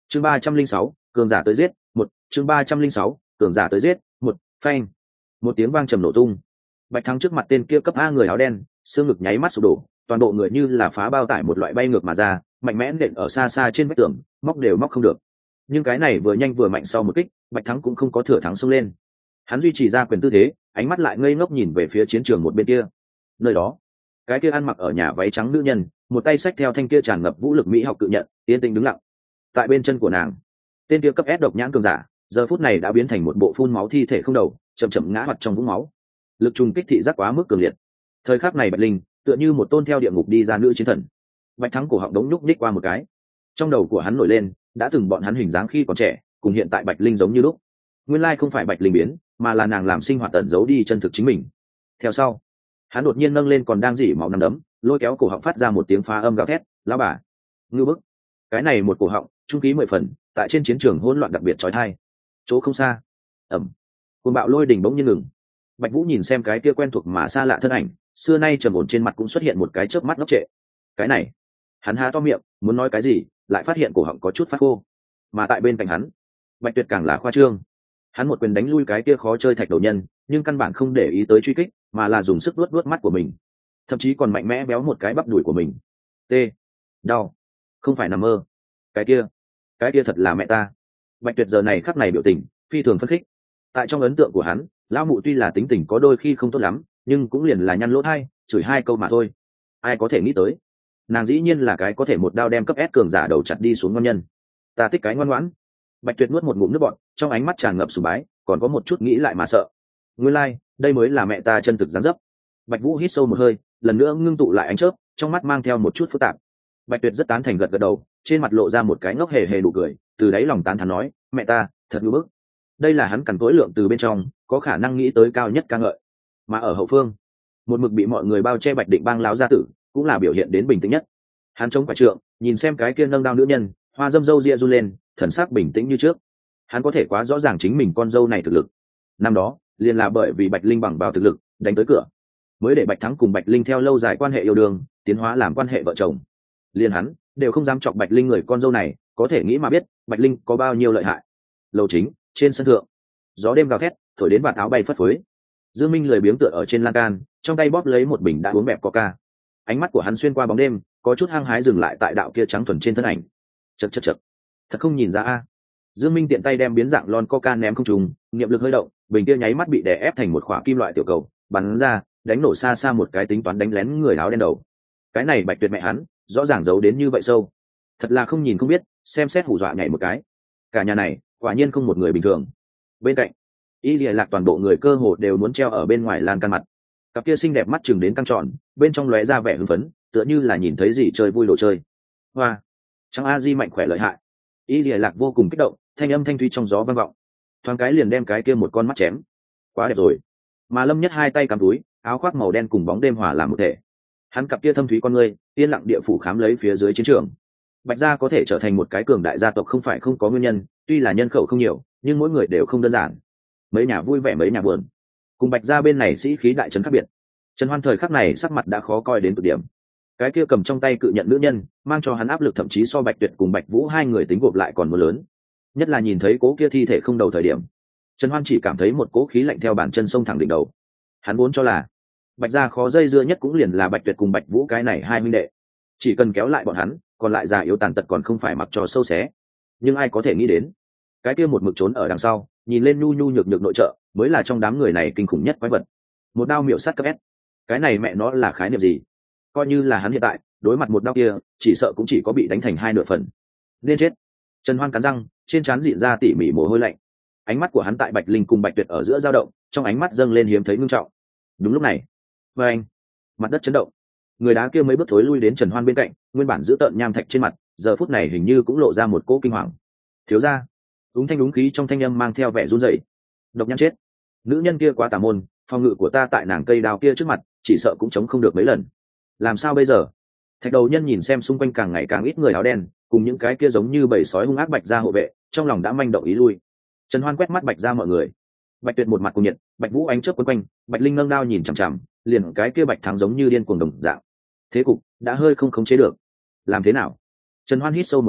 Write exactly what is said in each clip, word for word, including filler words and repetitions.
chương ba trăm linh sáu cường giả tới giết một chương ba trăm linh sáu cường giả tới giết một phanh. Một tiếng vang trầm nổ tung, Bạch Thắng trước mặt tên kia cấp A người áo đen xương ngực nháy mắt sụp đổ, toàn bộ người như là phá bao tải một loại bay ngược mà ra, mạnh mẽ nện ở xa xa trên vách tường, móc đều móc không được. Nhưng cái này vừa nhanh vừa mạnh sau một kích, Bạch Thắng cũng không có thừa thắng xông lên. Hắn duy trì ra quyền tư thế, ánh mắt lại ngây ngốc nhìn về phía chiến trường một bên kia. Nơi đó, cái kia ăn mặc ở nhà váy trắng nữ nhân, một tay xách theo thanh kia tràn ngập vũ lực mỹ học cự nhận, yên tĩnh đứng lặng. Tại bên chân của nàng, tên kia cấp S độc nhãn cường giả, giờ phút này đã biến thành một bộ phun máu thi thể không đầu, chậm chậm ngã mặt trong vũng máu. Lực trùng kích thị giác quá mức cường liệt. Thời khắc này Bạch Linh tựa như một tôn theo địa ngục đi ra nữ chiến thần. Bạch Thắng cổ họng đống nhúc nhích qua một cái, trong đầu của hắn nổi lên đã từng bọn hắn hình dáng khi còn trẻ cùng hiện tại Bạch Linh giống như lúc. Nguyên lai không phải Bạch Linh biến, mà là nàng làm sinh hoạt tẩn giấu đi chân thực chính mình. Theo sau, hắn đột nhiên nâng lên còn đang dỉ máu nằm đấm, lôi kéo cổ họng phát ra một tiếng phá âm gào thét, lão bà, ngưu bức. Cái này một cổ họng trung khí mười phần, tại trên chiến trường hỗn loạn đặc biệt chói tai. Chỗ không xa, ầm, cuồng bạo lôi đỉnh bỗng nhiên ngừng. Bạch Vũ nhìn xem cái kia quen thuộc mà xa lạ thân ảnh, xưa nay trầm ổn trên mặt cũng xuất hiện một cái chớp mắt ngốc trệ. Cái này, hắn há to miệng muốn nói cái gì, lại phát hiện cổ họng có chút phát khô. Mà tại bên cạnh hắn, Bạch Tuyệt càng là khoa trương. Hắn một quyền đánh lui cái kia khó chơi thạch đầu nhân, nhưng căn bản không để ý tới truy kích, mà là dùng sức luốt luốt mắt của mình, thậm chí còn mạnh mẽ béo một cái bắp đùi của mình. T, đau, không phải nằm mơ. Cái kia, cái kia thật là mẹ ta. Bạch Tuyệt giờ này khắc này biểu tình phi thường phấn khích. Tại trong ấn tượng của hắn, lão mụ tuy là tính tình có đôi khi không tốt lắm, nhưng cũng liền là nhăn lỗ thay, chửi hai câu mà thôi. Ai có thể nghĩ tới, nàng dĩ nhiên là cái có thể một đao đem cấp S cường giả đầu chặt đi xuống ngon nhân. Ta thích cái ngoan ngoãn. Bạch Tuyệt nuốt một ngụm nước bọt, trong ánh mắt tràn ngập sùng bái, còn có một chút nghĩ lại mà sợ. Nguyên lai, like, đây mới là mẹ ta chân thực dáng dấp. Bạch Vũ hít sâu một hơi, lần nữa ngưng tụ lại ánh chớp, trong mắt mang theo một chút phức tạp. Bạch Tuyệt rất tán thành gật gật đầu, trên mặt lộ ra một cái ngốc hề hề nụ cười, từ đáy lòng tán thán nói, mẹ ta thật ngưỡng bức. Đây là hắn cần tối lượng từ bên trong, có khả năng nghĩ tới cao nhất ca ngợi. Mà ở hậu phương, một mực bị mọi người bao che Bạch Định Bang láo gia tử, cũng là biểu hiện đến bình tĩnh nhất. Hắn chống quả trượng, nhìn xem cái kia nâng đao nữ nhân, hoa dâm dâu ria run lên, thần sắc bình tĩnh như trước. Hắn có thể quá rõ ràng chính mình con dâu này thực lực. Năm đó, liền là bởi vì Bạch Linh bằng vào thực lực, đánh tới cửa, mới để Bạch Thắng cùng Bạch Linh theo lâu dài quan hệ yêu đương, tiến hóa làm quan hệ vợ chồng. Liền hắn đều không dám chọc Bạch Linh người con dâu này, có thể nghĩ mà biết, Bạch Linh có bao nhiêu lợi hại. Lầu chính, trên sân thượng, gió đêm gào thét, thổi đến vạt áo bay phất phới. Dương Minh lười biếng tựa ở trên lan can, trong tay bóp lấy một bình đã uống bẹp coca. Ánh mắt của hắn xuyên qua bóng đêm, có chút hăng hái dừng lại tại đạo kia trắng thuần trên thân ảnh. Chậc chậc chậc, thật không nhìn ra a. Dương Minh tiện tay đem biến dạng lon coca ném không trùng, niệm lực hơi động, bình kia nháy mắt bị đè ép thành một khỏa kim loại tiểu cầu, bắn ra, đánh nổ xa xa một cái tính toán đánh lén người áo đen đầu. Cái này Bạch Tuyệt mẹ hắn, rõ ràng giấu đến như vậy sâu. Thật là không nhìn không biết, xem xét hù dọa nhảy một cái. Cả nhà này, quả nhiên không một người bình thường. Bên cạnh, Y Lìa Lạc toàn bộ người cơ hồ đều muốn treo ở bên ngoài lan can mặt. Cặp kia xinh đẹp mắt chừng đến căng tròn, bên trong lóe ra vẻ hưng phấn, tựa như là nhìn thấy gì chơi vui đồ chơi. Hoa, Trang A Di mạnh khỏe lợi hại. Y Lìa Lạc vô cùng kích động, thanh âm thanh thúy trong gió vang vọng. Thoáng cái liền đem cái kia một con mắt chém. Quá đẹp rồi. Mà Lâm Nhất hai tay cầm túi, áo khoác màu đen cùng bóng đêm hòa làm một thể. Hắn cặp kia thâm thúy con ngươi, yên lặng địa phủ khám lấy phía dưới chiến trường. Bạch gia có thể trở thành một cái cường đại gia tộc không phải không có nguyên nhân, tuy là nhân khẩu không nhiều, nhưng mỗi người đều không đơn giản. Mấy nhà vui vẻ mấy nhà buồn. Cùng Bạch gia bên này sĩ khí đại trấn khác biệt. Trần Hoan thời khắc này sắc mặt đã khó coi đến cực điểm. Cái kia cầm trong tay cự nhận nữ nhân, mang cho hắn áp lực thậm chí so Bạch Tuyệt cùng Bạch Vũ hai người tính gộp lại còn mưa lớn. Nhất là nhìn thấy cố kia thi thể không đầu thời điểm, Trần Hoan chỉ cảm thấy một cỗ khí lạnh theo bàn chân sông thẳng đỉnh đầu. Hắn vốn cho là Bạch gia khó dây dưa nhất cũng liền là Bạch Tuyệt cùng Bạch Vũ cái này hai huynh đệ, chỉ cần kéo lại bọn hắn, còn lại già yếu tàn tật còn không phải mặc trò sâu xé. Nhưng ai có thể nghĩ đến, cái kia một mực trốn ở đằng sau, nhìn lên nhu nhu nhược nhược nội trợ, mới là trong đám người này kinh khủng nhất quái vật. Một đao miểu sát cấp S, cái này mẹ nó là khái niệm gì? Coi như là hắn hiện tại, đối mặt một đao kia, chỉ sợ cũng chỉ có bị đánh thành hai nửa phần. Nên chết. Trần Hoan cắn răng, trên trán dịn ra tỉ mỉ mồ hôi lạnh. Ánh mắt của hắn tại Bạch Linh cùng Bạch Tuyệt ở giữa dao động, trong ánh mắt dâng lên hiếm thấy ngưng trọng. Đúng lúc này, với anh, mặt đất chấn động. Người đá kia mấy bước thối lui đến Trần Hoan bên cạnh, nguyên bản giữ tợn nham thạch trên mặt, giờ phút này hình như cũng lộ ra một cỗ kinh hoàng. Thiếu gia, đúng thanh đúng khí trong thanh âm mang theo vẻ run rẩy. Độc nhãn chết. Nữ nhân kia quá tà môn, phòng ngự của ta tại nàng cây đào kia trước mặt, chỉ sợ cũng chống không được mấy lần. Làm sao bây giờ? Thạch đầu nhân nhìn xem xung quanh càng ngày càng ít người áo đen, cùng những cái kia giống như bầy sói hung ác Bạch gia hộ vệ, trong lòng đã manh động ý lui. Trần Hoan quét mắt Bạch gia mọi người. Bạch Tuyệt một mặt cuồng nhiệt, Bạch Vũ ánh chớp quấn quanh, Bạch Linh nâng đao nhìn chằm chằm, liền cái kia Bạch Thắng giống như điên cuồng đồng dạng. Thế cục đã hơi không khống chế được. Làm thế nào? Trần Hoan hít sâu một hơi,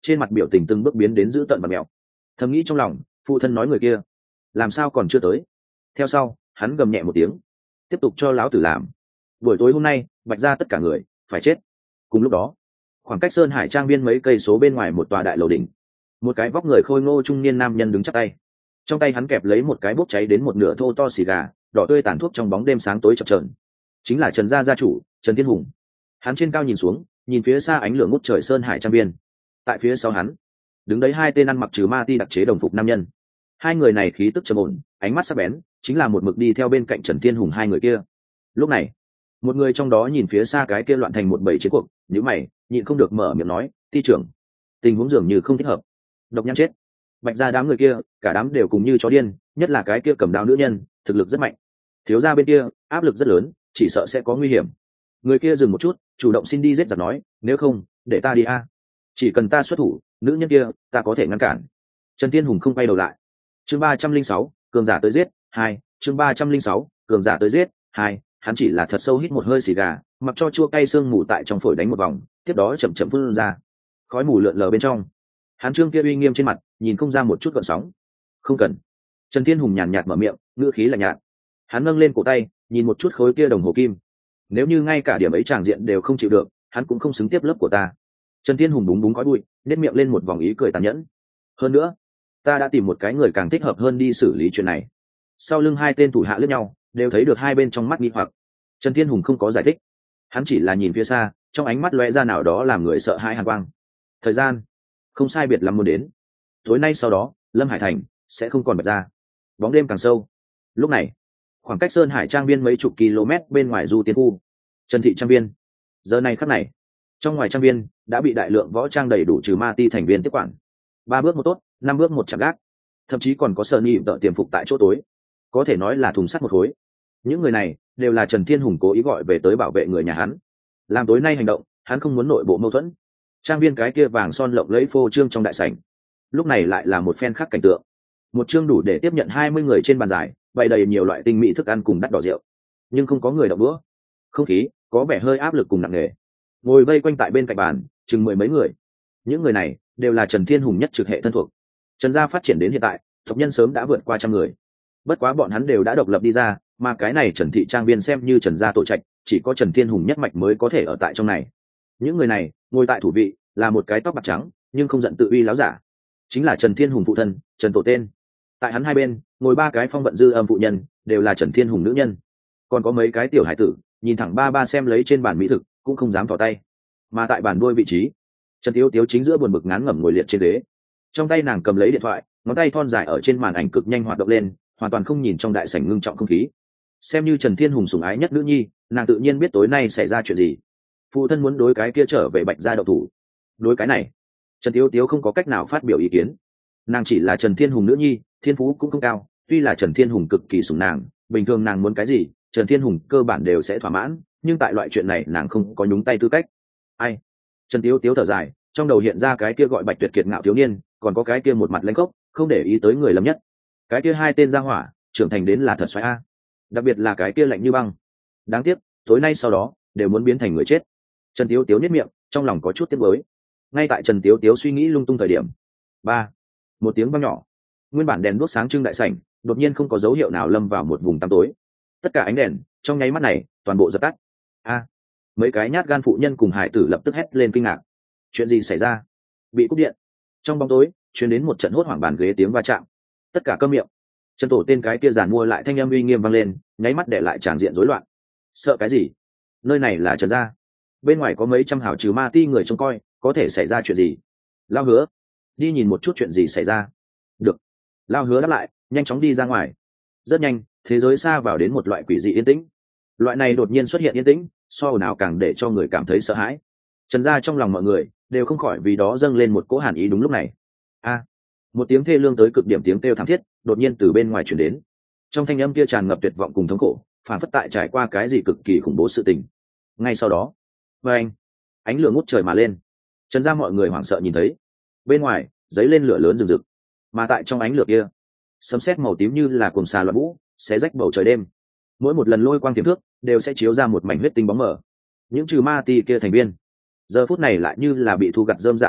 trên mặt biểu tình từng bước biến đến dữ tợn và mèo. Thầm nghĩ trong lòng, phụ thân nói người kia làm sao còn chưa tới. Theo sau hắn gầm nhẹ một tiếng, tiếp tục cho lão tử làm. Buổi tối hôm nay Bạch gia tất cả người phải chết. Cùng lúc đó, khoảng cách Sơn Hải trang viên mấy cây số bên ngoài một tòa đại lầu đỉnh, một cái vóc người khôi ngô trung niên nam nhân đứng chắp tay, trong tay hắn kẹp lấy một cái bốc cháy đến một nửa thô to xì gà, đỏ tươi tàn thuốc trong bóng đêm sáng tối chập chờn. Chính là Trần gia gia chủ Trần Thiên Hùng. Hắn trên cao nhìn xuống, nhìn phía xa ánh lửa ngút trời Sơn Hải trang viên. Tại phía sau hắn đứng đấy hai tên ăn mặc trừ ma ti đặc chế đồng phục nam nhân. Hai người này khí tức trầm ổn, ánh mắt sắc bén, chính là một mực đi theo bên cạnh Trần Thiên Hùng hai người kia. Lúc này, một người trong đó nhìn phía xa cái kia loạn thành một bầy chiến cuộc, nhíu mày, nhịn không được mở miệng nói, "Ti trưởng, tình huống dường như không thích hợp." Độc nhãn chết. Bạch gia đám người kia, cả đám đều cùng như chó điên, nhất là cái kia cầm đao nữ nhân, thực lực rất mạnh. Thiếu gia bên kia, áp lực rất lớn, chỉ sợ sẽ có nguy hiểm. Người kia dừng một chút, chủ động xin đi giết giặc nói, "Nếu không, để ta đi a. Chỉ cần ta xuất thủ, nữ nhân kia, ta có thể ngăn cản." Trần Thiên Hùng không quay đầu lại. Chương ba trăm linh sáu, cường giả tới giết, hai, chương ba trăm linh sáu, cường giả tới giết, hai, hắn chỉ là thật sâu hít một hơi xì gà, mặc cho chua cay sương mù tại trong phổi đánh một vòng, tiếp đó chậm chậm phun ra. Khói mù lượn lờ bên trong. Hắn trương kia uy nghiêm trên mặt, nhìn không ra một chút gợn sóng. "Không cần." Trần Thiên Hùng nhàn nhạt mở miệng, ngữ khí lạnh nhạt. Hắn nâng lên cổ tay, nhìn một chút khối kia đồng hồ kim. Nếu như ngay cả điểm ấy tràng diện đều không chịu được, hắn cũng không xứng tiếp lớp của ta. Trần Thiên Hùng búng búng khói bụi, nét miệng lên một vòng ý cười tàn nhẫn. "Hơn nữa, ta đã tìm một cái người càng thích hợp hơn đi xử lý chuyện này." Sau lưng hai tên thủ hạ lướt nhau, đều thấy được hai bên trong mắt nghi hoặc. Trần Thiên Hùng không có giải thích, hắn chỉ là nhìn phía xa, trong ánh mắt lóe ra nào đó làm người sợ hãi hàn quang. Thời gian không sai biệt lắm muốn đến. Tối nay sau đó, Lâm Hải Thành sẽ không còn Bạch gia. Bóng đêm càng sâu. Lúc này, khoảng cách Sơn Hải trang viên mấy chục km bên ngoài du tiên khu, Trần thị trang viên. Giờ này khắc này, trong ngoài trang viên đã bị đại lượng võ trang đầy đủ trừ ma ti thành viên tiếp quản. Ba bước một tốt, năm bước một chạm gác, thậm chí còn có Sơn Nhi đợi tiềm phục tại chỗ tối, có thể nói là thùng sắt một khối. Những người này đều là Trần Thiên Hùng cố ý gọi về tới bảo vệ người nhà hắn. Làm tối nay hành động, hắn không muốn nội bộ mâu thuẫn. Trang viên cái kia vàng son lộng lẫy phô trương trong đại sảnh, lúc này lại là một phen khác cảnh tượng. Một chương đủ để tiếp nhận hai mươi người trên bàn dài, bày đầy nhiều loại tinh mỹ thức ăn cùng đắt đỏ rượu, nhưng không có người động đũa. Không khí có vẻ hơi áp lực cùng nặng nề. Ngồi vây quanh tại bên cạnh bàn, chừng mười mấy người. Những người này đều là Trần Thiên Hùng nhất trực hệ thân thuộc. Trần gia phát triển đến hiện tại, tộc nhân sớm đã vượt qua trăm người. Bất quá bọn hắn đều đã độc lập đi ra, mà cái này Trần thị trang viên xem như Trần gia tổ trạch, chỉ có Trần Thiên Hùng nhất mạch mới có thể ở tại trong này. Những người này ngồi tại thủ vị, là một cái tóc bạc trắng nhưng không giận tự uy láo giả, chính là Trần Thiên Hùng phụ thân Trần Tổ Tên. Tại hắn hai bên ngồi ba cái phong vận dư âm phụ nhân, đều là Trần Thiên Hùng nữ nhân. Còn có mấy cái tiểu hải tử nhìn thẳng ba ba xem lấy trên bàn mỹ thực, cũng không dám tỏ tay. Mà tại bàn đôi vị trí, Trần Tiếu Tiếu chính giữa buồn bực ngán ngẩm ngồi liệt trên ghế, trong tay nàng cầm lấy điện thoại, ngón tay thon dài ở trên màn ảnh cực nhanh hoạt động lên, hoàn toàn không nhìn trong đại sảnh ngưng trọng không khí. Xem như Trần Thiên Hùng sủng ái nhất nữ nhi, nàng tự nhiên biết tối nay xảy ra chuyện gì. Phụ thân muốn đối cái kia trở về Bạch gia đậu thủ. Đối cái này, Trần Tiếu Tiếu không có cách nào phát biểu ý kiến. Nàng chỉ là Trần Thiên Hùng nữ nhi, thiên phú cũng không cao, tuy là Trần Thiên Hùng cực kỳ sủng nàng, bình thường nàng muốn cái gì, Trần Thiên Hùng cơ bản đều sẽ thỏa mãn, nhưng tại loại chuyện này nàng không có nhúng tay tư cách. Ai? Trần Tiếu Tiếu thở dài, trong đầu hiện ra cái kia gọi Bạch Tuyệt kiệt ngạo thiếu niên, còn có cái kia một mặt lãnh khốc, không để ý tới người Lâm Nhất. Cái kia hai tên gia hỏa, trưởng thành đến là thật xoáy a. Đặc biệt là cái kia lạnh như băng. Đáng tiếc, tối nay sau đó đều muốn biến thành người chết. Trần Tiếu Tiếu nhếch miệng, trong lòng có chút tiếc nuối. Ngay tại Trần Tiếu Tiếu suy nghĩ lung tung thời điểm, ba, một tiếng vang nhỏ. Nguyên bản đèn đuốc sáng trưng đại sảnh, đột nhiên không có dấu hiệu nào lâm vào một vùng tăm tối. Tất cả ánh đèn trong nháy mắt này toàn bộ dập tắt. A, mấy cái nhát gan phụ nhân cùng hải tử lập tức hét lên kinh ngạc. Chuyện gì xảy ra? Bị cúp điện. Trong bóng tối truyền đến một trận hốt hoảng bàn ghế tiếng va chạm. Tất cả câm miệng. Trần Tổ Tên cái kia giàn mua lại thanh âm uy nghiêm vang lên, nháy mắt để lại tràng diện rối loạn. Sợ cái gì? Nơi này là Trần gia. Bên ngoài có mấy trăm hảo trừ ma ti người trông coi, có thể xảy ra chuyện gì? Lao Hứa, đi nhìn một chút chuyện gì xảy ra. Được. Lao Hứa đáp lại, nhanh chóng đi ra ngoài. Rất nhanh, thế giới xa vào đến một loại quỷ dị yên tĩnh. Loại này đột nhiên xuất hiện yên tĩnh, so nào càng để cho người cảm thấy sợ hãi. Trần gia trong lòng mọi người đều không khỏi vì đó dâng lên một cỗ hàn ý đúng lúc này. A, một tiếng thê lương tới cực điểm tiếng kêu thảm thiết đột nhiên từ bên ngoài truyền đến. Trong thanh âm kia tràn ngập tuyệt vọng cùng thống khổ, phản phất tại trải qua cái gì cực kỳ khủng bố sự tình. Ngay sau đó, và anh, ánh lửa ngút trời mà lên. Trần gia mọi người hoảng sợ nhìn thấy, bên ngoài giấy lên lửa lớn rừng rực, mà tại trong ánh lửa kia, sấm sét màu tím như là cuồng xà loạn vũ, xé rách bầu trời đêm. Mỗi một lần lôi quang tiềm thước đều sẽ chiếu ra một mảnh huyết tinh bóng mờ. Những trừ ma ti kia thành viên giờ phút này lại như là bị thu gặt rơm dạ đồng dạng,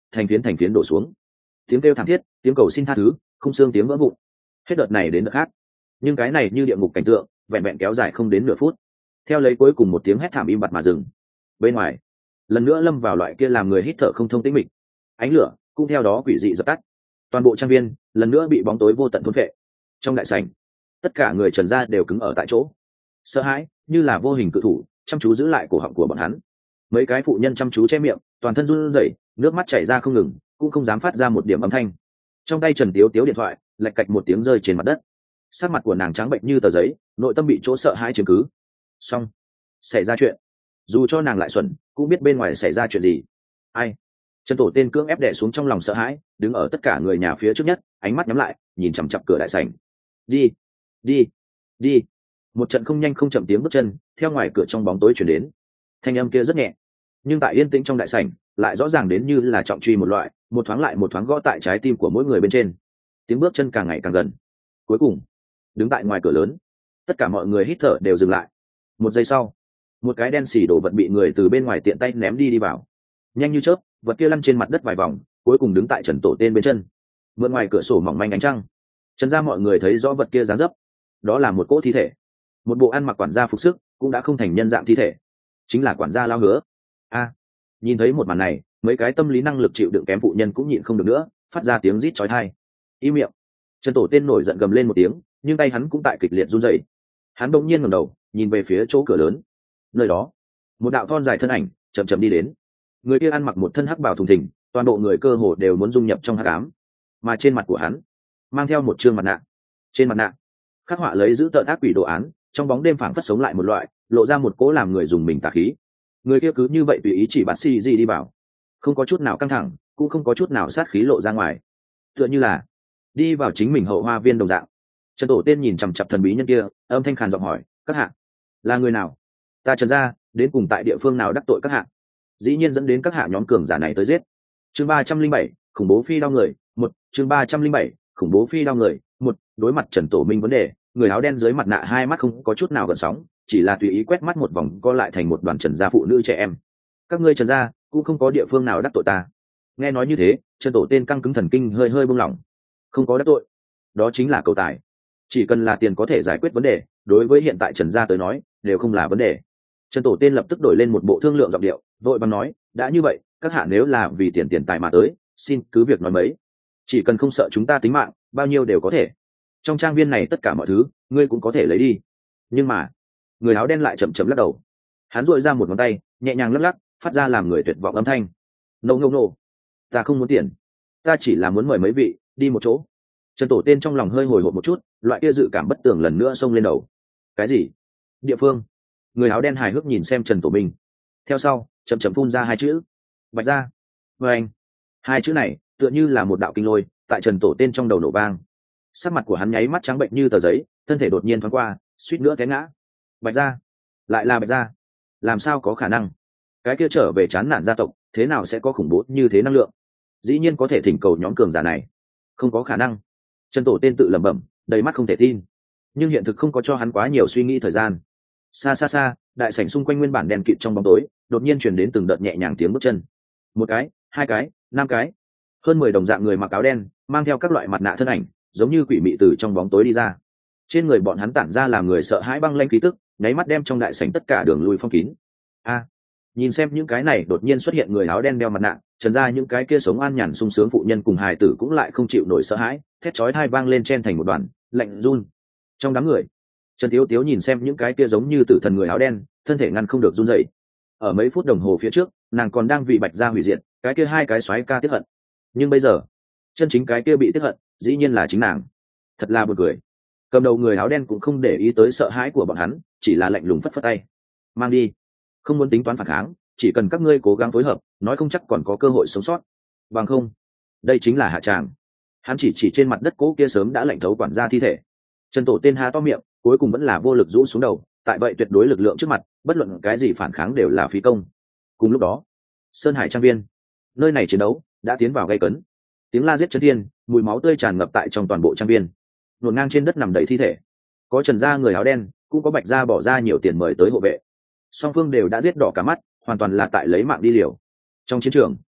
thành phiến thành phiến đổ xuống. Tiếng kêu thảm thiết, tiếng cầu xin tha thứ, khung xương tiếng vỡ vụn. Hết đợt này đến đợt khác, nhưng cái này như địa ngục cảnh tượng, vẹn vẹn kéo dài không đến nửa phút. Theo lấy cuối cùng một tiếng hét thảm im bặt mà dừng. Bên ngoài, lần nữa lâm vào loại kia làm người hít thở không thông tĩnh mịch. Ánh lửa cũng theo đó quỷ dị dập tắt. Toàn bộ trang viên lần nữa bị bóng tối vô tận thôn phệ. Trong đại sảnh, tất cả người Trần gia đều cứng ở tại chỗ, sợ hãi như là vô hình cự thủ chăm chú giữ lại cổ họng của bọn hắn. Mấy cái phụ nhân chăm chú che miệng, toàn thân run rẩy, nước mắt chảy ra không ngừng, cũng không dám phát ra một điểm âm thanh. Trong tay Trần Tiếu Tiếu điện thoại lạch cạch một tiếng rơi trên mặt đất. Sắc mặt của nàng trắng bệnh như tờ giấy, nội tâm bị chỗ sợ hãi chiếm cứ. Xong, xảy ra chuyện. Dù cho nàng lại xuẩn, cũng biết bên ngoài xảy ra chuyện gì. Ai? Trần Tổ Tên cưỡng ép đè xuống trong lòng sợ hãi, đứng ở tất cả người nhà phía trước nhất, ánh mắt nhắm lại, nhìn chằm chằm cửa đại sảnh. Đi, đi, đi. Một trận không nhanh không chậm tiếng bước chân theo ngoài cửa trong bóng tối chuyển đến. Thanh âm kia rất nhẹ, nhưng tại yên tĩnh trong đại sảnh lại rõ ràng đến như là trọng truy một loại, một thoáng lại một thoáng gõ tại trái tim của mỗi người bên trên. Tiếng bước chân càng ngày càng gần. Cuối cùng, đứng tại ngoài cửa lớn, tất cả mọi người hít thở đều dừng lại. Một giây sau, một cái đen xì đồ vật bị người từ bên ngoài tiện tay ném đi đi vào. Nhanh như chớp, vật kia lăn trên mặt đất vài vòng, cuối cùng đứng tại Trần Tổ Tên bên chân. Mượn ngoài cửa sổ mỏng manh ánh trăng, Trần gia mọi người thấy rõ vật kia dáng dấp. Đó là một cỗ thi thể, một bộ ăn mặc quản gia phục sức, cũng đã không thành nhân dạng thi thể, chính là quản gia Lao Hứa. A, nhìn thấy một màn này, mấy cái tâm lý năng lực chịu đựng kém phụ nhân cũng nhịn không được nữa, phát ra tiếng rít chói tai. Im miệng! Trần Tổ Tên nổi giận gầm lên một tiếng, nhưng tay hắn cũng tại kịch liệt run rẩy. Hắn bỗng nhiên ngẩng đầu, nhìn về phía chỗ cửa lớn. Nơi đó, một đạo thon dài thân ảnh chậm chậm đi đến. Người kia ăn mặc một thân hắc bào thùng thình, toàn bộ người cơ hồ đều muốn dung nhập trong hắc ám. Mà trên mặt của hắn mang theo một trương mặt nạ. Trên mặt nạ khắc họa lấy giữ tợn ác quỷ đồ án, trong bóng đêm phảng phất sống lại một loại, lộ ra một cỗ làm người dùng mình tà khí. Người kia cứ như vậy tùy ý chỉ bạt xì gì đi vào, không có chút nào căng thẳng, cũng không có chút nào sát khí lộ ra ngoài, tựa như là đi vào chính mình hậu hoa viên đồng dạng. Trần Tổ Tên nhìn chằm chằm thần bí nhân kia, âm thanh khàn giọng hỏi: các hạ là người nào? Ta Trần gia đến cùng tại địa phương nào đắc tội các hạ, dĩ nhiên dẫn đến các hạ nhóm cường giả này tới giết? Chương ba trăm linh bảy, khủng bố phi đao người một. Chương ba trăm linh bảy, khủng bố phi đao người một. Đối mặt Trần Tổ Minh vấn đề, người áo đen dưới mặt nạ hai mắt không có chút nào gợn sóng, chỉ là tùy ý quét mắt một vòng, co lại thành một đoàn Trần gia phụ nữ trẻ em. Các ngươi Trần gia cũng không có địa phương nào đắc tội ta. Nghe nói như thế, Trần Tổ Tên căng cứng thần kinh hơi hơi buông lỏng. Không có đắc tội, đó chính là cầu tài. Chỉ cần là tiền có thể giải quyết vấn đề, đối với hiện tại Trần gia tới nói đều không là vấn đề. Trần Tổ Tên lập tức đổi lên một bộ thương lượng giọng điệu, vội vàng nói: đã như vậy, các hạ nếu là vì tiền tiền tài mà tới, xin cứ việc nói mấy, chỉ cần không sợ chúng ta tính mạng, bao nhiêu đều có thể. Trong trang viên này tất cả mọi thứ ngươi cũng có thể lấy đi. Nhưng mà người áo đen lại chậm chậm lắc đầu. Hắn duỗi ra một ngón tay, nhẹ nhàng lắc lắc, phát ra làm người tuyệt vọng âm thanh: nâu nâu nâu, ta không muốn tiền, ta chỉ là muốn mời mấy vị đi một chỗ. Trần Tổ Tên trong lòng hơi hồi hộp một chút, loại kia dự cảm bất tường lần nữa xông lên đầu. Cái gì? Địa phương? Người áo đen hài hước nhìn xem Trần Tổ Minh, theo sau chậm chậm phun ra hai chữ: Bạch Gia. Và anh, hai chữ này tựa như là một đạo kinh lôi tại Trần Tổ Tên trong đầu nổ vang. Sắc mặt của hắn nháy mắt trắng bệnh như tờ giấy, thân thể đột nhiên thoáng qua, suýt nữa té ngã. Bạch Gia? Lại là Bạch Gia? Làm sao có khả năng? Cái kia trở về chán nản gia tộc, thế nào sẽ có khủng bố như thế năng lượng? Dĩ nhiên có thể thỉnh cầu nhóm cường giả này. Không có khả năng. Trần Tổ Tên tự lẩm bẩm, đầy mắt không thể tin. Nhưng hiện thực không có cho hắn quá nhiều suy nghĩ thời gian. Xa xa xa, đại sảnh xung quanh nguyên bản đèn kịt trong bóng tối, đột nhiên truyền đến từng đợt nhẹ nhàng tiếng bước chân. Một cái, hai cái, năm cái, hơn mười đồng dạng người mặc áo đen, mang theo các loại mặt nạ thân ảnh, giống như quỷ mị từ trong bóng tối đi ra. Trên người bọn hắn tản ra làm người sợ hãi băng lãnh khí tức, nháy mắt đem trong đại sảnh tất cả đường lui phong kín. A, nhìn xem những cái này đột nhiên xuất hiện người áo đen đeo mặt nạ, Trần gia những cái kia sống an nhàn sung sướng phụ nhân cùng hài tử cũng lại không chịu nổi sợ hãi, thét chói tai vang lên chen thành một đoàn, lạnh run. Trong đám người, Trần Tiếu Tiếu nhìn xem những cái kia giống như tử thần người áo đen, thân thể ngăn không được run rẩy. Ở mấy phút đồng hồ phía trước, nàng còn đang vì Bạch Gia hủy diệt, cái kia hai cái xoáy ca tiếc hận. Nhưng bây giờ, chân chính cái kia bị tiếc hận, dĩ nhiên là chính nàng. Thật là buồn cười. Cầm đầu người áo đen cũng không để ý tới sợ hãi của bọn hắn, chỉ là lạnh lùng phất phất tay. Mang đi. Không muốn tính toán phản kháng, chỉ cần các ngươi cố gắng phối hợp, nói không chắc còn có cơ hội sống sót. Bằng không, đây chính là hạ tràng. Hắn chỉ chỉ trên mặt đất cố kia sớm đã lạnh thấu quản gia thi thể. Trần Tổ Tên há to miệng, cuối cùng vẫn là vô lực rũ xuống đầu, tại vậy tuyệt đối lực lượng trước mặt, bất luận cái gì phản kháng đều là phí công. Cùng lúc đó, Sơn Hải trang viên, nơi này chiến đấu đã tiến vào gay cấn. Tiếng la giết chấn thiên, mùi máu tươi tràn ngập tại trong toàn bộ trang viên. Nổn ngang trên đất nằm đầy thi thể, có Trần gia người áo đen, cũng có Bạch gia bỏ ra nhiều tiền mời tới hộ vệ. Song phương đều đã giết đỏ cả mắt, hoàn toàn là tại lấy mạng đi liều. Trong chiến trường,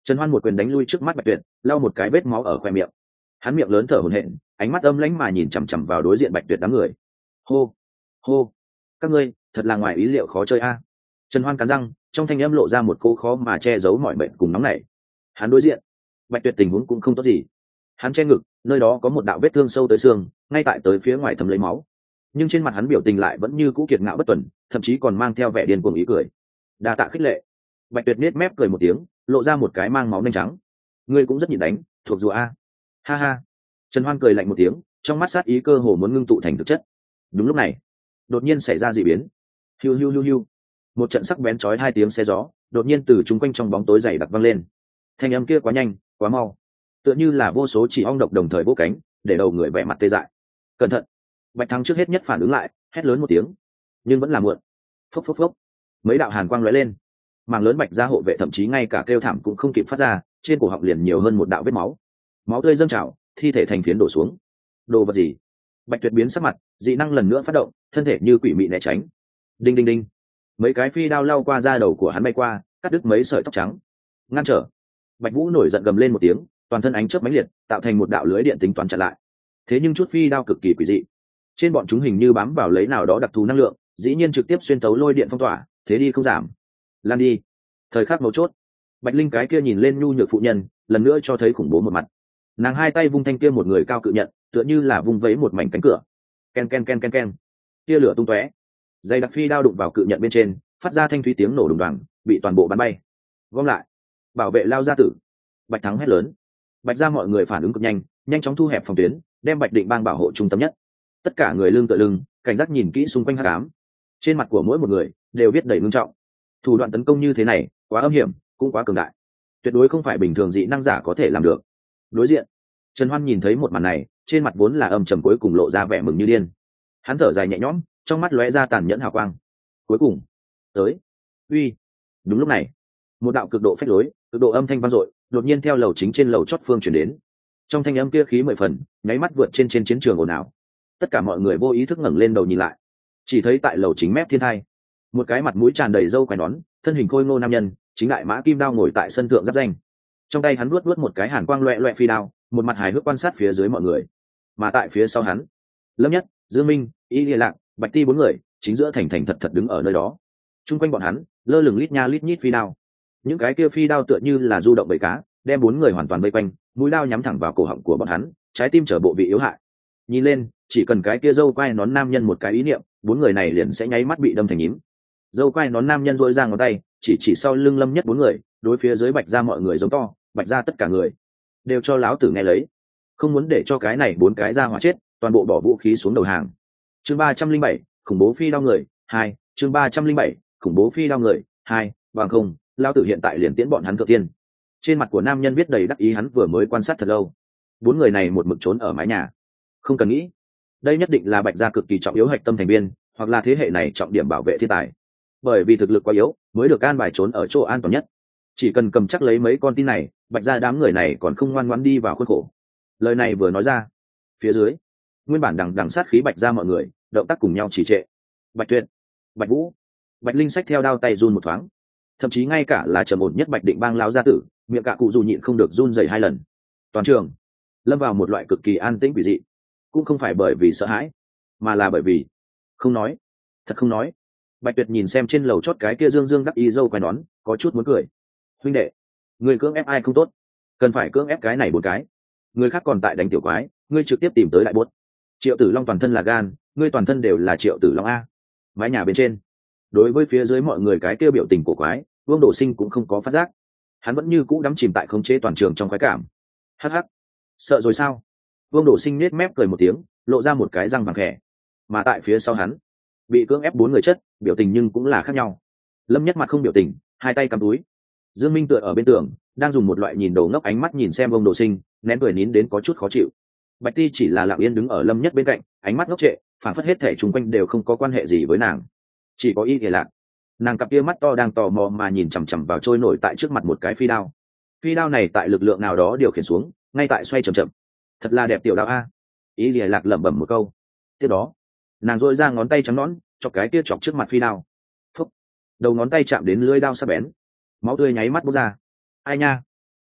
Trần Hoan một quyền đánh lui trước mắt Bạch Tuyệt, lau một cái vết máu ở khoe miệng. Hắn miệng lớn thở hổn hển, ánh mắt âm lãnh mà nhìn chằm chằm vào đối diện Bạch Tuyệt đám người. Hô, hô, các ngươi thật là ngoài ý liệu khó chơi a. Trần Hoan cắn răng, trong thanh âm lộ ra một cô khó mà che giấu mọi mệnh cùng nóng nảy. Hắn đối diện, Bạch Tuyệt tình huống cũng không tốt gì. Hắn che ngực, nơi đó có một đạo vết thương sâu tới xương, ngay tại tới phía ngoài thấm lấy máu. Nhưng trên mặt hắn biểu tình lại vẫn như cũ kiệt ngạo bất tuần, thậm chí còn mang theo vẻ điên cuồng ý cười. Đa tạ khích lệ. Bạch Tuyệt nết mép cười một tiếng, lộ ra một cái mang máu nhanh trắng. Ngươi cũng rất nhịn đánh, thuộc rùa a. Ha ha. Trần Hoan cười lạnh một tiếng, trong mắt sát ý cơ hồ muốn ngưng tụ thành thực chất. Đúng lúc này, đột nhiên xảy ra dị biến. Hiu hiu hiu hiu. Một trận sắc bén chói hai tiếng xe gió, đột nhiên từ chúng quanh trong bóng tối dày đặc vang lên. Thanh âm kia quá nhanh, quá mau, tựa như là vô số chỉ ong độc đồng thời vỗ cánh, để đầu người vẻ mặt tê dại. Cẩn thận. Bạch Thắng trước hết nhất phản ứng lại, hét lớn một tiếng, nhưng vẫn là muộn. Phốc phốc phốc. Mấy đạo hàn quang lóe lên, mảng lớn Bạch gia hộ vệ thậm chí ngay cả kêu thảm cũng không kịp phát ra, trên cổ họng liền nhiều hơn một đạo vết máu. Máu tươi dâng trào, thi thể thành phiến đổ xuống. Đồ vật gì? Bạch Tuyệt biến sắc mặt, dị năng lần nữa phát động, thân thể như quỷ mị né tránh. Đinh đinh đinh. Mấy cái phi đao lao qua da đầu của hắn bay qua, cắt đứt mấy sợi tóc trắng. Ngăn trở. Bạch Vũ nổi giận gầm lên một tiếng, toàn thân ánh chớp mãnh liệt, tạo thành một đạo lưới điện tính toán chặn lại. Thế nhưng chút phi đao cực kỳ quỷ dị, trên bọn chúng hình như bám vào lấy nào đó đặc thù năng lượng, dĩ nhiên trực tiếp xuyên tấu lôi điện phong tỏa, thế đi không giảm. Lan đi. Thời khắc mấu chốt, Bạch Linh cái kia nhìn lên nhu nhược phụ nhân, lần nữa cho thấy khủng bố một mặt. Nàng hai tay vung thanh kia một người cao cự nhận, tựa như là vung vẫy một mảnh cánh cửa. Ken ken ken ken ken. Tia lửa tung tóe. Dây đặc phi đao đụng vào cự nhận bên trên, phát ra thanh thúy tiếng nổ đùng đoàng, bị toàn bộ bắn bay. Vong lại. Bảo vệ lao gia tử. Bạch Thắng hét lớn. Bạch gia mọi người phản ứng cực nhanh, nhanh chóng thu hẹp phòng tuyến, đem Bạch Định Bang bảo hộ trung tâm nhất. Tất cả người lưng tựa lưng, cảnh giác nhìn kỹ xung quanh hắc ám. Trên mặt của mỗi một người đều viết đầy ngưng trọng. Thủ đoạn tấn công như thế này, quá âm hiểm, cũng quá cường đại. Tuyệt đối không phải bình thường dị năng giả có thể làm được. Đối diện, Trần Hoan nhìn thấy một màn này, trên mặt vốn là âm trầm cuối cùng lộ ra vẻ mừng như điên. Hắn thở dài nhẹ nhõm, trong mắt lóe ra tàn nhẫn hào quang. Cuối cùng, tới. Uy. Đúng lúc này, một đạo cực độ phách lối, cực độ âm thanh vang dội, đột nhiên theo lầu chính trên lầu chót phương truyền đến. Trong thanh âm kia khí mười phần, nháy mắt vượt trên trên chiến trường ồn ào. Tất cả mọi người vô ý thức ngẩng lên đầu nhìn lại, chỉ thấy tại lầu chính mép thiên thai, một cái mặt mũi tràn đầy râu quai nón, thân hình khôi ngô nam nhân, chính đại mã kim đao ngồi tại sân thượng giáp danh. Trong tay hắn luốt luốt một cái hàn quang loẹt loẹt phi đao, một mặt hài hước quan sát phía dưới mọi người. Mà tại phía sau hắn, Lâm Nhất, Dương Minh, Y Lệ Lạc, Bạch Ti bốn người chính giữa thành thành thật thật đứng ở nơi đó. Trung quanh bọn hắn lơ lửng lít nha lít nhít phi đao, những cái kia phi đao tựa như là du động bầy cá, đem bốn người hoàn toàn vây quanh, mũi đao nhắm thẳng vào cổ họng của bọn hắn, trái tim trở bộ vị yếu hại. Nhìn lên, chỉ cần cái kia dâu quai nón nam nhân một cái ý niệm, bốn người này liền sẽ nháy mắt bị đâm thành nhím. Dâu quai nón nam nhân duỗi ra ngón tay, chỉ chỉ sau lưng Lâm Nhất bốn người, đối phía dưới Bạch gia mọi người giống to, Bạch gia tất cả người đều cho láo tử nghe lấy, không muốn để cho cái này bốn cái ra hỏa chết, toàn bộ bỏ vũ khí xuống đầu hàng. Chương ba trăm linh bảy, khủng bố phi đao người hai. Chương ba trăm linh bảy, khủng bố phi đao người hai. Bằng không, lao tử hiện tại liền tiễn bọn hắn thượng tiên. Trên mặt của nam nhân viết đầy đắc ý, hắn vừa mới quan sát thật lâu. Bốn người này một mực trốn ở mái nhà, không cần nghĩ, đây nhất định là Bạch gia cực kỳ trọng yếu hạch tâm thành viên, hoặc là thế hệ này trọng điểm bảo vệ thiên tài. Bởi vì thực lực quá yếu, mới được an bài trốn ở chỗ an toàn nhất. Chỉ cần cầm chắc lấy mấy con tin này, Bạch gia đám người này còn không ngoan ngoãn đi vào khuôn khổ. Lời này vừa nói ra, phía dưới nguyên bản đằng đằng sát khí Bạch gia mọi người động tác cùng nhau trì trệ. Bạch Tuyệt, Bạch Vũ, Bạch Linh sách theo đao tay run một thoáng, thậm chí ngay cả là trầm ổn nhất Bạch Định Bang lão gia tử, miệng cả cụ dù nhịn không được run rẩy hai lần. Toàn trường lâm vào một loại cực kỳ an tĩnh quỷ dị, cũng không phải bởi vì sợ hãi, mà là bởi vì không nói, thật không nói. Bạch Tuyệt nhìn xem trên lầu chót cái kia dương dương đắc ý dâu quai nón, có chút muốn cười. Huynh đệ, người cưỡng ép ai không tốt, cần phải cưỡng ép cái này bốn cái. Người khác còn tại đánh tiểu quái, ngươi trực tiếp tìm tới đại bốt. Triệu Tử Long toàn thân là gan, ngươi toàn thân đều là Triệu Tử Long a. Mái nhà bên trên, đối với phía dưới mọi người cái kia biểu tình của quái, Vương Đồ Sinh cũng không có phát giác. Hắn vẫn như cũ đắm chìm tại khống chế toàn trường trong khoái cảm. Hắc hắc, sợ rồi sao? Vương Đồ Sinh nết mép cười một tiếng, lộ ra một cái răng vàng khẽ. Mà tại phía sau hắn, bị cưỡng ép bốn người chất, biểu tình nhưng cũng là khác nhau. Lâm Nhất mặt không biểu tình, hai tay cắm túi. Dương Minh tựa ở bên tường, đang dùng một loại nhìn đồ ngốc ánh mắt nhìn xem Vương Đồ Sinh, nén cười nín đến có chút khó chịu. Bạch Ti chỉ là lặng yên đứng ở Lâm Nhất bên cạnh, ánh mắt ngốc trệ, phản phất hết thể chung quanh đều không có quan hệ gì với nàng, chỉ có Y Lệ Lạc. Nàng cặp kia mắt to đang tò mò mà nhìn chằm chằm vào trôi nổi tại trước mặt một cái phi đao. Phi đao này tại lực lượng nào đó điều khiển xuống, ngay tại xoay chậm chậm. Thật là đẹp tiểu đao a. Y Lệ Lạc lẩm bẩm một câu. Tiếp đó, nàng duỗi ra ngón tay trắng nõn, chọc cái kia chọc trước mặt phi đao. Phúc. Đầu ngón tay chạm đến lưỡi đao sắc bén, máu tươi nháy mắt bốc ra. Ai nha,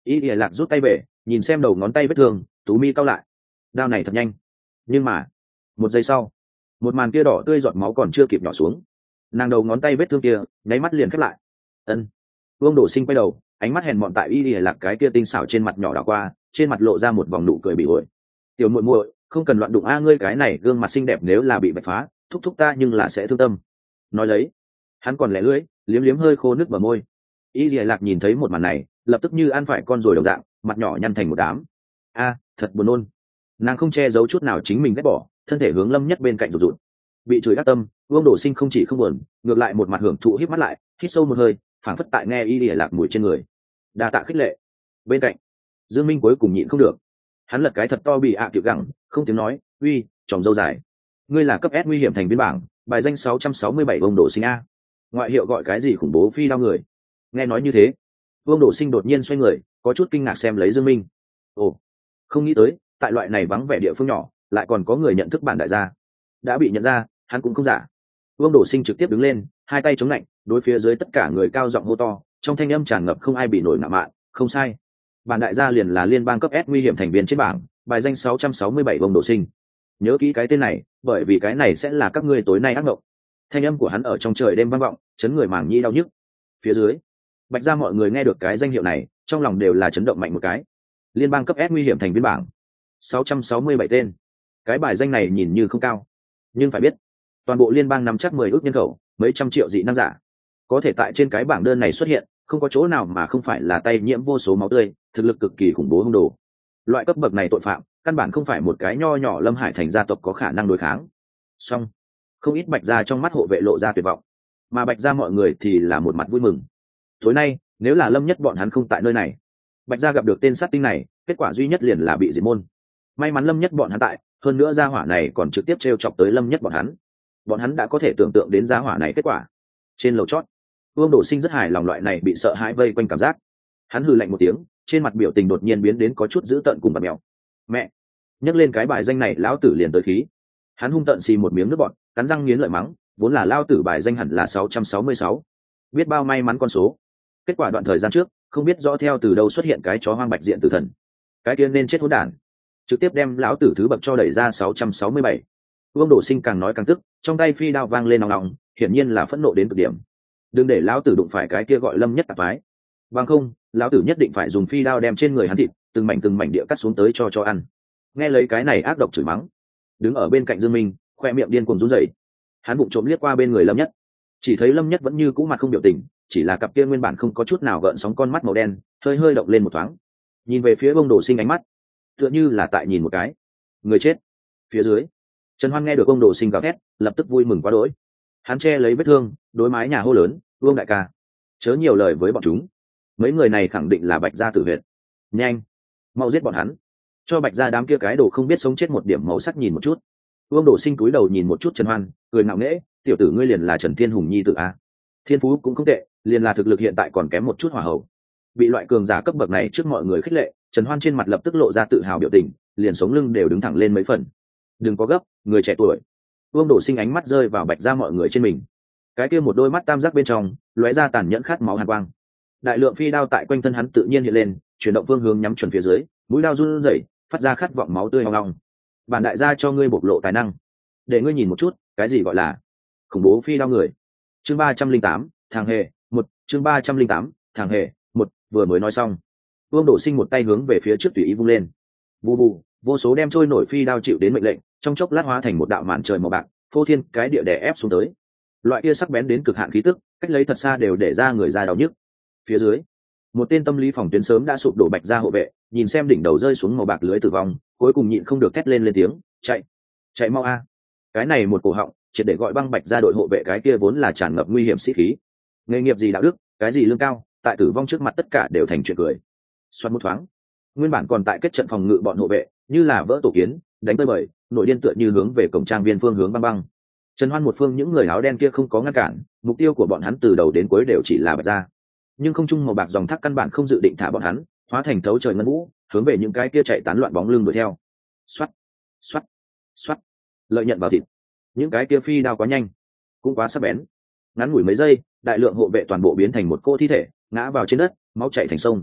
Y Lìa Lạc rút tay về, nhìn xem đầu ngón tay vết thương, tú mi cau lại. Đao này thật nhanh, nhưng mà một giây sau, một màn kia đỏ tươi giọt máu còn chưa kịp nhỏ xuống, nàng đầu ngón tay vết thương kia nháy mắt liền khép lại. Ân. Vương Đổ Sinh quay đầu, ánh mắt hèn mọn tại Y Lìa Lạc cái kia tinh xảo trên mặt nhỏ đảo qua, trên mặt lộ ra một vòng nụ cười bị ổi. Tiểu muội muội, không cần loạn đụng a, ngươi cái này gương mặt xinh đẹp nếu là bị bạch phá, thúc thúc ta nhưng là sẽ thương tâm. Nói lấy, hắn còn lẻ lưỡi, liếm liếm hơi khô nước bờ môi. Y Lìa Lạc nhìn thấy một màn này, lập tức như ăn phải con rồi đồng dạng, mặt nhỏ nhăn thành một đám. A, thật buồn nôn. Nàng không che giấu chút nào chính mình ghét bỏ, thân thể hướng Lâm Nhất bên cạnh rụt rụt. Bị chửi ác tâm, Vương Đổ Sinh không chỉ không buồn, ngược lại một mặt hưởng thụ híp mắt lại, hít sâu một hơi, phảng phất tại nghe Y Lìa Lạc mùi trên người. Đa tạ khích lệ. Bên cạnh, Dương Minh cuối cùng nhịn không được, hắn lật cái thật to bị ạ à kiểu gẳng, không tiếng nói, uy, tròm dâu dài, ngươi là cấp S nguy hiểm thành viên bảng, bài danh sáu trăm sáu mươi bảy Vương Đổ Sinh a. Ngoại hiệu gọi cái gì khủng bố phi đao người. Nghe nói như thế, Vương Đổ Sinh đột nhiên xoay người, có chút kinh ngạc xem lấy Dương Minh. Ồ, không nghĩ tới, tại loại này vắng vẻ địa phương nhỏ, lại còn có người nhận thức bản đại gia. Đã bị nhận ra, hắn cũng không giả. Vương Đổ Sinh trực tiếp đứng lên, hai tay chống lạnh, đối phía dưới tất cả người cao giọng hô to, trong thanh âm tràn ngập không ai bị nổi ngạo mạn, không sai. Bản đại gia liền là liên bang cấp S nguy hiểm thành viên trên bảng, bài danh sáu trăm sáu mươi bảy Vương Đổ Sinh. Nhớ kỹ cái tên này, bởi vì cái này sẽ là các ngươi tối nay ác mộng. Thanh âm của hắn ở trong trời đêm vang vọng, chấn người màng nhĩ đau nhức. Phía dưới, Bạch gia mọi người nghe được cái danh hiệu này, trong lòng đều là chấn động mạnh một cái. Liên bang cấp S nguy hiểm thành viên bảng, sáu trăm sáu mươi bảy tên. Cái bài danh này nhìn như không cao, nhưng phải biết, toàn bộ liên bang nắm chắc mười ước nhân khẩu, mấy trăm triệu dị năng giả, có thể tại trên cái bảng đơn này xuất hiện, không có chỗ nào mà không phải là tay nhiễm vô số máu tươi, thực lực cực kỳ khủng bố hung đồ. Loại cấp bậc này tội phạm, căn bản không phải một cái nho nhỏ Lâm Hải thành gia tộc có khả năng đối kháng. Song, không ít Bạch gia trong mắt hộ vệ lộ ra tuyệt vọng, mà Bạch gia mọi người thì là một mặt vui mừng. Tối nay, nếu là Lâm Nhất bọn hắn không tại nơi này, Bạch gia gặp được tên sát tinh này, kết quả duy nhất liền là bị diệt môn. May mắn Lâm Nhất bọn hắn tại, hơn nữa gia hỏa này còn trực tiếp trêu chọc tới Lâm Nhất bọn hắn. Bọn hắn đã có thể tưởng tượng đến gia hỏa này kết quả. Trên lầu chót, Vương Đổ Sinh rất hài lòng loại này bị sợ hãi vây quanh cảm giác. Hắn hừ lạnh một tiếng, trên mặt biểu tình đột nhiên biến đến có chút dữ tợn cùng bạt mèo. Mẹ, nhắc lên cái bài danh này lão tử liền tới khí. Hắn hung tợn xì một miếng nước bọt, cắn răng nghiến lợi mắng, vốn là lao tử bài danh hẳn là sáu trăm sáu mươi sáu. Biết bao may mắn con số. Kết quả đoạn thời gian trước, không biết rõ theo từ đâu xuất hiện cái chó hoang bạch diện tử thần. Cái kia nên chết hỗn đản. Trực tiếp đem lão tử thứ bậc cho đẩy ra sáu trăm sáu mươi bảy. Vương Đổ Sinh càng nói càng tức, trong tay phi đao vang lên nòng nòng, hiển nhiên là phẫn nộ đến cực điểm. Đừng để lão tử đụng phải cái kia gọi Lâm Nhất tạp phái. Bằng không, lão tử nhất định phải dùng phi đao đem trên người hắn thịt, từng mảnh từng mảnh địa cắt xuống tới cho cho ăn. Nghe lấy cái này ác độc chửi mắng, đứng ở bên cạnh Dương Minh, khoe miệng điên cuồng run rẩy. Hắn bụng trộm liếc qua bên người Lâm Nhất, chỉ thấy Lâm Nhất vẫn như cũ mặt không biểu tình, chỉ là cặp kia nguyên bản không có chút nào gợn sóng con mắt màu đen, hơi hơi động lên một thoáng. Nhìn về phía Vương Đổ Sinh ánh mắt, tựa như là tại nhìn một cái người chết. Phía dưới, Trần Hoan nghe được Vương Đổ Sinh gào thét, lập tức vui mừng quá đỗi. Hắn che lấy vết thương, đối mái nhà hô lớn, "Vương đại ca, chớ nhiều lời với bọn chúng. Mấy người này khẳng định là Bạch gia tử huyệt. Nhanh, mau giết bọn hắn, cho Bạch gia đám kia cái đồ không biết sống chết một điểm màu sắc nhìn một chút." Vương Đổ Sinh cúi đầu nhìn một chút Trần Hoan, cười ngạo nghễ, "Tiểu tử ngươi liền là Trần Thiên Hùng nhi tử a? Thiên phú cũng không tệ, liền là thực lực hiện tại còn kém một chút hỏa hậu." Bị loại cường giả cấp bậc này trước mọi người khích lệ, Trần Hoan trên mặt lập tức lộ ra tự hào biểu tình, liền sống lưng đều đứng thẳng lên mấy phần. "Đừng có gấp, người trẻ tuổi." Vương Đổ Sinh ánh mắt rơi vào Bạch gia mọi người trên mình, cái kia một đôi mắt tam giác bên trong lóe ra tàn nhẫn khát máu hàn quang. Đại lượng phi đao tại quanh thân hắn tự nhiên hiện lên, chuyển động phương hướng nhắm chuẩn phía dưới, mũi đao run rẩy, phát ra khát vọng máu tươi hoang long. "Bản đại gia cho ngươi bộc lộ tài năng, để ngươi nhìn một chút, cái gì gọi là khủng bố phi đao người." Chương ba trăm linh tám, thằng hề, một, chương ba trăm linh tám, thằng hề, một, vừa mới nói xong, Vương Đổ Sinh một tay hướng về phía trước tùy ý vung lên. Bù bù, vô số đem trôi nổi phi đao chịu đến mệnh lệnh, trong chốc lát hóa thành một đạo màn trời màu bạc, phô thiên cái địa đè ép xuống tới. Loại kia sắc bén đến cực hạn khí tức, cách lấy thật xa đều để ra người ra đau nhức. Phía dưới, một tên tâm lý phòng tuyến sớm đã sụp đổ Bạch gia hộ vệ, nhìn xem đỉnh đầu rơi xuống màu bạc lưới tử vong, cuối cùng nhịn không được thét lên lên tiếng, "Chạy, chạy mau a!" Cái này một cổ họng, triệt để gọi băng Bạch gia đội hộ vệ cái kia vốn là tràn ngập nguy hiểm sĩ khí. Nghề nghiệp gì đạo đức, cái gì lương cao, tại tử vong trước mặt tất cả đều thành chuyện cười. Xoát một thoáng, nguyên bản còn tại kết trận phòng ngự bọn hộ vệ, như là vỡ tổ kiến, đánh tơi bời, nổi điên tựa như hướng về cổng trang viên phương hướng băng băng. Trần Hoan một phương những người áo đen kia không có ngăn cản, mục tiêu của bọn hắn từ đầu đến cuối đều chỉ là Bạch gia. Nhưng không trung màu bạc dòng thác căn bản không dự định thả bọn hắn, hóa thành thấu trời ngân vũ, hướng về những cái kia chạy tán loạn bóng lưng đuổi theo. Xoát, xoát, xoát, lợi nhận vào thịt. Những cái kia phi đao quá nhanh, cũng quá sắc bén. Ngắn ngủi mấy giây, đại lượng hộ vệ toàn bộ biến thành một cô thi thể, ngã vào trên đất, máu chảy thành sông.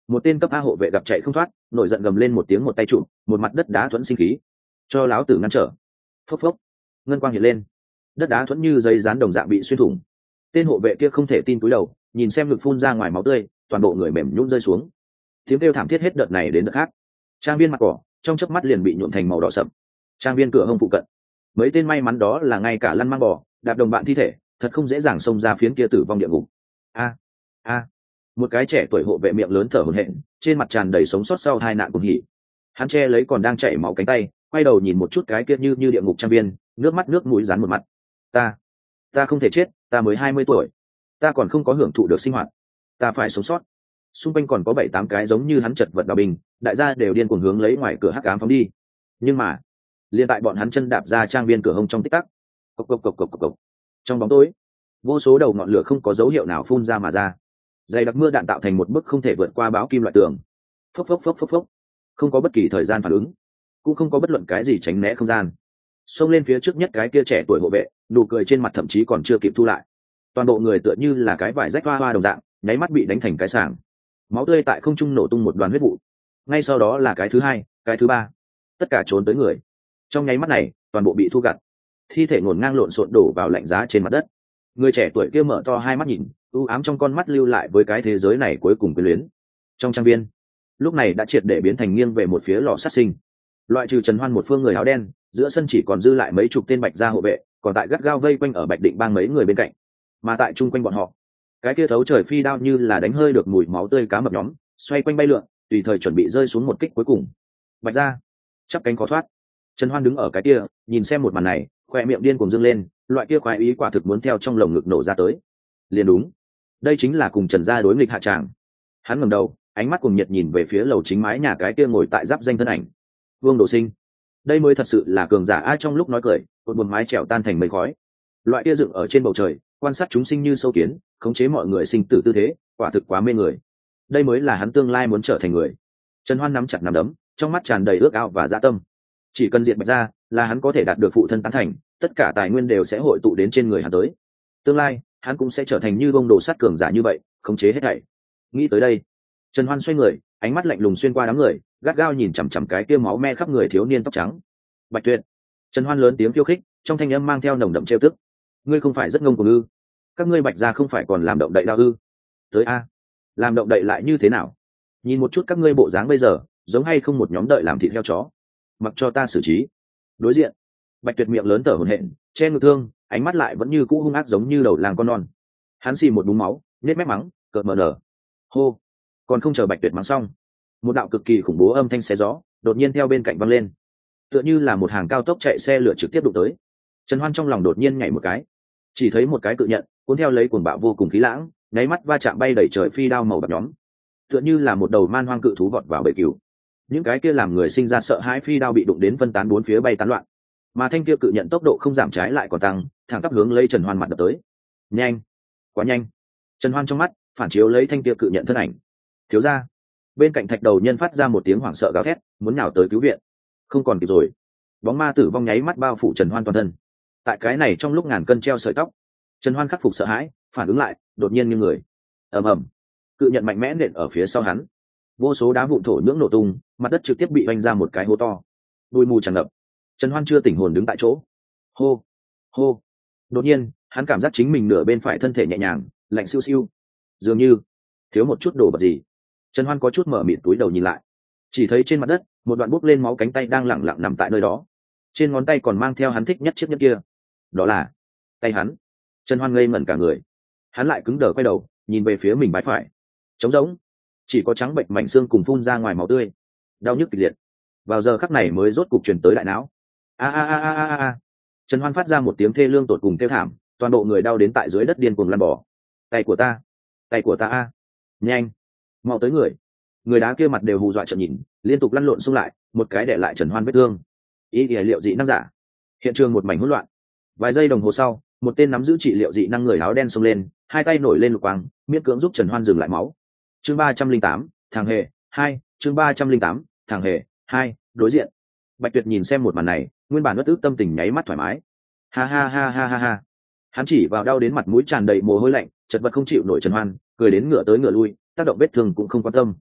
một tên cấp a hộ vệ gặp chạy không thoát, nổi giận gầm lên một tiếng, một tay trụ một mặt đất đá thuẫn sinh khí, cho láo tử ngăn trở. Phốc phốc, ngân quang hiện lên, đất đá thuẫn như dây dán đồng dạng bị xuyên thủng. Tên hộ vệ kia không thể tin, cúi đầu nhìn xem ngực phun ra ngoài máu tươi, toàn bộ người mềm nhũn rơi xuống. Tiếng kêu thảm thiết hết đợt này đến đợt khác. Trang viên mặt cỏ trong chớp mắt liền bị nhuộm thành màu đỏ sậm. Trang viên cửa hông phụ cận, mấy tên may mắn đó là ngay cả lăn mang bò đạp đồng bạn thi thể, thật không dễ dàng xông ra phiến kia tử vong địa ngục. A a, một cái trẻ tuổi hộ vệ miệng lớn thở hổn hển, trên mặt tràn đầy sống sót sau hai nạn cuồng hỉ. Hắn che lấy còn đang chảy máu cánh tay, quay đầu nhìn một chút cái kia như như địa ngục trang viên, nước mắt nước mũi dán một mặt. Ta, ta không thể chết, ta mới hai mươi tuổi, ta còn không có hưởng thụ được sinh hoạt, ta phải sống sót. Xung quanh còn có bảy tám cái giống như hắn chật vật đào bình, đại gia đều điên cuồng hướng lấy ngoài cửa hắc ám phóng đi. Nhưng mà liền tại bọn hắn chân đạp ra trang viên cửa hông trong tích tắc, cộc cộc cộc cộc cộc cộc, trong bóng tối vô số đầu ngọn lửa không có dấu hiệu nào phun ra mà ra, dày đặc mưa đạn tạo thành một bức không thể vượt qua báo kim loại tường. Phốc phốc phốc phốc phốc, không có bất kỳ thời gian phản ứng, cũng không có bất luận cái gì tránh né không gian. Xông lên phía trước nhất cái kia trẻ tuổi hộ vệ, nụ cười trên mặt thậm chí còn chưa kịp thu lại, toàn bộ người tựa như là cái vải rách hoa hoa đồng dạng, nháy mắt bị đánh thành cái sàng, máu tươi tại không trung nổ tung một đoàn huyết vụ. Ngay sau đó là cái thứ hai, cái thứ ba, tất cả trốn tới người. Trong nháy mắt này toàn bộ bị thu gặt, thi thể ngổn ngang lộn xộn đổ vào lạnh giá trên mặt đất. Người trẻ tuổi kia mở to hai mắt nhìn, u ám trong con mắt lưu lại với cái thế giới này cuối cùng quyến luyến. Trong trang viên lúc này đã triệt để biến thành nghiêng về một phía lò sát sinh. Loại trừ Trần Hoan một phương người áo đen, giữa sân chỉ còn dư lại mấy chục tên bạch gia hộ vệ, còn tại gắt gao vây quanh ở Bạch Định Bang mấy người bên cạnh. Mà tại chung quanh bọn họ, cái kia thấu trời phi đao như là đánh hơi được mùi máu tươi cá mập nhóm, xoay quanh bay lượn, tùy thời chuẩn bị rơi xuống một kích cuối cùng. Bạch gia chắp cánh khó thoát. Trần Hoan đứng ở cái kia, nhìn xem một màn này, khoe miệng điên cuồng dâng lên, loại kia khoái ý quả thực muốn theo trong lồng ngực nổ ra tới. Liền đúng, đây chính là cùng Trần gia đối nghịch hạ tràng. Hắn ngẩng đầu, ánh mắt cuồng nhiệt nhìn về phía lầu chính mái nhà cái kia ngồi tại giáp danh thân ảnh, Vương Đồ Sinh. Đây mới thật sự là cường giả ai. Trong lúc nói cười, một buồn mái trèo tan thành mây khói. Loại kia dựng ở trên bầu trời, quan sát chúng sinh như sâu kiến, khống chế mọi người sinh tử tư thế, quả thực quá mê người. Đây mới là hắn tương lai muốn trở thành người. Trần Hoan nắm chặt nắm đấm, trong mắt tràn đầy ước ao và dã tâm. Chỉ cần diệt Bạch gia, là hắn có thể đạt được phụ thân tán thành, tất cả tài nguyên đều sẽ hội tụ đến trên người hắn tới. Tương lai, hắn cũng sẽ trở thành như bông đồ sắt cường giả như vậy, khống chế hết thảy. Nghĩ tới đây, Trần Hoan xoay người, ánh mắt lạnh lùng xuyên qua đám người, gắt gao nhìn chằm chằm cái kia máu me khắp người thiếu niên tóc trắng. Bạch Tuyệt. Trần Hoan lớn tiếng khiêu khích, trong thanh âm mang theo nồng đậm trêu tức. Ngươi không phải rất ngông cuồng ư? Các ngươi Bạch gia không phải còn làm động đậy đao ư? Tới a, làm động đậy lại như thế nào? Nhìn một chút các ngươi bộ dáng bây giờ, giống hay không một nhóm đợi làm thịt heo chó? Mặc cho ta xử trí. Đối diện, Bạch Tuyệt miệng lớn thở hổn hển, che ngực thương, ánh mắt lại vẫn như cũ hung ác giống như đầu làng con non. Hắn xì một búng máu, nết mép mắng, cợt mờ nở. Hô. Còn không chờ Bạch Tuyệt mắng xong, một đạo cực kỳ khủng bố âm thanh xé gió đột nhiên theo bên cạnh văng lên, tựa như là một hàng cao tốc chạy xe lửa trực tiếp đụng tới. Trần Hoan trong lòng đột nhiên nhảy một cái, chỉ thấy một cái cự nhận cuốn theo lấy cuồng bạo vô cùng khí lãng, nháy mắt va chạm bay đẩy trời phi đao màu bạc nhóm, tựa như là một đầu man hoang cự thú vọt vào bể cừu. Những cái kia làm người sinh ra sợ hãi phi đao bị đụng đến phân tán bốn phía bay tán loạn, mà thanh kia cự nhận tốc độ không giảm trái lại còn tăng, thẳng tắp hướng lấy Trần Hoan mặt đập tới. Nhanh, quá nhanh. Trần Hoan trong mắt phản chiếu lấy thanh kia cự nhận thân ảnh. Thiếu gia. Bên cạnh thạch đầu nhân phát ra một tiếng hoảng sợ gào thét, muốn nhào tới cứu viện. Không còn kịp rồi. Bóng ma tử vong nháy mắt bao phủ Trần Hoan toàn thân. Tại cái này trong lúc ngàn cân treo sợi tóc, Trần Hoan khắc phục sợ hãi, phản ứng lại, đột nhiên như người. Ầm ầm. Cự nhận mạnh mẽ nện ở phía sau hắn. Vô số đá vụn thổ nhưỡng nổ tung, mặt đất trực tiếp bị vanh ra một cái hố to. Bụi mù tràn ngập. Trần Hoan chưa tỉnh hồn đứng tại chỗ. Hô, hô. Đột nhiên, hắn cảm giác chính mình nửa bên phải thân thể nhẹ nhàng, lạnh siêu siêu. Dường như thiếu một chút đồ vật gì. Trần Hoan có chút mở mịt túi đầu nhìn lại, chỉ thấy trên mặt đất một đoạn bốc lên máu cánh tay đang lặng lặng nằm tại nơi đó, trên ngón tay còn mang theo hắn thích nhất chiếc nhẫn kia. Đó là tay hắn. Trần Hoan ngây ngẩn cả người, hắn lại cứng đờ quay đầu nhìn về phía mình bái phải, trống rỗng, chỉ có trắng bệnh mảnh xương cùng phun ra ngoài máu tươi, đau nhức kịch liệt. Vào giờ khắc này mới rốt cục truyền tới đại não. A a a a a a. Trần Hoan phát ra một tiếng thê lương tột cùng kêu thảm, toàn bộ người đau đến tại dưới đất điên cuồng lăn bò. Tay của ta, tay của ta a. Nhanh, mau tới người. Người đá kia mặt đều hù dọa trợn nhìn, liên tục lăn lộn xung lại, một cái để lại Trần Hoan vết thương. Ý thì liệu dị năng giả. Hiện trường một mảnh hỗn loạn. Vài giây đồng hồ sau, một tên nắm giữ trị liệu dị năng người áo đen xông lên, hai tay nổi lên lục quang, miễn cưỡng giúp Trần Hoan dừng lại máu. Chương ba trăm linh tám, thằng hề, hai, chương ba trăm linh tám, thằng hề, hai, đối diện. Bạch Tuyệt nhìn xem một màn này, nguyên bản uất ức tâm tình nháy mắt thoải mái. Ha ha ha ha ha ha. Hắn chỉ vào đau đến mặt mũi tràn đầy mồ hôi lạnh, chật vật không chịu nổi Trần Hoan, cười đến ngựa tới ngựa lui, tác động vết thương cũng không quan tâm.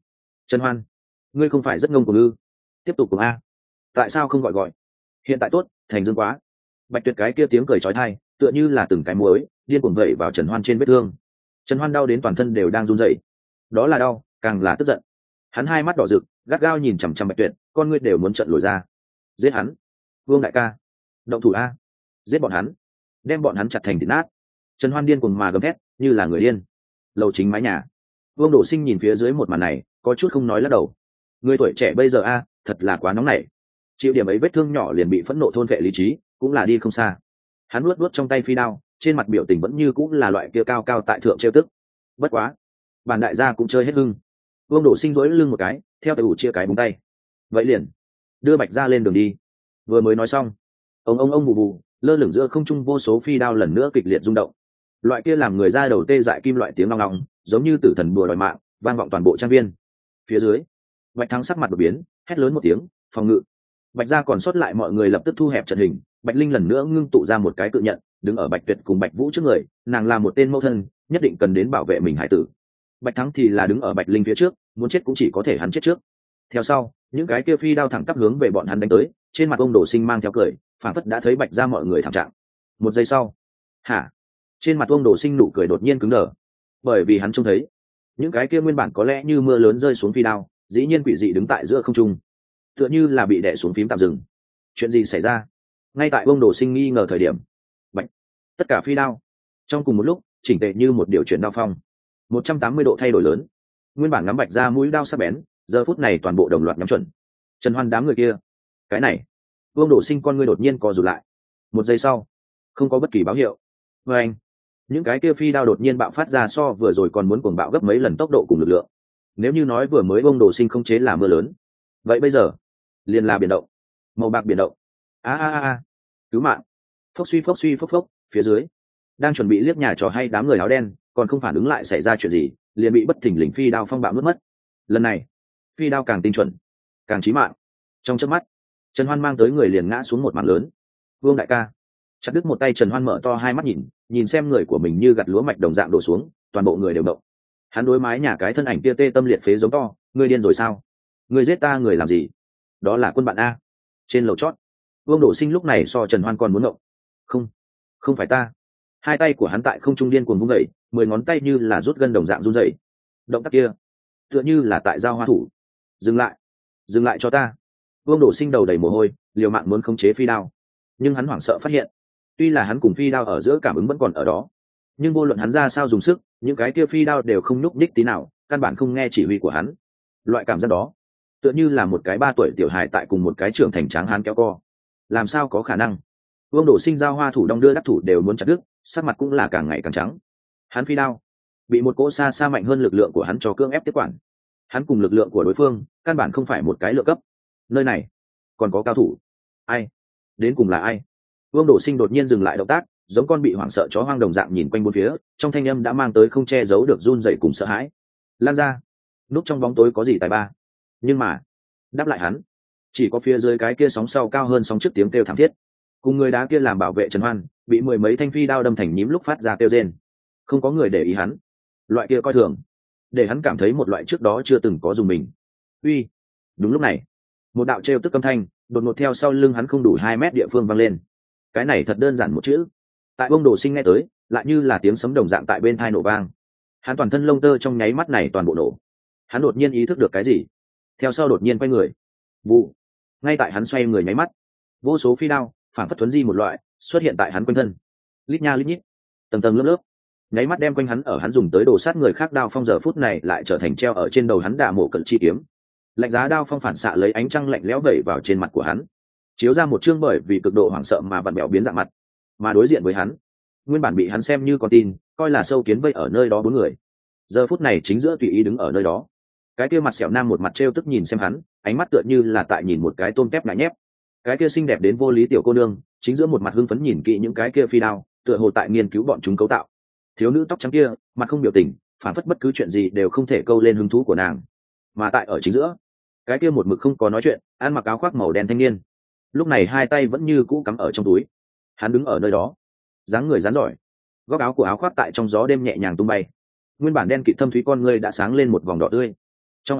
Trần Hoan, ngươi không phải rất ngông cuồng ư? Tiếp tục cùng a. Tại sao không gọi gọi? Hiện tại tốt, thành dương quá. Bạch Tuyệt cái kia tiếng cười chói tai, tựa như là từng cái muối điên cuồng vẩy vào Trần Hoan trên vết thương. Trần Hoan đau đến toàn thân đều đang run rẩy. Đó là đau, càng là tức giận. Hắn hai mắt đỏ rực, gắt gao nhìn chằm chằm Bạch Tuyệt, con ngươi đều muốn trợn lồi ra. Giết hắn, Vương đại ca, động thủ a, giết bọn hắn, đem bọn hắn chặt thành thịt nát. Trần Hoan điên cuồng mà gầm thét, như là người điên. Lầu chính mái nhà, Vương Đổ Sinh nhìn phía dưới một màn này, có chút không nói lắc đầu. Người tuổi trẻ bây giờ a, thật là quá nóng nảy. Chịu điểm ấy vết thương nhỏ liền bị phẫn nộ thôn vệ lý trí, cũng là đi không xa. Hắn nuốt nuốt trong tay phi đao, trên mặt biểu tình vẫn như cũng là loại kia cao cao tại thượng trêu tức. Bất quá, bản đại gia cũng chơi hết hưng. Vương Đổ Sinh rối lưng một cái, theo tay ủ chia cái búng tay. Vậy liền, đưa Bạch gia lên đường đi. Vừa mới nói xong, ông ông ông bù bù, lơ lửng giữa không trung vô số phi đao lần nữa kịch liệt rung động. Loại kia làm người ra đầu tê dại kim loại tiếng long long, giống như tử thần bùa đòi mạng, vang vọng toàn bộ trang viên. Phía dưới, Bạch Thắng sắc mặt đột biến, hét lớn một tiếng, phòng ngự. Bạch gia còn sót lại mọi người lập tức thu hẹp trận hình, Bạch Linh lần nữa ngưng tụ ra một cái cự nhận, đứng ở Bạch Tuyệt cùng Bạch Vũ trước người, nàng là một tên mẫu thân, nhất định cần đến bảo vệ mình hải tử. Bạch Thắng thì là đứng ở Bạch Linh phía trước, muốn chết cũng chỉ có thể hắn chết trước. Theo sau, những cái kia phi đao thẳng tắp hướng về bọn hắn đánh tới, trên mặt ông Đồ Sinh mang theo cười, phản phất đã thấy Bạch gia mọi người thảm trạng. Một giây sau, hả? Trên mặt ông Đồ Sinh nụ cười đột nhiên cứng đờ, bởi vì hắn trông thấy những cái kia nguyên bản có lẽ như mưa lớn rơi xuống phi đao, dĩ nhiên quỷ dị đứng tại giữa không trung, tựa như là bị đè xuống phím tạm dừng. Chuyện gì xảy ra? Ngay tại ông Đồ Sinh nghi ngờ thời điểm, Bạch, tất cả phi đao trong cùng một lúc chỉnh tề như một điều chuyển đao phong, một trăm tám mươi độ thay đổi lớn. Nguyên bản ngắm Bạch ra mũi đao sắc bén, giờ phút này toàn bộ đồng loạt nhắm chuẩn Trần Hoan đám người kia. Cái này, Vương Đồ Sinh con ngươi đột nhiên co rụt lại. Một giây sau, không có bất kỳ báo hiệu, với anh, những cái kia phi đao đột nhiên bạo phát ra so vừa rồi còn muốn cuồng bạo gấp mấy lần tốc độ cùng lực lượng. Nếu như nói vừa mới Vương Đồ Sinh không chế là mưa lớn, vậy bây giờ liền là biển động, màu bạc biển động. A a a, cứu mạng! Phốc suy phốc suy phốc phốc, phía dưới đang chuẩn bị liếc nhà trò hay đám người áo đen còn không phản ứng lại xảy ra chuyện gì, liền bị bất thình lình phi đao phong bạo nuốt mất. Lần này, phi đao càng tinh chuẩn, càng chí mạng. Trong chớp mắt, Trần Hoan mang tới người liền ngã xuống một mảng lớn. Vương đại ca, chặt đứt một tay. Trần Hoan mở to hai mắt nhìn, nhìn xem người của mình như gặt lúa mạch đồng dạng đổ xuống, toàn bộ người đều động. Hắn đối mái nhà cái thân ảnh kia tê tâm liệt phế giống to, ngươi điên rồi sao? Ngươi giết ta người làm gì? Đó là quân bạn a. Trên lầu chót, Vương Đổ Sinh lúc này so Trần Hoan còn muốn ngộng. Không, không phải ta. Hai tay của hắn tại không trung điên cuồng vung dậy, mười ngón tay như là rút gân đồng dạng run rẩy. Động tác kia, tựa như là tại giao hoa thủ. Dừng lại, dừng lại cho ta. Vương Đổ Sinh đầu đầy mồ hôi, liều mạng muốn khống chế phi đao, nhưng hắn hoảng sợ phát hiện, tuy là hắn cùng phi đao ở giữa cảm ứng vẫn còn ở đó, nhưng vô luận hắn ra sao dùng sức, những cái kia phi đao đều không nhúc nhích tí nào, căn bản không nghe chỉ huy của hắn. Loại cảm giác đó, tựa như là một cái ba tuổi tiểu hài tại cùng một cái trưởng thành tráng hán kéo co. Làm sao có khả năng? Vương Đổ Sinh giao hoa thủ đong đưa đắc thủ đều muốn chặt đứt, sắc mặt cũng là càng ngày càng trắng. Hắn phi đao bị một cỗ xa xa mạnh hơn lực lượng của hắn cho cưỡng ép tiếp quản. Hắn cùng lực lượng của đối phương căn bản không phải một cái lượng cấp. Nơi này còn có cao thủ. Ai? Đến cùng là ai? Vương Đổ Sinh đột nhiên dừng lại động tác, giống con bị hoảng sợ chó hoang đồng dạng nhìn quanh bốn phía, trong thanh âm đã mang tới không che giấu được run rẩy cùng sợ hãi. Lan ra, núp trong bóng tối có gì tài ba? Nhưng mà, đáp lại hắn, chỉ có phía dưới cái kia sóng sau cao hơn sóng trước tiếng kêu thảm thiết. Cùng người đá kia làm bảo vệ Trần Hoan, bị mười mấy thanh phi đao đâm thành nhím lúc phát ra kêu rên. Không có người để ý hắn. Loại kia coi thường, để hắn cảm thấy một loại trước đó chưa từng có dùng mình. Uy! Đúng lúc này, một đạo trêu tức âm thanh đột ngột theo sau lưng hắn không đủ hai mét địa phương vang lên. Cái này thật đơn giản một chữ, tại Vương Đồ Sinh nghe tới lại như là tiếng sấm đồng dạng tại bên tai nổ vang. Hắn toàn thân lông tơ trong nháy mắt này toàn bộ nổ. Hắn đột nhiên ý thức được cái gì, theo sau đột nhiên quay người. Vụ! Ngay tại hắn xoay người nháy mắt, vô số phi đao phản phất thuấn di một loại xuất hiện tại hắn quanh thân, lít nha lít nhít, tầng tầng lớp lớp, nháy mắt đem quanh hắn ở hắn dùng tới đồ sát người khác đao phong giờ phút này lại trở thành treo ở trên đầu hắn đả mổ cận chi kiếm. Lạnh giá đao phong phản xạ lấy ánh trăng lạnh lẽo vẩy vào trên mặt của hắn, chiếu ra một chương bởi vì cực độ hoảng sợ mà vặn bẹo biến dạng mặt. Mà đối diện với hắn, nguyên bản bị hắn xem như con tin coi là sâu kiến vây ở nơi đó bốn người, giờ phút này chính giữa tùy ý đứng ở nơi đó. Cái kia mặt sẹo nam một mặt trêu tức nhìn xem hắn, ánh mắt tựa như là tại nhìn một cái tôm tép ngại nhép. Cái kia xinh đẹp đến vô lý tiểu cô nương chính giữa một mặt hưng phấn nhìn kỹ những cái kia phi đao, tựa hồ tại nghiên cứu bọn chúng cấu tạo. Thiếu nữ tóc trắng kia mặt không biểu tình, phản phất bất cứ chuyện gì đều không thể câu lên hứng thú của nàng. Mà tại ở chính giữa, cái kia một mực không có nói chuyện, ăn mặc áo khoác màu đen thanh niên, lúc này hai tay vẫn như cũ cắm ở trong túi. Hắn đứng ở nơi đó, dáng người rắn giỏi, góc áo của áo khoác tại trong gió đêm nhẹ nhàng tung bay. Nguyên bản đen kịt thâm thúy con ngươi đã sáng lên một vòng đỏ tươi, trong ánh mắt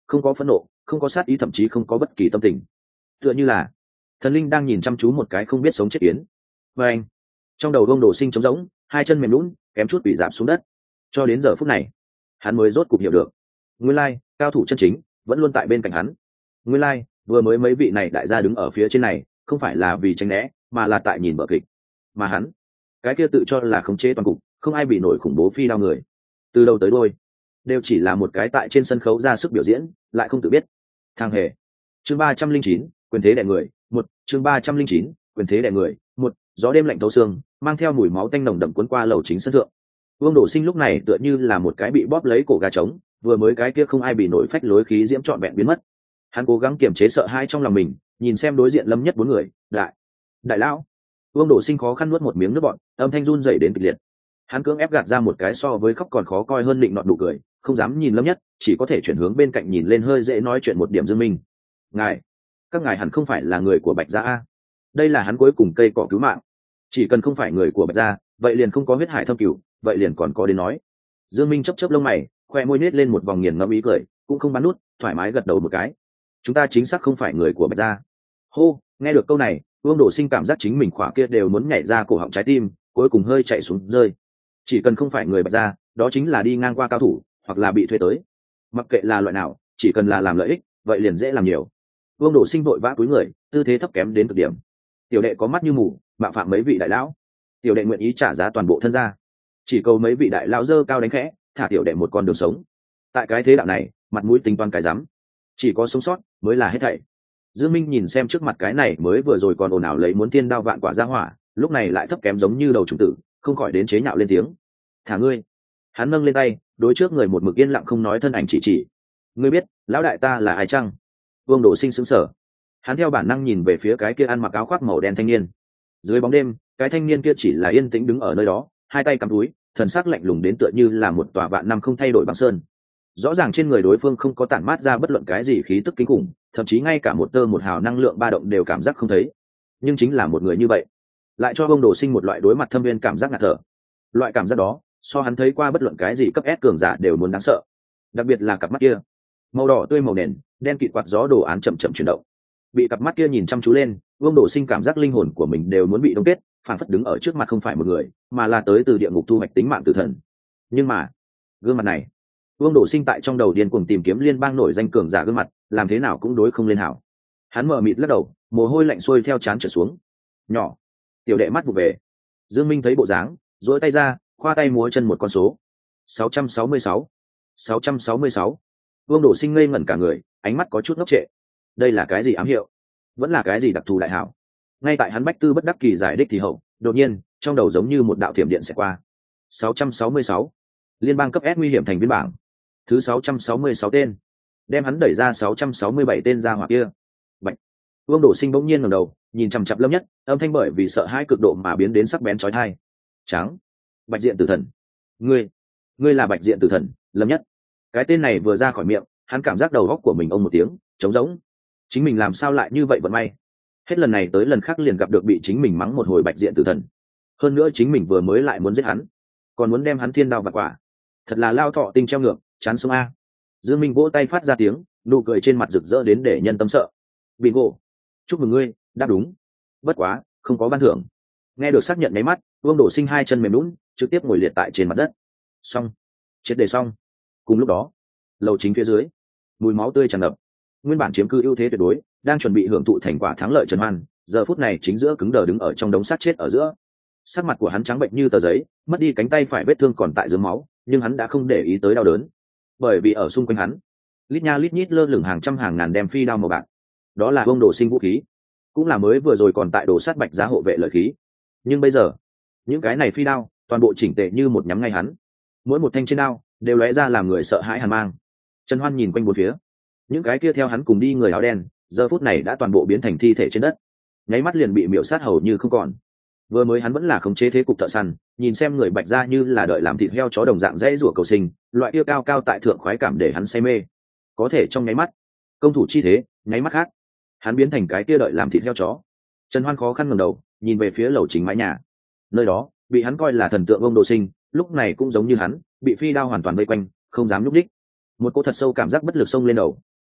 không có phẫn nộ, không có sát ý, thậm chí không có bất kỳ tâm tình, tựa như là thần linh đang nhìn chăm chú một cái không biết sống chết kiến. Và anh trong đầu Vương Đồ Sinh trống rỗng, hai chân mềm lún kém chút bị giảm xuống đất. Cho đến giờ phút này hắn mới rốt cục hiểu được, nguyên lai cao thủ chân chính vẫn luôn tại bên cạnh hắn. Nguyên lai vừa mới mấy vị này đại gia đứng ở phía trên này không phải là vì tranh né, mà là tại nhìn vở kịch. Mà hắn cái kia tự cho là khống chế toàn cục, không ai bị nổi khủng bố phi đao người, từ đầu tới đôi đều chỉ là một cái tại trên sân khấu ra sức biểu diễn, lại không tự biết. Thang hề. Chương ba trăm linh chín, quyền thế đè người, một. Chương ba trăm linh chín, quyền thế đè người, một. Gió đêm lạnh thấu xương, mang theo mùi máu tanh nồng đậm cuốn qua lầu chính sân thượng. Vương Đổ Sinh lúc này tựa như là một cái bị bóp lấy cổ gà trống, vừa mới cái kia không ai bị nổi phách lối khí diễm trọn vẹn biến mất. Hắn cố gắng kiềm chế sợ hãi trong lòng mình, nhìn xem đối diện Lâm Nhất bốn người, đại, đại lão. Vương Đổ Sinh khó khăn nuốt một miếng nước bọt, âm thanh run rẩy đến kịch liệt. Hắn cưỡng ép gạt ra một cái so với khóc còn khó coi hơn định nọt nụ cười, không dám nhìn Lâm Nhất, chỉ có thể chuyển hướng bên cạnh nhìn lên hơi dễ nói chuyện một điểm Dương Minh. Ngài, các ngài hẳn không phải là người của Bạch gia a? Đây là hắn cuối cùng cây cỏ cứu mạng. Chỉ cần không phải người của Bạch gia, vậy liền không có huyết hải thâm cửu, vậy liền còn có đến nói. Dương Minh chớp chớp lông mày, khoe môi nết lên một vòng nghiền ngẫm ý cười, cũng không bắn nút, thoải mái gật đầu một cái. Chúng ta chính xác không phải người của Bạch gia. Hô, nghe được câu này, Vương Đổ Sinh cảm giác chính mình khỏa kia đều muốn nhảy ra cổ họng trái tim, cuối cùng hơi chạy xuống rơi. Chỉ cần không phải người Bạch gia, đó chính là đi ngang qua cao thủ, hoặc là bị thuê tới. Mặc kệ là loại nào, chỉ cần là làm lợi ích, vậy liền dễ làm nhiều. Vương Đổ Sinh vội vã cúi người, tư thế thấp kém đến cực điểm. Tiểu đệ có mắt như mù, mạo phạm mấy vị đại lão, tiểu đệ nguyện ý trả giá toàn bộ thân gia, chỉ cầu mấy vị đại lão dơ cao đánh khẽ, thả tiểu đệ một con đường sống. Tại cái thế đạo này, mặt mũi tính toán cái rắm, chỉ có sống sót mới là hết thảy. Dương Minh nhìn xem trước mặt cái này mới vừa rồi còn ồn ào lấy muốn tiên đao vạn quả ra hỏa, lúc này lại thấp kém giống như đầu trùng tử, không khỏi đến chế nhạo lên tiếng. Thả ngươi! Hắn nâng lên tay, đối trước người một mực yên lặng không nói thân ảnh chỉ chỉ. Ngươi biết lão đại ta là ai chăng? Vương Đổ Sinh sững sờ. Hắn theo bản năng nhìn về phía cái kia ăn mặc áo khoác màu đen thanh niên. Dưới bóng đêm, cái thanh niên kia chỉ là yên tĩnh đứng ở nơi đó, hai tay cầm túi, thần sắc lạnh lùng đến tựa như là một tòa vạn năm không thay đổi băng sơn. Rõ ràng trên người đối phương không có tản mát ra bất luận cái gì khí tức kinh khủng, thậm chí ngay cả một tơ một hào năng lượng ba động đều cảm giác không thấy. Nhưng chính là một người như vậy, lại cho Vương Đồ Sinh một loại đối mặt thâm viên cảm giác ngạt thở. Loại cảm giác đó, so hắn thấy qua bất luận cái gì cấp S cường giả đều muốn đáng sợ. Đặc biệt là cặp mắt kia, màu đỏ tươi màu nền, đen kịt quạt gió đồ án chậm chậm chuyển động. Bị cặp mắt kia nhìn chăm chú lên, Vương Đồ Sinh cảm giác linh hồn của mình đều muốn bị đông kết, phản phất đứng ở trước mặt không phải một người, mà là tới từ địa ngục thu hoạch tính mạng tử thần. Nhưng mà, gương mặt này, Vương Đồ Sinh tại trong đầu điên cuồng tìm kiếm liên bang nổi danh cường giả gương mặt, làm thế nào cũng đối không lên hảo. Hắn mở mịt lắc đầu, mồ hôi lạnh xuôi theo trán trở xuống. Nhỏ, tiểu đệ mắt vụ về. Dương Minh thấy bộ dáng, duỗi tay ra, khoa tay múa chân một con số. sáu trăm sáu mươi sáu. sáu trăm sáu mươi sáu. Vương Đồ Sinh ngây ngẩn cả người, ánh mắt có chút ngốc trệ. Đây là cái gì ám hiệu? Vẫn là cái gì đặc thù đại hảo? Ngay tại hắn bách tư bất đắc kỳ giải đích thì hậu, đột nhiên, trong đầu giống như một đạo thiểm điện sẽ qua. sáu trăm sáu mươi sáu. Liên bang cấp S nguy hiểm thành viên bảng. Thứ sáu trăm sáu mươi sáu tên. Đem hắn đẩy ra sáu trăm sáu mươi bảy tên ra hỏa kia. Bạch. Vương Đổ Sinh bỗng nhiên ngẩng đầu, nhìn chằm chằm Lâm Nhất, âm thanh bởi vì sợ hãi cực độ mà biến đến sắc bén chói tai. Trắng. Bạch Diện Tử Thần. Ngươi, ngươi là Bạch Diện Tử Thần, Lâm Nhất. Cái tên này vừa ra khỏi miệng, hắn cảm giác đầu óc của mình ông một tiếng, trống rỗng. Chính mình làm sao lại như vậy vận may? Hết lần này tới lần khác liền gặp được bị chính mình mắng một hồi Bạch Diện Tử Thần. Hơn nữa chính mình vừa mới lại muốn giết hắn, còn muốn đem hắn thiên đao vạn quả. Thật là lao thọ tinh treo ngược, chán sống a. Dương Minh vỗ tay phát ra tiếng, nụ cười trên mặt rực rỡ đến để nhân tâm sợ. Bingo, chúc mừng ngươi, đáp đúng. Bất quá, không có ban thưởng. Nghe được xác nhận nháy mắt, Vương Đổ Sinh hai chân mềm nhũn, trực tiếp ngồi liệt tại trên mặt đất. Xong, chết đề xong. Cùng lúc đó, lầu chính phía dưới, mùi máu tươi tràn ngập. Nguyên bản chiếm cư ưu thế tuyệt đối, đang chuẩn bị hưởng thụ thành quả thắng lợi Trần Hoan, giờ phút này chính giữa cứng đờ đứng ở trong đống xác chết ở giữa. Sắc mặt của hắn trắng bệnh như tờ giấy, mất đi cánh tay phải vết thương còn tại dưới máu, nhưng hắn đã không để ý tới đau đớn, bởi vì ở xung quanh hắn, lít nha lít nhít lơ lửng hàng trăm hàng ngàn đem phi đao màu bạc. Đó là Vương Đồ Sinh vũ khí, cũng là mới vừa rồi còn tại đồ sát Bạch giá hộ vệ lợi khí. Nhưng bây giờ, những cái này phi đao, toàn bộ chỉnh tề như một nhắm ngay hắn. Mỗi một thanh trên đao đều lóe ra làm người sợ hãi hàn mang. Trần Hoan nhìn quanh bốn phía, những cái kia theo hắn cùng đi người áo đen, giờ phút này đã toàn bộ biến thành thi thể trên đất, nháy mắt liền bị miểu sát hầu như không còn. Vừa mới hắn vẫn là khống chế thế cục thợ săn, nhìn xem người Bạch gia như là đợi làm thịt heo chó đồng dạng dễ rủa cầu sinh, loại kia cao cao tại thượng khoái cảm để hắn say mê. Có thể trong nháy mắt, công thủ chi thế, nháy mắt khác, hắn biến thành cái kia đợi làm thịt heo chó. Trần Hoan khó khăn ngẩng đầu, nhìn về phía lầu chính mái nhà. Nơi đó, bị hắn coi là thần tượng Vương Đồ Sinh, lúc này cũng giống như hắn, bị phi đao hoàn toàn vây quanh, không dám nhúc nhích. Một cô thật sâu cảm giác bất lực xông lên đầu,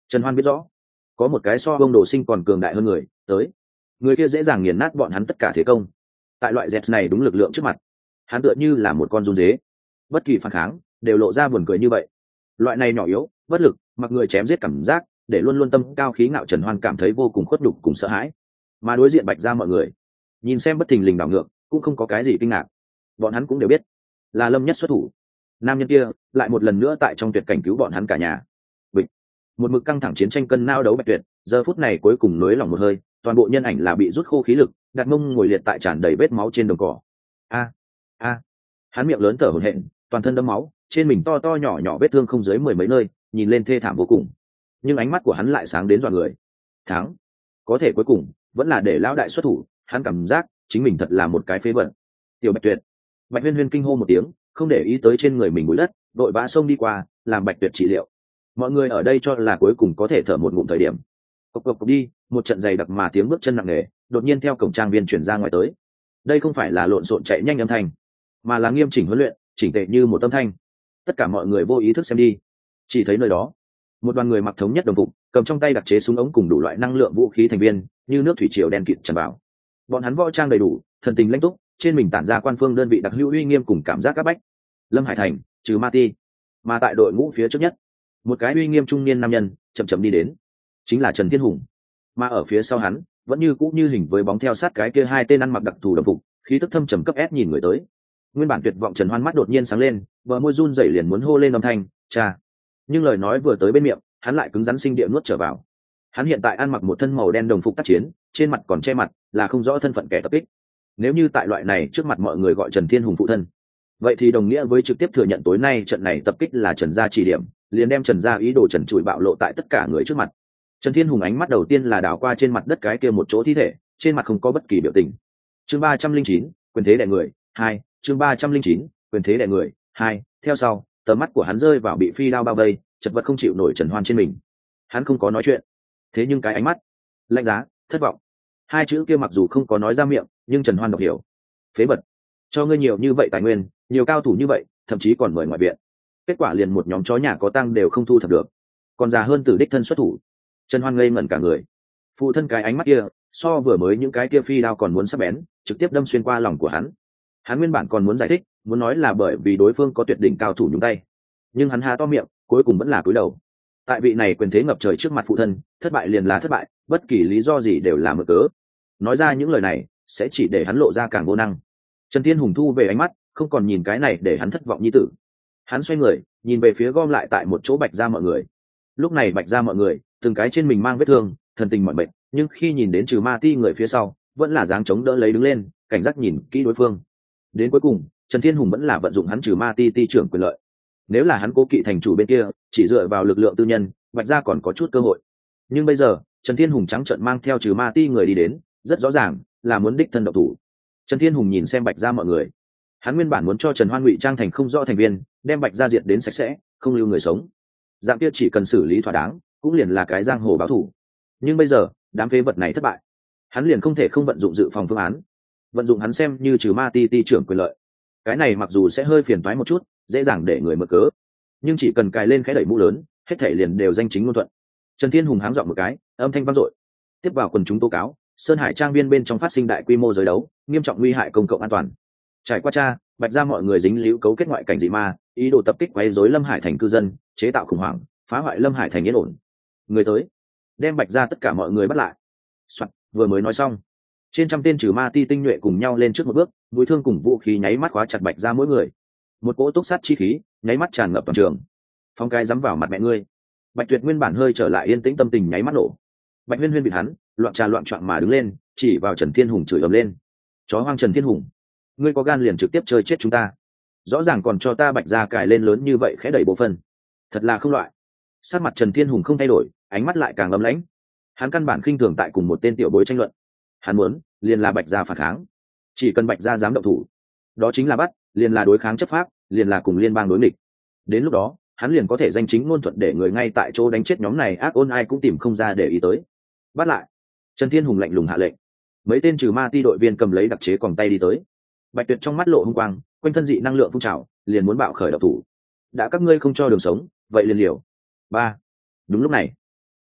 Trần Hoan biết rõ, có một cái so bông đồ sinh còn cường đại hơn người tới, người kia dễ dàng nghiền nát bọn hắn tất cả thế công. Tại loại dẹt này đúng lực lượng trước mặt, hắn tựa như là một con run dế, bất kỳ phản kháng đều lộ ra buồn cười như vậy. Loại này nhỏ yếu, bất lực, mặc người chém giết cảm giác, để luôn luôn tâm cao khí ngạo Trần Hoan cảm thấy vô cùng khuất nhục cùng sợ hãi. Mà đối diện Bạch Gia mọi người, nhìn xem bất thình lình đảo ngược, cũng không có cái gì kinh ngạc. Bọn hắn cũng đều biết, là Lâm Nhất xuất thủ. Nam nhân kia lại một lần nữa tại trong tuyệt cảnh cứu bọn hắn cả nhà. Bịch. Một mực căng thẳng chiến tranh cân nao đấu Bạch Tuyệt, giờ phút này cuối cùng nới lỏng một hơi, toàn bộ nhân ảnh là bị rút khô khí lực, đặt mông ngồi liệt tại tràn đầy vết máu trên đồng cỏ. A a, hắn miệng lớn thở hổn hển, toàn thân đẫm máu, trên mình to to nhỏ nhỏ vết thương không dưới mười mấy nơi, nhìn lên thê thảm vô cùng. Nhưng ánh mắt của hắn lại sáng đến dọa người. Thắng, có thể cuối cùng vẫn là để lão đại xuất thủ. Hắn cảm giác chính mình thật là một cái phế vật. Tiểu Bạch Tuyệt. Bạch Huyên Huyên kinh hô một tiếng, không để ý tới trên người mình bụi đất, đội vã xông đi qua, làm Bạch Tuyệt trị liệu. Mọi người ở đây cho là cuối cùng có thể thở một ngụm thời điểm. Cộc cộc cộc đi, một trận giày đặc mà tiếng bước chân nặng nề, đột nhiên theo cổng trang viên chuyển ra ngoài tới. Đây không phải là lộn xộn chạy nhanh âm thanh, mà là nghiêm chỉnh huấn luyện, chỉnh tề như một âm thanh. Tất cả mọi người vô ý thức xem đi, chỉ thấy nơi đó, một đoàn người mặc thống nhất đồng phục, cầm trong tay đặc chế súng ống cùng đủ loại năng lượng vũ khí thành viên, như nước thủy triều đen kịt tràn vào. Bọn hắn võ trang đầy đủ, thần tình lãnh túc, trên mình tản ra quan phương đơn vị đặc hữu uy nghiêm cùng cảm giác áp bách. Lâm Hải Thành, trừ Ma Ti, mà tại đội ngũ phía trước nhất, một cái uy nghiêm trung niên nam nhân chậm chậm đi đến, chính là Trần Thiên Hùng. Mà ở phía sau hắn, vẫn như cũ như hình với bóng theo sát cái kia hai tên ăn mặc đặc thù đồng phục, khí tức thâm trầm cấp S nhìn người tới. Nguyên bản tuyệt vọng Trần Hoan mắt đột nhiên sáng lên, bờ môi run rẩy liền muốn hô lên âm thanh, "Cha." Nhưng lời nói vừa tới bên miệng, hắn lại cứng rắn sinh địa nuốt trở vào. Hắn hiện tại ăn mặc một thân màu đen đồng phục tác chiến, trên mặt còn che mặt, là không rõ thân phận kẻ tập kích. Nếu như tại loại này trước mặt mọi người gọi Trần Thiên Hùng phụ thân, vậy thì đồng nghĩa với trực tiếp thừa nhận tối nay trận này tập kích là Trần gia chỉ điểm, liền đem Trần gia ý đồ trần trụi bạo lộ tại tất cả người trước mặt. Trần Thiên Hùng ánh mắt đầu tiên là đảo qua trên mặt đất cái kia một chỗ thi thể, trên mặt không có bất kỳ biểu tình. Chương ba trăm linh chín, quyền thế đè người, hai, chương ba trăm linh chín, quyền thế đè người, hai, theo sau, tầm mắt của hắn rơi vào bị phi đao bao vây, chật vật không chịu nổi Trần Hoan trên mình. Hắn không có nói chuyện, thế nhưng cái ánh mắt, lạnh giá, thất vọng. Hai chữ kia mặc dù không có nói ra miệng, nhưng Trần Hoan đọc hiểu. Phế vật, cho ngươi nhiều như vậy tài nguyên, nhiều cao thủ như vậy, thậm chí còn mời ngoại viện. Kết quả liền một nhóm chó nhà có tăng đều không thu thập được, còn già hơn tử đích thân xuất thủ. Trần Hoan ngây ngẩn cả người. Phụ thân cái ánh mắt kia, so vừa mới những cái kia phi đao còn muốn sắc bén, trực tiếp đâm xuyên qua lòng của hắn. Hắn nguyên bản còn muốn giải thích, muốn nói là bởi vì đối phương có tuyệt đỉnh cao thủ nhúng tay, nhưng hắn há to miệng, cuối cùng vẫn là cúi đầu. Tại vị này quyền thế ngập trời trước mặt phụ thân, thất bại liền là thất bại, bất kỳ lý do gì đều là mượn cớ. Nói ra những lời này, sẽ chỉ để hắn lộ ra càng vô năng. Trần Thiên Hùng thu về ánh mắt, không còn nhìn cái này để hắn thất vọng như tử. Hắn xoay người, nhìn về phía gom lại tại một chỗ Bạch Gia mọi người. Lúc này Bạch Gia mọi người, từng cái trên mình mang vết thương, thần tình mỏi mệt, nhưng khi nhìn đến trừ Ma Ti người phía sau, vẫn là dáng chống đỡ lấy đứng lên, cảnh giác nhìn kỹ đối phương. Đến cuối cùng, Trần Thiên Hùng vẫn là vận dụng hắn trừ Ma Ti ti trưởng quyền lợi. Nếu là hắn cố kỵ thành chủ bên kia, chỉ dựa vào lực lượng tư nhân, Bạch Gia còn có chút cơ hội. Nhưng bây giờ, Trần Thiên Hùng trắng trợn mang theo trừ Ma Ti người đi đến, rất rõ ràng là muốn đích thân độc thủ. Trần Thiên Hùng nhìn xem Bạch Gia mọi người, hắn nguyên bản muốn cho Trần Hoan ngụy trang thành không rõ thành viên, đem Bạch Gia diệt đến sạch sẽ, không lưu người sống. Dạng kia chỉ cần xử lý thỏa đáng, cũng liền là cái giang hồ báo thủ. Nhưng bây giờ, đám phế vật này thất bại, hắn liền không thể không vận dụng dự phòng phương án, vận dụng hắn xem như trừ Ma Ti ti trưởng quyền lợi. Cái này mặc dù sẽ hơi phiền toái một chút, dễ dàng để người mở cớ, nhưng chỉ cần cài lên cái đẩy mũ lớn, hết thảy liền đều danh chính ngôn thuận. Trần Thiên Hùng háng giọng một cái, âm thanh vang dội. Tiếp vào quần chúng tố cáo, Sơn Hải Trang viên bên trong phát sinh đại quy mô giới đấu, nghiêm trọng nguy hại công cộng an toàn. Trải qua tra, Bạch Gia mọi người dính líu cấu kết ngoại cảnh dị ma, ý đồ tập kích quấy rối Lâm Hải thành cư dân, chế tạo khủng hoảng, phá hoại Lâm Hải thành yên ổn. Người tới, đem Bạch Gia tất cả mọi người bắt lại. Soạn, vừa mới nói xong, trên trăm tên trừ Ma Ti tinh nhuệ cùng nhau lên trước một bước, mũi thương cùng vũ khí nháy mắt khóa chặt Bạch Gia mỗi người. Một cỗ túc sát chi khí nháy mắt tràn ngập toàn trường. Phong cái dám vào mặt mẹ ngươi. Bạch Tuyệt nguyên bản hơi trở lại yên tĩnh, tâm tình nháy mắt nổ. Bạch Huyên Huyên bị hắn loạn trà loạn trọn mà đứng lên, chỉ vào Trần Thiên Hùng chửi ầm lên. Chó hoang Trần Thiên Hùng, ngươi có gan liền trực tiếp chơi chết chúng ta, rõ ràng còn cho ta Bạch Gia cài lên lớn như vậy khẽ đẩy bộ phân, thật là không loại. Sát mặt Trần Thiên Hùng không thay đổi, ánh mắt lại càng ấm lãnh. Hắn căn bản khinh thường tại cùng một tên tiểu bối tranh luận. Hắn muốn liền là Bạch Gia phản kháng, chỉ cần Bạch Gia dám động thủ, đó chính là bắt, liền là đối kháng chấp pháp, liền là cùng liên bang đối nghịch. Đến lúc đó, hắn liền có thể danh chính ngôn thuận để người ngay tại chỗ đánh chết nhóm này ác ôn, ai cũng tìm không ra để ý tới. Bắt lại. Trần Thiên Hùng lạnh lùng hạ lệnh. Mấy tên trừ Ma Ti đội viên cầm lấy đặc chế còng tay đi tới. Bạch Tuyệt trong mắt lộ hung quang, quanh thân dị năng lượng phun trào, liền muốn bạo khởi độc thủ. Đã các ngươi không cho đường sống, vậy liền liều. Ba. Đúng lúc này,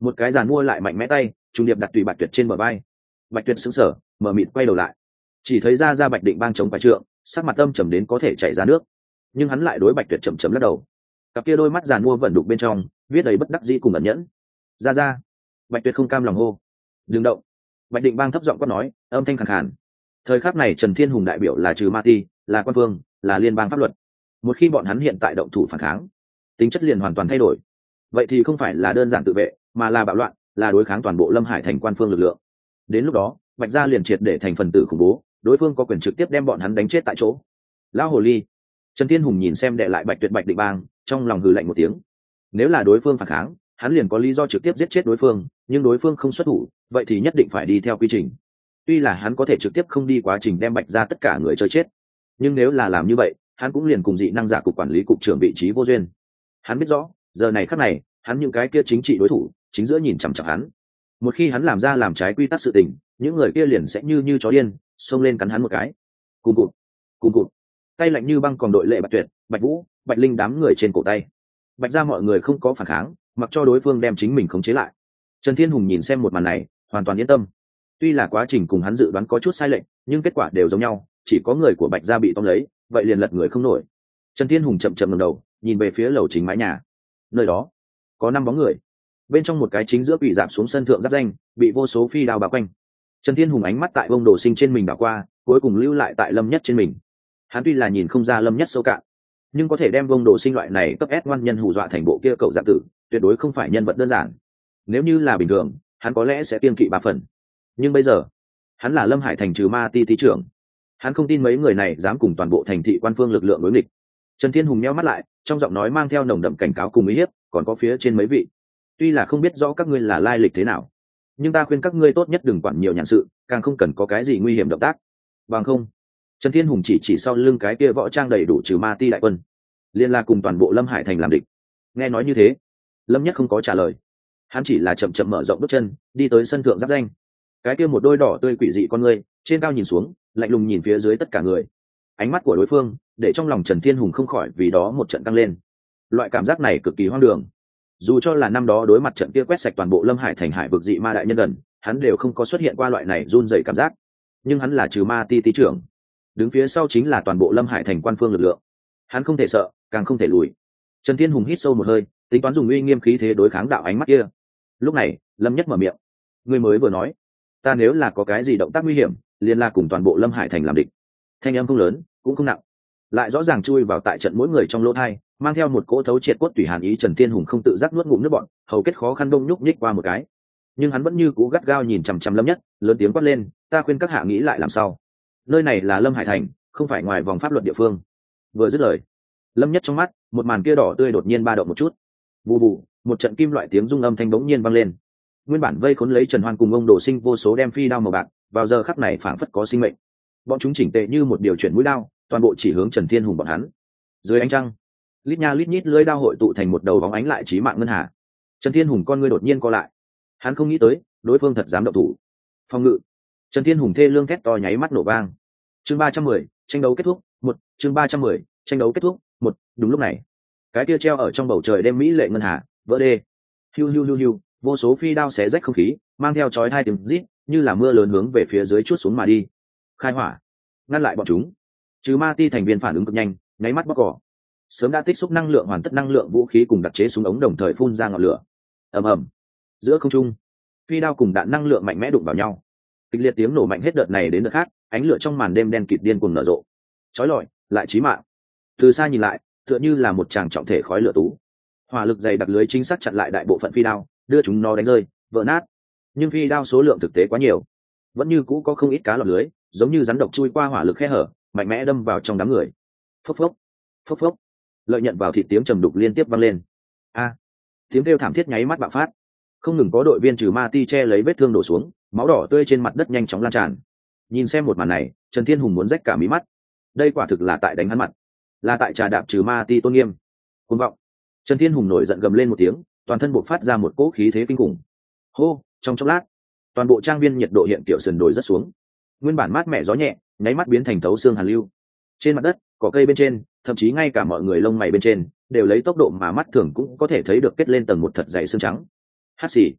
một cái giàn mua lại mạnh mẽ tay trung điệp đặt tùy bạch tuyệt trên bờ vai. Bạch tuyệt sững sờ mở mịt quay đầu lại, chỉ thấy ra ra Bạch Định Bang chống phải trượng, sắc mặt âm trầm đến có thể chảy ra nước, nhưng hắn lại đối Bạch Tuyệt chậm chậm lắc đầu. Cặp kia đôi mắt giàn mua vẫn đục bên trong viết đầy bất đắc dĩ cùng ẩn nhẫn. Ra ra. Bạch Tuyệt không cam lòng hô. Đừng động. Bạch Định Bang thấp giọng quát nói, âm thanh khàn khàn. Thời khắc này Trần Thiên Hùng đại biểu là trừ ma ti, là quan vương, là liên bang pháp luật. Một khi bọn hắn hiện tại động thủ phản kháng, tính chất liền hoàn toàn thay đổi. Vậy thì không phải là đơn giản tự vệ, mà là bạo loạn, là đối kháng toàn bộ Lâm Hải thành quan phương lực lượng. Đến lúc đó, Bạch gia liền triệt để thành phần tử khủng bố, đối phương có quyền trực tiếp đem bọn hắn đánh chết tại chỗ. Lão hồ ly. Trần Thiên Hùng nhìn xem đệ lại Bạch Tuyệt Bạch Định Bang, trong lòng hừ lạnh một tiếng. Nếu là đối phương phản kháng, hắn liền có lý do trực tiếp giết chết đối phương, nhưng đối phương không xuất thủ, vậy thì nhất định phải đi theo quy trình. Tuy là hắn có thể trực tiếp không đi quá trình đem Bạch gia tất cả người chơi chết, nhưng nếu là làm như vậy, hắn cũng liền cùng dị năng giả cục quản lý cục trưởng vị trí vô duyên. Hắn biết rõ, giờ này khắc này, hắn những cái kia chính trị đối thủ, chính giữa nhìn chằm chằm hắn. Một khi hắn làm ra làm trái quy tắc sự tình, những người kia liền sẽ như như chó điên xông lên cắn hắn một cái. Cùng cụt cùng cụt, tay lạnh như băng còn đội lệ Bạch Tuyệt, Bạch Vũ, Bạch Linh đám người trên cổ tay. Bạch ra mọi người không có phản kháng, mặc cho đối phương đem chính mình khống chế lại. Trần Thiên Hùng nhìn xem một màn này hoàn toàn yên tâm. Tuy là quá trình cùng hắn dự đoán có chút sai lệch, nhưng kết quả đều giống nhau, chỉ có người của Bạch gia bị tóm lấy, vậy liền lật người không nổi. Trần Thiên Hùng chậm chậm ngẩng đầu, nhìn về phía lầu chính mái nhà. Nơi đó có năm bóng người, bên trong một cái chính giữa quỷ dạp xuống sân thượng giáp danh, bị vô số phi đao bao quanh. Trần Thiên Hùng ánh mắt tại Vông Đồ Sinh trên mình đảo qua, cuối cùng lưu lại tại Lâm Nhất trên mình. Hắn tuy là nhìn không ra Lâm Nhất sâu cạn, nhưng có thể đem Vông Đồ Sinh loại này cấp S ngoan nhân hù dọa thành bộ kia cậu dạng tử, tuyệt đối không phải nhân vật đơn giản. Nếu như là bình thường, hắn có lẽ sẽ kiêng kỵ ba phần. Nhưng bây giờ, hắn là Lâm Hải thành trừ ma ti ti trưởng, hắn không tin mấy người này dám cùng toàn bộ thành thị quan phương lực lượng đối nghịch. Trần Thiên Hùng nheo mắt lại, trong giọng nói mang theo nồng đậm cảnh cáo cùng uy hiếp, còn có phía trên mấy vị. Tuy là không biết rõ các ngươi là lai lịch thế nào, nhưng ta khuyên các ngươi tốt nhất đừng quản nhiều nhàn sự, càng không cần có cái gì nguy hiểm động tác. Bằng không, Trần Thiên Hùng chỉ chỉ sau lưng cái kia võ trang đầy đủ trừ ma ti đại quân, liên la cùng toàn bộ Lâm Hải thành làm địch. Nghe nói như thế, Lâm Nhất không có trả lời, hắn chỉ là chậm chậm mở rộng bước chân, đi tới sân thượng giáp danh. Cái kia một đôi đỏ tươi quỷ dị con ngươi, trên cao nhìn xuống, lạnh lùng nhìn phía dưới tất cả người. Ánh mắt của đối phương, để trong lòng Trần Thiên Hùng không khỏi vì đó một trận tăng lên. Loại cảm giác này cực kỳ hoang đường. Dù cho là năm đó đối mặt trận kia quét sạch toàn bộ Lâm Hải thành hải vực dị ma đại nhân gần, hắn đều không có xuất hiện qua loại này run rẩy cảm giác. Nhưng hắn là trừ ma ti ti trưởng, đứng phía sau chính là toàn bộ Lâm Hải thành quan phương lực lượng. Hắn không thể sợ, càng không thể lùi. Trần Thiên Hùng hít sâu một hơi, tính toán dùng uy nghiêm khí thế đối kháng đạo ánh mắt kia. Lúc này, Lâm Nhất mở miệng. Người mới vừa nói, ta nếu là có cái gì động tác nguy hiểm, liền là cùng toàn bộ Lâm Hải thành làm địch. Thanh âm không lớn, cũng không nặng, lại rõ ràng chui vào tại trận mỗi người trong lỗ thai, mang theo một cỗ thấu triệt cốt tủy hàn ý. Trần Thiên Hùng không tự giác nuốt ngụm nước bọt, hầu kết khó khăn đông nhúc nhích qua một cái, nhưng hắn vẫn như cú gắt gao nhìn chằm chằm Lâm Nhất, lớn tiếng quát lên, ta khuyên các hạ nghĩ lại làm sao. Nơi này là Lâm Hải thành, không phải ngoài vòng pháp luật địa phương. Vừa dứt lời, Lâm Nhất trong mắt một màn kia đỏ tươi đột nhiên ba động một chút, bù bù, một trận kim loại tiếng rung âm thanh bỗng nhiên vang lên. Nguyên bản vây khốn lấy Trần Hoan cùng ông Đồ Sinh vô số đem phi đao màu bạc, vào giờ khắc này phảng phất có sinh mệnh. Bọn chúng chỉnh tề như một điều chuyển mũi đao, toàn bộ chỉ hướng Trần Thiên Hùng bọn hắn. Dưới ánh trăng, lít nha lít nhít lưỡi đao hội tụ thành một đầu bóng ánh lại chí mạng ngân hà. Trần Thiên Hùng con ngươi đột nhiên co lại, hắn không nghĩ tới đối phương thật dám động thủ. Phòng ngự. Trần Thiên Hùng thê lương thét to nháy mắt nổ vang. Chương ba trăm mười, tranh đấu kết thúc. Một. Chương ba trăm mười, tranh đấu kết thúc. Một. Đúng lúc này, cái kia treo ở trong bầu trời đêm mỹ lệ ngân hà vỡ đê. Hiu hiu hiu hiu, vô số phi đao xé rách không khí, mang theo chói tai tiếng rít, như là mưa lớn hướng về phía dưới chuốt xuống mà đi. Khai hỏa, ngăn lại bọn chúng. Trừ ma ti thành viên phản ứng cực nhanh, nháy mắt bóc cỏ. Sớm đã tích xúc năng lượng hoàn tất năng lượng vũ khí cùng đặc chế súng ống đồng thời phun ra ngọn lửa. Ầm ầm. Giữa không trung, phi đao cùng đạn năng lượng mạnh mẽ đụng vào nhau. Kịch liệt tiếng nổ mạnh hết đợt này đến đợt khác, ánh lửa trong màn đêm đen kịt điên cuồng nở rộ. Chói lọi, lại chí mạng. Từ xa nhìn lại, tựa như là một tràng trọng thể khói lửa tú. Hỏa lực dày đặc lưới chính xác chặn lại đại bộ phận phi đao, đưa chúng nó đánh rơi, vỡ nát. Nhưng phi đao số lượng thực tế quá nhiều, vẫn như cũ có không ít cá lọt lưới, giống như rắn độc chui qua hỏa lực khe hở, mạnh mẽ đâm vào trong đám người. Phốc phốc, phốc phốc. Lợi nhận vào thịt tiếng trầm đục liên tiếp vang lên. A! Tiếng kêu thảm thiết nháy mắt bạo phát. Không ngừng có đội viên trừ ma ti che lấy vết thương đổ xuống, máu đỏ tươi trên mặt đất nhanh chóng lan tràn. Nhìn xem một màn này, Trần Thiên Hùng muốn rách cả mí mắt. Đây quả thực là tại đánh hắn mặt, là tại trà đạp trừ ma ti tôn nghiêm. Cuồng vọng. Trần Thiên Hùng nổi giận gầm lên một tiếng, toàn thân bộc phát ra một cỗ khí thế kinh khủng. Hô, trong chốc lát, toàn bộ trang viên nhiệt độ hiện tiểu sườn đồi rất xuống. Nguyên bản mát mẻ gió nhẹ, nháy mắt biến thành thấu xương hàn lưu. Trên mặt đất, cỏ cây bên trên, thậm chí ngay cả mọi người lông mày bên trên, đều lấy tốc độ mà mắt thường cũng có thể thấy được kết lên tầng một thật dày xương trắng. Hắt xì,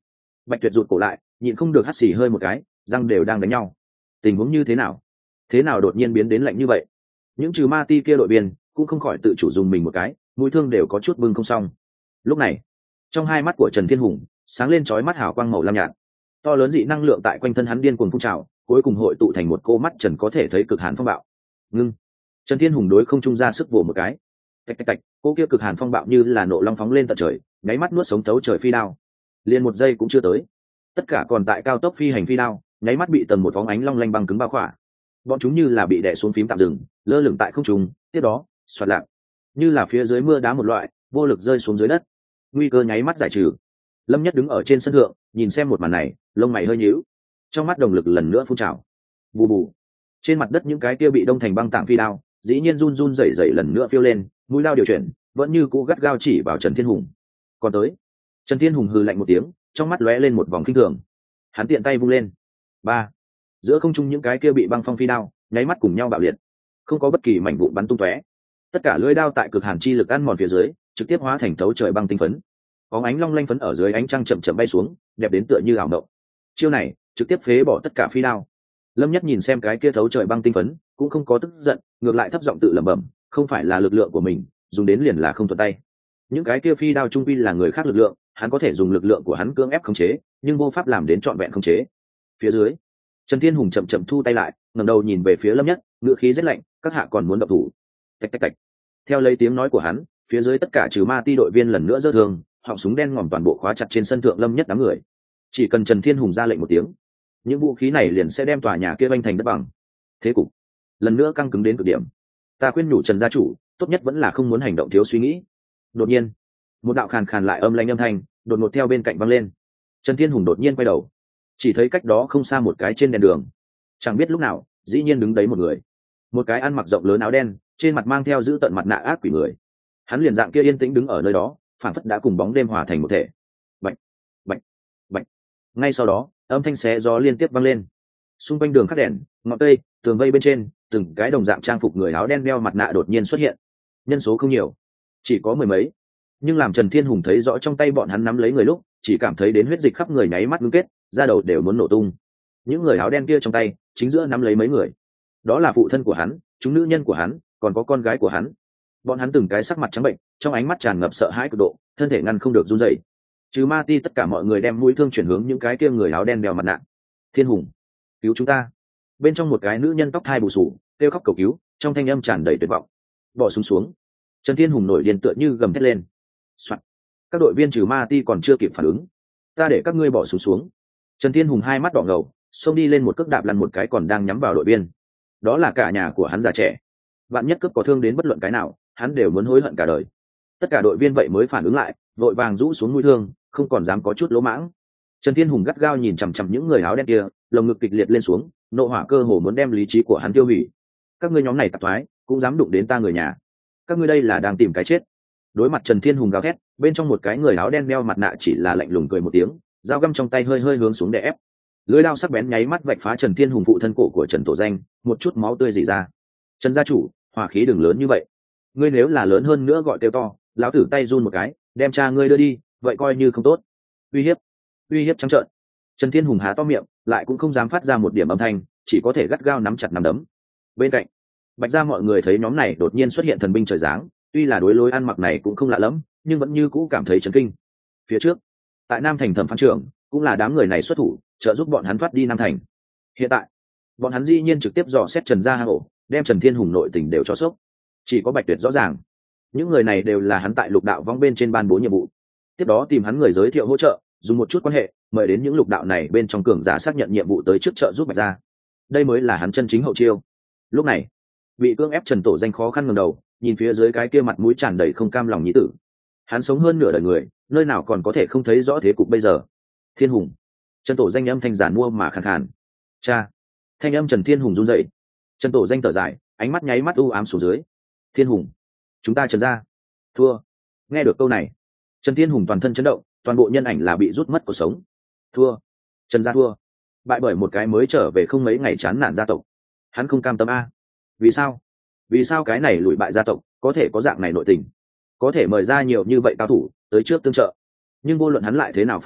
Bạch Tuyệt rụt cổ lại, nhịn không được hắt xì hơi một cái, răng đều đang đánh nhau. Tình huống như thế nào? Thế nào đột nhiên biến đến lạnh như vậy? Những trừ ma ti kia đội viên cũng không khỏi tự chủ dùng mình một cái, mũi thương đều có chút bưng không xong. Lúc này, trong hai mắt của Trần Thiên Hùng sáng lên chói mắt hào quang màu lam nhạt, to lớn dị năng lượng tại quanh thân hắn điên cuồng phun trào, cuối cùng hội tụ thành một cô mắt trần có thể thấy cực hàn phong bạo. Ngưng. Trần Thiên Hùng đối không trung ra sức vồ một cái. Tạch tạch tạch, cô kia cực hàn phong bạo như là nộ long phóng lên tận trời, nháy mắt nuốt sống thấu trời phi đao. Liền một giây cũng chưa tới, tất cả còn tại cao tốc phi hành phi đao, nháy mắt bị tần một phóng ánh long lanh băng cứng bao khỏa. Bọn chúng như là bị đè xuống phím tạm dừng, lơ lửng tại không trung, tiếp đó, xoạt lạc, như là phía dưới mưa đá một loại, vô lực rơi xuống dưới đất. Nguy cơ nháy mắt giải trừ. Lâm Nhất đứng ở trên sân thượng, nhìn xem một màn này, lông mày hơi nhíu, trong mắt động lực lần nữa phun trào. Bù bù. Trên mặt đất những cái kia bị đông thành băng tảng phi đao, dĩ nhiên run run rẩy rẩy lần nữa phiêu lên, mũi lao điều chuyển, vẫn như cũ gắt gao chỉ vào Trần Thiên Hùng. Còn tới. Trần Thiên Hùng hừ lạnh một tiếng, trong mắt lóe lên một vòng kinh thường. Hắn tiện tay vung lên. Ba. Giữa không trung những cái kia bị băng phong phi đao, nháy mắt cùng nhau bạo liệt, không có bất kỳ mảnh vụn bắn tung tóe. Tất cả lưỡi đao tại cực hàn chi lực ăn mòn phía dưới, trực tiếp hóa thành thấu trời băng tinh phấn. Bóng ánh long lanh phấn ở dưới ánh trăng chậm chậm bay xuống, đẹp đến tựa như ảo mộng. Chiêu này trực tiếp phế bỏ tất cả phi đao. Lâm Nhất nhìn xem cái kia thấu trời băng tinh phấn, cũng không có tức giận, ngược lại thấp giọng tự lẩm bẩm, không phải là lực lượng của mình, dùng đến liền là không thuận tay. Những cái kia phi đao trung quy là người khác lực lượng, hắn có thể dùng lực lượng của hắn cưỡng ép khống chế, nhưng vô pháp làm đến trọn vẹn khống chế. Phía dưới, Trần Thiên Hùng chậm chậm thu tay lại, ngẩng đầu nhìn về phía Lâm Nhất, ngựa khí rất lạnh, các hạ còn muốn động thủ. Tạch tạch tạch. Theo lấy tiếng nói của hắn, phía dưới tất cả trừ ma ti đội viên lần nữa giơ thương, họng súng đen ngòm toàn bộ khóa chặt trên sân thượng Lâm Nhất đám người. Chỉ cần Trần Thiên Hùng ra lệnh một tiếng, những vũ khí này liền sẽ đem tòa nhà kia vênh thành đất bằng. Thế cục lần nữa căng cứng đến cực điểm. Ta khuyên nhủ Trần gia chủ, tốt nhất vẫn là không muốn hành động thiếu suy nghĩ. Đột nhiên, một đạo khàn khàn lại âm lãnh âm thanh đột ngột theo bên cạnh vang lên. Trần Thiên Hùng đột nhiên quay đầu, chỉ thấy cách đó không xa một cái trên đèn đường, chẳng biết lúc nào dĩ nhiên đứng đấy một người, một cái ăn mặc rộng lớn áo đen, trên mặt mang theo giữ tận mặt nạ ác quỷ người. Hắn liền dạng kia yên tĩnh đứng ở nơi đó, phản phất đã cùng bóng đêm hòa thành một thể. Bạch, bạch, bạch. Ngay sau đó, âm thanh xé gió liên tiếp vang lên. Xung quanh đường khắc đèn, ngọn cây, tường vây bên trên, từng cái đồng dạng trang phục người áo đen đeo mặt nạ đột nhiên xuất hiện. Nhân số không nhiều, chỉ có mười mấy, nhưng làm Trần Thiên Hùng thấy rõ trong tay bọn hắn nắm lấy người lúc, chỉ cảm thấy đến huyết dịch khắp người nháy mắt ngưng kết, da đầu đều muốn nổ tung. Những người áo đen kia trong tay chính giữa nắm lấy mấy người, đó là phụ thân của hắn, chúng nữ nhân của hắn, còn có con gái của hắn. Bọn hắn từng cái sắc mặt trắng bệnh, trong ánh mắt tràn ngập sợ hãi cực độ, thân thể ngăn không được run rẩy. Trừ ma ti tất cả mọi người đem mũi thương chuyển hướng những cái kia người áo đen đeo mặt nạ. Thiên Hùng, cứu chúng ta! Bên trong một cái nữ nhân tóc thai bù sù kêu khóc cầu cứu, trong thanh âm tràn đầy tuyệt vọng. Bỏ súng xuống, xuống. Trần Thiên Hùng nổi điên tựa như gầm thét lên. Soạn. Các đội viên trừ ma ti còn chưa kịp phản ứng, ta để các ngươi bỏ súng xuống, xuống. Trần Thiên Hùng hai mắt đỏ ngầu, xông đi lên một cước đạp lăn một cái còn đang nhắm vào đội viên. Đó là cả nhà của hắn già trẻ, bạn nhất cướp có thương đến bất luận cái nào, hắn đều muốn hối hận cả đời. Tất cả đội viên vậy mới phản ứng lại, vội vàng rũ xuống mũi thương, không còn dám có chút lỗ mãng. Trần Thiên Hùng gắt gao nhìn chằm chằm những người áo đen kia, lồng ngực kịch liệt lên xuống, nộ hỏa cơ hồ muốn đem lý trí của hắn tiêu hủy. Các ngươi nhóm này tạp thoái, cũng dám đụng đến ta người nhà, các ngươi đây là đang tìm cái chết. Đối mặt Trần Thiên Hùng gào thét, bên trong một cái người áo đen đeo mặt nạ chỉ là lạnh lùng cười một tiếng, dao găm trong tay hơi hơi hướng xuống để ép. Lưỡi dao sắc bén nháy mắt vạch phá Trần Thiên Hùng phụ thân cổ của Trần Tổ Danh, một chút máu tươi rỉ ra. Trần gia chủ, hỏa khí đừng lớn như vậy, ngươi nếu là lớn hơn nữa gọi kêu to, lão tử tay run một cái, đem cha ngươi đưa đi, vậy coi như không tốt. Uy hiếp, uy hiếp trắng trợn. Trần Thiên Hùng há to miệng, lại cũng không dám phát ra một điểm âm thanh, chỉ có thể gắt gao nắm chặt nắm đấm. Bên cạnh, Bạch gia mọi người thấy nhóm này đột nhiên xuất hiện thần binh trời giáng, tuy là đối lối ăn mặc này cũng không lạ lẫm, nhưng vẫn như cũ cảm thấy chấn kinh. Phía trước, tại Nam Thành Thẩm Phán Trưởng, cũng là đám người này xuất thủ, trợ giúp bọn hắn thoát đi Nam Thành. Hiện tại, bọn hắn dĩ nhiên trực tiếp dò xét Trần gia hang ổ, đem Trần Thiên Hùng nội tình đều cho sốc. Chỉ có Bạch Tuyệt rõ ràng, những người này đều là hắn tại lục đạo vong bên trên ban bố nhiệm vụ, tiếp đó tìm hắn người giới thiệu hỗ trợ, dùng một chút quan hệ mời đến những lục đạo này bên trong cường giả xác nhận nhiệm vụ tới trước trợ giúp Bạch gia. Đây mới là hắn chân chính hậu chiêu. Lúc này, bị cưỡng ép Trần Tổ Danh khó khăn ngẩng đầu, nhìn phía dưới cái kia mặt mũi tràn đầy không cam lòng nhí tử. Hắn sống hơn nửa đời người, nơi nào còn có thể không thấy rõ thế cục bây giờ. Thiên Hùng. Trần Tổ Danh âm thanh giản mua mà khàn khàn. Cha. Thanh âm Trần Thiên Hùng run rẩy. Trần Tổ Danh thở dài, ánh mắt nháy mắt u ám xuống dưới. Thiên Hùng, chúng ta Trần gia thua. Nghe được câu này, Trần Thiên Hùng toàn thân chấn động, toàn bộ nhân ảnh là bị rút mất cuộc sống. Thua. Trần gia thua, bại bởi một cái mới trở về không mấy ngày chán nản gia tộc. Hắn không cam tâm a. Vì sao? Vì sao cái này lùi bại gia tộc có thể có dạng này nội tình, có thể mời ra nhiều như vậy cao thủ tới trước tương trợ, nhưng vô luận hắn lại thế nào phẫn nộ,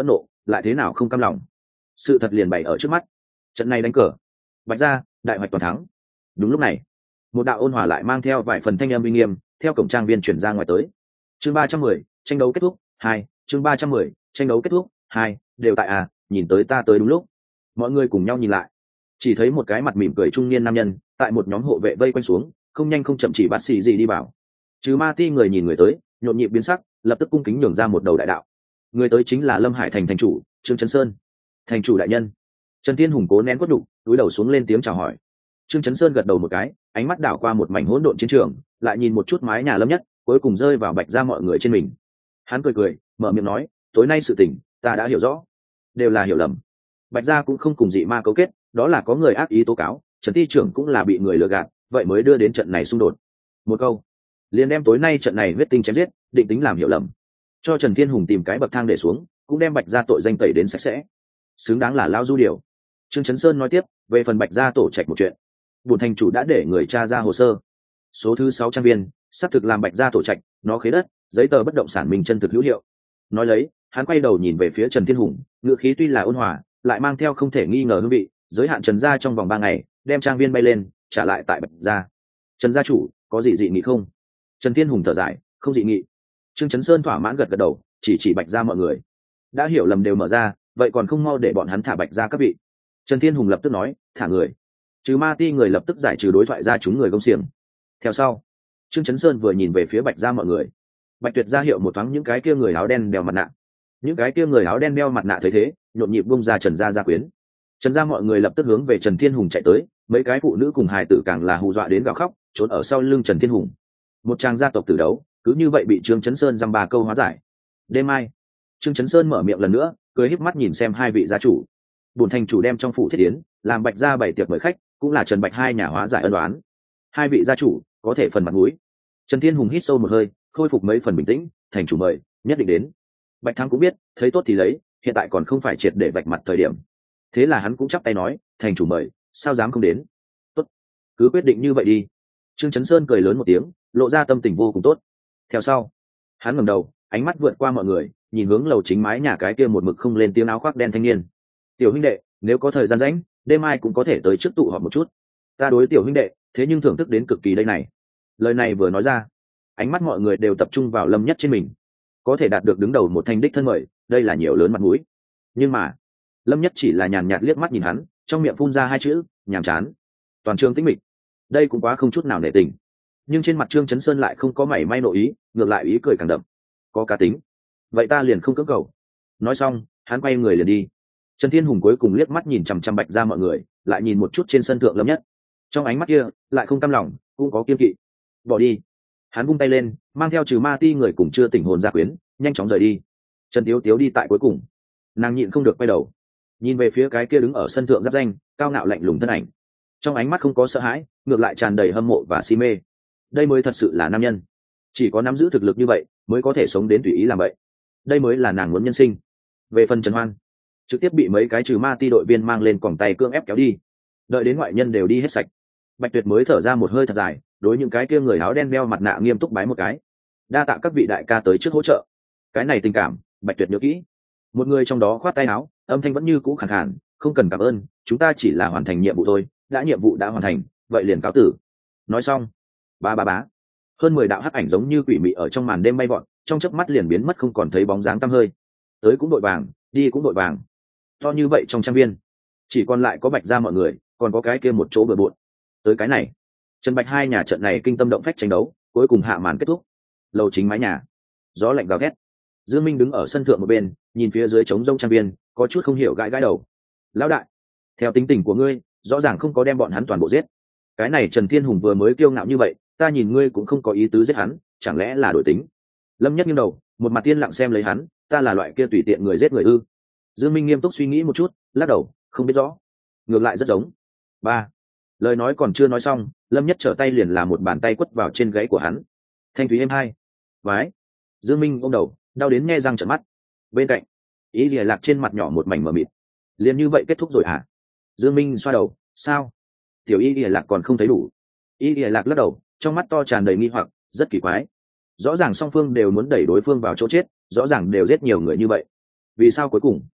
lại thế nào không cam lòng. Sự thật liền bày ở trước mắt. Trận này đánh cờ, Bạch gia đại hoạch toàn thắng. Đúng lúc này, một đạo ôn hòa lại mang theo vài phần thanh âm uy nghiêm theo cổng trang viên chuyển ra ngoài tới. Chương ba trăm mười, tranh đấu kết thúc hai. Chương ba trăm mười, tranh đấu kết thúc hai. Đều tại à, nhìn tới ta tới đúng lúc. Mọi người cùng nhau nhìn lại, chỉ thấy một cái mặt mỉm cười trung niên nam nhân tại một nhóm hộ vệ vây quanh xuống, không nhanh không chậm chỉ bát xì gì đi vào. Trừ Ma Ti người nhìn người tới, nhộn nhịp biến sắc, lập tức cung kính nhường ra một đầu đại đạo. Người tới chính là Lâm Hải thành thành chủ Trương Chấn Sơn. Thành chủ đại nhân. Trần Thiên Hùng cố nén cốt đục, cúi đầu xuống lên tiếng chào hỏi. Trương Chấn Sơn gật đầu một cái, ánh mắt đảo qua một mảnh hỗn độn chiến trường, lại nhìn một chút mái nhà Lâm Nhất, cuối cùng rơi vào Bạch gia mọi người trên mình. Hắn cười cười, mở miệng nói, tối nay sự tình ta đã hiểu rõ, đều là hiểu lầm. Bạch gia cũng không cùng dị ma cấu kết, đó là có người ác ý tố cáo, Trần Ti trưởng cũng là bị người lừa gạt, vậy mới đưa đến trận này xung đột. Một câu, liền đem tối nay trận này huyết tinh chém giết, định tính làm hiểu lầm, cho Trần Thiên Hùng tìm cái bậc thang để xuống, cũng đem Bạch gia tội danh tẩy đến sạch sẽ, xứng đáng là lao du điều. Trương Chấn Sơn nói tiếp, về phần Bạch gia tổ trạch một chuyện, bổn thành chủ đã để người tra ra hồ sơ, số thứ sáu trang viên xác thực làm Bạch gia tổ trạch, nó khế đất, giấy tờ bất động sản mình chân thực hữu hiệu. Nói lấy, hắn quay đầu nhìn về phía Trần Thiên Hùng, ngữ khí tuy là ôn hòa, lại mang theo không thể nghi ngờ hương vị, giới hạn Trần gia trong vòng ba ngày đem trang viên bay lên trả lại tại Bạch gia. Trần gia chủ có gì dị nghị không? Trần Thiên Hùng thở dài, không dị nghị. Trương Chấn Sơn thỏa mãn gật gật đầu, chỉ chỉ Bạch gia mọi người, đã hiểu lầm đều mở ra, vậy còn không mau để bọn hắn thả Bạch gia các vị. Trần Thiên Hùng lập tức nói, thả người. Trừ Ma Ti người lập tức giải trừ đối thoại ra chúng người công xiềng. Theo sau, Trương Chấn Sơn vừa nhìn về phía Bạch gia mọi người, Bạch Tuyệt ra hiệu một thoáng những cái kia người áo đen đeo mặt nạ. Những cái kia người áo đen đeo mặt nạ thấy thế, nhộn nhịp bung ra Trần gia gia quyến. Trần gia mọi người lập tức hướng về Trần Thiên Hùng chạy tới, mấy cái phụ nữ cùng hài tử càng là hù dọa đến gào khóc, trốn ở sau lưng Trần Thiên Hùng. Một trang gia tộc tử đấu, cứ như vậy bị Trương Chấn Sơn dăm ba câu hóa giải. Đêm mai, Trương Chấn Sơn mở miệng lần nữa, cười híp mắt nhìn xem hai vị gia chủ. Bổn thành chủ đem trong phủ thiết yến, làm Bạch gia bảy tiệc mời khách, cũng là Trần Bạch hai nhà hóa giải ân oán. Hai vị gia chủ có thể phần mặt mũi. Trần Thiên Hùng hít sâu một hơi, khôi phục mấy phần bình tĩnh, thành chủ mời, nhất định đến. Bạch Thắng cũng biết, thấy tốt thì lấy, hiện tại còn không phải triệt để vạch mặt thời điểm. Thế là hắn cũng chắp tay nói, thành chủ mời, sao dám không đến? Tốt, cứ quyết định như vậy đi. Trương Chấn Sơn cười lớn một tiếng, lộ ra tâm tình vô cùng tốt. Theo sau, hắn ngẩng đầu, ánh mắt vượt qua mọi người, nhìn hướng lầu chính mái nhà cái kia một mực không lên tiếng áo khoác đen thanh niên. Tiểu huynh đệ, nếu có thời gian rảnh, đêm mai cũng có thể tới trước tụ họp một chút. Ta đối tiểu huynh đệ, thế nhưng thưởng thức đến cực kỳ đây này. Lời này vừa nói ra, ánh mắt mọi người đều tập trung vào Lâm Nhất trên mình. Có thể đạt được đứng đầu một thanh đích thân mời, đây là nhiều lớn mặt mũi. Nhưng mà, Lâm Nhất chỉ là nhàn nhạt liếc mắt nhìn hắn, trong miệng phun ra hai chữ, nhàm chán. Toàn trường tĩnh mịch. Đây cũng quá không chút nào nể tình. Nhưng trên mặt Trương Chấn Sơn lại không có mảy may nội ý, ngược lại ý cười càng đậm. Có cá tính. Vậy ta liền không cưỡng cầu. Nói xong, hắn quay người liền đi. Trần Thiên Hùng cuối cùng liếc mắt nhìn chằm chằm Bạch gia mọi người, lại nhìn một chút trên sân thượng Lâm Nhất. Trong ánh mắt kia, lại không cam lòng, cũng có kiên kỵ. Bỏ đi. Hắn vung tay lên, mang theo Trừ Ma Ti người cùng chưa tỉnh hồn gia quyến, nhanh chóng rời đi. Trần Tiếu Tiếu đi tại cuối cùng, nàng nhịn không được quay đầu, nhìn về phía cái kia đứng ở sân thượng giáp danh, cao ngạo lạnh lùng thân ảnh. Trong ánh mắt không có sợ hãi, ngược lại tràn đầy hâm mộ và si mê. Đây mới thật sự là nam nhân. Chỉ có nắm giữ thực lực như vậy, mới có thể sống đến tùy ý làm vậy. Đây mới là nàng muốn nhân sinh. Về phần Trần Hoan, trực tiếp bị mấy cái Trừ Ma Ti đội viên mang lên còng tay cưỡng ép kéo đi. Đợi đến ngoại nhân đều đi hết sạch, Bạch Tuyệt mới thở ra một hơi thật dài, đối những cái kia người áo đen đeo mặt nạ nghiêm túc bái một cái. Đa tạ các vị đại ca tới trước hỗ trợ. Cái này tình cảm, Bạch Tuyệt nhớ kỹ. Một người trong đó khoát tay áo, âm thanh vẫn như cũ khàn khàn, không cần cảm ơn, chúng ta chỉ là hoàn thành nhiệm vụ thôi, đã nhiệm vụ đã hoàn thành, vậy liền cáo tử. Nói xong, ba ba bá, hơn mười đạo hắc ảnh giống như quỷ mị ở trong màn đêm bay vọt, trong chớp mắt liền biến mất không còn thấy bóng dáng tăm hơi. Tới cũng đội vàng, đi cũng đội vàng. To như vậy trong trang viên, chỉ còn lại có Bạch gia mọi người, còn có cái kia một chỗ bừa bộn. Tới cái này, Trần Bạch hai nhà trận này kinh tâm động phách tranh đấu, cuối cùng hạ màn kết thúc. Lầu chính mái nhà, gió lạnh gào thét. Dương Minh đứng ở sân thượng một bên, nhìn phía dưới trống rông trang viên, có chút không hiểu gãi gãi đầu. Lão đại, theo tính tình của ngươi, rõ ràng không có đem bọn hắn toàn bộ giết. Cái này Trần Thiên Hùng vừa mới kiêu ngạo như vậy, ta nhìn ngươi cũng không có ý tứ giết hắn, chẳng lẽ là đổi tính? Lâm Nhất nghiêng đầu, một mặt tiên lặng xem lấy hắn, ta là loại kia tùy tiện người giết người ư? Dương Minh nghiêm túc suy nghĩ một chút, lắc đầu, không biết rõ. Ngược lại rất giống. Ba. Lời nói còn chưa nói xong, Lâm Nhất trở tay liền làm một bàn tay quất vào trên gáy của hắn. Thanh thúy êm hai. Vái. Dương Minh ôm đầu, đau đến nghe răng trợn mắt. Bên cạnh, Ý Lìa Lạc trên mặt nhỏ một mảnh mờ mịt. Liền như vậy kết thúc rồi hả? Dương Minh xoa đầu, sao? Tiểu Ý Lìa Lạc còn không thấy đủ. Ý Lìa Lạc lắc đầu, trong mắt to tràn đầy nghi hoặc, rất kỳ quái. Rõ ràng song phương đều muốn đẩy đối phương vào chỗ chết, rõ ràng đều giết nhiều người như vậy. Vì sao cuối cùng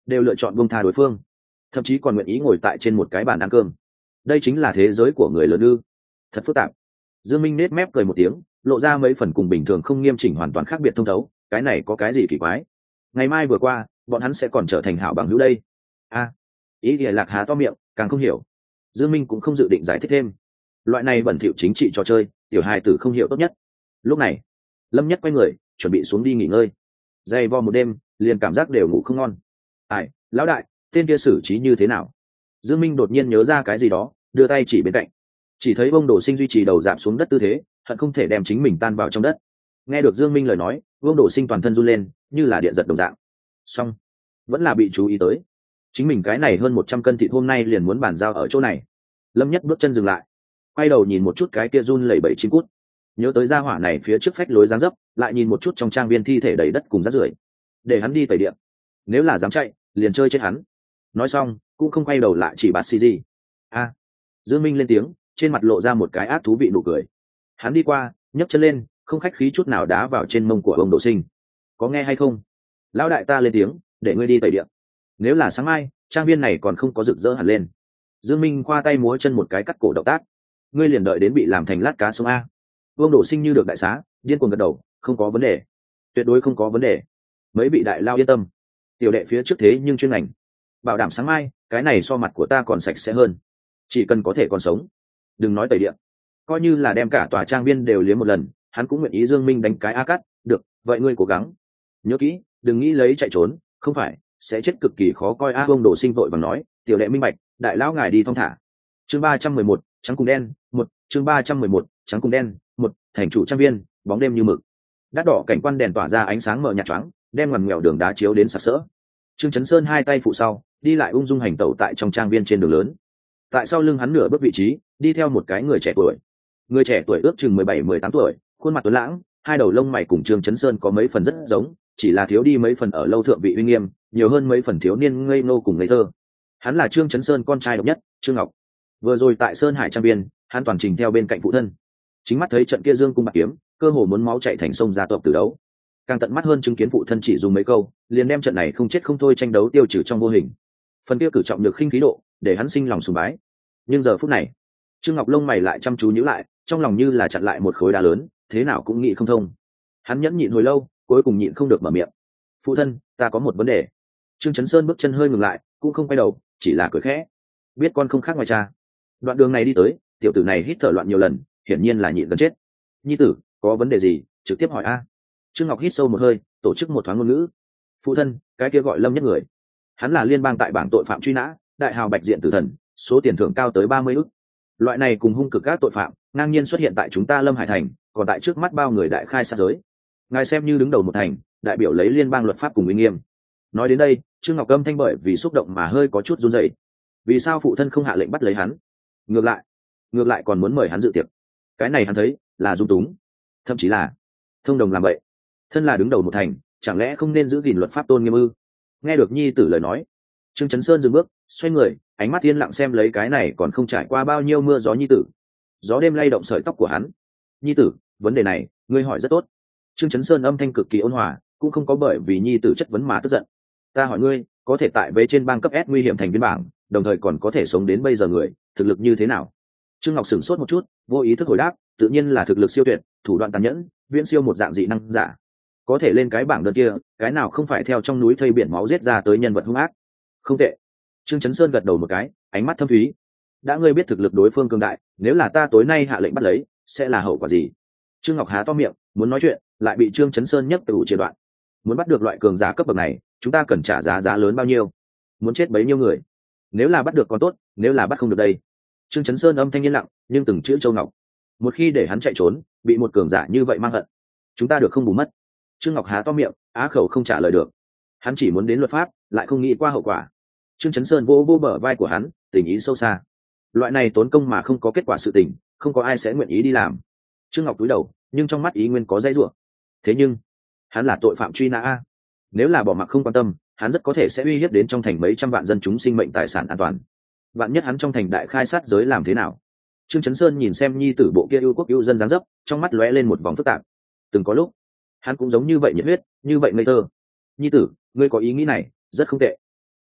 đều lựa chọn buông tha đối phương, thậm chí còn nguyện ý ngồi tại trên một cái bàn ăn cơm. Đây chính là thế giới của người lớn ư? Thật phức tạp. Dương Minh nết mép cười một tiếng, lộ ra mấy phần cùng bình thường không nghiêm chỉnh hoàn toàn khác biệt thông thấu. Cái này có cái gì kỳ quái? Ngày mai vừa qua, bọn hắn sẽ còn trở thành hảo bằng hữu đây. A, à, ý thì Lạc há to miệng, càng không hiểu. Dương Minh cũng không dự định giải thích thêm. Loại này bẩn thỉu chính trị trò chơi, tiểu hài tử không hiểu tốt nhất. Lúc này, Lâm Nhất quay người, chuẩn bị xuống đi nghỉ ngơi. Dày vò một đêm, liền cảm giác đều ngủ không ngon. Ai, lão đại, tên kia xử trí như thế nào? Dương Minh đột nhiên nhớ ra cái gì đó, đưa tay chỉ bên cạnh. Chỉ thấy Vương Đồ Sinh duy trì đầu giảm xuống đất tư thế, hận không thể đem chính mình tan vào trong đất. Nghe được Dương Minh lời nói, Vương Đồ Sinh toàn thân run lên, như là điện giật đồng dạng. Xong, vẫn là bị chú ý tới. Chính mình cái này hơn một trăm cân thịt hôm nay liền muốn bàn giao ở chỗ này. Lâm Nhất bước chân dừng lại, quay đầu nhìn một chút cái kia run lẩy bẩy chim cút. Nhớ tới gia hỏa này phía trước phách lối dáng dấp, lại nhìn một chút trong trang viên thi thể đầy đất cùng rác rưởi, để hắn đi tẩy điện. Nếu là dám chạy, liền chơi chết hắn. Nói xong, cũng không quay đầu lại chỉ bạt xì gì. A, Dương Minh lên tiếng, trên mặt lộ ra một cái ác thú vị nụ cười. Hắn đi qua, nhấc chân lên, không khách khí chút nào đá vào trên mông của ông Đồ Sinh. Có nghe hay không? Lão đại ta lên tiếng, để ngươi đi tẩy điện. Nếu là sáng mai, trang viên này còn không có rực rỡ hẳn lên. Dương Minh khoa tay múa chân một cái cắt cổ động tác. Ngươi liền đợi đến bị làm thành lát cá sống a. Vương Đồ Sinh như được đại xá, điên cuồng gật đầu, không có vấn đề, tuyệt đối không có vấn đề. Mấy vị đại lao yên tâm, tiểu đệ phía trước thế nhưng chuyên ngành, bảo đảm sáng mai cái này so mặt của ta còn sạch sẽ hơn, chỉ cần có thể còn sống. Đừng nói tẩy điện, coi như là đem cả tòa trang viên đều liếm một lần, hắn cũng nguyện ý. Dương Minh đánh cái a cắt, được, vậy ngươi cố gắng, nhớ kỹ, đừng nghĩ lấy chạy trốn, không phải sẽ chết cực kỳ khó coi. A Vương Đồ Sinh vội vàng nói, tiểu đệ minh bạch, đại lão ngài đi thong thả. Chương ba trăm mười một, trắng cùng đen, một, chương ba trăm mười một, trắng cùng đen, một, thành chủ trang viên, bóng đêm như mực. Đắt đỏ cảnh quan đèn tỏa ra ánh sáng mờ nhạt choáng, đem ngoằn nghèo đường đá chiếu đến sặc sỡ. Trương Chấn Sơn hai tay phụ sau, đi lại ung dung hành tẩu tại trong trang viên trên đường lớn. Tại sau lưng hắn nửa bước vị trí, đi theo một cái người trẻ tuổi. Người trẻ tuổi ước chừng mười bảy mười tám tuổi, khuôn mặt tuấn lãng, hai đầu lông mày cùng Trương Chấn Sơn có mấy phần rất giống, chỉ là thiếu đi mấy phần ở lâu thượng vị uy nghiêm, nhiều hơn mấy phần thiếu niên ngây ngô cùng ngây thơ. Hắn là Trương Chấn Sơn con trai độc nhất, Trương Ngọc. Vừa rồi tại Sơn Hải trang viên, hắn toàn trình theo bên cạnh phụ thân. Chính mắt thấy trận kia dương cung bạc kiếm, cơ hồ muốn máu chảy thành sông gia tộc từ đấu. Càng tận mắt hơn chứng kiến phụ thân chỉ dùng mấy câu, liền đem trận này không chết không thôi tranh đấu tiêu trừ trong vô hình. Phần kia cử trọng được khinh khí độ, để hắn sinh lòng sùng bái. Nhưng giờ phút này, Trương Ngọc lông mày lại chăm chú nhíu lại, trong lòng như là chặn lại một khối đá lớn, thế nào cũng nghĩ không thông. Hắn nhẫn nhịn hồi lâu, cuối cùng nhịn không được mở miệng. "Phụ thân, ta có một vấn đề." Trương Chấn Sơn bước chân hơi ngừng lại, cũng không quay đầu, chỉ là cười khẽ. Biết con không khác ngoài cha. Đoạn đường này đi tới, tiểu tử này hít thở loạn nhiều lần, hiển nhiên là nhịn gần chết. "Nhi tử, có vấn đề gì, trực tiếp hỏi a." Trương Ngọc hít sâu một hơi, tổ chức một thoáng ngôn ngữ. "Phụ thân, cái kia gọi Lâm Nhất người, hắn là liên bang tại bảng tội phạm truy nã, đại hào bạch diện tử thần, số tiền thưởng cao tới ba mươi ức. Loại này cùng hung cực các tội phạm, ngang nhiên xuất hiện tại chúng ta Lâm Hải thành, còn tại trước mắt bao người đại khai sát giới. Ngài xem như đứng đầu một thành, đại biểu lấy liên bang luật pháp cùng uy nghiêm." Nói đến đây, Trương Ngọc âm thanh bởi vì xúc động mà hơi có chút run rẩy. Vì sao phụ thân không hạ lệnh bắt lấy hắn? Ngược lại, ngược lại còn muốn mời hắn dự tiệc. Cái này hắn thấy là dung túng, thậm chí là thông đồng làm vậy. Thân là đứng đầu một thành, chẳng lẽ không nên giữ gìn luật pháp tôn nghiêm ư? Nghe được nhi tử lời nói, Trương Chấn Sơn dừng bước, xoay người, ánh mắt yên lặng xem lấy cái này còn không trải qua bao nhiêu mưa gió nhi tử. Gió đêm lay động sợi tóc của hắn. "Nhi tử, vấn đề này ngươi hỏi rất tốt." Trương Chấn Sơn âm thanh cực kỳ ôn hòa, cũng không có bởi vì nhi tử chất vấn mà tức giận. "Ta hỏi ngươi, có thể tại vế trên bang cấp S nguy hiểm thành viên bảng, đồng thời còn có thể sống đến bây giờ người, thực lực như thế nào?" Trương Ngọc sửng sốt một chút, vô ý thức hồi đáp, "Tự nhiên là thực lực siêu tuyệt, thủ đoạn tàn nhẫn, viễn siêu một dạng dị năng giả. Có thể lên cái bảng đơn kia, cái nào không phải theo trong núi thây biển máu giết ra tới nhân vật hung ác." "Không tệ." Trương Chấn Sơn gật đầu một cái, ánh mắt thâm thúy. "Đã ngươi biết thực lực đối phương cường đại, nếu là ta tối nay hạ lệnh bắt lấy, sẽ là hậu quả gì?" Trương Ngọc há to miệng, muốn nói chuyện, lại bị Trương Chấn Sơn nhấc từ chia đoạn. "Muốn bắt được loại cường giả cấp bậc này, chúng ta cần trả giá giá lớn bao nhiêu? Muốn chết bấy nhiêu người? Nếu là bắt được còn tốt, nếu là bắt không được đây." Trương Chấn Sơn âm thanh yên lặng, nhưng từng chữ châu ngọc. Một khi để hắn chạy trốn, bị một cường giả như vậy mang hận, chúng ta được không bù mất. Trương Ngọc há to miệng, á khẩu không trả lời được. Hắn chỉ muốn đến luật pháp, lại không nghĩ qua hậu quả. Trương Chấn Sơn vô vô bờ vai của hắn, tình ý sâu xa. Loại này tốn công mà không có kết quả sự tình, không có ai sẽ nguyện ý đi làm. Trương Ngọc cúi đầu, nhưng trong mắt ý nguyên có dãy rủa. Thế nhưng, hắn là tội phạm truy nã a. Nếu là bỏ mặc không quan tâm, hắn rất có thể sẽ uy hiếp đến trong thành mấy trăm vạn dân chúng sinh mệnh tài sản an toàn. Vạn nhất hắn trong thành đại khai sát giới làm thế nào? Trương Chấn Sơn nhìn xem nhi tử bộ kia yêu quốc yêu dân dáng dấp, trong mắt lóe lên một vòng phức tạp. Từng có lúc, hắn cũng giống như vậy nhiệt huyết, như vậy ngây thơ. "Nhi tử, ngươi có ý nghĩ này, rất không tệ.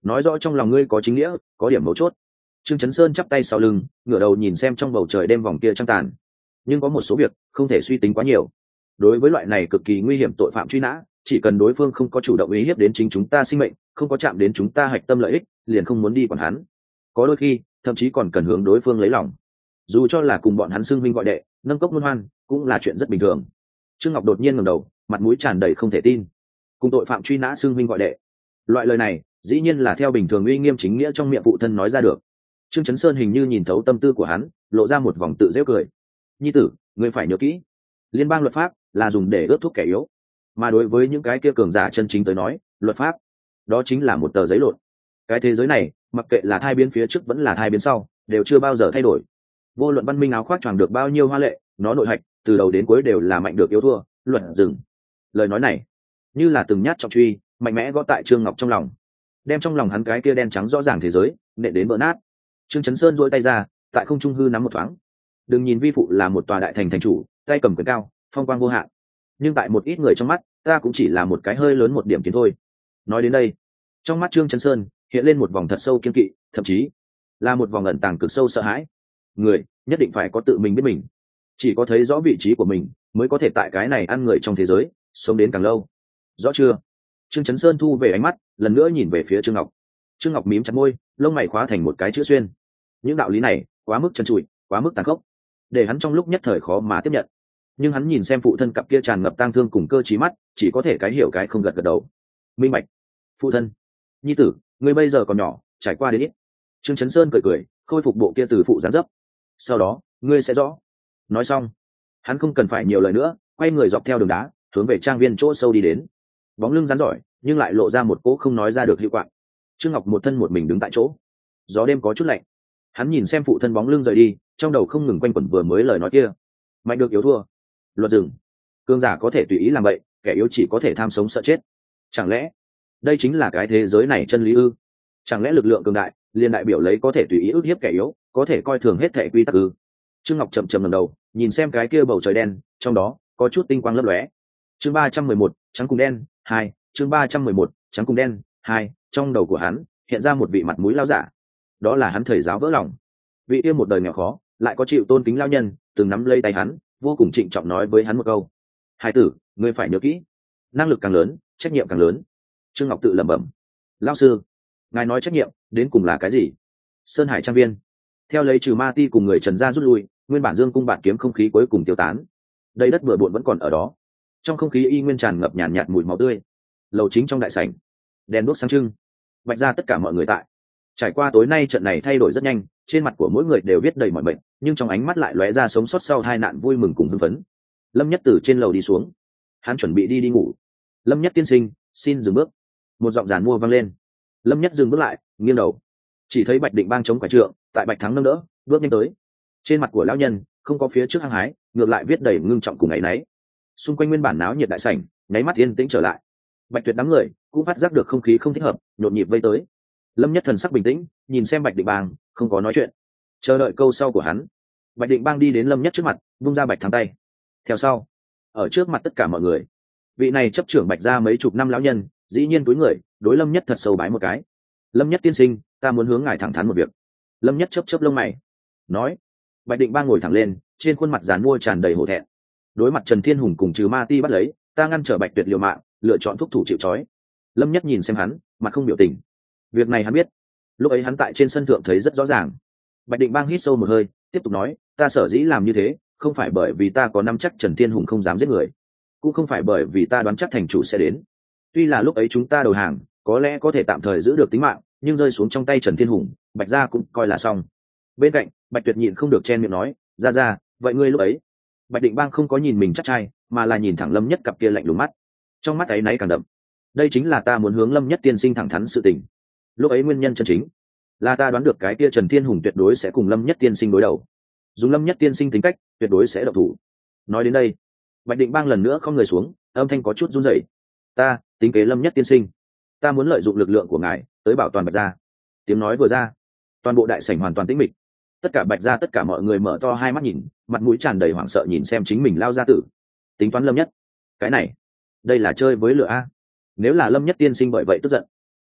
nói rõ trong lòng ngươi có chính nghĩa, có điểm mấu chốt. Trương Chấn Sơn chắp tay sau lưng, ngửa đầu nhìn xem trong bầu trời đêm vòng kia trăng tàn. Nhưng có một số việc không thể suy tính quá nhiều. Đối với loại này cực kỳ nguy hiểm tội phạm truy nã, chỉ cần đối phương không có chủ động uy hiếp đến chính chúng ta sinh mệnh, không có chạm đến chúng ta hạch tâm lợi ích, liền không muốn đi quản hắn. Có đôi khi, thậm chí còn cần hướng đối phương lấy lòng. Dù cho là cùng bọn hắn xưng minh gọi đệ, nâng cốc luân hoan, cũng là chuyện rất bình thường. Trương Ngọc đột nhiên ngẩng đầu, mặt mũi tràn đầy không thể tin. Cùng tội phạm truy nã xưng minh gọi đệ, loại lời này, dĩ nhiên là theo bình thường uy nghiêm chính nghĩa trong miệng phụ thân nói ra được. Trương Chấn Sơn hình như nhìn thấu tâm tư của hắn, lộ ra một vòng tự giễu cười. Nhi tử, ngươi phải nhớ kỹ, liên bang luật pháp là dùng để ướt thuốc kẻ yếu, mà đối với những cái kia cường giả chân chính tới nói, luật pháp đó chính là một tờ giấy lộn. Cái thế giới này, mặc kệ là thai biến phía trước vẫn là thai biến sau, đều chưa bao giờ thay đổi. Vô luận văn minh áo khoác choàng được bao nhiêu hoa lệ, nó nội hạch từ đầu đến cuối đều là mạnh được yếu thua, luật dừng. Lời nói này như là từng nhát trọng truy, mạnh mẽ gõ tại Trương Ngọc trong lòng, đem trong lòng hắn cái kia đen trắng rõ ràng thế giới nện đến vỡ nát. Trương Chấn Sơn duỗi tay ra, tại không trung hư nắm một thoáng. Đừng nhìn vi phụ là một tòa đại thành thành chủ, tay cầm quyền cao, phong quang vô hạn, nhưng tại một ít người trong mắt, ta cũng chỉ là một cái hơi lớn một điểm kiến thôi. Nói đến đây, trong mắt Trương Chấn Sơn hiện lên một vòng thật sâu kiên kỵ, thậm chí là một vòng ẩn tàng cực sâu sợ hãi. Người nhất định phải có tự mình biết mình, chỉ có thấy rõ vị trí của mình mới có thể tại cái này ăn người trong thế giới sống đến càng lâu. Rõ chưa? Trương Chấn Sơn thu về ánh mắt, lần nữa nhìn về phía Trương Ngọc. Trương Ngọc mím chặt môi, lông mày khóa thành một cái chữ xuyên. Những đạo lý này quá mức trần trụi, quá mức tàn khốc, để hắn trong lúc nhất thời khó mà tiếp nhận. Nhưng hắn nhìn xem phụ thân cặp kia tràn ngập tang thương cùng cơ trí mắt, chỉ có thể cái hiểu cái không gật gật đầu. Minh bạch. Phụ thân, nhi tử, ngươi bây giờ còn nhỏ, trải qua đến ít. Trương Chấn Sơn cười cười, khôi phục bộ kia từ phụ gián dấp. Sau đó, ngươi sẽ rõ. Nói xong, hắn không cần phải nhiều lời nữa, quay người dọc theo đường đá, hướng về trang viên chỗ sâu đi đến. Bóng lưng rắn giỏi, nhưng lại lộ ra một cỗ không nói ra được hiệu quả. Trương Ngọc một thân một mình đứng tại chỗ, gió đêm có chút lạnh. Hắn nhìn xem phụ thân bóng lưng rời đi, trong đầu không ngừng quanh quẩn vừa mới lời nói kia. Mạnh được yếu thua, luật rừng, cường giả có thể tùy ý làm vậy, kẻ yếu chỉ có thể tham sống sợ chết. Chẳng lẽ đây chính là cái thế giới này chân lý ư? Chẳng lẽ lực lượng cường đại liền đại biểu lấy có thể tùy ý ức hiếp kẻ yếu, có thể coi thường hết thể quy tắc ư? Trương Ngọc chậm chậm ngẩng đầu, nhìn xem cái kia bầu trời đen, trong đó có chút tinh quang lấp lóe. Chương ba trăm mười một, trắng cùng đen, hai, chương ba trăm mười một, trắng cùng đen, hai, trong đầu của hắn hiện ra một vị mặt mũi lao giả. Đó là hắn thầy giáo vỡ lòng. Vị kia một đời nghèo khó, lại có chịu tôn kính lao nhân, từng nắm lấy tay hắn, vô cùng trịnh trọng nói với hắn một câu: "Hai tử, ngươi phải nhớ kỹ, năng lực càng lớn, trách nhiệm càng lớn." Trương Ngọc tự lẩm bẩm. "Lão sư, ngài nói trách nhiệm đến cùng là cái gì?" Sơn Hải trang viên, theo lấy trừ ma ti cùng người Trần gia rút lui, nguyên bản dương cung bạt kiếm không khí cuối cùng tiêu tán. Đây đất bừa bộn vẫn còn ở đó, trong không khí y nguyên tràn ngập nhàn nhạt, nhạt mùi máu tươi. Lầu chính trong đại sảnh, đèn đuốc sáng trưng, Bạch ra tất cả mọi người tại. Trải qua tối nay trận này thay đổi rất nhanh, trên mặt của mỗi người đều viết đầy mọi mệnh, nhưng trong ánh mắt lại lóe ra sống sót sau hai nạn vui mừng cùng hưng phấn. Lâm Nhất từ trên lầu đi xuống, hắn chuẩn bị đi đi ngủ. "Lâm Nhất tiên sinh, xin dừng bước." Một giọng giàn mua vang lên. Lâm Nhất dừng bước lại, nghiêng đầu, chỉ thấy Bạch Định Bang chống quả trượng, tại Bạch Thắng nâng đỡ, bước nhanh tới. Trên mặt của lão nhân không có phía trước hăng hái, ngược lại viết đầy ngưng trọng cùng ấy nấy. Xung quanh nguyên bản náo nhiệt đại sảnh, nháy mắt yên tĩnh trở lại. Bạch Tuyệt đám người cũng phát giác được không khí không thích hợp, nhộn nhịp vây tới. Lâm Nhất thần sắc bình tĩnh, nhìn xem Bạch Định Bang, không có nói chuyện, chờ đợi câu sau của hắn. Bạch Định Bang đi đến Lâm Nhất trước mặt, vung ra Bạch Thắng tay. Theo sau, ở trước mặt tất cả mọi người, vị này chấp trưởng Bạch gia mấy chục năm lão nhân, dĩ nhiên túi người, đối Lâm Nhất thật sâu bái một cái. "Lâm Nhất tiên sinh, ta muốn hướng ngài thẳng thắn một việc." Lâm Nhất chớp chớp lông mày, nói. Bạch Định Bang ngồi thẳng lên, trên khuôn mặt giàn mua tràn đầy hổ thẹn. Đối mặt Trần Thiên Hùng cùng trừ ma ti bắt lấy, ta ngăn trở Bạch Tuyệt liều mạng, lựa chọn thúc thủ chịu trói. Lâm Nhất nhìn xem hắn, mặt không biểu tình. Việc này hắn biết, lúc ấy hắn tại trên sân thượng thấy rất rõ ràng. Bạch Định Bang hít sâu một hơi, tiếp tục nói, ta sở dĩ làm như thế, không phải bởi vì ta có nắm chắc Trần Thiên Hùng không dám giết người, cũng không phải bởi vì ta đoán chắc thành chủ sẽ đến. Tuy là lúc ấy chúng ta đầu hàng, có lẽ có thể tạm thời giữ được tính mạng, nhưng rơi xuống trong tay Trần Thiên Hùng, Bạch gia cũng coi là xong. Bên cạnh, Bạch Tuyệt nhịn không được chen miệng nói, ra ra, vậy ngươi lúc ấy? Bạch Định Bang không có nhìn mình chắc trai, mà là nhìn thẳng Lâm Nhất cặp kia lạnh lùng mắt, trong mắt ấy náy càng đậm. Đây chính là ta muốn hướng Lâm Nhất tiên sinh thẳng thắn sự tình. Lúc ấy nguyên nhân chân chính là ta đoán được cái kia Trần Thiên Hùng tuyệt đối sẽ cùng Lâm Nhất tiên sinh đối đầu, dùng Lâm Nhất tiên sinh tính cách, tuyệt đối sẽ độc thủ. Nói đến đây, Bạch Định Bang lần nữa không người xuống, âm thanh có chút run rẩy. Ta tính kế Lâm Nhất tiên sinh, ta muốn lợi dụng lực lượng của ngài tới bảo toàn Bạch gia. Tiếng nói vừa ra, toàn bộ đại sảnh hoàn toàn tĩnh mịch. Tất cả Bạch gia tất cả mọi người mở to hai mắt nhìn, mặt mũi tràn đầy hoảng sợ nhìn xem chính mình lao gia tử. Tính toán Lâm Nhất, cái này, đây là chơi với lửa a. Nếu là Lâm Nhất tiên sinh bởi vậy tức giận,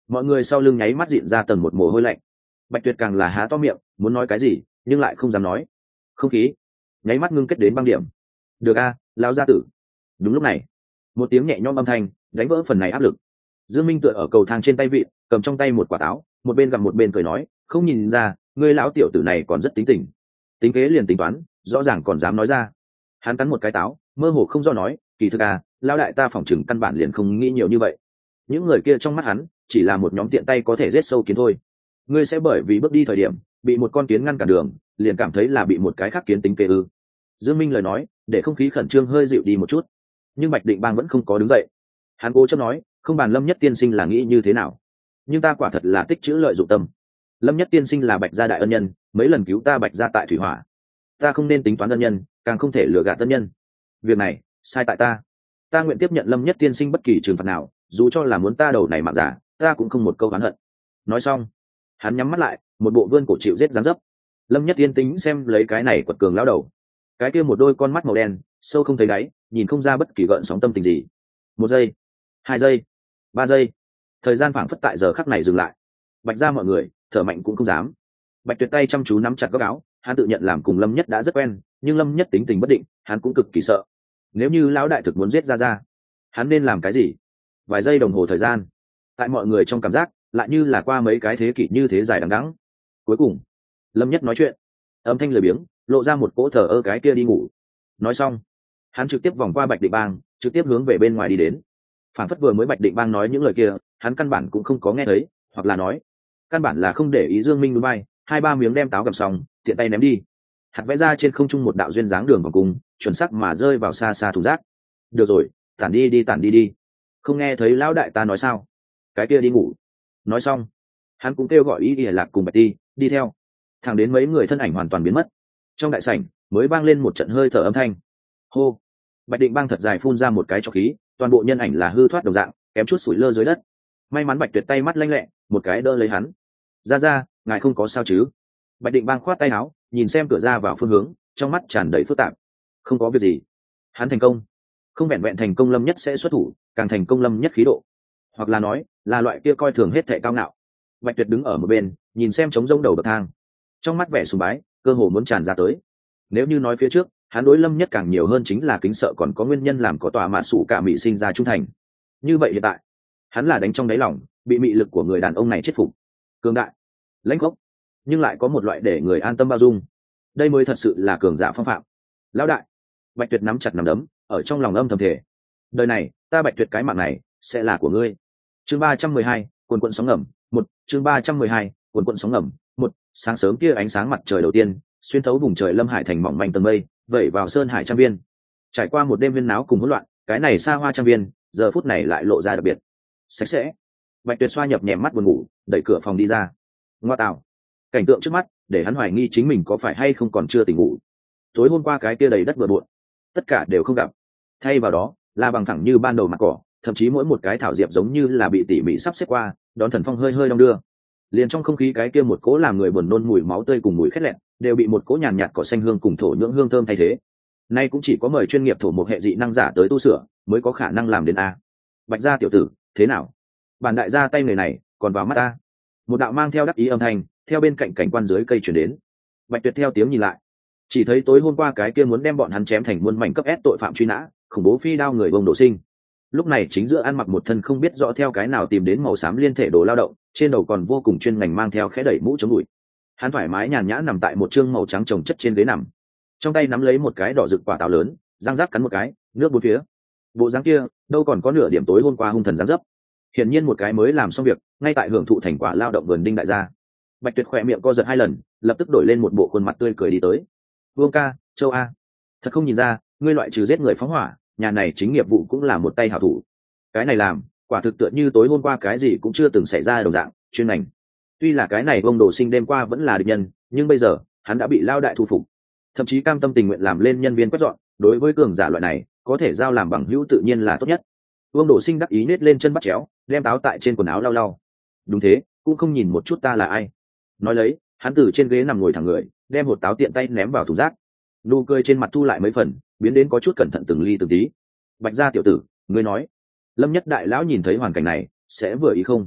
mọi người sau lưng nháy mắt dịn ra tầng một mồ hôi lạnh. Bạch Tuyệt càng là há to miệng muốn nói cái gì nhưng lại không dám nói. Không khí nháy mắt ngưng kết đến băng điểm. Được a, lão gia tử. Đúng lúc này một tiếng nhẹ nhõm âm thanh đánh vỡ phần này áp lực. Dương Minh tựa ở cầu thang trên tay vịn, cầm trong tay một quả táo, một bên gặm một bên cười nói, không nhìn ra ngươi lão tiểu tử này còn rất tính tình, tính kế liền tính toán rõ ràng còn dám nói ra. Hắn cắn một cái táo, mơ hồ không do nói, kỳ thực à, lão đại ta phỏng chừng căn bản liền không nghĩ nhiều như vậy. Những người kia trong mắt hắn chỉ là một nhóm tiện tay có thể giết sâu kiến thôi. Ngươi sẽ bởi vì bước đi thời điểm bị một con kiến ngăn cản đường, liền cảm thấy là bị một cái khác kiến tính kế ư? Dương Minh lời nói để không khí khẩn trương hơi dịu đi một chút, nhưng Bạch Định Bang vẫn không có đứng dậy. Hắn cố chấp nói, không bàn Lâm Nhất tiên sinh là nghĩ như thế nào, nhưng ta quả thật là tích chữ lợi dụng tâm. Lâm Nhất tiên sinh là Bạch gia đại ân nhân, mấy lần cứu ta Bạch gia tại thủy hỏa, ta không nên tính toán ân nhân, càng không thể lừa gạt ân nhân. Việc này sai tại ta, ta nguyện tiếp nhận Lâm Nhất tiên sinh bất kỳ trừng phạt nào, dù cho là muốn ta đầu này mạng giả, ta cũng không một câu oán hận. Nói xong hắn nhắm mắt lại, một bộ vươn cổ chịu giết dáng dấp. Lâm Nhất tiên tính xem lấy cái này quật cường lão đầu, cái kia một đôi con mắt màu đen sâu không thấy đáy, nhìn không ra bất kỳ gợn sóng tâm tình gì. Một giây, hai giây, ba giây, thời gian phảng phất tại giờ khắc này dừng lại. Bạch gia mọi người thở mạnh cũng không dám. Bạch Tuyệt tay chăm chú nắm chặt góc áo, hắn tự nhận làm cùng Lâm Nhất đã rất quen, nhưng Lâm Nhất tính tình bất định, hắn cũng cực kỳ sợ. Nếu như lão đại thực muốn giết ra ra, hắn nên làm cái gì? Vài giây đồng hồ thời gian, tại mọi người trong cảm giác lại như là qua mấy cái thế kỷ như thế dài đằng đẵng. Cuối cùng Lâm Nhất nói chuyện, âm thanh lười biếng lộ ra một cỗ thờ ơ, cái kia đi ngủ. Nói xong hắn trực tiếp vòng qua Bạch Định Bang, trực tiếp hướng về bên ngoài đi đến. Phản phất vừa mới Bạch Định Bang nói những lời kia hắn căn bản cũng không có nghe thấy, hoặc là nói căn bản là không để ý. Dương Minh núi bay hai ba miếng đem táo cầm xong tiện tay ném đi, hạt vẽ ra trên không trung một đạo duyên dáng đường vòng cung, chuẩn xác mà rơi vào xa xa thùng rác. Được rồi, tản đi đi tản đi đi, không nghe thấy lão đại ta nói sao, cái kia đi ngủ. Nói xong hắn cũng kêu gọi ý ỉa lạc cùng Bạch Ti đi theo, thẳng đến mấy người thân ảnh hoàn toàn biến mất. Trong đại sảnh mới vang lên một trận hơi thở âm thanh. Hô. Bạch Định Bang thật dài phun ra một cái trọc khí, toàn bộ nhân ảnh là hư thoát đồng dạng, kém chút sủi lơ dưới đất. May mắn Bạch Tuyệt tay mắt lanh lẹ, một cái đỡ lấy hắn. Ra ra, ngài không có sao chứ? Bạch Định Bang khoát tay áo, nhìn xem cửa ra vào phương hướng, trong mắt tràn đầy phức tạp. Không có việc gì. Hắn thành công. Không vẹn vẹn thành công Lâm Nhất sẽ xuất thủ, càng thành công Lâm Nhất khí độ, hoặc là nói là loại kia coi thường hết thệ cao ngạo. Bạch Tuyệt đứng ở một bên, nhìn xem trống rỗng đầu bậc thang, trong mắt vẻ sùng bái cơ hồ muốn tràn ra tới. Nếu như nói phía trước hắn đối Lâm Nhất càng nhiều hơn chính là kính sợ, còn có nguyên nhân làm có tòa mạ sủ cả mị sinh ra trung thành, như vậy hiện tại hắn là đánh trong đáy lòng, bị mị lực của người đàn ông này chết phục. Cường đại, lãnh gốc, nhưng lại có một loại để người an tâm bao dung, đây mới thật sự là cường giả phong phạm. Lão đại. Bạch Tuyệt nắm chặt nắm đấm, ở trong lòng âm thầm thể, đời này ta Bạch Tuyệt cái mạng này sẽ là của ngươi. Chương ba trăm mười hai, quần quận sóng ngầm một. Chương ba trăm mười hai, quần quận sóng ngầm một. Sáng sớm kia ánh sáng mặt trời đầu tiên xuyên thấu vùng trời Lâm Hải thành mỏng manh tầng mây, vẩy vào Sơn Hải trang viên. Trải qua một đêm viên náo cùng hỗn loạn, cái này xa hoa trang viên giờ phút này lại lộ ra đặc biệt sạch sẽ. Bạch Tuyệt xoa nhập nhèm mắt buồn ngủ, đẩy cửa phòng đi ra. Ngoa tạo, cảnh tượng trước mắt để hắn hoài nghi chính mình có phải hay không còn chưa tỉnh ngủ. Tối hôm qua cái kia đầy đất bừa bộn, tất cả đều không gặp, thay vào đó là bằng thẳng như ban đầu mặt cỏ, thậm chí mỗi một cái thảo diệp giống như là bị tỉ mỉ sắp xếp qua, đón thần phong hơi hơi đong đưa. Liền trong không khí cái kia một cỗ làm người buồn nôn mùi máu tươi cùng mùi khét lẹn đều bị một cỗ nhàn nhạt cỏ xanh hương cùng thổ nhưỡng hương thơm thay thế. Nay cũng chỉ có mời chuyên nghiệp thổ mộc hệ dị năng giả tới tu sửa mới có khả năng làm đến a. Bạch gia tiểu tử, thế nào? Bản đại gia tay người này còn vào mắt ta. Một đạo mang theo đắc ý âm thanh theo bên cạnh cảnh quan dưới cây chuyển đến. Bạch Tuyệt theo tiếng nhìn lại, chỉ thấy tối hôm qua cái kia muốn đem bọn hắn chém thành muôn mảnh cấp S tội phạm truy nã, khủng bố phi đao người Bông Độ Sinh, lúc này chính giữa ăn mặc một thân không biết rõ theo cái nào tìm đến màu xám liên thể đồ lao động, trên đầu còn vô cùng chuyên ngành mang theo khẽ đẩy mũ chống bụi. Hắn thoải mái nhàn nhã nằm tại một trương màu trắng trồng chất trên ghế nằm, trong tay nắm lấy một cái đỏ rực quả táo lớn, răng rác cắn một cái, nước bốn phía. Bộ dáng kia đâu còn có nửa điểm tối hôm qua hung thần dáng dấp. Hiển nhiên một cái mới làm xong việc, ngay tại hưởng thụ thành quả lao động vườn đinh đại gia. Bạch Tuyệt khỏe miệng co giật hai lần, lập tức đổi lên một bộ khuôn mặt tươi cười đi tới. Vương ca, Châu A, thật không nhìn ra ngươi loại trừ giết người phóng hỏa, nhà này chính nghiệp vụ cũng là một tay hảo thủ. Cái này làm quả thực tựa như tối hôm qua cái gì cũng chưa từng xảy ra đồng dạng, chuyên ngành. Tuy là cái này Bông Đồ Sinh đêm qua vẫn là địch nhân, nhưng bây giờ hắn đã bị lao đại thu phục, thậm chí cam tâm tình nguyện làm lên nhân viên quét dọn. Đối với cường giả loại này có thể giao làm bằng hữu tự nhiên là tốt nhất. Vương Đồ Sinh đắc ý nết lên chân bắt chéo, đem táo tại trên quần áo lau lau. Đúng thế, cũng không nhìn một chút ta là ai. Nói lấy hắn từ trên ghế nằm ngồi thẳng người, đem một táo tiện tay ném vào thùng rác. Nụ cười trên mặt thu lại mấy phần, biến đến có chút cẩn thận từng ly từng tí. Bạch gia tiểu tử, ngươi nói Lâm Nhất đại lão nhìn thấy hoàn cảnh này sẽ vừa ý không?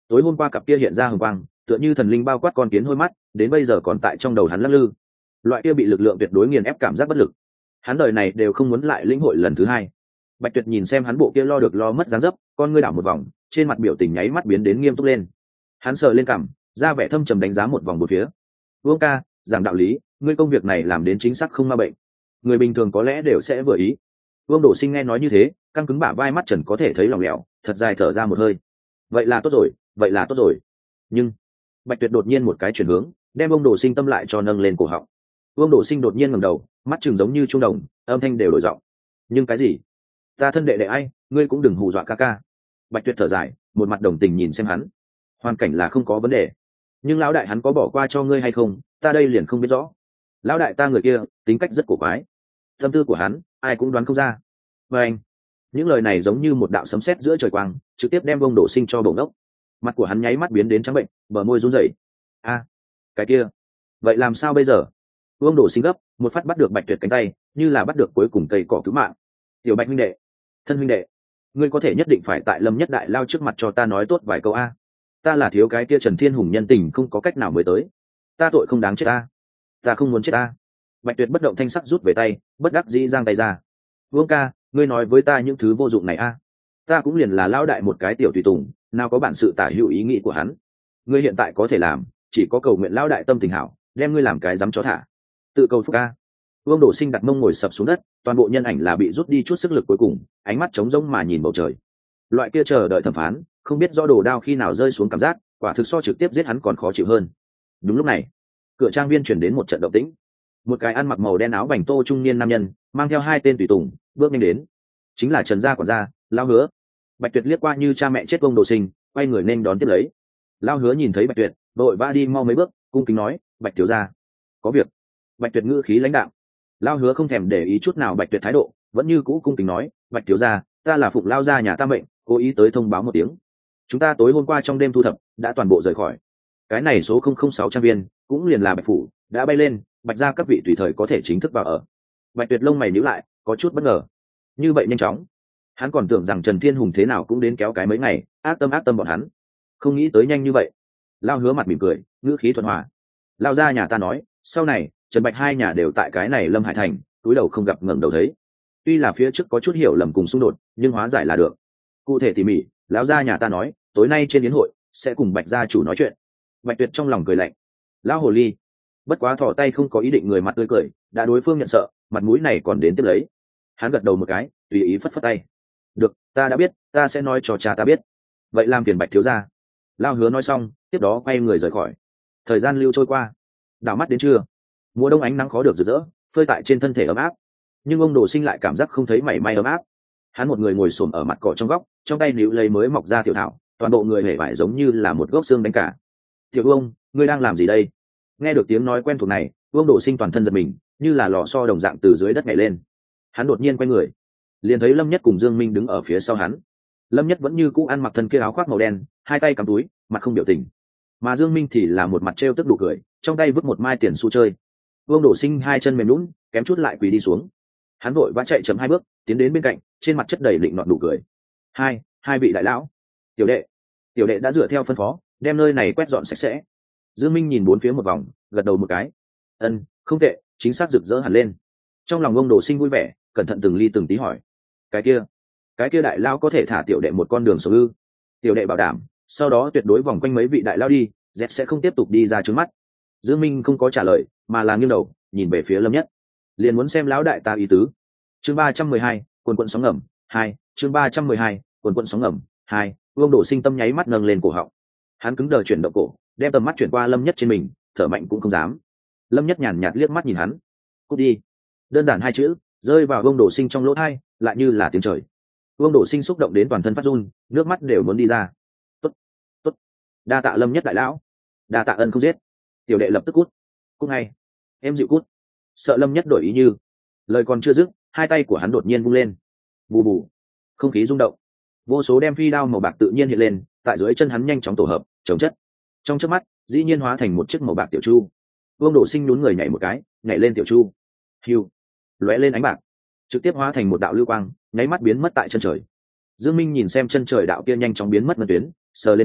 tối hôm qua cặp kia hiện ra hồng quang tựa như thần linh bao quát con kiến hôi mắt, đến bây giờ còn tại trong đầu hắn lắc lư. Loại kia bị lực lượng tuyệt đối nghiền ép cảm giác bất lực, hắn đời này đều không muốn lại lĩnh hội lần thứ hai. Bạch Tuyệt nhìn xem hắn bộ kia lo được lo mất dáng dấp, con ngươi đảo một vòng, trên mặt biểu tình nháy mắt biến đến nghiêm túc lên. Hắn sờ lên cằm, ra vẻ thâm trầm đánh giá một vòng bốn phía. Vương ca, giảng đạo lý, ngươi công việc này làm đến chính xác không ma bệnh, người bình thường có lẽ đều sẽ vừa ý. Vương Đổ Sinh nghe nói như thế, căng cứng bả vai, mắt trần có thể thấy lòng lẻo, thật dài thở ra một hơi. Vậy là tốt rồi, vậy là tốt rồi. Nhưng Bạch Tuyệt đột nhiên một cái chuyển hướng, đem Vương Đổ Sinh tâm lại cho nâng lên cổ họng. Vương Đổ Sinh đột nhiên ngẩng đầu, mắt trừng giống như trung đồng, âm thanh đều đổi giọng. Nhưng cái gì? Ta thân đệ đệ ai, ngươi cũng đừng hù dọa ca ca. Bạch Tuyệt thở dài, một mặt đồng tình nhìn xem hắn. Hoàn cảnh là không có vấn đề, nhưng lão đại hắn có bỏ qua cho ngươi hay không, ta đây liền không biết rõ. Lão đại ta người kia tính cách rất cổ quái, tâm tư của hắn ai cũng đoán không ra. Và anh, những lời này giống như một đạo sấm sét giữa trời quang, trực tiếp đem Vương Đổ Sinh cho bổng đốc. Mặt của hắn nháy mắt biến đến trắng bệnh, bờ môi run rẩy. A, cái kia, vậy làm sao bây giờ? Vương Đổ Sinh gấp, một phát bắt được Bạch Tuyệt cánh tay, như là bắt được cuối cùng cây cỏ cứu mạng. Tiểu Bạch huynh đệ, thân huynh đệ, ngươi có thể nhất định phải tại Lâm Nhất Đại lao trước mặt cho ta nói tốt vài câu a. Ta là thiếu cái kia Trần Thiên Hùng nhân tình không có cách nào mới tới, ta tội không đáng chết ta, ta không muốn chết ta. Bạch Tuyệt bất động thanh sắc rút về tay, bất đắc dĩ giang tay ra. Vương ca, ngươi nói với ta những thứ vô dụng này a, ta cũng liền là lão đại một cái tiểu tùy tùng, nào có bản sự tả hữu ý nghĩ của hắn. Ngươi hiện tại có thể làm chỉ có cầu nguyện lão đại tâm tình hảo, đem ngươi làm cái dám chó thả, tự cầu phúc a. Vương Đổ Sinh đặt mông ngồi sập xuống đất, toàn bộ nhân ảnh là bị rút đi chút sức lực cuối cùng, ánh mắt trống rỗng mà nhìn bầu trời. Loại kia chờ đợi thẩm phán, không biết do đồ đao khi nào rơi xuống cảm giác, quả thực so trực tiếp giết hắn còn khó chịu hơn. Đúng lúc này, cửa trang viên truyền đến một trận động tĩnh. Một cái ăn mặc màu đen áo bành tô trung niên nam nhân, mang theo hai tên tùy tùng, bước nhanh đến. Chính là Trần gia quản gia, Lão Hứa. Bạch Tuyệt liếc qua như cha mẹ chết Vương Đổ Sinh, quay người nên đón tiếp lấy. Lão Hứa nhìn thấy Bạch Tuyệt, vội vã đi mau mấy bước, cung kính nói, Bạch thiếu gia, có việc. Bạch Tuyệt ngữ khí lãnh đạm. Lão Hứa không thèm để ý chút nào Bạch Tuyệt thái độ, vẫn như cũ cung kính nói, Bạch thiếu gia, ta là phụng lao gia nhà ta mệnh, cố ý tới thông báo một tiếng. Chúng ta tối hôm qua trong đêm thu thập đã toàn bộ rời khỏi. Cái này số không không sáu trang viên cũng liền là Bạch phủ đã bay lên, Bạch gia các vị tùy thời có thể chính thức vào ở. Bạch Tuyệt lông mày nhíu lại, có chút bất ngờ. Như vậy nhanh chóng, hắn còn tưởng rằng Trần Thiên Hùng thế nào cũng đến kéo cái mấy ngày, ác tâm ác tâm bọn hắn, không nghĩ tới nhanh như vậy. Lao Hứa mặt mỉm cười, ngữ khí thuận hòa. Lao gia nhà ta nói, sau này Trần Bạch hai nhà đều tại cái này Lâm Hải thành, túi đầu không gặp ngẩng đầu thấy. Tuy là phía trước có chút hiểu lầm cùng xung đột, nhưng hóa giải là được. Cụ thể tỉ mỉ, lão gia nhà ta nói, tối nay trên yến hội sẽ cùng Bạch gia chủ nói chuyện. Bạch Tuyệt trong lòng cười lạnh. Lão hồ ly, bất quá thò tay không có ý định người mặt tươi cười, đã đối phương nhận sợ, mặt mũi này còn đến tiếp lấy. Hắn gật đầu một cái, tùy ý phất phất tay. Được, ta đã biết, ta sẽ nói cho cha ta biết. Vậy làm phiền Bạch thiếu gia. Lão Hứa nói xong, tiếp đó quay người rời khỏi. Thời gian lưu trôi qua, đảo mắt đến trưa. Mùa đông ánh nắng khó được rực rỡ, phơi tại trên thân thể ấm áp, nhưng ông Đồ Sinh lại cảm giác không thấy mảy may ấm áp. Hắn một người ngồi xổm ở mặt cỏ trong góc, trong tay níu lấy mới mọc ra tiểu thảo, toàn bộ người hề vải giống như là một gốc xương đánh cả. Tiểu ông, ngươi đang làm gì đây? Nghe được tiếng nói quen thuộc này, Vương Đồ Sinh toàn thân giật mình, như là lò xo đồng dạng từ dưới đất nhảy lên. Hắn đột nhiên quay người, liền thấy Lâm Nhất cùng Dương Minh đứng ở phía sau hắn. Lâm Nhất vẫn như cũ ăn mặc thân kia áo khoác màu đen, hai tay cắm túi, mặt không biểu tình. Mà Dương Minh thì là một mặt trêu tức đủ cười, trong tay vứt một mai tiền xu chơi. Vương Đồ Sinh hai chân mềm nhũn, kém chút lại quỳ đi xuống. Hắn vội vã chạy chậm hai bước, tiến đến bên cạnh, trên mặt chất đầy lịnh nọt đủ cười. Hai, hai vị đại lão, tiểu đệ, tiểu đệ đã dựa theo phân phó, đem nơi này quét dọn sạch sẽ. Dương Minh nhìn bốn phía một vòng, gật đầu một cái. Ân, không tệ, chính xác rực rỡ hẳn lên. Trong lòng Vương Đồ Sinh vui vẻ, cẩn thận từng ly từng tí hỏi: cái kia, cái kia đại lão có thể thả tiểu đệ một con đường sống ư? Tiểu đệ bảo đảm, sau đó tuyệt đối vòng quanh mấy vị đại lão đi, dẹp sẽ không tiếp tục đi ra trước mắt. Dương Minh không có trả lời, mà là nghiêng đầu nhìn về phía Lâm Nhất, liền muốn xem lão đại ta ý tứ. Chương ba trăm mười hai, quần quần sóng ngầm hai. Chương ba trăm mười hai, quần quần sóng ngầm hai. Vương Đổ Sinh tâm nháy mắt nâng lên cổ họng, hắn cứng đờ chuyển động cổ, đem tầm mắt chuyển qua Lâm Nhất trên mình, thở mạnh cũng không dám. Lâm Nhất nhàn nhạt liếc mắt nhìn hắn, cút đi. Đơn giản hai chữ rơi vào Vương Đổ Sinh trong lỗ tai, lại như là tiếng trời. Vương Đổ Sinh xúc động đến toàn thân phát run, nước mắt đều muốn đi ra. Tốt, tốt, đa tạ Lâm Nhất đại lão, đa tạ ân không giết. Tiểu đệ lập tức cút, cút ngay, em dịu cút. Sợ Lâm Nhất đổi ý như. Lời còn chưa dứt, hai tay của hắn đột nhiên vung lên, bù bù, không khí rung động, vô số đem phi đao màu bạc tự nhiên hiện lên, tại dưới chân hắn nhanh chóng tổ hợp, chống chất. Trong chớp mắt, dĩ nhiên hóa thành một chiếc màu bạc tiểu chu. Vương Đổ Sinh nhún người nhảy một cái, nhảy lên tiểu chu, hiu, lóe lên ánh bạc, trực tiếp hóa thành một đạo lưu quang, nháy mắt biến mất tại chân trời. Dương Minh nhìn xem chân trời đạo kia nhanh chóng biến mất ngân tuyến, sờ lên cằm,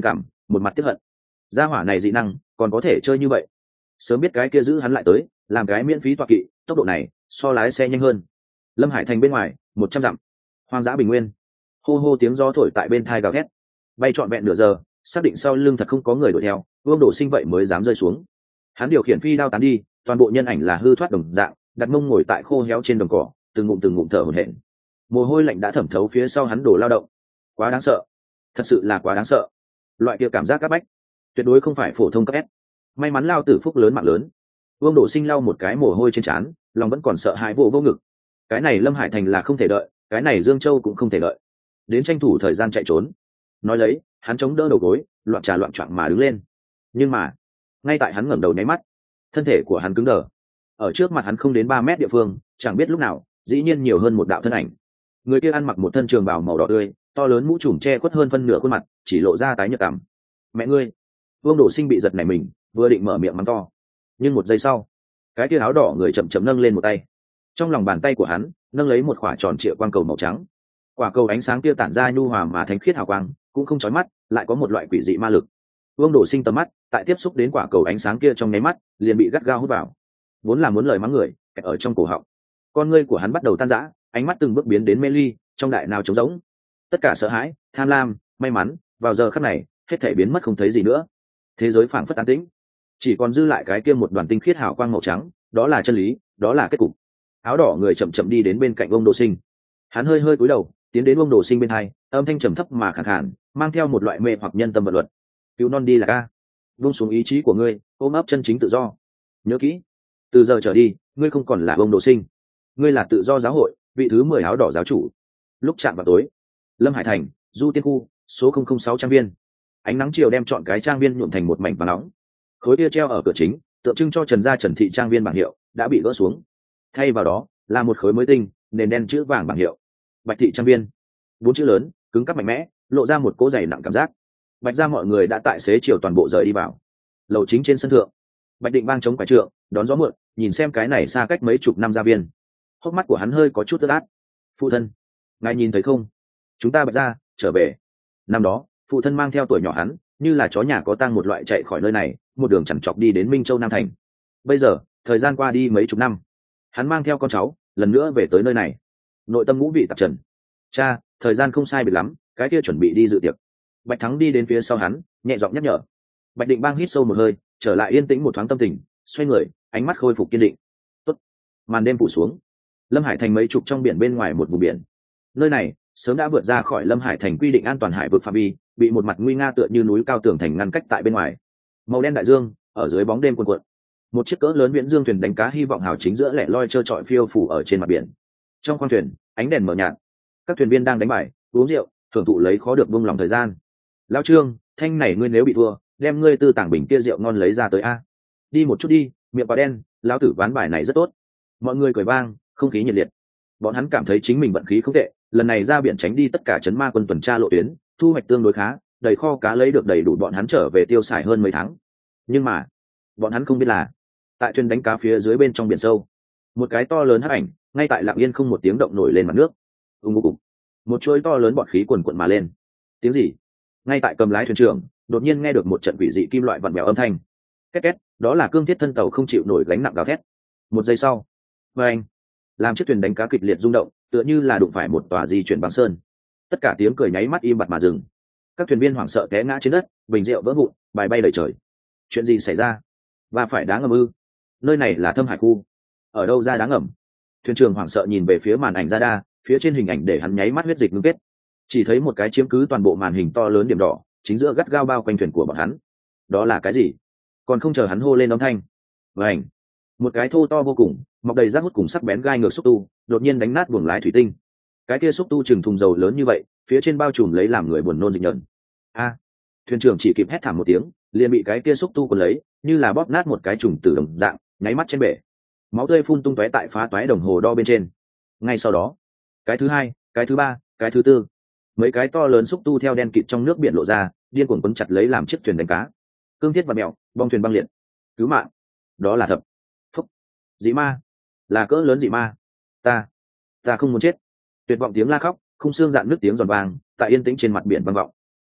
một mặt tiếp hận. Gia hỏa này dị năng còn có thể chơi như vậy, sớm biết cái kia giữ hắn lại tới làm cái miễn phí tọa kỵ, tốc độ này so lái xe nhanh hơn. Lâm Hải Thành bên ngoài một trăm dặm, hoang dã bình nguyên, hô hô tiếng gió thổi tại bên thai gào thét, bay trọn vẹn nửa giờ, xác định sau lưng thật không có người đuổi theo, Vương Đổ Sinh vậy mới dám rơi xuống. Hắn điều khiển phi đao tán đi, toàn bộ nhân ảnh là hư thoát đồng dạng, đặt mông ngồi tại khô héo trên đồng cỏ, từng ngụm từng ngụm thở hổn hển. Mồ hôi lạnh đã thẩm thấu phía sau hắn đổ lao động. Quá đáng sợ, thật sự là quá đáng sợ. Loại kia cảm giác áp bách, tuyệt đối không phải phổ thông cấp S. May mắn lao tử phúc lớn mạng lớn. Vương Đổ Sinh lau một cái mồ hôi trên trán, lòng vẫn còn sợ hãi vô vô ngực. Cái này Lâm Hải Thành là không thể đợi, cái này Dương Châu cũng không thể đợi. Đến tranh thủ thời gian chạy trốn. Nói lấy, hắn chống đỡ đầu gối, loạn trà loạn choạng mà đứng lên. Nhưng mà, ngay tại hắn ngẩng đầu nháy mắt, thân thể của hắn cứng đờ. Ở trước mặt hắn không đến ba mét địa phương, chẳng biết lúc nào, dĩ nhiên nhiều hơn một đạo thân ảnh. Người kia ăn mặc một thân trường bào màu đỏ tươi, to lớn mũ trùm che khuất hơn phân nửa khuôn mặt, chỉ lộ ra tái nhợt cằm. Mẹ ngươi! Vương Đổ Sinh bị giật nảy mình, vừa định mở miệng mắng to, nhưng một giây sau, cái kia áo đỏ người chậm chậm nâng lên một tay. Trong lòng bàn tay của hắn nâng lấy một quả tròn trịa quang cầu màu trắng. Quả cầu ánh sáng kia tản ra nhu hòa mà thánh khiết hào quang, cũng không chói mắt, lại có một loại quỷ dị ma lực. Vương Đổ Sinh tầm mắt tại tiếp xúc đến quả cầu ánh sáng kia trong nháy mắt, liền bị gắt gao hút vào. Vốn là muốn lời mắng người, kẹt ở trong cổ họng. Con ngươi của hắn bắt đầu tan rã, ánh mắt từng bước biến đến mê ly, trong đại nào trống rỗng. Tất cả sợ hãi, tham lam, may mắn, vào giờ khắc này, hết thảy biến mất không thấy gì nữa. Thế giới phảng phất an tĩnh, chỉ còn dư lại cái kia một đoàn tinh khiết hào quang màu trắng, đó là chân lý, đó là kết cục. Áo đỏ người chậm chậm đi đến bên cạnh Vương Đổ Sinh. Hắn hơi hơi cúi đầu, tiến đến Vương Đổ Sinh bên hai, âm thanh trầm thấp mà khàn khàn, mang theo một loại mê hoặc nhân tâm vật luật. Cứu non đi là ca, buông xuống ý chí của ngươi, ôm ấp chân chính tự do. Nhớ kỹ, từ giờ trở đi, ngươi không còn là Vương Đổ Sinh, ngươi là tự do giáo hội vị thứ mười áo đỏ giáo chủ. Lúc chạm vào tối, Lâm Hải Thành, Du Tiên khu, số không không sáu trang viên. Ánh nắng chiều đem trọn cái trang viên nhuộm thành một mảnh vàng nóng. Khối kia treo ở cửa chính, tượng trưng cho Trần gia Trần thị trang viên bảng hiệu đã bị gỡ xuống, thay vào đó là một khối mới tinh, nền đen chữ vàng bảng hiệu Bạch thị trang viên. Bốn chữ lớn, cứng cáp mạnh mẽ, lộ ra một cỗ dày nặng cảm giác. Bạch gia mọi người đã tại xế chiều toàn bộ rời đi vào. Lầu chính trên sân thượng, Bạch Định Bang chống quải trượng, đón gió mượn, nhìn xem cái này xa cách mấy chục năm gia viên. Hốc mắt của hắn hơi có chút ướt át. Phụ thân, ngài nhìn thấy không? Chúng ta Bạch gia trở về. Năm đó, phụ thân mang theo tuổi nhỏ hắn, như là chó nhà có tang một loại chạy khỏi nơi này, một đường chằn chọc đi đến Minh Châu Nam Thành. Bây giờ, thời gian qua đi mấy chục năm, hắn mang theo con cháu, lần nữa về tới nơi này. Nội tâm ngũ vị tạp trần. Cha, thời gian không sai biệt lắm, cái kia chuẩn bị đi dự tiệc. Bạch Thắng đi đến phía sau hắn, nhẹ giọng nhắc nhở. Bạch Định Bang hít sâu một hơi, trở lại yên tĩnh một thoáng tâm tình, xoay người, ánh mắt khôi phục kiên định. Tốt. Màn đêm phủ xuống. Lâm Hải Thành mấy chục trong biển bên ngoài một vùng biển. Nơi này sớm đã vượt ra khỏi Lâm Hải Thành quy định an toàn hải vực phạm vi, bị một mặt nguy nga tựa như núi cao tường thành ngăn cách tại bên ngoài. Màu đen đại dương ở dưới bóng đêm cuồn cuộn. Một chiếc cỡ lớn viễn dương thuyền đánh cá hy vọng hào chính giữa lẻ loi trơ trọi phiêu phủ ở trên mặt biển. Trong khoang thuyền, ánh đèn mờ nhạt, các thuyền viên đang đánh bài, uống rượu, thưởng thụ lấy khó được buông lòng thời gian. Lão Trương, thanh này ngươi nếu bị thua, đem ngươi tư tàng bình kia rượu ngon lấy ra tới a. Đi một chút đi, miệng quá đen, lão tử ván bài này rất tốt. Mọi người cười vang, không khí nhiệt liệt. Bọn hắn cảm thấy chính mình vận khí không tệ, lần này ra biển tránh đi tất cả chấn ma quân tuần tra lộ tuyến, thu hoạch tương đối khá, đầy kho cá lấy được đầy đủ bọn hắn trở về tiêu xài hơn mấy tháng. Nhưng mà, bọn hắn không biết là, tại thuyền đánh cá phía dưới bên trong biển sâu, một cái to lớn hắc ảnh ngay tại lặng yên không một tiếng động nổi lên mặt nước. Ùng ục ục, một chuỗi to lớn bọt khí quần quận mà lên. Tiếng gì? Ngay tại cầm lái thuyền trưởng đột nhiên nghe được một trận quỷ dị kim loại vặn vẹo âm thanh. Két két, đó là cương thiết thân tàu không chịu nổi gánh nặng gào thét. Một giây sau, và anh làm chiếc thuyền đánh cá kịch liệt rung động, tựa như là đụng phải một tòa di chuyển băng sơn. Tất cả tiếng cười nháy mắt im bặt mà dừng. Các thuyền viên hoảng sợ té ngã trên đất, bình rượu vỡ vụn, bài bay đầy trời. Chuyện gì xảy ra? Và phải đá ngầm ư? Nơi này là Thâm Hải khu, ở đâu ra đá ngầm? Thuyền trưởng hoảng sợ nhìn về phía màn ảnh radar, phía trên hình ảnh để hắn nháy mắt huyết dịch ngưng kết. Chỉ thấy một cái chiếm cứ toàn bộ màn hình to lớn điểm đỏ, chính giữa gắt gao bao quanh thuyền của bọn hắn. Đó là cái gì? Còn không chờ hắn hô lên âm thanh, vành, một cái thô to vô cùng, mọc đầy rác hút cùng sắc bén gai ngược xúc tu, đột nhiên đánh nát buồng lái thủy tinh. Cái kia xúc tu chừng thùng dầu lớn như vậy, phía trên bao trùm lấy làm người buồn nôn dịch nhợn. A! Thuyền trưởng chỉ kịp hét thảm một tiếng, liền bị cái kia xúc tu cuốn lấy, như là bóp nát một cái trùng tử đồng dạng, nháy mắt trên bể. Máu tươi phun tung tóe tại phá toái đồng hồ đo bên trên. Ngay sau đó, cái thứ hai, cái thứ ba, cái thứ tư, mấy cái to lớn xúc tu theo đen kịt trong nước biển lộ ra, điên cuồng quấn chặt lấy làm chiếc thuyền đánh cá. Cương thiết và mèo, bong thuyền băng liệt. Cứu mạng! Đó là thập. Phúc! Dị ma! Là cỡ lớn dị ma! Ta, ta không muốn chết! Tuyệt vọng tiếng la khóc, không xương dạn nước tiếng giòn vàng, tại yên tĩnh trên mặt biển vang vọng.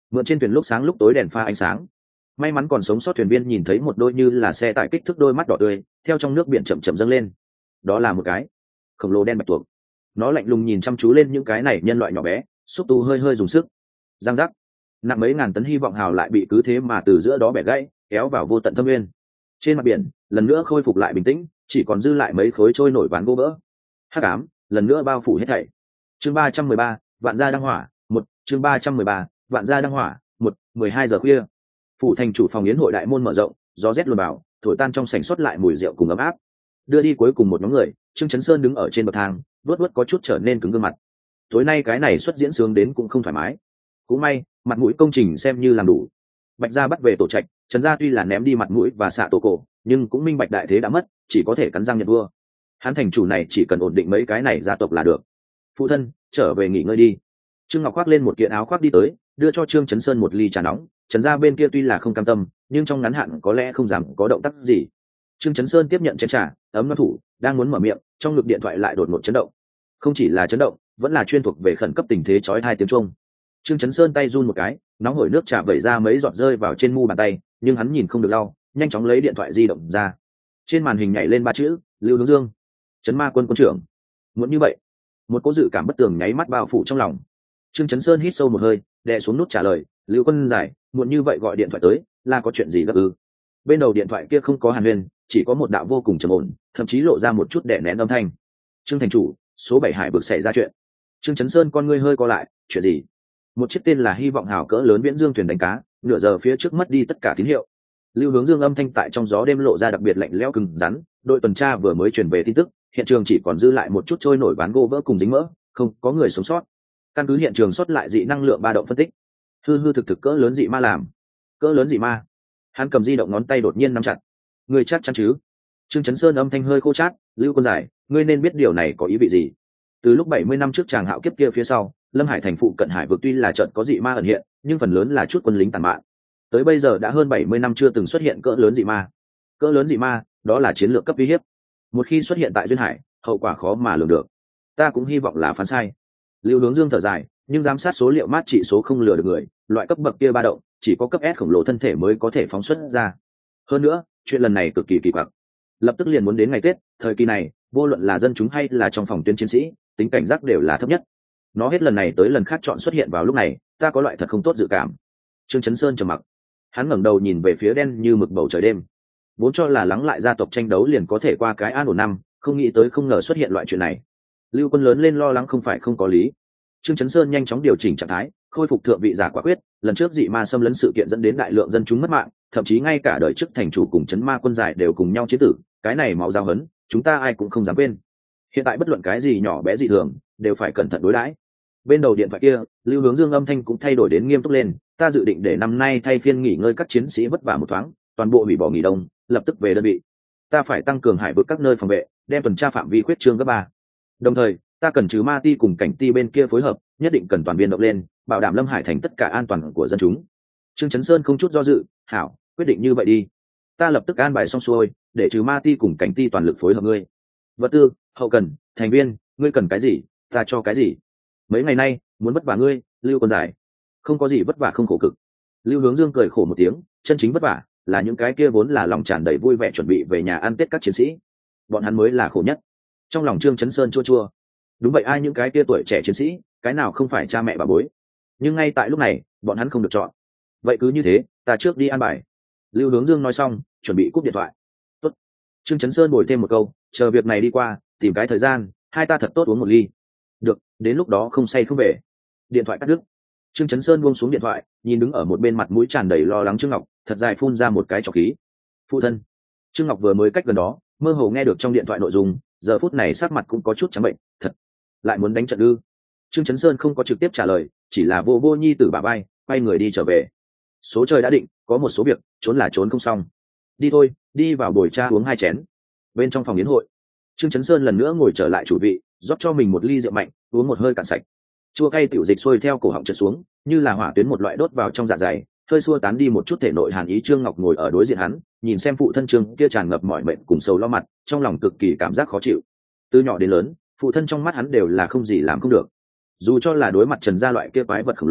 mượn trên thuyền lúc sáng lúc tối đèn pha ánh sáng. May mắn còn sống sót thuyền viên nhìn thấy một đôi như là xe tải kích thước đôi mắt đỏ tươi theo trong nước biển chậm chậm dâng lên. Đó là một cái khổng lồ đen bạch tuộc. Nó lạnh lùng nhìn chăm chú lên những cái này nhân loại nhỏ bé, xúc tu hơi hơi dùng sức. Giang giác, nặng mấy ngàn tấn hy vọng hào lại bị cứ thế mà từ giữa đó bẻ gãy, kéo vào vô tận thâm nguyên. Trên mặt biển lần nữa khôi phục lại bình tĩnh, chỉ còn dư lại mấy khối trôi nổi ván gỗ vỡ. Hắc ám lần nữa bao phủ hết thảy. Chương ba trăm mười ba, vạn gia đăng hỏa. Một. Chương ba trăm mười ba, vạn gia đăng hỏa. Một. Mười hai giờ khuya, phủ thành chủ phòng yến hội đại môn mở rộng, gió rét luồn vào, thổi tan trong sảnh xuất lại mùi rượu cùng ấm áp. Đưa đi cuối cùng một nhóm người, Trương Chấn Sơn đứng ở trên bậc thang, vuốt vuốt có chút trở nên cứng gương mặt. Tối nay cái này xuất diễn sướng đến cũng không thoải mái. Cũng may, mặt mũi công trình xem như làm đủ. Bạch gia bắt về tổ trạch, Trần gia tuy là ném đi mặt mũi và xạ tổ cổ, nhưng cũng minh bạch đại thế đã mất, chỉ có thể cắn răng nhận vua. Hắn thành chủ này chỉ cần ổn định mấy cái này gia tộc là được. Phụ thân, trở về nghỉ ngơi đi. Trương Ngọc khoác lên một kiện áo khoác đi tới, đưa cho Trương Chấn Sơn một ly trà nóng. Trần gia bên kia tuy là không cam tâm, nhưng trong ngắn hạn có lẽ không dám có động tác gì. Trương Chấn Sơn tiếp nhận chén trà, ấm no thủ, đang muốn mở miệng, trong ngực điện thoại lại đột ngột chấn động. Không chỉ là chấn động, vẫn là chuyên thuộc về khẩn cấp tình thế chói hai tiếng chuông. Trương Chấn Sơn tay run một cái, nóng hổi nước trà vẩy ra mấy giọt rơi vào trên mu bàn tay, nhưng hắn nhìn không được lau, nhanh chóng lấy điện thoại di động ra. Trên màn hình nhảy lên ba chữ: Lưu Hướng Dương, Trấn Ma Quân quân trưởng. Muốn như vậy, một cỗ dự cảm bất tường nháy mắt bao phủ trong lòng. Trương Chấn Sơn hít sâu một hơi, đè xuống nút trả lời: Lưu Quân giải, muộn như vậy gọi điện thoại tới, là có chuyện gì gấp ư? Bên đầu điện thoại kia không có hàn huyền, chỉ có một đạo vô cùng trầm ổn, thậm chí lộ ra một chút đè nén âm thanh. Trương thành chủ, số bảy hải vực xảy ra chuyện. Trương Chấn Sơn con ngươi hơi co lại, chuyện gì? Một chiếc tên là hy vọng hào cỡ lớn viễn dương thuyền đánh cá, nửa giờ phía trước mất đi tất cả tín hiệu. Lưu Hướng Dương âm thanh tại trong gió đêm lộ ra đặc biệt lạnh lẽo cứng rắn. Đội tuần tra vừa mới truyền về tin tức, hiện trường chỉ còn dư lại một chút trôi nổi ván gỗ vỡ cùng dính mỡ, không có người sống sót. Căn cứ hiện trường xuất lại dị năng lượng ba động phân tích, hư hư thực thực cỡ lớn dị ma làm. Cỡ lớn dị ma? Hắn cầm di động ngón tay đột nhiên nắm chặt. Ngươi chắc chắn chứ? Trương Chấn Sơn âm thanh hơi khô chát: Lưu Quân giải, ngươi nên biết điều này có ý vị gì. Từ lúc bảy mươi năm trước tràng hạo kiếp kia phía sau, Lâm Hải thành phụ cận hải vực tuy là trận có dị ma ẩn hiện, nhưng phần lớn là chút quân lính tàn mạn. Tới bây giờ đã hơn bảy mươi năm chưa từng xuất hiện cỡ lớn dị ma. Cỡ lớn dị ma, đó là chiến lược cấp uy hiếp. Một khi xuất hiện tại duyên hải, hậu quả khó mà lường được. Ta cũng hy vọng là phán sai. Lưu Hướng Dương thở dài, nhưng giám sát số liệu mát trị số không lừa được người, loại cấp bậc kia ba động, chỉ có cấp S khổng lồ thân thể mới có thể phóng xuất ra. Hơn nữa, chuyện lần này cực kỳ kỳ quặc. Lập tức liền muốn đến ngày Tết, thời kỳ này, vô luận là dân chúng hay là trong phòng tuyến chiến sĩ, tính cảnh giác đều là thấp nhất. Nó hết lần này tới lần khác chọn xuất hiện vào lúc này, ta có loại thật không tốt dự cảm. Trương Chấn Sơn trầm mặc. Hắn ngẩng đầu nhìn về phía đen như mực bầu trời đêm. Vốn cho là lắng lại gia tộc tranh đấu liền có thể qua cái an ổn năm, không nghĩ tới không ngờ xuất hiện loại chuyện này. Lưu Quân lớn lên lo lắng không phải không có lý. Trương Chấn Sơn nhanh chóng điều chỉnh trạng thái, khôi phục thượng vị giả quả quyết. Lần trước dị ma xâm lấn sự kiện dẫn đến đại lượng dân chúng mất mạng, thậm chí ngay cả đời trước thành chủ cùng Trấn Ma Quân giải đều cùng nhau chiến tử. Cái này máu giao hấn, chúng ta ai cũng không dám quên. Hiện tại bất luận cái gì nhỏ bé dị thường, đều phải cẩn thận đối đãi. Bên đầu điện thoại kia, Lưu Hướng Dương âm thanh cũng thay đổi đến nghiêm túc lên. Ta dự định để năm nay thay phiên nghỉ ngơi các chiến sĩ vất vả một thoáng, toàn bộ hủy bỏ nghỉ đông, lập tức về đơn vị. Ta phải tăng cường hải vực các nơi phòng vệ, đem tuần tra phạm vi khuyết trương cấp ba. Đồng thời, ta cần trừ ma ti cùng cảnh ti bên kia phối hợp, nhất định cần toàn biên động lên, bảo đảm Lâm Hải thành tất cả an toàn của dân chúng. Trương Chấn Sơn không chút do dự: hảo, quyết định như vậy đi. Ta lập tức an bài xong xuôi, để trừ ma ti cùng cảnh ti toàn lực phối hợp ngươi. Vật tư, hậu cần, thành viên, ngươi cần cái gì, ta cho cái gì. Mấy ngày nay muốn vất vả ngươi, Lưu Quân giải. Không có gì vất vả không khổ cực. Lưu Hướng Dương cười khổ một tiếng, chân chính vất vả là những cái kia vốn là lòng tràn đầy vui vẻ chuẩn bị về nhà ăn Tết các chiến sĩ, bọn hắn mới là khổ nhất. Trong lòng Trương Chấn Sơn chua chua. Đúng vậy, ai những cái kia tuổi trẻ chiến sĩ, cái nào không phải cha mẹ bà bối. Nhưng ngay tại lúc này, bọn hắn không được chọn. Vậy cứ như thế, ta trước đi ăn bài. Lưu Hướng Dương nói xong, chuẩn bị cúp điện thoại. Tốt. Trương Chấn Sơn bồi thêm một câu, chờ việc này đi qua, tìm cái thời gian, hai ta thật tốt uống một ly. Được, đến lúc đó không say không về. Điện thoại cắt đứt. Trương Chấn Sơn buông xuống điện thoại, nhìn đứng ở một bên mặt mũi tràn đầy lo lắng Trương Ngọc, thật dài phun ra một cái trọc khí. Phụ thân. Trương Ngọc vừa mới cách gần đó, mơ hồ nghe được trong điện thoại nội dung, giờ phút này sắc mặt cũng có chút trắng bệnh. Thật, lại muốn đánh trận ư? Trương Chấn Sơn không có trực tiếp trả lời, chỉ là vô vô nhi tử bả vai, quay người đi trở về. Số trời đã định, có một số việc trốn là trốn không xong. Đi thôi, đi vào bồi cha uống hai chén. Bên trong phòng yến hội, Trương Chấn Sơn lần nữa ngồi trở lại chủ vị, rót cho mình một ly rượu mạnh, uống một hơi cạn sạch. Chua cay tiểu dịch xuôi theo cổ họng trượt xuống, như là hỏa tuyến một loại đốt vào trong dạ dày, hơi xua tán đi một chút thể nội hàn ý. Trương Ngọc ngồi ở đối diện hắn, nhìn xem phụ thân Trương kia tràn ngập mọi mệnh cùng sầu lo mặt, trong lòng cực kỳ cảm giác khó chịu. Từ nhỏ đến lớn, phụ thân trong mắt hắn đều là không gì làm không được. Dù cho là đối mặt Trần gia loại kia quái vật khổng lồ,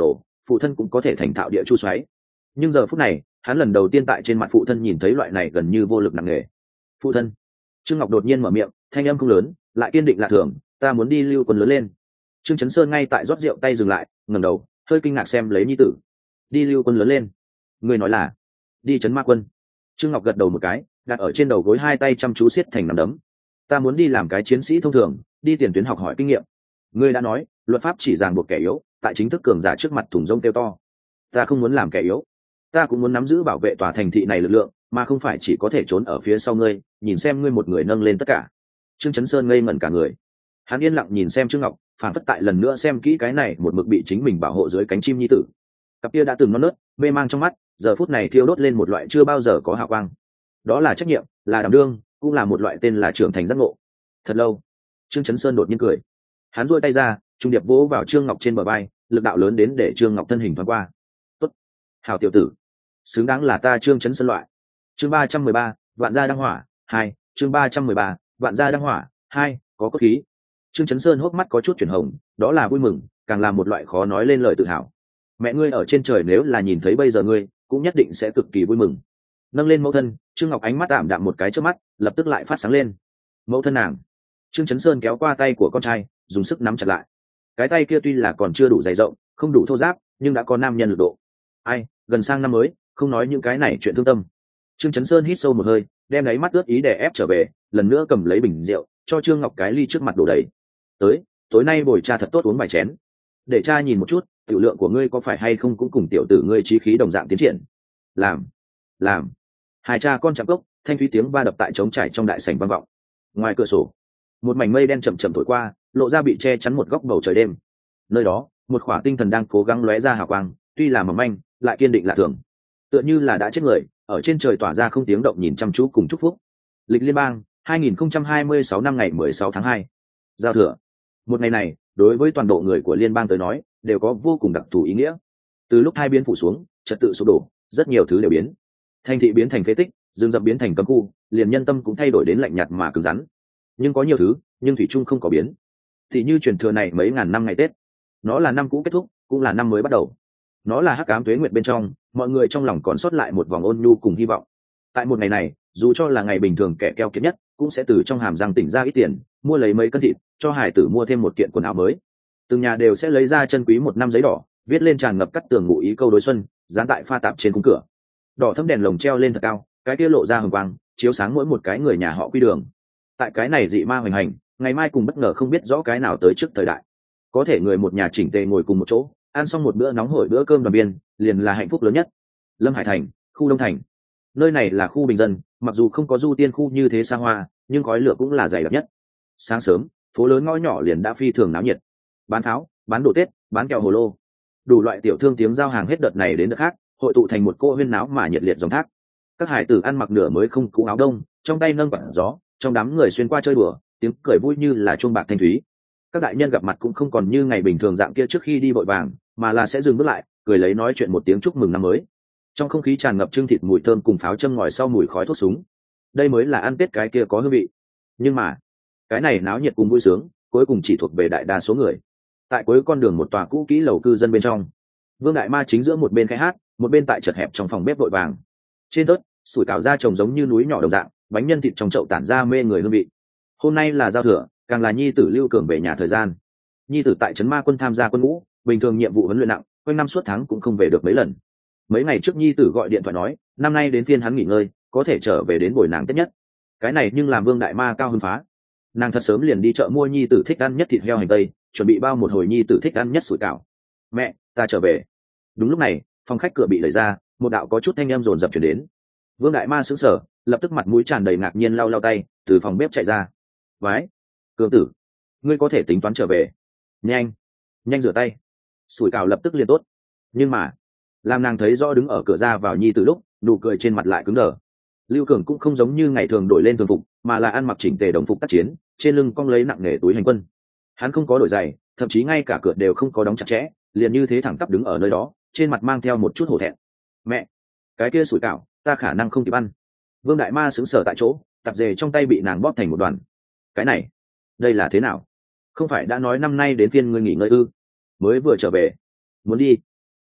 phụ thân cũng có thể thành thạo địa chu xoáy. Nhưng giờ phút này hắn lần đầu tiên tại trên mặt phụ thân nhìn thấy loại này gần như vô lực nặng nề. Phụ thân. Trương Ngọc đột nhiên mở miệng, thanh âm không lớn lại kiên định lạ thường, ta muốn đi lưu quân lớn lên. Trương Chấn Sơn ngay tại rót rượu tay dừng lại, ngẩng đầu hơi kinh ngạc xem lấy nhi tử. Đi lưu quân lớn lên? Người nói là đi trấn ma quân? Trương Ngọc gật đầu một cái, đặt ở trên đầu gối hai tay chăm chú siết thành nắm đấm. Ta muốn đi làm cái chiến sĩ thông thường, đi tiền tuyến học hỏi kinh nghiệm. Ngươi đã nói luật pháp chỉ ràng buộc kẻ yếu, tại chính thức cường giả trước mặt thùng rông kêu to. Ta không muốn làm kẻ yếu, ta cũng muốn nắm giữ bảo vệ tòa thành thị này lực lượng, mà không phải chỉ có thể trốn ở phía sau ngươi, nhìn xem ngươi một người nâng lên tất cả. Trương Chấn Sơn ngây ngẩn cả người, hắn yên lặng nhìn xem Trương Ngọc, phản phất tại lần nữa xem kỹ cái này một mực bị chính mình bảo hộ dưới cánh chim nhi tử. Cặp kia đã từng non nớt mê mang trong mắt giờ phút này thiêu đốt lên một loại chưa bao giờ có hào quang. Đó là trách nhiệm, là đảm đương, cũng là một loại tên là trưởng thành giác ngộ. Thật lâu, Trương Chấn Sơn đột nhiên cười, hắn duỗi tay ra, trung điệp vỗ vào Trương Ngọc trên bờ vai, lực đạo lớn đến để Trương Ngọc thân hình thoáng qua. Tốt, hào tiểu tử, xứng đáng là ta Trương Chấn Sơn loại. Chương ba trăm mười ba, vạn gia đăng hỏa hai. Chương ba trăm mười ba, vạn gia đăng hỏa hai, có cốt khí. Trương Chấn Sơn hốc mắt có chút chuyển hồng, đó là vui mừng, càng là một loại khó nói lên lời tự hào. Mẹ ngươi ở trên trời nếu là nhìn thấy bây giờ ngươi, cũng nhất định sẽ cực kỳ vui mừng. Nâng lên mẫu thân, Trương Ngọc ánh mắt ảm đạm một cái trước mắt, lập tức lại phát sáng lên. Mẫu thân nàng. Trương Chấn Sơn kéo qua tay của con trai, dùng sức nắm chặt lại. Cái tay kia tuy là còn chưa đủ dày rộng, không đủ thô ráp, nhưng đã có nam nhân lực độ. Ai, gần sang năm mới, không nói những cái này chuyện thương tâm. Trương Chấn Sơn hít sâu một hơi, đem lấy mắt ướt ý để ép trở về, lần nữa cầm lấy bình rượu, cho Trương Ngọc cái ly trước mặt đổ đầy. Tới, tối nay bồi cha thật tốt uống vài chén, để cha nhìn một chút, tiểu lượng của ngươi có phải hay không cũng cùng tiểu tử ngươi chí khí đồng dạng tiến triển. Làm, làm. Hai cha con chạm cốc, thanh thúy tiếng va đập tại trống trải trong đại sảnh vang vọng. Ngoài cửa sổ, một mảnh mây đen chậm chậm thổi qua, lộ ra bị che chắn một góc bầu trời đêm. Nơi đó, một khỏa tinh thần đang cố gắng lóe ra hào quang, tuy là mỏng manh, lại kiên định lạ thường. Tựa như là đã chết người, ở trên trời tỏa ra không tiếng động nhìn chăm chú cùng chúc phúc. Lịch liên bang, hai nghìn không trăm hai mươi sáu năm ngày mười sáu tháng hai. Giao thừa. Một ngày này, đối với toàn bộ người của liên bang tới nói, đều có vô cùng đặc thù ý nghĩa. Từ lúc hai biến phủ xuống, trật tự sụp đổ, rất nhiều thứ đều biến. Thành thị biến thành phế tích, rừng rậm biến thành cấm khu, liền nhân tâm cũng thay đổi đến lạnh nhạt mà cứng rắn. Nhưng có nhiều thứ, nhưng thủy chung không có biến. Thì như truyền thừa này mấy ngàn năm ngày Tết, nó là năm cũ kết thúc, cũng là năm mới bắt đầu. Nó là hắc ám tuế nguyệt bên trong, mọi người trong lòng còn sót lại một vòng ôn nhu cùng hy vọng. Tại một ngày này, dù cho là ngày bình thường kẻ keo kiệt nhất, cũng sẽ từ trong hàm răng tỉnh ra ít tiền, mua lấy mấy cân thịt, cho hải tử mua thêm một kiện quần áo mới. Từng nhà đều sẽ lấy ra chân quý một năm giấy đỏ, viết lên tràn ngập cắt tường ngụ ý câu đối xuân, dán tại pha tạp trên khung cửa. Đỏ thấm đèn lồng treo lên thật cao, cái kia lộ ra hừng quang, chiếu sáng mỗi một cái người nhà họ quy đường. Tại cái này dị ma hoành hành, ngày mai cùng bất ngờ không biết rõ cái nào tới trước thời đại. Có thể người một nhà chỉnh tề ngồi cùng một chỗ, ăn xong một bữa nóng hổi bữa cơm đoàn viên, liền là hạnh phúc lớn nhất. Lâm Hải Thành, khu Đông Thành. Nơi này là khu bình dân, mặc dù không có du tiên khu như thế xa hoa, nhưng khói lửa cũng là dày đặc nhất. Sáng sớm, phố lớn ngõ nhỏ liền đã phi thường náo nhiệt. Bán pháo, bán đồ Tết, bán kẹo hồ lô, đủ loại tiểu thương tiếng giao hàng hết đợt này đến đợt khác, hội tụ thành một cô huyên náo mà nhiệt liệt dòng thác. Các hải tử ăn mặc nửa mới không cũ áo đông, trong tay nâng quạt gió, trong đám người xuyên qua chơi đùa, tiếng cười vui như là chuông bạc thanh thúy. Các đại nhân gặp mặt cũng không còn như ngày bình thường dạng kia trước khi đi vội vàng, mà là sẽ dừng bước lại, cười lấy nói chuyện một tiếng chúc mừng năm mới. Trong không khí tràn ngập trưng thịt mùi thơm cùng pháo châm ngòi sau mùi khói thuốc súng. Đây mới là ăn Tết cái kia có hương vị. Nhưng mà, cái này náo nhiệt cùng vui sướng, cuối cùng chỉ thuộc về đại đa số người. Tại cuối con đường một tòa cũ kỹ lầu cư dân bên trong, Vương Đại Ma chính giữa một bên khai hát, một bên tại chật hẹp trong phòng bếp vội vàng. Trên tớt, sủi cảo da trồng giống như núi nhỏ đồng dạng, bánh nhân thịt trong chậu tản ra mê người hương vị. Hôm nay là giao thừa, càng là nhi tử Lưu Cường về nhà thời gian. Nhi tử tại trấn ma quân tham gia quân ngũ, bình thường nhiệm vụ huấn luyện nặng, quanh năm suốt tháng cũng không về được mấy lần. Mấy ngày trước nhi tử gọi điện thoại nói, năm nay đến phiên hắn nghỉ ngơi, có thể trở về đến buổi nàng Tết nhất. Cái này nhưng làm Vương Đại Ma cao hứng phá. Nàng thật sớm liền đi chợ mua nhi tử thích ăn nhất thịt heo hành tây, chuẩn bị bao một hồi nhi tử thích ăn nhất sủi cảo. Mẹ, ta trở về. Đúng lúc này, phòng khách cửa bị đẩy ra, một đạo có chút thanh âm rồn rập chuyển đến. Vương Đại Ma sững sờ, lập tức mặt mũi tràn đầy ngạc nhiên lau lau tay, từ phòng bếp chạy ra. Vái, Cường tử, ngươi có thể tính toán trở về. Nhanh, nhanh rửa tay. Sủi cảo lập tức liền tốt. Nhưng mà, làm nàng thấy rõ đứng ở cửa ra vào nhi tử lúc, nụ cười trên mặt lại cứng đờ. Lưu Cường cũng không giống như ngày thường đổi lên thường phục, mà là ăn mặc chỉnh tề đồng phục tác chiến, trên lưng cong lấy nặng nề túi hành quân. Hắn không có đổi giày, thậm chí ngay cả cửa đều không có đóng chặt chẽ, liền như thế thẳng tắp đứng ở nơi đó, trên mặt mang theo một chút hổ thẹn. Mẹ, cái kia sủi cảo, ta khả năng không kịp ăn. Vương Đại Ma sững sờ tại chỗ, tạp dề trong tay bị nàng bóp thành một đoàn. Cái này, đây là thế nào? Không phải đã nói năm nay đến phiên ngươi nghỉ ngơi ư? Mới vừa trở về, muốn đi.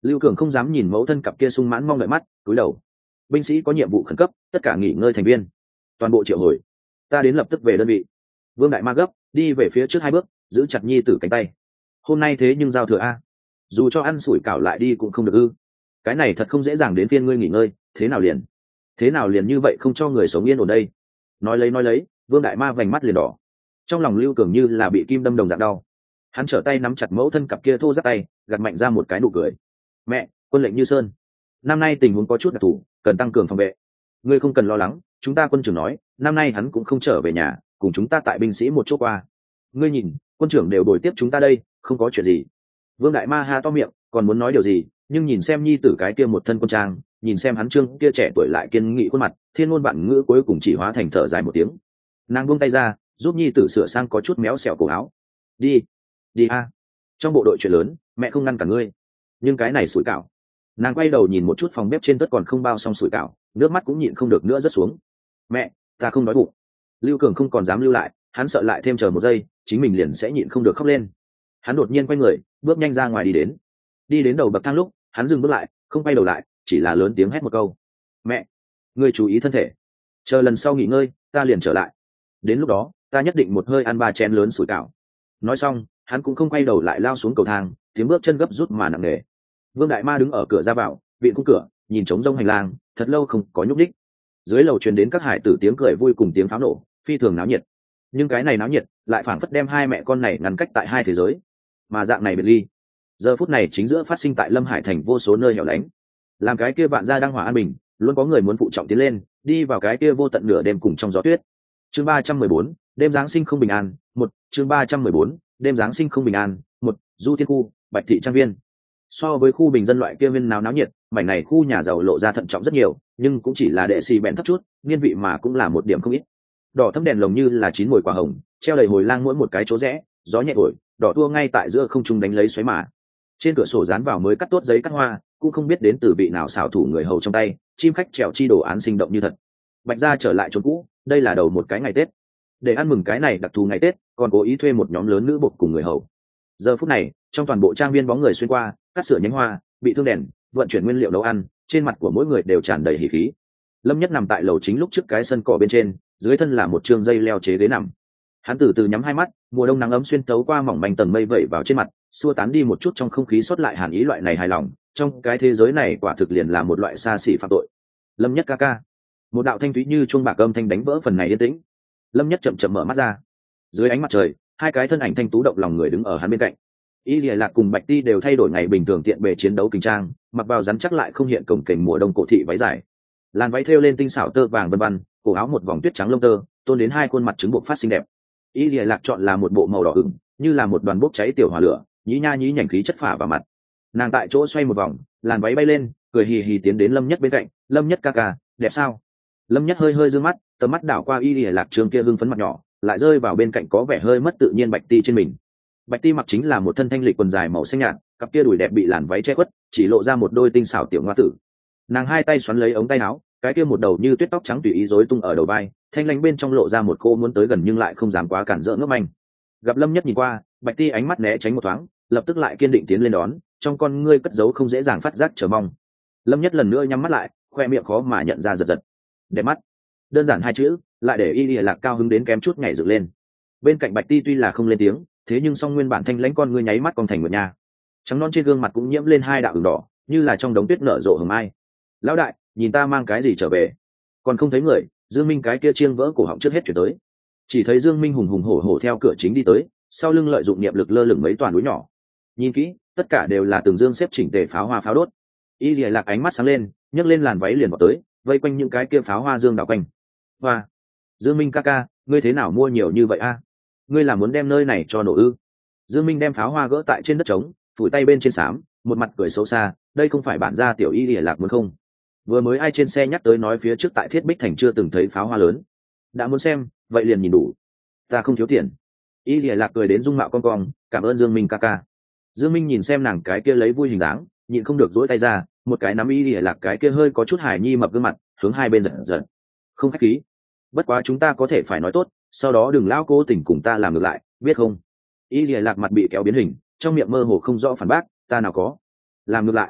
Lưu Cường không dám nhìn mẫu thân cặp kia sung mãn mong đợi mắt, cúi đầu. Binh sĩ có nhiệm vụ khẩn cấp, tất cả nghỉ ngơi thành viên, toàn bộ triệu hồi. Ta đến lập tức về đơn vị. Vương Đại Ma gấp đi về phía trước hai bước, giữ chặt nhi tử cánh tay. Hôm nay thế nhưng giao thừa a, dù cho ăn sủi cảo lại đi cũng không được ư? Cái này thật không dễ dàng đến phiên ngươi nghỉ ngơi, thế nào liền thế nào liền như vậy không cho người sống yên ổn đây? Nói lấy nói lấy, Vương Đại Ma vành mắt liền đỏ. Trong lòng Lưu Cường như là bị kim đâm đồng dạng đau. Hắn trở tay nắm chặt mẫu thân cặp kia thô ráp tay, gạt mạnh ra một cái nụ cười. Mẹ, quân lệnh như sơn. Năm nay tình huống có chút đặc thù, cần tăng cường phòng vệ. Ngươi không cần lo lắng, chúng ta quân trưởng nói, năm nay hắn cũng không trở về nhà, cùng chúng ta tại binh sĩ một chỗ qua. Ngươi nhìn, quân trưởng đều đổi tiếp chúng ta đây, không có chuyện gì. Vương Đại Ma ha to miệng, còn muốn nói điều gì, nhưng nhìn xem nhi tử cái kia một thân quân trang, nhìn xem hắn trương kia trẻ tuổi lại kiên nghị khuôn mặt, thiên ngôn vạn ngữ cuối cùng chỉ hóa thành thở dài một tiếng. Nàng buông tay ra, giúp nhi tử sửa sang có chút méo xẹo cổ áo. Đi, đi a. Trong bộ đội chuyện lớn, mẹ không ngăn cả ngươi, nhưng cái này sủi cảo. Nàng quay đầu nhìn một chút phòng bếp trên tất còn không bao xong sủi cảo, nước mắt cũng nhịn không được nữa rớt xuống. Mẹ, ta không đói bụng. Lưu Cường không còn dám lưu lại, hắn sợ lại thêm chờ một giây, chính mình liền sẽ nhịn không được khóc lên. Hắn đột nhiên quay người, bước nhanh ra ngoài đi đến. Đi đến đầu bậc thang lúc, hắn dừng bước lại, không quay đầu lại, chỉ là lớn tiếng hét một câu. Mẹ, ngươi chú ý thân thể. Chờ lần sau nghỉ ngơi, ta liền trở lại. Đến lúc đó, ta nhất định một hơi ăn ba chén lớn sủi cảo. Nói xong, hắn cũng không quay đầu lại lao xuống cầu thang, tiếng bước chân gấp rút mà nặng nề. Vương Đại Ma đứng ở cửa ra vào, viện cung cửa, nhìn trống rông hành lang, thật lâu không có nhúc đích. Dưới lầu truyền đến các hải tử tiếng cười vui cùng tiếng pháo nổ, phi thường náo nhiệt. Nhưng cái này náo nhiệt lại phảng phất đem hai mẹ con này ngăn cách tại hai thế giới, mà dạng này biệt ly. Giờ phút này chính giữa phát sinh tại Lâm Hải thành vô số nơi hẻo lánh. Làm cái kia bạn gia đang hòa an bình, luôn có người muốn phụ trọng tiến lên, đi vào cái kia vô tận nửa đêm cùng trong gió tuyết. Chương ba trăm mười bốn, đêm giáng sinh không bình an, một, chương ba trăm mười bốn, đêm giáng sinh không bình an, một, Du Thiên khu, Bạch thị trang viên. So với khu bình dân loại kia viên nào náo nhiệt, mảnh này khu nhà giàu lộ ra thận trọng rất nhiều, nhưng cũng chỉ là đệ xì bèn thấp chút, niên vị mà cũng là một điểm không ít. Đỏ thấm đèn lồng như là chín mùi quả hồng, treo đầy hồi lang mỗi một cái chỗ rẽ, gió nhẹ thổi, đỏ tua ngay tại giữa không trung đánh lấy xoáy mà. Trên cửa sổ dán vào mới cắt tốt giấy cắt hoa, cũng không biết đến từ vị nào xảo thủ người hầu trong tay, chim khách trèo chi đồ án sinh động như thật. Bạch gia trở lại chốn cũ, đây là đầu một cái ngày Tết. Để ăn mừng cái này đặc thù ngày Tết, còn cố ý thuê một nhóm lớn nữ bộc cùng người hầu. Giờ phút này, trong toàn bộ trang viên bóng người xuyên qua, cắt sửa nhánh hoa, bị thương đèn, vận chuyển nguyên liệu nấu ăn, trên mặt của mỗi người đều tràn đầy hỉ khí. Lâm Nhất nằm tại lầu chính lúc trước cái sân cỏ bên trên, dưới thân là một trường dây leo chế ghế nằm. Hắn từ từ nhắm hai mắt, mùa đông nắng ấm xuyên tấu qua mỏng manh tầng mây vẩy vào trên mặt, xua tán đi một chút trong không khí sót lại hàn ý loại này hài lòng. Trong cái thế giới này quả thực liền là một loại xa xỉ phạm tội. Lâm Nhất ca ca. Một đạo thanh thúy như chuông bạc âm thanh đánh vỡ phần này yên tĩnh. Lâm Nhất chậm chậm mở mắt ra. Dưới ánh mặt trời, hai cái thân ảnh thanh tú động lòng người đứng ở hắn bên cạnh. Y Lìa Lạc cùng Bạch Ti đều thay đổi ngày bình thường tiện bề chiến đấu kinh trang, mặc vào rắn chắc lại không hiện cổng kềnh mùa đông cổ thị váy dài. Làn váy thêu lên tinh xảo tơ vàng vân vân, cổ áo một vòng tuyết trắng lông tơ, tôn đến hai khuôn mặt trứng buộc phát xinh đẹp. Y Lìa Lạc chọn là một bộ màu đỏ ửng, như là một đoàn bốc cháy tiểu hỏa lửa, nhí nha nhí nhảnh khí chất phả vào mặt. Nàng tại chỗ xoay một vòng, làn váy bay lên, cười hì hì tiến đến Lâm Nhất bên cạnh. Lâm Nhất ca ca, đẹp sao? Lâm Nhất hơi hơi dương mắt, tầm mắt đảo qua Y Lìa Lạc trường kia hưng phấn mặt nhỏ, lại rơi vào bên cạnh có vẻ hơi mất tự nhiên Bạch Ti trên mình. Bạch Ti mặc chính là một thân thanh lịch quần dài màu xanh nhạt, cặp kia đùi đẹp bị làn váy che khuất, chỉ lộ ra một đôi tinh xảo tiểu ngoa tử. Nàng hai tay xoắn lấy ống tay áo, cái kia một đầu như tuyết tóc trắng tùy ý rối tung ở đầu vai, thanh lãnh bên trong lộ ra một cô muốn tới gần nhưng lại không dám quá cản rỡ ngấp manh. Gặp Lâm Nhất nhìn qua, Bạch Ti ánh mắt né tránh một thoáng, lập tức lại kiên định tiến lên đón, trong con ngươi cất giấu không dễ dàng phát giác chờ mong. Lâm Nhất lần nữa nhắm mắt lại, khoe miệng khó mà nhận ra giật giật. Đẹp mắt. Đơn giản hai chữ, lại để Y Lìa Lạc cao hứng đến kém chút nhảy dựng lên. Bên cạnh Bạch Ti tuy là không lên tiếng, thế nhưng song nguyên bản thanh lãnh con ngươi nháy mắt con thành nguyệt nha, trắng non trên gương mặt cũng nhiễm lên hai đạo ửng đỏ, như là trong đống tuyết nở rộ hồng mai. Lão đại, nhìn ta mang cái gì trở về? Còn không thấy người, Dương Minh cái kia chiêng vỡ cổ họng trước hết chuyển tới. Chỉ thấy Dương Minh hùng hùng hổ hổ theo cửa chính đi tới, sau lưng lợi dụng niệm lực lơ lửng mấy toàn núi nhỏ. Nhìn kỹ, tất cả đều là từng dương xếp chỉnh tề pháo hoa pháo đốt. Y Lìa Lạc ánh mắt sáng lên, nhấc lên làn váy liền vào tới, vây quanh những cái kia pháo hoa dương đảo quanh. Hoa, Dương Minh ca ca, ngươi thế nào mua nhiều như vậy a? Ngươi là muốn đem nơi này cho nổ ư? Dương Minh đem pháo hoa gỡ tại trên đất trống, phủi tay bên trên xám, một mặt cười xấu xa, đây không phải bản gia tiểu Y Lìa Lạc muốn không? Vừa mới ai trên xe nhắc tới nói phía trước tại Thiết Bích Thành chưa từng thấy pháo hoa lớn, đã muốn xem, vậy liền nhìn đủ. Ta không thiếu tiền. Y Lìa Lạc cười đến dung mạo cong cong, cảm ơn Dương Minh ca ca. Dương Minh nhìn xem nàng cái kia lấy vui hình dáng, nhịn không được duỗi tay ra, một cái nắm Y Lìa Lạc cái kia hơi có chút hài nhi mập gương mặt, hướng hai bên giật giật. Không khách khí. Bất quá chúng ta có thể phải nói tốt, sau đó đừng lao cố tình cùng ta làm ngược lại, biết không? Y Lìa Lạc mặt bị kéo biến hình, trong miệng mơ hồ không rõ phản bác, ta nào có làm ngược lại.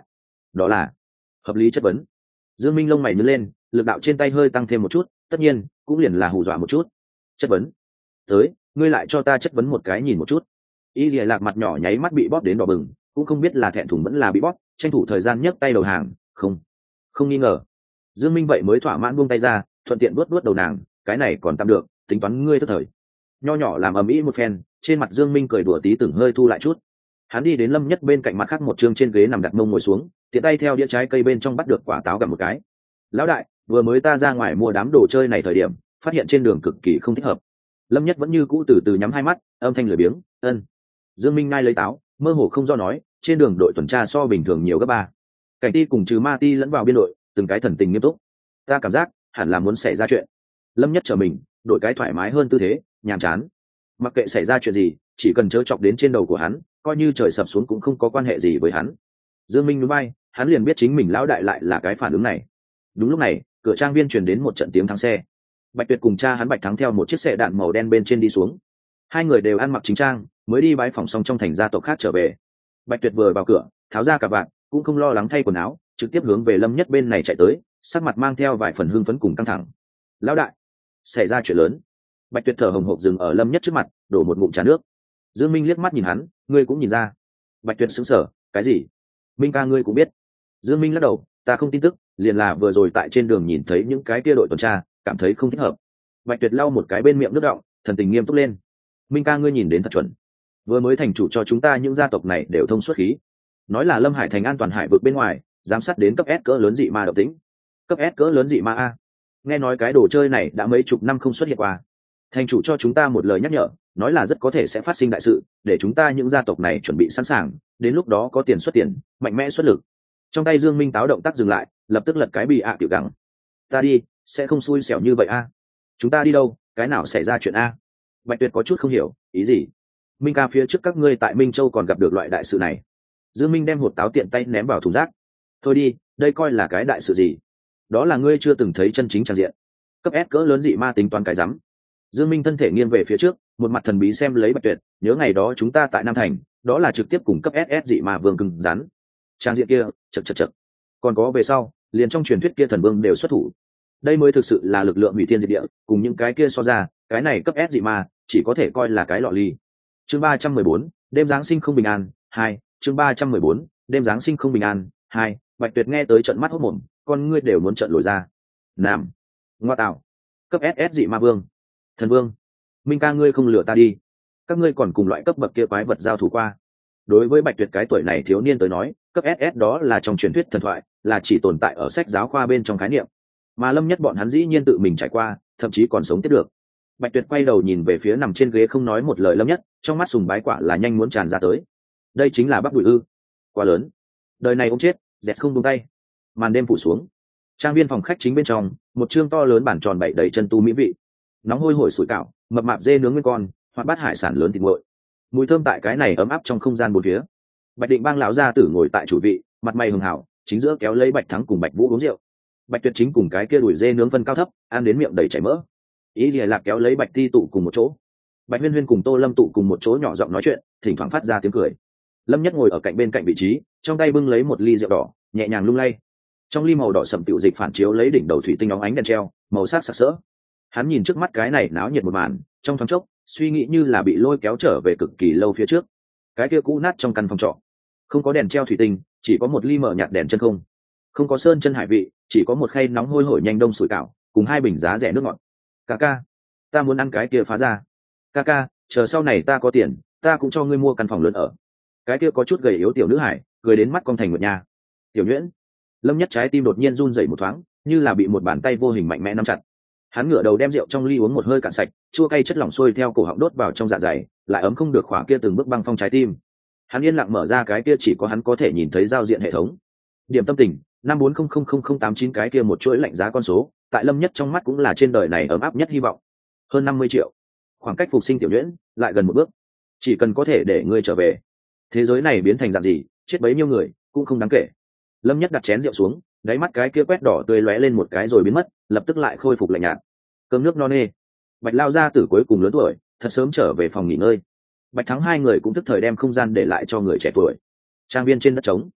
đó là hợp lý chất vấn. Dương Minh lông mày nhướng lên, lực đạo trên tay hơi tăng thêm một chút, tất nhiên cũng liền là hù dọa một chút. Chất vấn? Tới, ngươi lại cho ta chất vấn một cái nhìn một chút. Y Lìa Lạc mặt nhỏ nháy mắt bị bóp đến đỏ bừng, cũng không biết là thẹn thùng vẫn là bị bóp, tranh thủ thời gian nhấc tay đầu hàng. Không, không nghi ngờ. Dương Minh vậy mới thỏa mãn buông tay ra, thuận tiện vuốt vuốt đầu nàng, cái này còn tạm được, tính toán ngươi thất thời. Nho nhỏ làm ầm ĩ một phen, trên mặt Dương Minh cười đùa tí từng hơi thu lại chút. Hắn đi đến Lâm Nhất bên cạnh mặt khác một chương trên ghế nằm đặt mông ngồi xuống, tiện tay theo đĩa trái cây bên trong bắt được quả táo gặm một cái. Lão đại, vừa mới ta ra ngoài mua đám đồ chơi này thời điểm, phát hiện trên đường cực kỳ không thích hợp. Lâm Nhất vẫn như cũ từ từ nhắm hai mắt, âm thanh lười biếng. Ân. Dương Minh ngay lấy táo, mơ hồ không do nói, trên đường đội tuần tra so bình thường nhiều gấp ba. Cảnh ti cùng trừ ma ti lẫn vào biên đội, từng cái thần tình nghiêm túc. Ta cảm giác hẳn là muốn xảy ra chuyện. Lâm Nhất trở mình, đổi cái thoải mái hơn tư thế, nhàn chán. Mặc kệ xảy ra chuyện gì, chỉ cần chớ chọc đến trên đầu của hắn, coi như trời sập xuống cũng không có quan hệ gì với hắn. Dương Minh núi bay, hắn liền biết chính mình lão đại lại là cái phản ứng này. Đúng lúc này, cửa trang viên truyền đến một trận tiếng thắng xe. Bạch Tuyệt cùng cha hắn Bạch Thắng theo một chiếc xe đạn màu đen bên trên đi xuống. Hai người đều ăn mặc chính trang, mới đi bái phòng xong trong thành gia tộc khác trở về. Bạch Tuyệt vừa vào cửa, tháo ra cả vạn, cũng không lo lắng thay quần áo, trực tiếp hướng về Lâm Nhất bên này chạy tới, sắc mặt mang theo vài phần hưng phấn cùng căng thẳng. Lão đại, xảy ra chuyện lớn. Bạch Tuyệt thở hồng hộc dừng ở Lâm Nhất trước mặt, đổ một ngụm trà nước. Dương Minh liếc mắt nhìn hắn, ngươi cũng nhìn ra. Bạch Tuyệt sững sờ, cái gì? Minh ca ngươi cũng biết. Dương Minh lắc đầu, ta không tin tức, liền là vừa rồi tại trên đường nhìn thấy những cái kia đội tuần tra, cảm thấy không thích hợp. Bạch Tuyệt lau một cái bên miệng nước đọng, thần tình nghiêm túc lên. Minh ca ngươi nhìn đến thật chuẩn. Vừa mới thành chủ cho chúng ta những gia tộc này đều thông suốt khí, nói là Lâm Hải thành an toàn hải vực bên ngoài, giám sát đến cấp S cỡ lớn dị ma độc tính. Cấp S cỡ lớn dị ma a. Nghe nói cái đồ chơi này đã mấy chục năm không xuất hiện qua. Thành chủ cho chúng ta một lời nhắc nhở, nói là rất có thể sẽ phát sinh đại sự, để chúng ta những gia tộc này chuẩn bị sẵn sàng, đến lúc đó có tiền xuất tiền, mạnh mẽ xuất lực. Trong tay Dương Minh táo động tác dừng lại, lập tức lật cái bị ạ tiểu gắng. Ta đi, sẽ không xui xẻo như vậy a. Chúng ta đi đâu, cái nào xảy ra chuyện a? Bạch Tuyệt có chút không hiểu, ý gì? Minh ca phía trước các ngươi tại Minh Châu còn gặp được loại đại sự này. Dương Minh đem hột táo tiện tay ném vào thùng rác. Thôi đi, đây coi là cái đại sự gì? Đó là ngươi chưa từng thấy chân chính tràn diện. Cấp S cỡ lớn dị ma tính toán cái rắm. Dương Minh thân thể nghiêng về phía trước, một mặt thần bí xem lấy Bạch Tuyệt, nhớ ngày đó chúng ta tại Nam Thành, đó là trực tiếp cùng cấp ét ét dị ma vương cứng rắn. Trang diện kia, chật chật chật. Còn có về sau, liền trong truyền thuyết kia thần vương đều xuất thủ. Đây mới thực sự là lực lượng hủy thiên diệt địa, cùng những cái kia so ra, cái này cấp S dị ma chỉ có thể coi là cái lọ ly. Chương ba trăm mười bốn, đêm giáng sinh không bình an, hai, chương ba trăm mười bốn, đêm giáng sinh không bình an, hai. Bạch Tuyệt nghe tới trận mắt hốt mồm, con ngươi đều muốn trợn lồi ra. Nam, ngoa tạo, cấp ét ét dị ma vương, thần vương, Minh ca ngươi không lừa ta đi, các ngươi còn cùng loại cấp bậc kia quái vật giao thủ qua. Đối với Bạch Tuyệt cái tuổi này thiếu niên tới nói, cấp ét ét đó là trong truyền thuyết thần thoại, là chỉ tồn tại ở sách giáo khoa bên trong khái niệm, mà Lâm Nhất bọn hắn dĩ nhiên tự mình trải qua, thậm chí còn sống tiếp được. Bạch Tuyệt quay đầu nhìn về phía nằm trên ghế không nói một lời Lâm Nhất, trong mắt sùng bái quả là nhanh muốn tràn ra tới. Đây chính là Bắc Bụi ư? Quá lớn, đời này ông chết, dẹt không buông tay. Màn đêm phủ xuống, trang viên phòng khách chính bên trong, một chương to lớn bản tròn bảy đầy chân tu mỹ vị, nóng hôi hổi sủi cảo, mập mạp dê nướng nguyên con, hoặc bát hải sản lớn thịt nguội, mùi thơm tại cái này ấm áp trong không gian bốn phía. Bạch Định Bang lão gia tử ngồi tại chủ vị, mặt mày hường hảo, chính giữa kéo lấy Bạch Thắng cùng Bạch Vũ uống rượu. Bạch Tuyệt chính cùng cái kia đùi dê nướng phân cao thấp, ăn đến miệng đầy chảy mỡ. Ý Lìa Lạc kéo lấy Bạch Ti tụ cùng một chỗ. Bạch Huyên Huyên cùng Tô Lâm tụ cùng một chỗ nhỏ giọng nói chuyện, thỉnh thoảng phát ra tiếng cười. Lâm Nhất ngồi ở cạnh bên cạnh vị trí, trong tay bưng lấy một ly rượu đỏ, nhẹ nhàng lung lay. Trong ly màu đỏ sẫm tiểu dịch phản chiếu lấy đỉnh đầu thủy tinh óng ánh đèn treo, màu sắc sặc sỡ. Hắn nhìn trước mắt cái này náo nhiệt một màn, trong thoáng chốc, suy nghĩ như là bị lôi kéo trở về cực kỳ lâu phía trước. Cái kia cũ nát trong căn phòng trọ, không có đèn treo thủy tinh, chỉ có một ly mở nhạt đèn chân không. Không có sơn chân hải vị, chỉ có một khay nóng hôi hổi nhanh đông sủi cảo, cùng hai bình giá rẻ nước ngọt. Ca ca, ta muốn ăn cái kia phá ra. Ca ca, chờ sau này ta có tiền, ta cũng cho ngươi mua căn phòng lớn ở. Cái kia có chút gầy yếu tiểu nữ hải, cười đến mắt con thành nguyệt nha. Tiểu Nhuyễn. Lâm Nhất trái tim đột nhiên run rẩy một thoáng, như là bị một bàn tay vô hình mạnh mẽ nắm chặt. Hắn ngửa đầu đem rượu trong ly uống một hơi cạn sạch, chua cay chất lỏng sôi theo cổ họng đốt vào trong dạ dày, lại ấm không được khỏa kia từng bước băng phong trái tim. Hắn yên lặng mở ra cái kia chỉ có hắn có thể nhìn thấy giao diện hệ thống. Điểm tâm tình, năm bốn không không không không tám chín cái kia một chuỗi lạnh giá con số, tại Lâm Nhất trong mắt cũng là trên đời này ấm áp nhất hy vọng. Hơn năm mươi triệu. Khoảng cách phục sinh Tiểu Nhuyễn lại gần một bước. Chỉ cần có thể để ngươi trở về, thế giới này biến thành dạng gì, chết bấy nhiêu người cũng không đáng kể. Lâm Nhất đặt chén rượu xuống, đáy mắt cái kia quét đỏ tươi lóe lên một cái rồi biến mất, lập tức lại khôi phục lạnh nhạt. Cơm nước no nê. Bạch lao gia tử cuối cùng lớn tuổi, thật sớm trở về phòng nghỉ ngơi. Bạch Thắng hai người cũng tức thời đem không gian để lại cho người trẻ tuổi. Trang viên trên đất trống,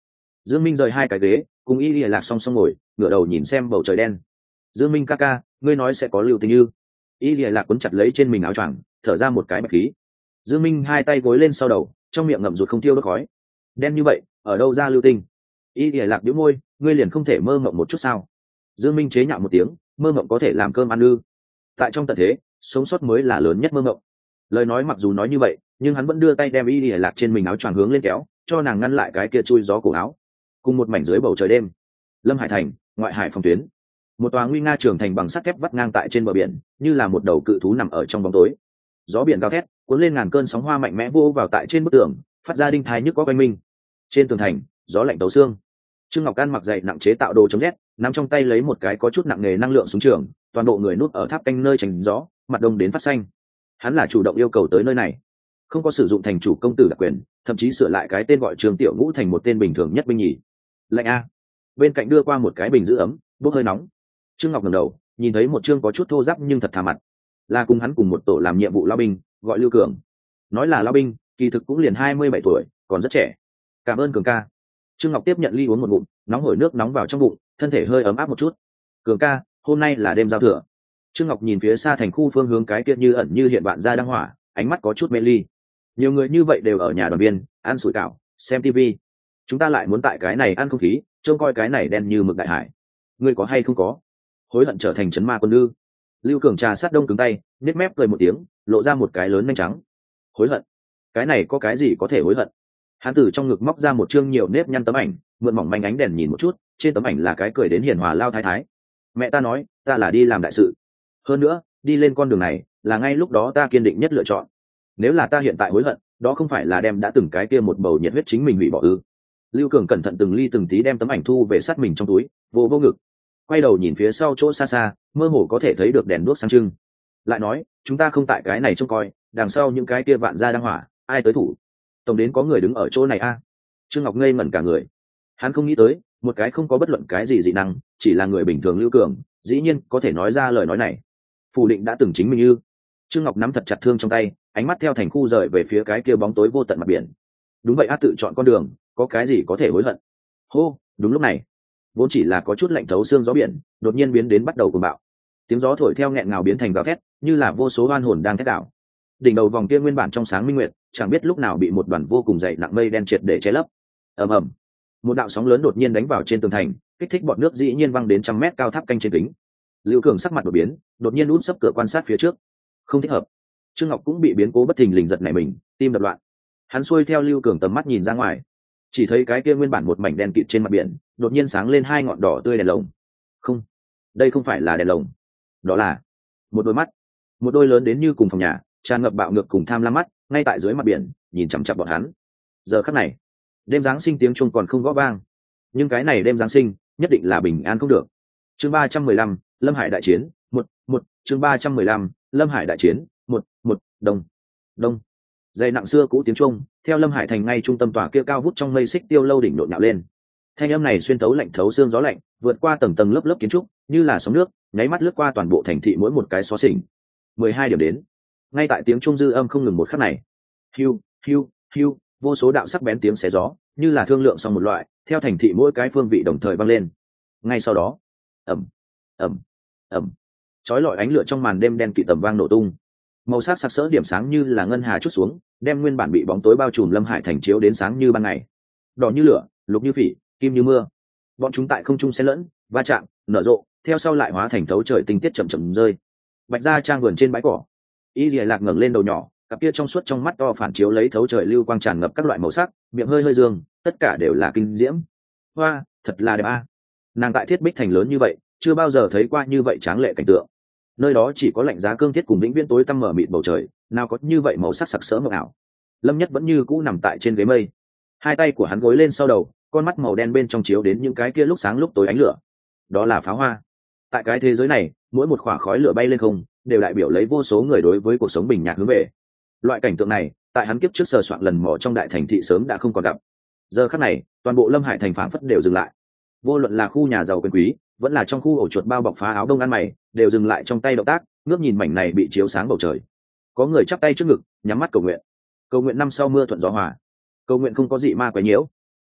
Dương Minh rời hai cái ghế cùng y lìa lạc song song ngồi, ngửa đầu nhìn xem bầu trời đen. Dương Minh ca ca, ngươi nói sẽ có lưu tình như? Y lìa lạc quấn chặt lấy trên mình áo choàng, thở ra một cái bạch khí. Dương Minh hai tay gối lên sau đầu, trong miệng ngậm ruột không tiêu đốt khói. Đen như vậy, ở đâu ra lưu tinh? Y lìa lạc bĩu môi, ngươi liền không thể mơ mộng một chút sao? Dương Minh chế nhạo một tiếng, mơ mộng có thể làm cơm ăn ư? Tại trong tận thế, sống sót mới là lớn nhất mơ mộng. Lời nói mặc dù nói như vậy, nhưng hắn vẫn đưa tay đem y lìa lạc trên mình áo choàng hướng lên kéo, cho nàng ngăn lại cái kia chui gió cổ áo. Cùng một mảnh dưới bầu trời đêm, Lâm Hải thành, ngoại hải phòng tuyến, một tòa nguy nga trường thành bằng sắt thép vắt ngang tại trên bờ biển, như là một đầu cự thú nằm ở trong bóng tối. Gió biển gào thét, cuốn lên ngàn cơn sóng hoa mạnh mẽ vô vào tại trên bức tường, phát ra đinh thái nhức có quanh mình. Trên tường thành, gió lạnh tấu xương. Trương Ngọc Can mặc dày nặng chế tạo đồ chống rét, nắm trong tay lấy một cái có chút nặng nghề năng lượng súng trường, toàn bộ người núp ở tháp canh nơi tránh gió, mặt đông đến phát xanh. Hắn là chủ động yêu cầu tới nơi này, không có sử dụng thành chủ công tử đặc quyền, thậm chí sửa lại cái tên gọi Trương Tiểu Vũ thành một tên bình thường nhất binh nhì. Lạnh a. Bên cạnh đưa qua một cái bình giữ ấm, bốc hơi nóng. Trương Ngọc ngẩng đầu, nhìn thấy một trương có chút thô ráp nhưng thật thà mặt, là cùng hắn cùng một tổ làm nhiệm vụ lao binh, gọi Lưu Cường. Nói là lao binh, kỳ thực cũng liền hai mươi bảy tuổi, còn rất trẻ. Cảm ơn Cường ca. Trương Ngọc tiếp nhận ly uống một ngụm, nóng hổi nước nóng vào trong bụng, thân thể hơi ấm áp một chút. Cường ca, hôm nay là đêm giao thừa. Trương Ngọc nhìn phía xa thành khu phương hướng cái kia như ẩn như hiện vạn gia đăng hỏa, ánh mắt có chút mê ly. Nhiều người như vậy đều ở nhà đoàn viên, ăn sủi cảo, xem tivi. Chúng ta lại muốn tại cái này ăn không khí, trông coi cái này đen như mực đại hải. Ngươi có hay không có hối hận trở thành chấn ma quân lư? Lưu Cường trà sát đông cứng tay, nếp mép cười một tiếng, lộ ra một cái lớn nhanh trắng. Hối hận? Cái này có cái gì có thể hối hận? Hắn từ trong ngực móc ra một chương nhiều nếp nhăn tấm ảnh, mượn mỏng manh ánh đèn nhìn một chút, trên tấm ảnh là cái cười đến hiền hòa lao thái thái. Mẹ ta nói, ta là đi làm đại sự. Hơn nữa, đi lên con đường này là ngay lúc đó ta kiên định nhất lựa chọn. Nếu là ta hiện tại hối hận, đó không phải là đem đã từng cái kia một bầu nhiệt huyết chính mình hủy bỏ ư? Lưu Cường cẩn thận từng ly từng tí đem tấm ảnh thu về sát mình trong túi, vô vô ngực, quay đầu nhìn phía sau chỗ xa xa, mơ hồ có thể thấy được đèn đuốc sáng trưng. Lại nói, chúng ta không tại cái này trông coi, đằng sau những cái kia vạn gia đang hỏa, ai tới thủ? Tổng đến có người đứng ở chỗ này a. Trương Ngọc ngây ngẩn cả người. Hắn không nghĩ tới, một cái không có bất luận cái gì dị năng, chỉ là người bình thường Lưu Cường, dĩ nhiên có thể nói ra lời nói này. Phủ định đã từng chính mình ư? Trương Ngọc nắm thật chặt thương trong tay, ánh mắt theo thành khu rời về phía cái kia bóng tối vô tận mặt biển. Đúng vậy, a tự chọn con đường, có cái gì có thể hối hận? Hô, đúng lúc này, vốn chỉ là có chút lạnh thấu xương gió biển, đột nhiên biến đến bắt đầu cuồng bạo. Tiếng gió thổi theo nghẹn ngào biến thành gào thét, như là vô số oan hồn đang thét đảo. Đỉnh đầu vòng kia nguyên bản trong sáng minh nguyệt, chẳng biết lúc nào bị một đoàn vô cùng dày nặng mây đen triệt để che lấp. Ầm ầm, một đạo sóng lớn đột nhiên đánh vào trên tường thành, kích thích bọt nước dĩ nhiên văng đến trăm mét cao tháp canh trên kính. Lưu Cường sắc mặt đột biến, đột nhiên út sấp cửa quan sát phía trước. Không thích hợp. Trương Ngọc cũng bị biến cố bất thình lình giật nảy mình, tim đập loạn. Hắn xuôi theo Lưu Cường tầm mắt nhìn ra ngoài, chỉ thấy cái kia nguyên bản một mảnh đen kịt trên mặt biển, đột nhiên sáng lên hai ngọn đỏ tươi đèn lồng. Không, đây không phải là đèn lồng, đó là một đôi mắt, một đôi lớn đến như cùng phòng nhà, tràn ngập bạo ngược cùng tham lam mắt, ngay tại dưới mặt biển, nhìn chằm chằm bọn hắn. Giờ khắc này, đêm giáng sinh tiếng chuông còn không gõ vang, nhưng cái này đêm giáng sinh nhất định là bình an không được. Chương ba trăm mười lăm, Lâm Hải đại chiến, một, một, chương ba trăm mười lăm, Lâm Hải đại chiến, một, một, đông, đông. Dây nặng xưa cũ tiếng chuông, theo Lâm Hải thành ngay trung tâm tòa kia cao vút trong mây xích tiêu lâu đỉnh nhộn nhạo lên. Thanh âm này xuyên thấu lạnh thấu xương gió lạnh, vượt qua tầng tầng lớp lớp kiến trúc, như là sóng nước, nháy mắt lướt qua toàn bộ thành thị mỗi một cái xó xỉnh. Mười hai điểm đến. Ngay tại tiếng chuông dư âm không ngừng một khắc này. Hiu, hiu, hiu, vô số đạo sắc bén tiếng xé gió, như là thương lượng xong một loại, theo thành thị mỗi cái phương vị đồng thời vang lên. Ngay sau đó, ầm, ầm, ầm, chói lọi ánh lửa trong màn đêm đen kịt tầm vang nổ tung. Màu sắc sặc sỡ điểm sáng như là ngân hà chút xuống, đem nguyên bản bị bóng tối bao trùm Lâm Hải thành chiếu đến sáng như ban ngày. Đỏ như lửa, lục như phỉ, kim như mưa. Bọn chúng tại không trung xen lẫn, va chạm, nở rộ, theo sau lại hóa thành thấu trời tinh tiết chậm chậm rơi. Bạch gia trang vườn trên bãi cỏ, Y Lìa Lạc ngẩng lên đầu nhỏ, cặp kia trong suốt trong mắt to phản chiếu lấy thấu trời lưu quang tràn ngập các loại màu sắc, miệng hơi hơi dương, tất cả đều là kinh diễm. Hoa, thật là đẹp a. Nàng tại Thiết Bích thành lớn như vậy, chưa bao giờ thấy qua như vậy tráng lệ cảnh tượng. Nơi đó chỉ có lạnh giá cương thiết cùng vĩnh viễn tối tăm mở mịt bầu trời, nào có như vậy màu sắc sặc sỡ mộng ảo. Lâm Nhất vẫn như cũ nằm tại trên ghế mây, hai tay của hắn gối lên sau đầu, con mắt màu đen bên trong chiếu đến những cái kia lúc sáng lúc tối ánh lửa. Đó là pháo hoa. Tại cái thế giới này, mỗi một khỏa khói lửa bay lên không, đều đại biểu lấy vô số người đối với cuộc sống bình nhạc hướng về. Loại cảnh tượng này, tại hắn kiếp trước sờ soạn lần mò trong đại thành thị sớm đã không còn gặp. Giờ khắc này, toàn bộ Lâm Hải thành phảng phất đều dừng lại. Vô luận là khu nhà giàu quyền quý, vẫn là trong khu ổ chuột bao bọc phá áo đông ăn mày, đều dừng lại trong tay động tác, ngước nhìn mảnh này bị chiếu sáng bầu trời. Có người chắp tay trước ngực, nhắm mắt cầu nguyện. Cầu nguyện năm sau mưa thuận gió hòa. Cầu nguyện không có dị ma quấy nhiễu.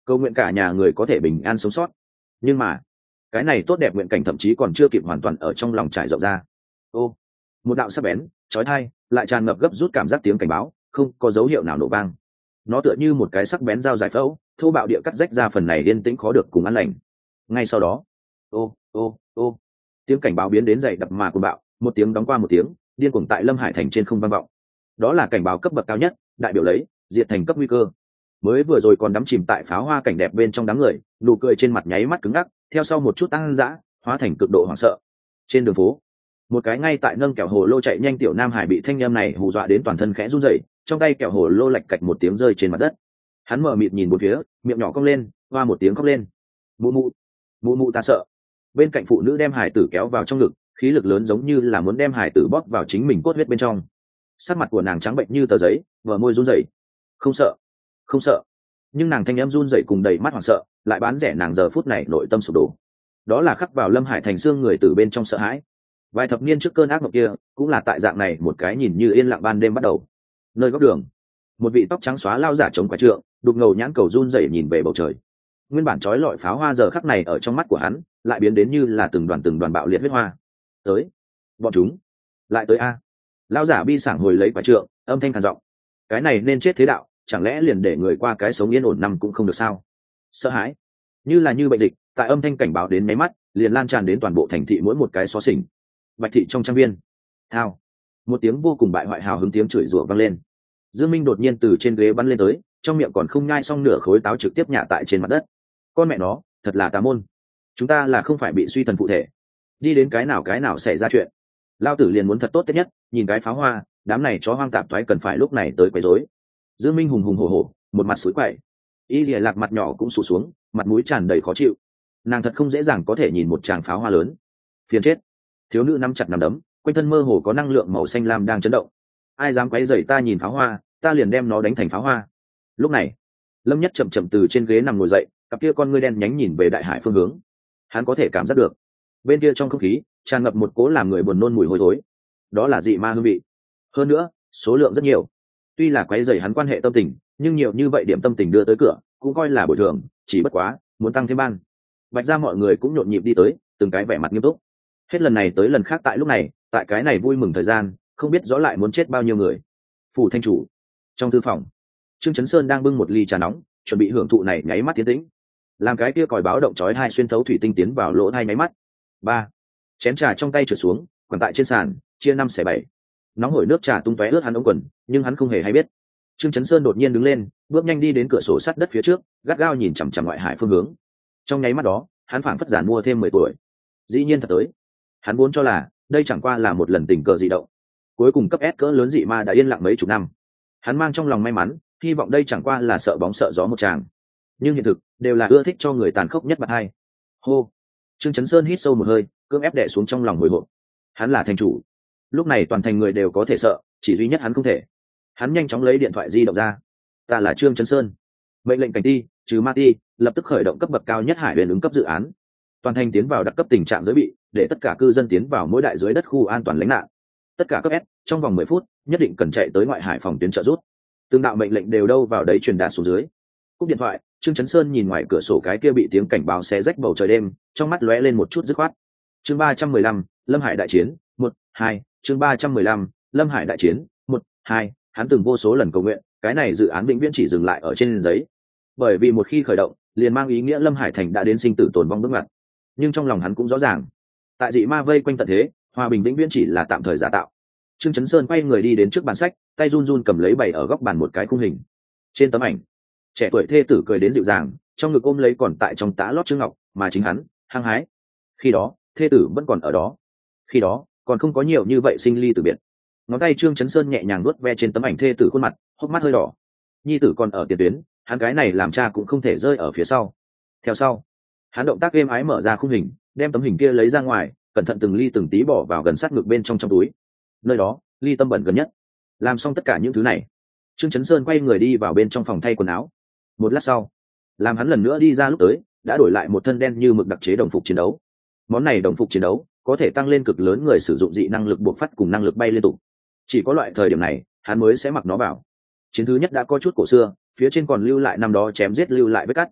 cầu nguyện cả nhà người có thể bình an sống sót. Nhưng mà cái này tốt đẹp nguyện cảnh thậm chí còn chưa kịp hoàn toàn ở trong lòng trải rộng ra. Ô, một đạo sắc bén chói tai lại tràn ngập gấp rút cảm giác tiếng cảnh báo, không có dấu hiệu nào nổ vang. Nó tựa như một cái sắc bén dao giải phẫu, thô bạo địa cắt rách ra phần này yên tĩnh khó được cùng an lành. Ngay sau đó, ô ô ô, tiếng cảnh báo biến đến dày đặc mà cuồng bạo, một tiếng đóng qua một tiếng, điên cuồng tại Lâm Hải thành trên không vang vọng. Đó là cảnh báo cấp bậc cao nhất, đại biểu lấy diệt thành cấp nguy cơ. Mới vừa rồi còn đắm chìm tại pháo hoa cảnh đẹp bên trong đám người, nụ cười trên mặt nháy mắt cứng ngắc, theo sau một chút tăng dã, hóa thành cực độ hoảng sợ. Trên đường phố, một cái ngay tại nâng kẹo hồ lô chạy nhanh tiểu nam hải bị thanh em này hù dọa đến toàn thân khẽ run rẩy, trong tay kẹo hồ lô lạch cạch một tiếng rơi trên mặt đất. Hắn mở mịt nhìn bốn phía, miệng nhỏ cong lên, hoa một tiếng khóc lên. Mụ mụ, mụ mụ ta sợ. Bên cạnh phụ nữ đem hải tử kéo vào trong ngực, khí lực lớn giống như là muốn đem hải tử bóp vào chính mình cốt huyết bên trong. Sắc mặt của nàng trắng bệnh như tờ giấy, vờ môi run rẩy. Không sợ, không sợ. Nhưng nàng thanh em run rẩy cùng đầy mắt hoảng sợ, lại bán rẻ nàng giờ phút này nội tâm sụp đổ. Đó là khắc vào Lâm Hải thành xương người từ bên trong sợ hãi. Vài thập niên trước cơn ác mộng kia, cũng là tại dạng này một cái nhìn như yên lặng ban đêm bắt đầu. Nơi góc đường, một vị tóc trắng xóa lao giả chống quả trượng, đục ngầu nhãn cầu run rẩy nhìn về bầu trời. Nguyên bản chói lọi pháo hoa giờ khắc này ở trong mắt của hắn, lại biến đến như là từng đoàn từng đoàn bạo liệt huyết hoa. Tới, bọn chúng, lại tới a. Lao giả bi sảng hồi lấy quả trượng, âm thanh khàn giọng. Cái này nên chết thế đạo, chẳng lẽ liền để người qua cái sống yên ổn năm cũng không được sao? Sợ hãi, như là như bệnh dịch, tại âm thanh cảnh báo đến mấy mắt, liền lan tràn đến toàn bộ thành thị mỗi một cái xó xỉnh. Bạch thị trong trang viên, thao, một tiếng vô cùng bại hoại hào hứng tiếng chửi rủa vang lên. Dương Minh đột nhiên từ trên ghế bắn lên tới, trong miệng còn không nhai xong nửa khối táo trực tiếp nhả tại trên mặt đất. Con mẹ nó, thật là tà môn. Chúng ta là không phải bị suy thần phụ thể, đi đến cái nào cái nào xảy ra chuyện. Lao tử liền muốn thật tốt nhất, nhìn cái pháo hoa, đám này chó hoang tạp thoái cần phải lúc này tới quấy rối. Dương Minh hùng hùng hổ hổ, một mặt sủi quậy. Y Lìa Lạc mặt nhỏ cũng sụt xuống, mặt mũi tràn đầy khó chịu. Nàng thật không dễ dàng có thể nhìn một tràng pháo hoa lớn. Phiền chết. Thiếu nữ nắm chặt nắm đấm, quanh thân mơ hồ có năng lượng màu xanh lam đang chấn động. Ai dám quấy rầy ta nhìn pháo hoa, ta liền đem nó đánh thành pháo hoa. Lúc này, Lâm Nhất chậm chậm từ trên ghế nằm ngồi dậy, cặp kia con ngươi đen nhánh nhìn về đại hải phương hướng. Hắn có thể cảm giác được, bên kia trong không khí tràn ngập một cỗ làm người buồn nôn mùi hôi thối. Đó là dị ma hương vị. Hơn nữa, số lượng rất nhiều. Tuy là quấy rầy hắn quan hệ tâm tình, nhưng nhiều như vậy điểm tâm tình đưa tới cửa, cũng coi là bồi thường, chỉ bất quá, muốn tăng thêm ban. Bạch ra mọi người cũng nhộn nhịp đi tới, từng cái vẻ mặt nghiêm túc. Hết lần này tới lần khác tại lúc này, tại cái này vui mừng thời gian, không biết rõ lại muốn chết bao nhiêu người. Phủ thanh chủ, trong thư phòng, Trương Chấn Sơn đang bưng một ly trà nóng, chuẩn bị hưởng thụ này nháy mắt tiến tĩnh. Làm cái kia còi báo động chói hai xuyên thấu thủy tinh tiến vào lỗ hai nháy mắt. Ba, chén trà trong tay trượt xuống, quằn tại trên sàn, chia năm xẻ bảy. Nóng hổi nước trà tung tóe ướt hắn ống quần, nhưng hắn không hề hay biết. Trương Chấn Sơn đột nhiên đứng lên, bước nhanh đi đến cửa sổ sắt đất phía trước, gắt gao nhìn chằm chằm ngoại hải phương hướng. Trong nháy mắt đó, hắn phảng phất giản mua thêm mười tuổi. Dĩ nhiên thật tới. Hắn vốn cho là đây chẳng qua là một lần tình cờ dị động. Cuối cùng cấp S cỡ lớn dị ma đã yên lặng mấy chục năm. Hắn mang trong lòng may mắn, hy vọng đây chẳng qua là sợ bóng sợ gió một tràng. Nhưng hiện thực đều là ưa thích cho người tàn khốc nhất bạc hai. Hô. Trương Chấn Sơn hít sâu một hơi, cưỡng ép đè xuống trong lòng hồi hộp. Hắn là thành chủ. Lúc này toàn thành người đều có thể sợ, chỉ duy nhất hắn không thể. Hắn nhanh chóng lấy điện thoại di động ra. Ta là Trương Chấn Sơn. Mệnh lệnh cảnh ti, trừ ma ti, lập tức khởi động cấp bậc cao nhất hải huyền ứng cấp dự án. Toàn thành tiến vào đặc cấp tình trạng giới bị, để tất cả cư dân tiến vào mỗi đại dưới đất khu an toàn lánh nạn. Tất cả cấp S, trong vòng mười phút, nhất định cần chạy tới ngoại hải phòng tuyến trợ rút. Tương đạo mệnh lệnh đều đâu vào đấy truyền đạt xuống dưới. Cúp điện thoại, Trương Chấn Sơn nhìn ngoài cửa sổ cái kia bị tiếng cảnh báo xé rách bầu trời đêm, trong mắt lóe lên một chút dứt khoát. Chương ba trăm mười lăm, Lâm Hải đại chiến, một, hai, chương ba trăm mười lăm, Lâm Hải đại chiến, một, hai, hắn từng vô số lần cầu nguyện, cái này dự án vĩnh viễn chỉ dừng lại ở trên giấy. Bởi vì một khi khởi động, liền mang ý nghĩa Lâm Hải thành đã đến sinh tử tồn vong bước ngoặt. Nhưng trong lòng hắn cũng rõ ràng, tại dị ma vây quanh tận thế, hòa bình vĩnh viễn chỉ là tạm thời giả tạo. Trương Chấn Sơn quay người đi đến trước bàn sách, tay run run cầm lấy bày ở góc bàn một cái khung hình. Trên tấm ảnh, trẻ tuổi thê tử cười đến dịu dàng, trong ngực ôm lấy còn tại trong tã lót trương ngọc, mà chính hắn hăng hái. Khi đó, thê tử vẫn còn ở đó. Khi đó, còn không có nhiều như vậy sinh ly từ biệt. Ngón tay Trương Chấn Sơn nhẹ nhàng nuốt ve trên tấm ảnh thê tử khuôn mặt, hốc mắt hơi đỏ. Nhi tử còn ở tiền tuyến, hắn cái này làm cha cũng không thể rơi ở phía sau. Theo sau, hắn động tác êm ái mở ra khung hình, đem tấm hình kia lấy ra ngoài, cẩn thận từng ly từng tí bỏ vào gần sát ngực bên trong trong túi. Nơi đó, ly tâm bẩn gần nhất. Làm xong tất cả những thứ này, Trương Chấn Sơn quay người đi vào bên trong phòng thay quần áo. Một lát sau, làm hắn lần nữa đi ra lúc tới, đã đổi lại một thân đen như mực đặc chế đồng phục chiến đấu. Món này đồng phục chiến đấu có thể tăng lên cực lớn người sử dụng dị năng lực buộc phát cùng năng lực bay liên tục. Chỉ có loại thời điểm này, hắn mới sẽ mặc nó vào. Chiến thứ nhất đã có chút cổ xưa, phía trên còn lưu lại năm đó chém giết lưu lại vết cắt.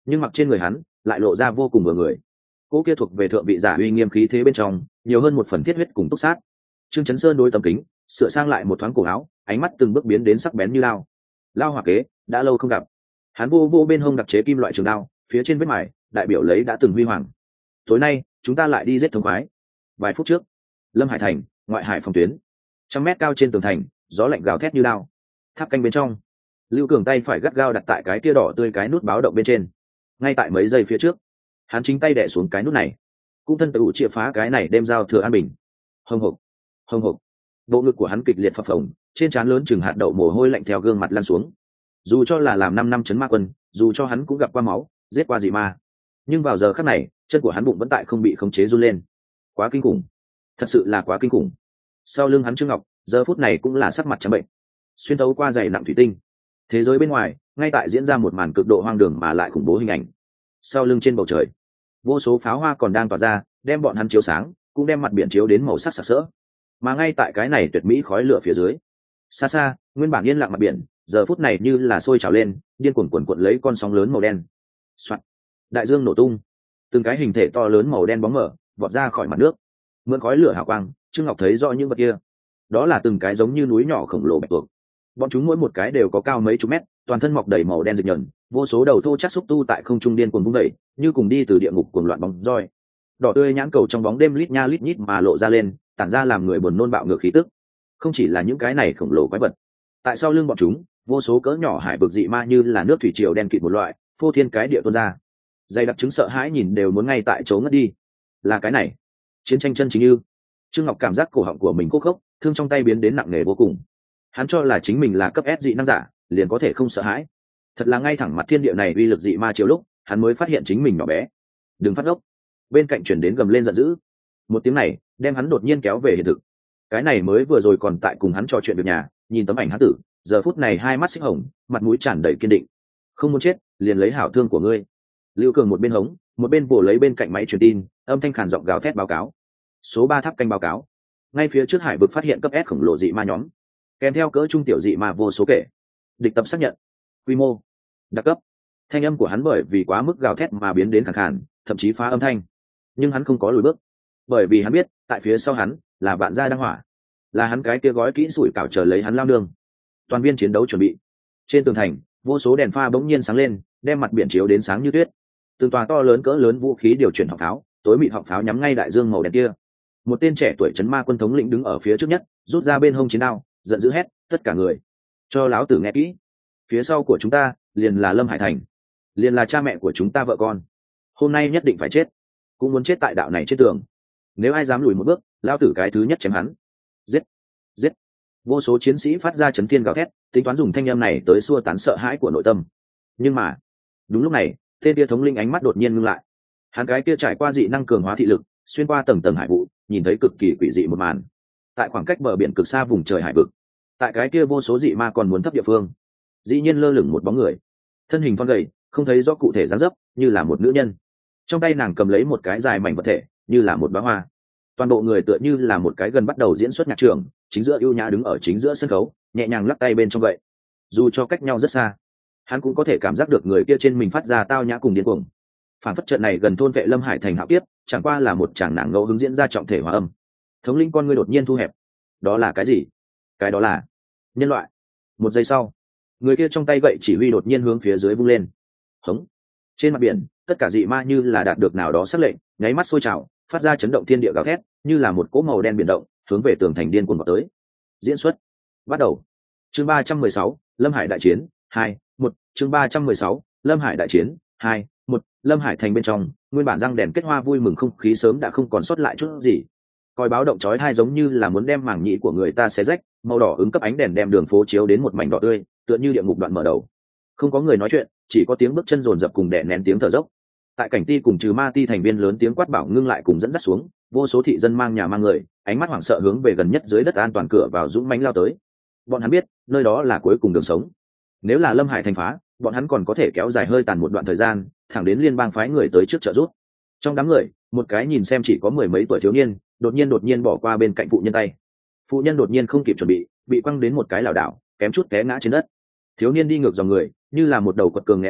nhưng mặc trên người hắn lại lộ ra vô cùng vừa người. Cỗ kia thuộc về thượng vị giả uy nghiêm khí thế bên trong nhiều hơn một phần thiết huyết cùng túc sát. Trương Chấn Sơn đối tấm kính sửa sang lại một thoáng cổ áo, ánh mắt từng bước biến đến sắc bén như lao. Lao hỏa kế đã lâu không gặp. Hắn vô vô bên hông đặc chế kim loại trường đao, phía trên vết mài đại biểu lấy đã từng huy hoàng. Tối nay chúng ta lại đi giết thống khoái. Vài phút trước, Lâm Hải thành, ngoại hải phòng tuyến, trăm mét cao trên tường thành, gió lạnh gào thét như lao. Tháp canh bên trong, Lưu Cường tay phải gắt gao đặt tại cái kia đỏ tươi cái nút báo động bên trên. Ngay tại mấy giây phía trước, hắn chính tay đè xuống cái nút này, cũng thân tự chĩa phá cái này đem giao thừa an bình. Hồng hộc, hồng hộc, bộ ngực của hắn kịch liệt phập phồng, trên trán lớn chừng hạt đậu mồ hôi lạnh theo gương mặt lăn xuống. Dù cho là làm năm năm chấn ma quân, dù cho hắn cũng gặp qua máu, giết qua dị ma, nhưng vào giờ khắc này, chân của hắn bụng vẫn tại không bị khống chế run lên. Quá kinh khủng, thật sự là quá kinh khủng. Sau lưng hắn Trương Ngọc giờ phút này cũng là sắc mặt trắng bệnh, xuyên thấu qua dày nặng thủy tinh, thế giới bên ngoài ngay tại diễn ra một màn cực độ hoang đường mà lại khủng bố hình ảnh. Sau lưng trên bầu trời, vô số pháo hoa còn đang tỏa ra, đem bọn hắn chiếu sáng, cũng đem mặt biển chiếu đến màu sắc sặc sỡ. Mà ngay tại cái này tuyệt mỹ khói lửa phía dưới, xa xa nguyên bản yên lặng mặt biển giờ phút này như là sôi trào lên, điên cuồng cuộn cuộn lấy con sóng lớn màu đen. Soạt, đại dương nổ tung, từng cái hình thể to lớn màu đen bóng mở vọt ra khỏi mặt nước. Mượn khói lửa hào quang, Trương Ngọc thấy rõ những vật kia, đó là từng cái giống như núi nhỏ khổng lồ bạch tuộc. Bọn chúng mỗi một cái đều có cao mấy chục mét, toàn thân mọc đầy màu đen rực nhờn, vô số đầu thô chắc xúc tu tại không trung điên cuồng vung đẩy, như cùng đi từ địa ngục cuồng loạn bóng roi. Đỏ tươi nhãn cầu trong bóng đêm lít nha lít nhít mà lộ ra lên, tản ra làm người buồn nôn bạo ngược khí tức. Không chỉ là những cái này khổng lồ quái vật, tại sau lưng bọn chúng, vô số cỡ nhỏ hải vực dị ma như là nước thủy triều đen kịt một loại, phô thiên cái địa tuôn ra. Dày đặc chứng sợ hãi nhìn đều muốn ngay tại chỗ ngất đi. Là cái này, chiến tranh chân chính như. Trương Ngọc cảm giác cổ họng của mình khô khốc, thương trong tay biến đến nặng nề vô cùng. Hắn cho là chính mình là cấp S dị năng giả, liền có thể không sợ hãi. Thật là ngay thẳng mặt thiên địa này uy lực dị ma chiếu lúc, hắn mới phát hiện chính mình nhỏ bé. Đừng phát ốc. Bên cạnh chuyển đến gầm lên giận dữ. Một tiếng này, đem hắn đột nhiên kéo về hiện thực. Cái này mới vừa rồi còn tại cùng hắn trò chuyện việc nhà, nhìn tấm ảnh hắn tử, giờ phút này hai mắt xích hồng, mặt mũi tràn đầy kiên định. Không muốn chết, liền lấy hảo thương của ngươi. Lưu Cường một bên hống, một bên bổ lấy bên cạnh máy truyền tin, âm thanh khàn giọng gào thét báo cáo. Số ba tháp canh báo cáo. Ngay phía trước hải vực phát hiện cấp S khổng lồ dị ma nhóm, kèm theo cỡ trung tiểu dị ma vô số kể. Địch tập xác nhận. Quy mô, đặc cấp. Thanh âm của hắn bởi vì quá mức gào thét mà biến đến khàn khàn, thậm chí phá âm thanh. Nhưng hắn không có lùi bước, bởi vì hắn biết, tại phía sau hắn là vạn gia đăng hỏa, là hắn cái kia gói kỹ sủi cảo chờ lấy hắn lao nương. Toàn viên chiến đấu chuẩn bị. Trên tường thành, vô số đèn pha bỗng nhiên sáng lên, đem mặt biển chiếu đến sáng như tuyết. Từng tòa to lớn cỡ lớn vũ khí điều chuyển họng pháo, tối mịt họng pháo nhắm ngay đại dương màu đen kia. Một tên trẻ tuổi trấn ma quân thống lĩnh đứng ở phía trước nhất, rút ra bên hông chiến đao, giận dữ hét, tất cả người, cho láo tử nghe kỹ. Phía sau của chúng ta liền là Lâm Hải thành, liền là cha mẹ của chúng ta vợ con. Hôm nay nhất định phải chết, cũng muốn chết tại đạo này trên tường. Nếu ai dám lùi một bước, lao tử cái thứ nhất chém hắn. Giết, giết. Vô số chiến sĩ phát ra chấn thiên gào thét, tính toán dùng thanh âm này tới xua tán sợ hãi của nội tâm. Nhưng mà đúng lúc này, tên kia thống linh ánh mắt đột nhiên ngưng lại. Hắn cái kia trải qua dị năng cường hóa thị lực, xuyên qua tầng tầng hải vụ, nhìn thấy cực kỳ quỷ dị một màn. Tại khoảng cách bờ biển cực xa vùng trời hải vực, tại cái kia vô số dị ma còn muốn thấp địa phương, dĩ nhiên lơ lửng một bóng người, thân hình thon gầy, không thấy rõ cụ thể dáng dấp, như là một nữ nhân. Trong tay nàng cầm lấy một cái dài mảnh vật thể, như là một bá hoa. Toàn bộ người tựa như là một cái gần bắt đầu diễn xuất nhạc trường, chính giữa ưu nhã đứng ở chính giữa sân khấu, nhẹ nhàng lắc tay bên trong vậy. Dù cho cách nhau rất xa, hắn cũng có thể cảm giác được người kia trên mình phát ra tao nhã cùng điên cuồng. Phản phất trận này gần thôn vệ Lâm Hải thành hạo kiếp, chẳng qua là một tràng nàng ngẫu hứng diễn ra trọng thể hòa âm. Thống linh con ngươi đột nhiên thu hẹp. Đó là cái gì? Cái đó là nhân loại. Một giây sau, người kia trong tay gậy chỉ huy đột nhiên hướng phía dưới vung lên. Hống. Trên mặt biển, tất cả dị ma như là đạt được nào đó sắc lệnh, nháy mắt sôi trào, phát ra chấn động thiên địa gào thét, như là một cỗ màu đen biển động, hướng về tường thành điên cuồng vào tới. Diễn xuất bắt đầu. Chương ba trăm mười sáu, Lâm Hải đại chiến hai, một. Chương ba trăm mười sáu, Lâm Hải đại chiến hai, một. Lâm Hải thành bên trong, nguyên bản răng đèn kết hoa vui mừng không khí sớm đã không còn sót lại chút gì. Còi báo động chói tai giống như là muốn đem màng nhĩ của người ta xé rách, màu đỏ ứng cấp ánh đèn đem đường phố chiếu đến một mảnh đỏ tươi, tựa như địa ngục đoạn mở đầu. Không có người nói chuyện, chỉ có tiếng bước chân rồn rập cùng đè nén tiếng thở dốc. Tại cảnh ti cùng trừ ma ti thành viên lớn tiếng quát bảo ngưng lại cùng dẫn dắt xuống, vô số thị dân mang nhà mang người, ánh mắt hoảng sợ hướng về gần nhất dưới đất an toàn cửa vào dũng mãnh lao tới. Bọn hắn biết, nơi đó là cuối cùng đường sống. Nếu là Lâm Hải thành phá, bọn hắn còn có thể kéo dài hơi tàn một đoạn thời gian, thẳng đến liên bang phái người tới trước trợ giúp. Trong đám người, một cái nhìn xem chỉ có mười mấy tuổi thiếu niên, đột nhiên đột nhiên bỏ qua bên cạnh phụ nhân tay. Phụ nhân đột nhiên không kịp chuẩn bị, bị quăng đến một cái lảo đảo, kém chút té ngã trên đất. Thiếu niên đi ngược dòng người, như là một đầu quật cường ngẽ con,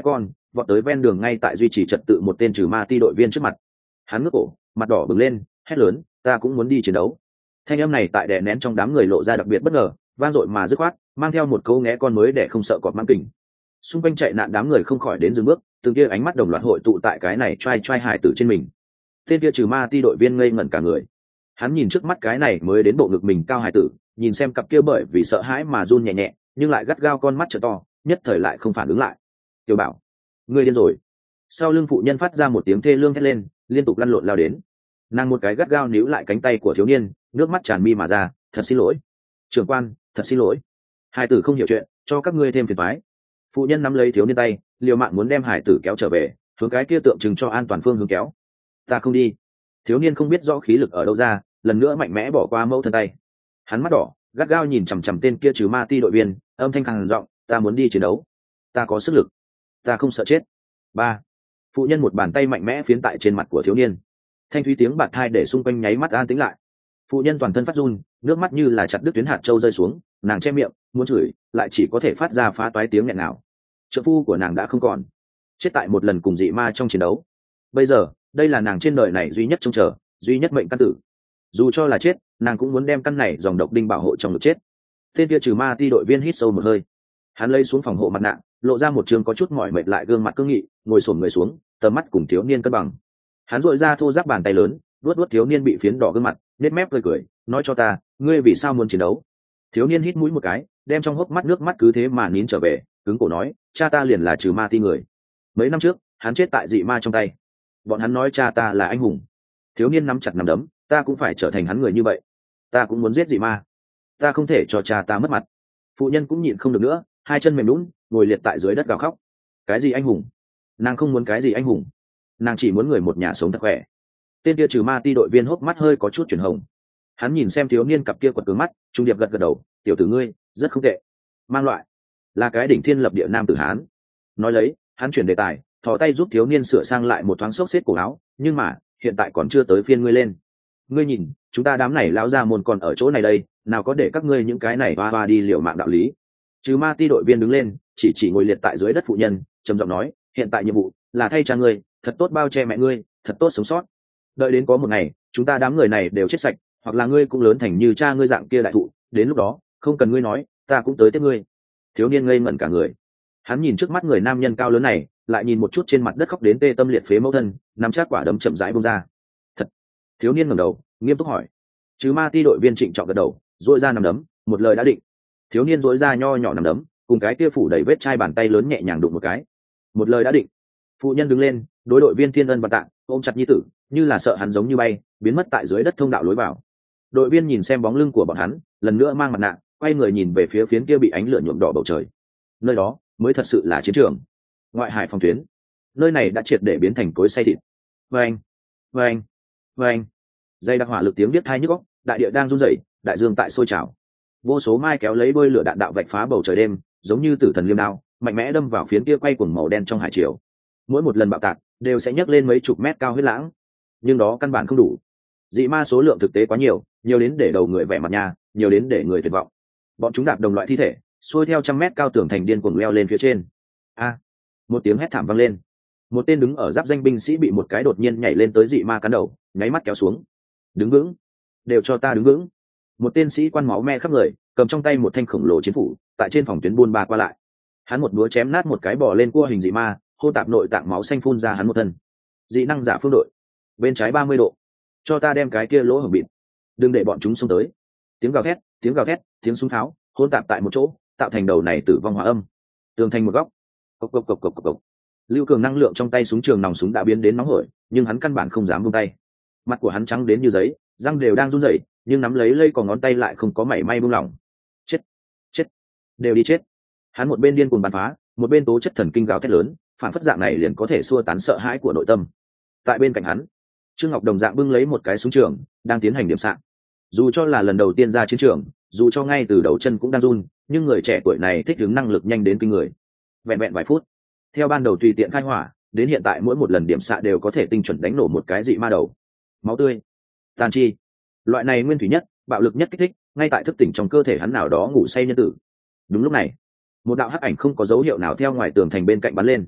vọt tới ven đường ngay tại duy trì trật tự một tên trừ ma ti đội viên trước mặt. Hắn ngước cổ, mặt đỏ bừng lên, hét lớn, ta cũng muốn đi chiến đấu. Thanh âm này tại đè nén trong đám người lộ ra đặc biệt bất ngờ, vang dội mà dứt khoát, mang theo một câu ngẽ con mới để không sợ cọp mang kình. Xung quanh chạy nạn đám người không khỏi đến dừng bước, từng kia ánh mắt đồng loạt hội tụ tại cái này trai trai hải tử trên mình. Tên kia trừ ma ti đội viên ngây ngẩn cả người. Hắn nhìn trước mắt cái này mới đến bộ ngực mình cao hải tử, nhìn xem cặp kia bởi vì sợ hãi mà run nhẹ nhẹ, nhưng lại gắt gao con mắt trợ to, nhất thời lại không phản ứng lại. Tiểu Bảo, ngươi điên rồi. Sau lưng phụ nhân phát ra một tiếng thê lương thét lên, liên tục lăn lộn lao đến. Nàng một cái gắt gao níu lại cánh tay của thiếu niên, nước mắt tràn mi mà ra, thật xin lỗi trưởng quan, thật xin lỗi, hải tử không hiểu chuyện, cho các ngươi thêm phiền toái. Phụ nhân nắm lấy thiếu niên tay, liều mạng muốn đem hải tử kéo trở về, hướng cái kia tượng trưng cho an toàn phương hướng kéo. Ta không đi. Thiếu niên không biết rõ khí lực ở đâu ra, lần nữa mạnh mẽ bỏ qua mẫu thân tay. Hắn mắt đỏ, gắt gao nhìn chằm chằm tên kia trừ ma ti đội viên, âm thanh khàn giọng, ta muốn đi chiến đấu, ta có sức lực, ta không sợ chết. Ba. Phụ nhân một bàn tay mạnh mẽ phiến tại trên mặt của thiếu niên. Thanh thúy tiếng bạt thai để xung quanh nháy mắt an tĩnh lại. Phụ nhân toàn thân phát run, nước mắt như là chặt đứt tuyến hạt châu rơi xuống, nàng che miệng muốn chửi, lại chỉ có thể phát ra phá toái tiếng nghẹn nào. Trợ phu của nàng đã không còn, chết tại một lần cùng dị ma trong chiến đấu. Bây giờ đây là nàng trên đời này duy nhất trông chờ, duy nhất mệnh căn tử. Dù cho là chết, nàng cũng muốn đem căn này dòng độc đinh bảo hộ trong ngực chết. Tên kia trừ ma ti đội viên hít sâu một hơi, hắn lấy xuống phòng hộ mặt nạ, lộ ra một trường có chút mỏi mệt lại gương mặt cương nghị, ngồi xổm người xuống, tầm mắt cùng thiếu niên cân bằng. Hắn duỗi ra thô ráp bàn tay lớn, vuốt vuốt thiếu niên bị phiến đỏ gương mặt, nết mép cười cười, nói cho ta, ngươi vì sao muốn chiến đấu? Thiếu niên hít mũi một cái, đem trong hốc mắt nước mắt cứ thế mà nín trở về, cứng cổ nói, cha ta liền là trừ ma ti người. Mấy năm trước, hắn chết tại dị ma trong tay. Bọn hắn nói cha ta là anh hùng. Thiếu niên nắm chặt nắm đấm, ta cũng phải trở thành hắn người như vậy. Ta cũng muốn giết dị ma. Ta không thể cho cha ta mất mặt. Phụ nhân cũng nhịn không được nữa, hai chân mềm nhũn, ngồi liệt tại dưới đất gào khóc. Cái gì anh hùng? Nàng không muốn cái gì anh hùng. Nàng chỉ muốn người một nhà sống thật khỏe. Tên kia trừ ma ti đội viên hốc mắt hơi có chút chuyển hồng. Hắn nhìn xem thiếu niên cặp kia quật cứng mắt, trung điệp gật gật đầu, tiểu tử ngươi rất không tệ, mang loại, là cái đỉnh thiên lập địa nam tử hán. Nói lấy, hắn chuyển đề tài, thò tay giúp thiếu niên sửa sang lại một thoáng xốc xếp cổ áo, nhưng mà hiện tại còn chưa tới phiên ngươi lên. Ngươi nhìn, chúng ta đám này lão gia môn còn ở chỗ này đây, nào có để các ngươi những cái này hoa hoa đi liều mạng đạo lý. Trừ ma ti đội viên đứng lên, chỉ chỉ ngồi liệt tại dưới đất phụ nhân, trầm giọng nói, hiện tại nhiệm vụ là thay cha ngươi, thật tốt bao che mẹ ngươi, thật tốt sống sót. Đợi đến có một ngày, chúng ta đám người này đều chết sạch, hoặc là ngươi cũng lớn thành như cha ngươi dạng kia đại thụ, đến lúc đó không cần ngươi nói, ta cũng tới tiếp ngươi. Thiếu niên ngây ngẩn cả người. Hắn nhìn trước mắt người nam nhân cao lớn này, lại nhìn một chút trên mặt đất khóc đến tê tâm liệt phế mẫu thân, nắm chát quả đấm chậm rãi bông ra. Thật. Thiếu niên ngẩng đầu, nghiêm túc hỏi. Chứ ma ti đội viên trịnh trọng gật đầu, duỗi ra nắm đấm, một lời đã định. Thiếu niên duỗi ra nho nhỏ nắm đấm, cùng cái kia phủ đầy vết chai bàn tay lớn nhẹ nhàng đụng một cái. Một lời đã định. Phụ nhân đứng lên, đối đội viên thiên ân và tạng, ôm chặt nhi tử, như là sợ hắn giống như bay, biến mất tại dưới đất thông đạo lối vào. Đội viên nhìn xem bóng lưng của bọn hắn, lần nữa mang mặt nạ, quay người nhìn về phía phiến kia bị ánh lửa nhuộm đỏ bầu trời. Nơi đó mới thật sự là chiến trường. Ngoại hải phòng tuyến, nơi này đã triệt để biến thành cối xay thịt. Vâng, vâng, vâng. Dây đặc hỏa lực tiếng biết thai nhức óc, đại địa đang run rẩy, đại dương tại sôi trào. Vô số mai kéo lấy đôi lửa đạn đạo vạch phá bầu trời đêm, giống như tử thần liêm đao, mạnh mẽ đâm vào phiến kia quay cuồng màu đen trong hải triều. Mỗi một lần bạo tạc đều sẽ nhấc lên mấy chục mét cao huyết lãng, nhưng đó căn bản không đủ. Dị ma số lượng thực tế quá nhiều, nhiều đến để đầu người vẻ mặt nhà, nhiều đến để người tuyệt vọng. Bọn chúng đạp đồng loại thi thể, xuôi theo trăm mét cao tường thành điên cuồng leo lên phía trên. A! Một tiếng hét thảm vang lên. Một tên đứng ở giáp danh binh sĩ bị một cái đột nhiên nhảy lên tới dị ma cắn đầu, nháy mắt kéo xuống. Đứng vững, đều cho ta đứng vững. Một tên sĩ quan máu me khắp người, cầm trong tay một thanh khổng lồ chiến phủ, tại trên phòng tuyến buôn ba qua lại. Hắn một búa chém nát một cái bò lên cua hình dị ma, hô tạp nội tạng máu xanh phun ra hắn một thân. Dị năng giả phương đội, bên trái ba mươi độ, cho ta đem cái kia lỗ hổng bịt, đừng để bọn chúng xông tới. Tiếng gào thét, tiếng gào thét, tiếng súng pháo hỗn tạp tại một chỗ, tạo thành đầu này tử vong hòa âm. Tường thành một góc, cộc cộc cộc cộc cộc cộc. Lưu Cường năng lượng trong tay súng trường nòng súng đã biến đến nóng hổi, nhưng hắn căn bản không dám buông tay. Mặt của hắn trắng đến như giấy, răng đều đang run rẩy, nhưng nắm lấy lây còn ngón tay lại không có mảy may buông lỏng. Chết, chết, đều đi chết. Hắn một bên điên cuồng bắn phá, một bên tố chất thần kinh gào thét lớn, phản phất dạng này liền có thể xua tán sợ hãi của nội tâm. Tại bên cạnh hắn, Trương Ngọc đồng dạng bưng lấy một cái súng trường, đang tiến hành điểm xạ. Dù cho là lần đầu tiên ra chiến trường, dù cho ngay từ đầu chân cũng đang run, nhưng người trẻ tuổi này thích ứng năng lực nhanh đến kinh người. Vẹn vẹn vài phút, theo ban đầu tùy tiện khai hỏa, đến hiện tại mỗi một lần điểm xạ đều có thể tinh chuẩn đánh nổ một cái dị ma đầu. Máu tươi, tàn chi, loại này nguyên thủy nhất, bạo lực nhất kích thích, ngay tại thức tỉnh trong cơ thể hắn nào đó ngủ say nhân tử. Đúng lúc này, một đạo hắc ảnh không có dấu hiệu nào theo ngoài tường thành bên cạnh bắn lên.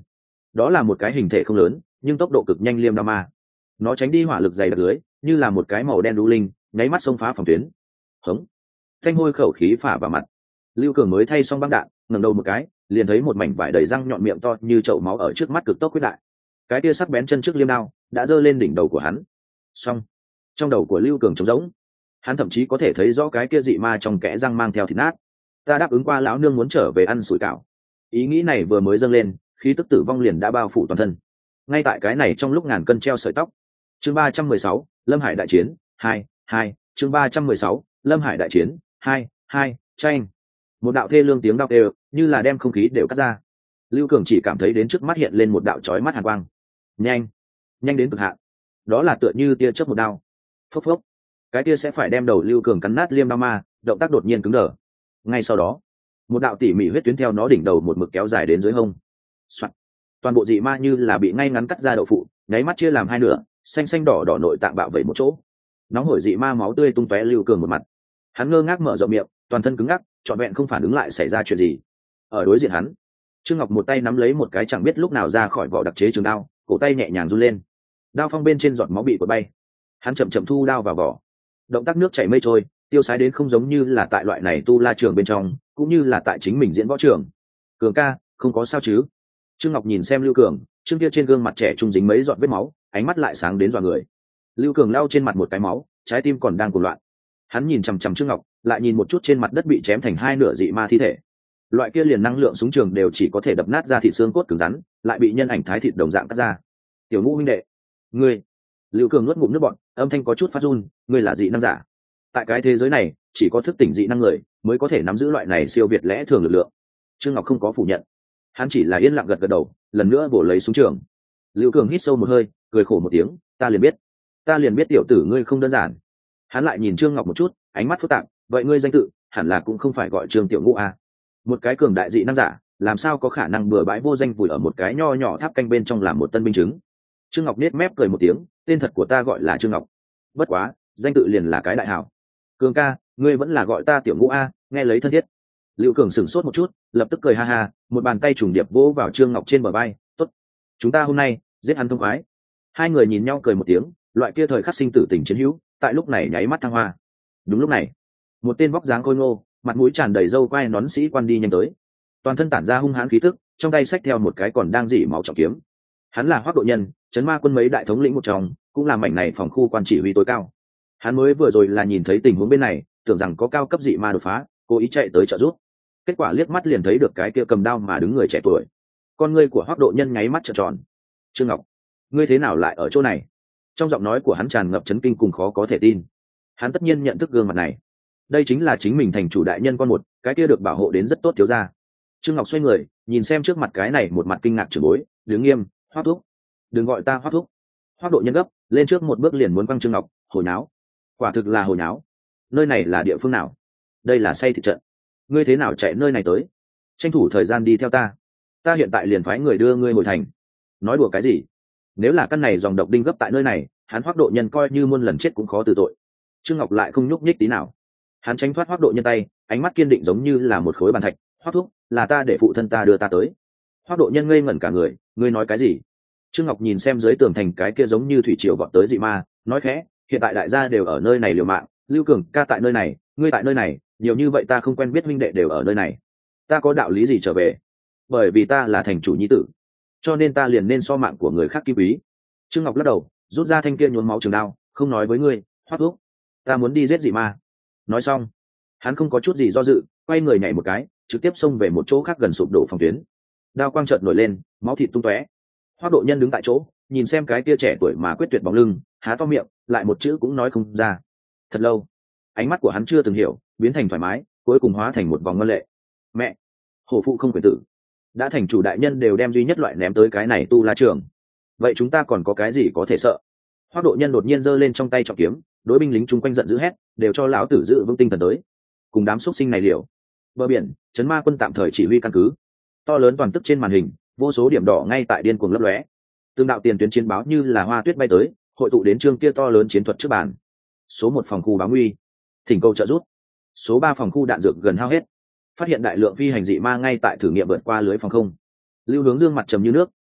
đó là một cái hình thể không lớn nhưng tốc độ cực nhanh liêm đao ma. Nó tránh đi hỏa lực dày đặc lưới, như là một cái màu đen đu linh nháy mắt xông phá phòng tuyến. Hống, thanh hôi khẩu khí phả vào mặt. Lưu Cường mới thay xong băng đạn, ngẩng đầu một cái liền thấy một mảnh vải đầy răng nhọn miệng to như chậu máu ở trước mắt cực tốc quyết đại. Cái tia sắc bén chân trước liêm đao đã giơ lên đỉnh đầu của hắn. Xong, trong đầu của Lưu Cường trống rỗng, hắn thậm chí có thể thấy rõ cái kia dị ma trong kẽ răng mang theo thịt nát. Ta đáp ứng qua lão nương muốn trở về ăn sủi cảo. Ý nghĩ này vừa mới dâng lên, khí tức tử vong liền đã bao phủ toàn thân. Ngay tại cái này trong lúc ngàn cân treo sợi tóc. Chương ba trăm mười sáu, Lâm Hải đại chiến hai hai. Chương ba trăm mười sáu, Lâm Hải đại chiến hai hai. Tranh. Một đạo thê lương tiếng đau đều, như là đem không khí đều cắt ra. Lưu Cường chỉ cảm thấy đến trước mắt hiện lên một đạo chói mắt hàn quang. Nhanh, nhanh đến cực hạn. Đó là tựa như tia chớp một đao. Phốc phốc. Cái tia sẽ phải đem đầu Lưu Cường cắn nát liêm đao ma, động tác đột nhiên cứng đờ. Ngay sau đó, một đạo tỉ mỉ huyết tuyến theo nó đỉnh đầu một mực kéo dài đến dưới hông. Soạn. Toàn bộ dị ma như là bị ngay ngắn cắt ra đậu phụ, nháy mắt chia làm hai nửa, xanh xanh đỏ đỏ nội tạng bạo vẩy một chỗ. Nóng hổi dị ma máu tươi tung tóe Lưu Cường một mặt. Hắn ngơ ngác mở rộng miệng, toàn thân cứng ngắc, trọn vẹn không phản ứng lại xảy ra chuyện gì. Ở đối diện hắn, Trương Ngọc một tay nắm lấy một cái chẳng biết lúc nào ra khỏi vỏ đặc chế trường đao, cổ tay nhẹ nhàng run lên, đao phong bên trên giọt máu bị quật bay. Hắn chậm chậm thu đao vào vỏ, động tác nước chảy mây trôi, tiêu sái đến không giống như là tại loại này tu la trường bên trong, cũng như là tại chính mình diễn võ trường. Cường ca, không có sao chứ? Trương Ngọc nhìn xem Lưu Cường, trương kia trên gương mặt trẻ trung dính mấy giọt vết máu, ánh mắt lại sáng đến dọa người. Lưu Cường lau trên mặt một cái máu, trái tim còn đang cuồng loạn. Hắn nhìn chằm chằm Trương Ngọc, lại nhìn một chút trên mặt đất bị chém thành hai nửa dị ma thi thể. Loại kia liền năng lượng súng trường đều chỉ có thể đập nát ra thịt xương cốt cứng rắn, lại bị nhân ảnh thái thịt đồng dạng cắt ra. Tiểu Ngũ huynh đệ, ngươi. Lưu Cường nuốt ngụm nước bọt, âm thanh có chút phát run, ngươi là dị năng giả. Tại cái thế giới này, chỉ có thức tỉnh dị năng người mới có thể nắm giữ loại này siêu việt lẽ thường lực lượng. Trương Ngọc không có phủ nhận, hắn chỉ là yên lặng gật gật đầu, lần nữa bổ lấy súng trường. Lưu Cường hít sâu một hơi, cười khổ một tiếng, ta liền biết, ta liền biết tiểu tử ngươi không đơn giản. Hắn lại nhìn Trương Ngọc một chút, ánh mắt phức tạp, vậy ngươi danh tự hẳn là cũng không phải gọi Trương Tiểu Ngũ à? Một cái cường đại dị năng giả, làm sao có khả năng bừa bãi vô danh vùi ở một cái nho nhỏ tháp canh bên trong làm một tân binh chứng? Trương Ngọc nết mép cười một tiếng, tên thật của ta gọi là Trương Ngọc, bất quá danh tự liền là cái đại hảo. Cường ca, ngươi vẫn là gọi ta Tiểu Ngũ a, nghe lấy thân thiết. Lưu Cường sửng sốt một chút, lập tức cười ha ha, một bàn tay trùng điệp vỗ vào Trương Ngọc trên bờ vai, tốt, chúng ta hôm nay giết hắn thông khoái. Hai người nhìn nhau cười một tiếng, loại kia thời khắc sinh tử tình chiến hữu, tại lúc này nháy mắt thăng hoa. Đúng lúc này, một tên vóc dáng khôi ngô, mặt mũi tràn đầy râu quai nón sĩ quan đi nhanh tới, toàn thân tản ra hung hãn khí tức, trong tay xách theo một cái còn đang rỉ máu trọng kiếm. Hắn là Hoắc Độ Nhân, trấn ma quân mấy đại thống lĩnh một trong, cũng là mảnh này phòng khu quan chỉ huy tối cao. Hắn mới vừa rồi là nhìn thấy tình huống bên này, tưởng rằng có cao cấp dị ma đột phá, cố ý chạy tới trợ giúp. Kết quả liếc mắt liền thấy được cái kia cầm đao mà đứng người trẻ tuổi. Con ngươi của Hoắc Độ Nhân nháy mắt trợn tròn. Trương Ngọc, ngươi thế nào lại ở chỗ này? Trong giọng nói của hắn tràn ngập chấn kinh cùng khó có thể tin. Hắn tất nhiên nhận thức gương mặt này, đây chính là chính mình thành chủ đại nhân con một, cái kia được bảo hộ đến rất tốt thiếu gia. Trương Ngọc xoay người nhìn xem trước mặt cái này một mặt kinh ngạc trưởng bối, đứng nghiêm, Hoắc thúc, đừng gọi ta Hoắc thúc. Hoắc Độ Nhân gấp lên trước một bước liền muốn quăng Trương Ngọc, hồi náo, quả thực là hồi náo. Nơi này là địa phương nào? Đây là say thị trận, ngươi thế nào chạy nơi này tới? Tranh thủ thời gian đi theo ta, ta hiện tại liền phái người đưa ngươi hồi thành. Nói đùa cái gì? Nếu là căn này dòng độc đinh gấp tại nơi này, hắn Hoắc Độ Nhân coi như muôn lần chết cũng khó từ tội. Trương Ngọc lại không nhúc nhích tí nào, hắn tránh thoát Hoắc Độ Nhân tay, ánh mắt kiên định giống như là một khối bàn thạch. Hoắc thúc, là ta để phụ thân ta đưa ta tới. Hoắc Độ Nhân ngây ngẩn cả người, ngươi nói cái gì? Trương Ngọc nhìn xem dưới tường thành cái kia giống như thủy triều vọt tới dị ma, nói khẽ, hiện tại đại gia đều ở nơi này liều mạng, Lưu Cường ca tại nơi này, ngươi tại nơi này, nhiều như vậy ta không quen biết huynh đệ đều ở nơi này, ta có đạo lý gì trở về? Bởi vì ta là thành chủ nhi tử, cho nên ta liền nên so mạng của người khác quý quý. Trương Ngọc lắc đầu, rút ra thanh kia nhuốm máu trường đao, không nói với ngươi, Hoắc thúc, ta muốn đi giết dị ma. Nói xong, hắn không có chút gì do dự, quay người nhảy một cái, trực tiếp xông về một chỗ khác gần sụp đổ phòng tuyến. Đao quang chợt nổi lên, máu thịt tung tóe. Hoắc Độ Nhân đứng tại chỗ, nhìn xem cái kia trẻ tuổi mà quyết tuyệt bóng lưng, há to miệng, lại một chữ cũng nói không ra. Thật lâu, ánh mắt của hắn chưa từng hiểu, biến thành thoải mái, cuối cùng hóa thành một vòng ngân lệ. Mẹ, hổ phụ không quyền tử, đã thành chủ đại nhân đều đem duy nhất loại ném tới cái này tu la trường, vậy chúng ta còn có cái gì có thể sợ? Hoắc Độ Nhân đột nhiên giơ lên trong tay trọng kiếm, đối binh lính chung quanh giận dữ hét, đều cho lão tử giữ vững tinh thần tới, cùng đám xuất sinh này liều. Bờ biển, trấn ma quân tạm thời chỉ huy căn cứ, to lớn toàn tức trên màn hình, vô số điểm đỏ ngay tại điên cuồng lấp lóe. Từng đạo tiền tuyến chiến báo như là hoa tuyết bay tới, hội tụ đến chương kia to lớn chiến thuật trước bàn. Số một phòng khu báo nguy, thỉnh cầu trợ giúp. Số ba phòng khu đạn dược gần hao hết, phát hiện đại lượng phi hành dị ma ngay tại thử nghiệm vượt qua lưới phòng không. Lưu Hướng Dương mặt trầm như nước,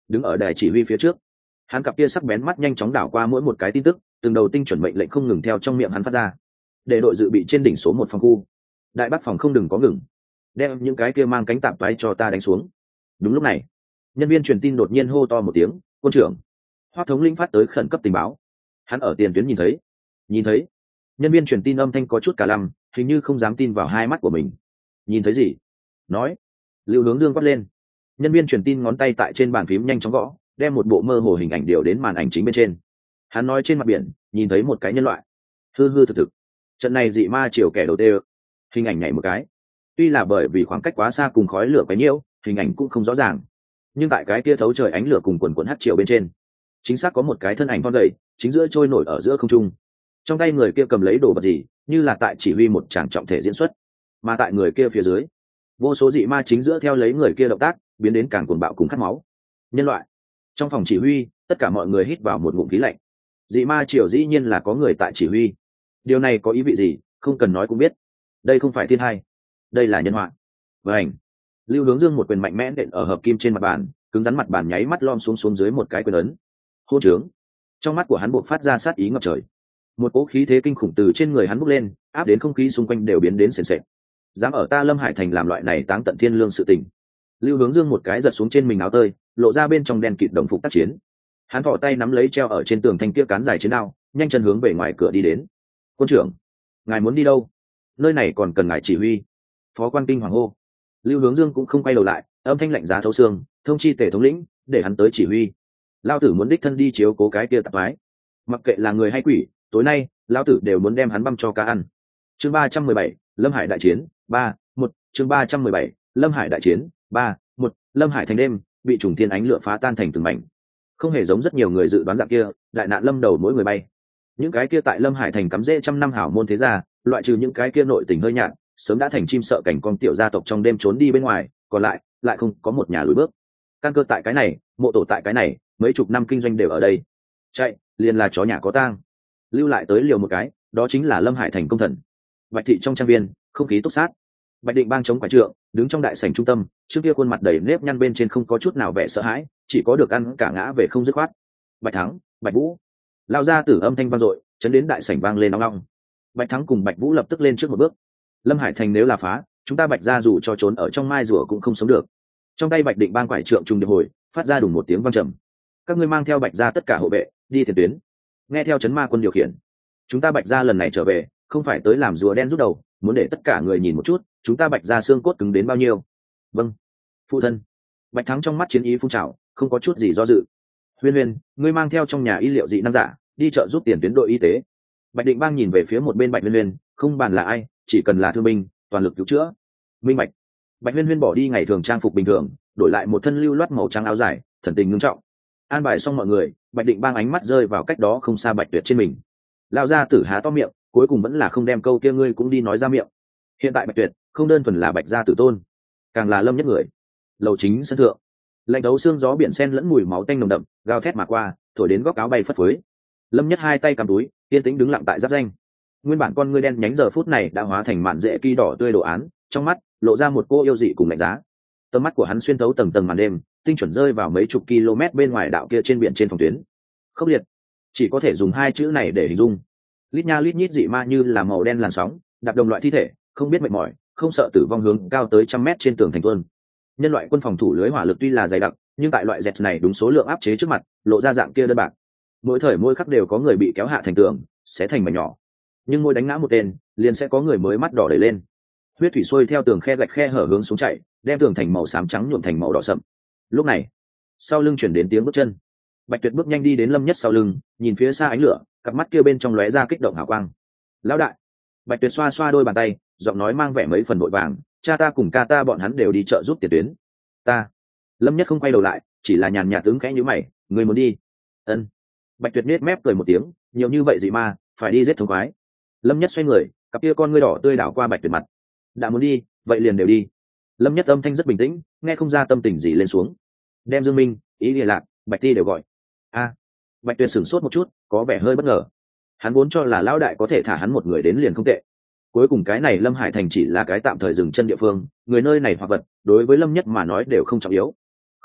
đứng ở đài chỉ huy phía trước. Hắn cặp kia sắc bén mắt nhanh chóng đảo qua mỗi một cái tin tức, từng đầu tinh chuẩn mệnh lệnh không ngừng theo trong miệng hắn phát ra. Để đội dự bị trên đỉnh số một phòng khu, đại bắc phòng không đừng có ngừng, đem những cái kia mang cánh tạp toái cho ta đánh xuống. Đúng lúc này, nhân viên truyền tin đột nhiên hô to một tiếng, quân trưởng. Hoắc thống lĩnh phát tới khẩn cấp tình báo. Hắn ở tiền tuyến nhìn thấy, nhìn thấy. Nhân viên truyền tin âm thanh có chút cả lăm, hình như không dám tin vào hai mắt của mình. Nhìn thấy gì? Nói. Lưu Hướng Dương quát lên. Nhân viên truyền tin ngón tay tại trên bàn phím nhanh chóng gõ, đem một bộ mơ hồ hình ảnh điều đến màn ảnh chính bên trên. Hắn nói trên mặt biển nhìn thấy một cái nhân loại, hư hư thực thực. Trận này dị ma chiều kẻ đầu tê, hình ảnh nhảy một cái. Tuy là bởi vì khoảng cách quá xa cùng khói lửa quấy nhiễu, hình ảnh cũng không rõ ràng, nhưng tại cái kia thấu trời ánh lửa cùng quần quần hắt chiều bên trên, chính xác có một cái thân ảnh thon gầy chính giữa trôi nổi ở giữa không trung. Trong tay người kia cầm lấy đồ vật gì, như là tại chỉ huy một tràng trọng thể diễn xuất, mà tại người kia phía dưới, vô số dị ma chính giữa theo lấy người kia động tác biến đến càng cuồng bạo cùng khát máu. Nhân loại. Trong phòng chỉ huy, tất cả mọi người hít vào một ngụm khí lạnh. Dị ma triều dĩ nhiên là có người tại chỉ huy. Điều này có ý vị gì, không cần nói cũng biết. Đây không phải thiên hai, đây là nhân họa. Vành. Lưu Hướng Dương một quyền mạnh mẽ nện ở hợp kim trên mặt bàn, cứng rắn mặt bàn nháy mắt lom xuống xuống dưới một cái quyền ấn. Hô trướng. Trong mắt của hắn buộc phát ra sát ý ngập trời. Một cỗ khí thế kinh khủng từ trên người hắn bốc lên, áp đến không khí xung quanh đều biến đến sền sệt. Dám ở ta Lâm Hải thành làm loại này táng tận thiên lương sự tình. Lưu Hướng Dương một cái giật xuống trên mình áo tơi, lộ ra bên trong đen kịt đồng phục tác chiến. Hắn thò tay nắm lấy treo ở trên tường thanh kia cán dài chiến đao, nhanh chân hướng về ngoài cửa đi đến. Quân trưởng, ngài muốn đi đâu? Nơi này còn cần ngài chỉ huy. Phó quan kinh hoàng hô. Lưu Hướng Dương cũng không quay đầu lại, âm thanh lạnh giá thấu xương, thông chi Tề thống lĩnh, để hắn tới chỉ huy. Lao tử muốn đích thân đi chiếu cố cái kia tạp ái. Mặc kệ là người hay quỷ, tối nay Lao tử đều muốn đem hắn băm cho cá ăn. Chương ba trăm mười bảy, Lâm Hải đại chiến, ba, một, chương ba trăm mười bảy, Lâm Hải đại chiến, ba, một, Lâm Hải thành đêm, bị trùng thiên ánh lửa phá tan thành từng mảnh. Không hề giống rất nhiều người dự đoán dạng kia, đại nạn lâm đầu mỗi người bay. Những cái kia tại Lâm Hải thành cắm rễ trăm năm hảo môn thế gia, loại trừ những cái kia nội tình hơi nhạt, sớm đã thành chim sợ cảnh con tiểu gia tộc trong đêm trốn đi bên ngoài, còn lại lại không có một nhà lùi bước. Căn cơ tại cái này, mộ tổ tại cái này, mấy chục năm kinh doanh đều ở đây. Chạy, liền là chó nhà có tang. Lưu lại tới liều một cái, đó chính là Lâm Hải thành công thần. Bạch thị trong trang viên, không khí túc sát. Bạch Định Bang chống quả trượng, đứng trong đại sảnh trung tâm, trước kia khuôn mặt đầy nếp nhăn bên trên không có chút nào vẻ sợ hãi, chỉ có được ăn cả ngã về không dứt khoát. Bạch Thắng, Bạch Vũ, lao ra tử âm thanh vang dội, chấn đến đại sảnh vang lên nóng nóng. Bạch Thắng cùng Bạch Vũ lập tức lên trước một bước. Lâm Hải thành nếu là phá, chúng ta Bạch gia dù cho trốn ở trong mai rùa cũng không sống được. Trong tay Bạch Định Bang quải trượng trùng điệp hồi, phát ra đùng một tiếng vang trầm. Các ngươi mang theo Bạch gia tất cả hộ vệ, đi tiền tuyến. Nghe theo chấn ma quân điều khiển. Chúng ta Bạch gia lần này trở về, không phải tới làm rùa đen rút đầu, muốn để tất cả người nhìn một chút, chúng ta Bạch gia xương cốt cứng đến bao nhiêu. Vâng, phụ thân. Bạch Thắng trong mắt chiến ý phun trào, không có chút gì do dự. Huyên Huyên, ngươi mang theo trong nhà y liệu dị năng giả, đi chợ giúp tiền tuyến đội y tế. Bạch Định Bang nhìn về phía một bên Bạch Huyên Huyên, không bàn là ai, chỉ cần là thương binh, toàn lực cứu chữa. Minh Bạch. Bạch Huyên Huyên bỏ đi ngày thường trang phục bình thường, đổi lại một thân lưu loát màu trắng áo dài, thần tình ngưng trọng. An bài xong mọi người, Bạch Định Bang ánh mắt rơi vào cách đó không xa Bạch Tuyệt trên mình. Lao ra tử há to miệng, cuối cùng vẫn là không đem câu kia ngươi cũng đi nói ra miệng. Hiện tại Bạch Tuyệt không đơn thuần là Bạch gia tử tôn, càng là Lâm nhất người. Lầu chính sân thượng, lạnh đấu xương gió biển sen lẫn mùi máu tanh nồng đậm, gào thét mà qua, thổi đến góc áo bay phất phới. Lâm nhất hai tay cầm túi, yên tĩnh đứng lặng tại giáp danh. Nguyên bản con ngươi đen nhánh giờ phút này đã hóa thành màn rễ kỳ đỏ tươi đồ án, trong mắt lộ ra một cô yêu dị cùng lạnh giá. Tầm mắt của hắn xuyên thấu tầng tầng màn đêm, tinh chuẩn rơi vào mấy chục km bên ngoài đạo kia trên biển trên phòng tuyến. Khốc liệt, chỉ có thể dùng hai chữ này để hình dung. Lít nha lít nhít dị ma như là màu đen làn sóng, đạp đồng loại thi thể, không biết mệt mỏi, không sợ tử vong hướng cao tới trăm mét trên tường thành tuôn. Nhân loại quân phòng thủ lưới hỏa lực tuy là dày đặc, nhưng tại loại dẹt này đúng số lượng áp chế trước mặt, lộ ra dạng kia đơn bạc. Mỗi thời mỗi khắc đều có người bị kéo hạ thành tường, sẽ thành mảnh nhỏ. Nhưng mỗi đánh ngã một tên, liền sẽ có người mới mắt đỏ đẩy lên. Huyết thủy xuôi theo tường khe gạch khe hở hướng xuống chạy, đem tường thành màu xám trắng nhuộm thành màu đỏ sậm. Lúc này, sau lưng chuyển đến tiếng bước chân. Bạch Tuyệt bước nhanh đi đến Lâm Nhất sau lưng, nhìn phía xa ánh lửa, cặp mắt kia bên trong lóe ra kích động hào quang. Lão đại. Bạch Tuyệt xoa xoa đôi bàn tay, giọng nói mang vẻ mấy phần vội vàng, cha ta cùng ca ta bọn hắn đều đi chợ giúp tiền tuyến. Ta. Lâm Nhất không quay đầu lại, chỉ là nhàn nhạt tướng khẽ nhíu mày, người muốn đi? Ân. Bạch Tuyệt nết mép cười một tiếng, nhiều như vậy gì mà, phải đi giết thống khoái. Lâm Nhất xoay người, cặp kia con ngươi đỏ tươi đảo qua Bạch Tuyệt mặt. Đã muốn đi, vậy liền đều đi. Lâm Nhất âm thanh rất bình tĩnh, nghe không ra tâm tình gì lên xuống. Đem Dương Minh, Ý Lìa Lạc, Bạch Ti đều gọi. A. Bạch Tuyệt sửng sốt một chút, có vẻ hơi bất ngờ. Hắn vốn cho là lão đại có thể thả hắn một người đến liền không tệ. Cuối cùng cái này Lâm Hải thành chỉ là cái tạm thời dừng chân địa phương, người nơi này hoặc vật, đối với Lâm Nhất mà nói đều không trọng yếu.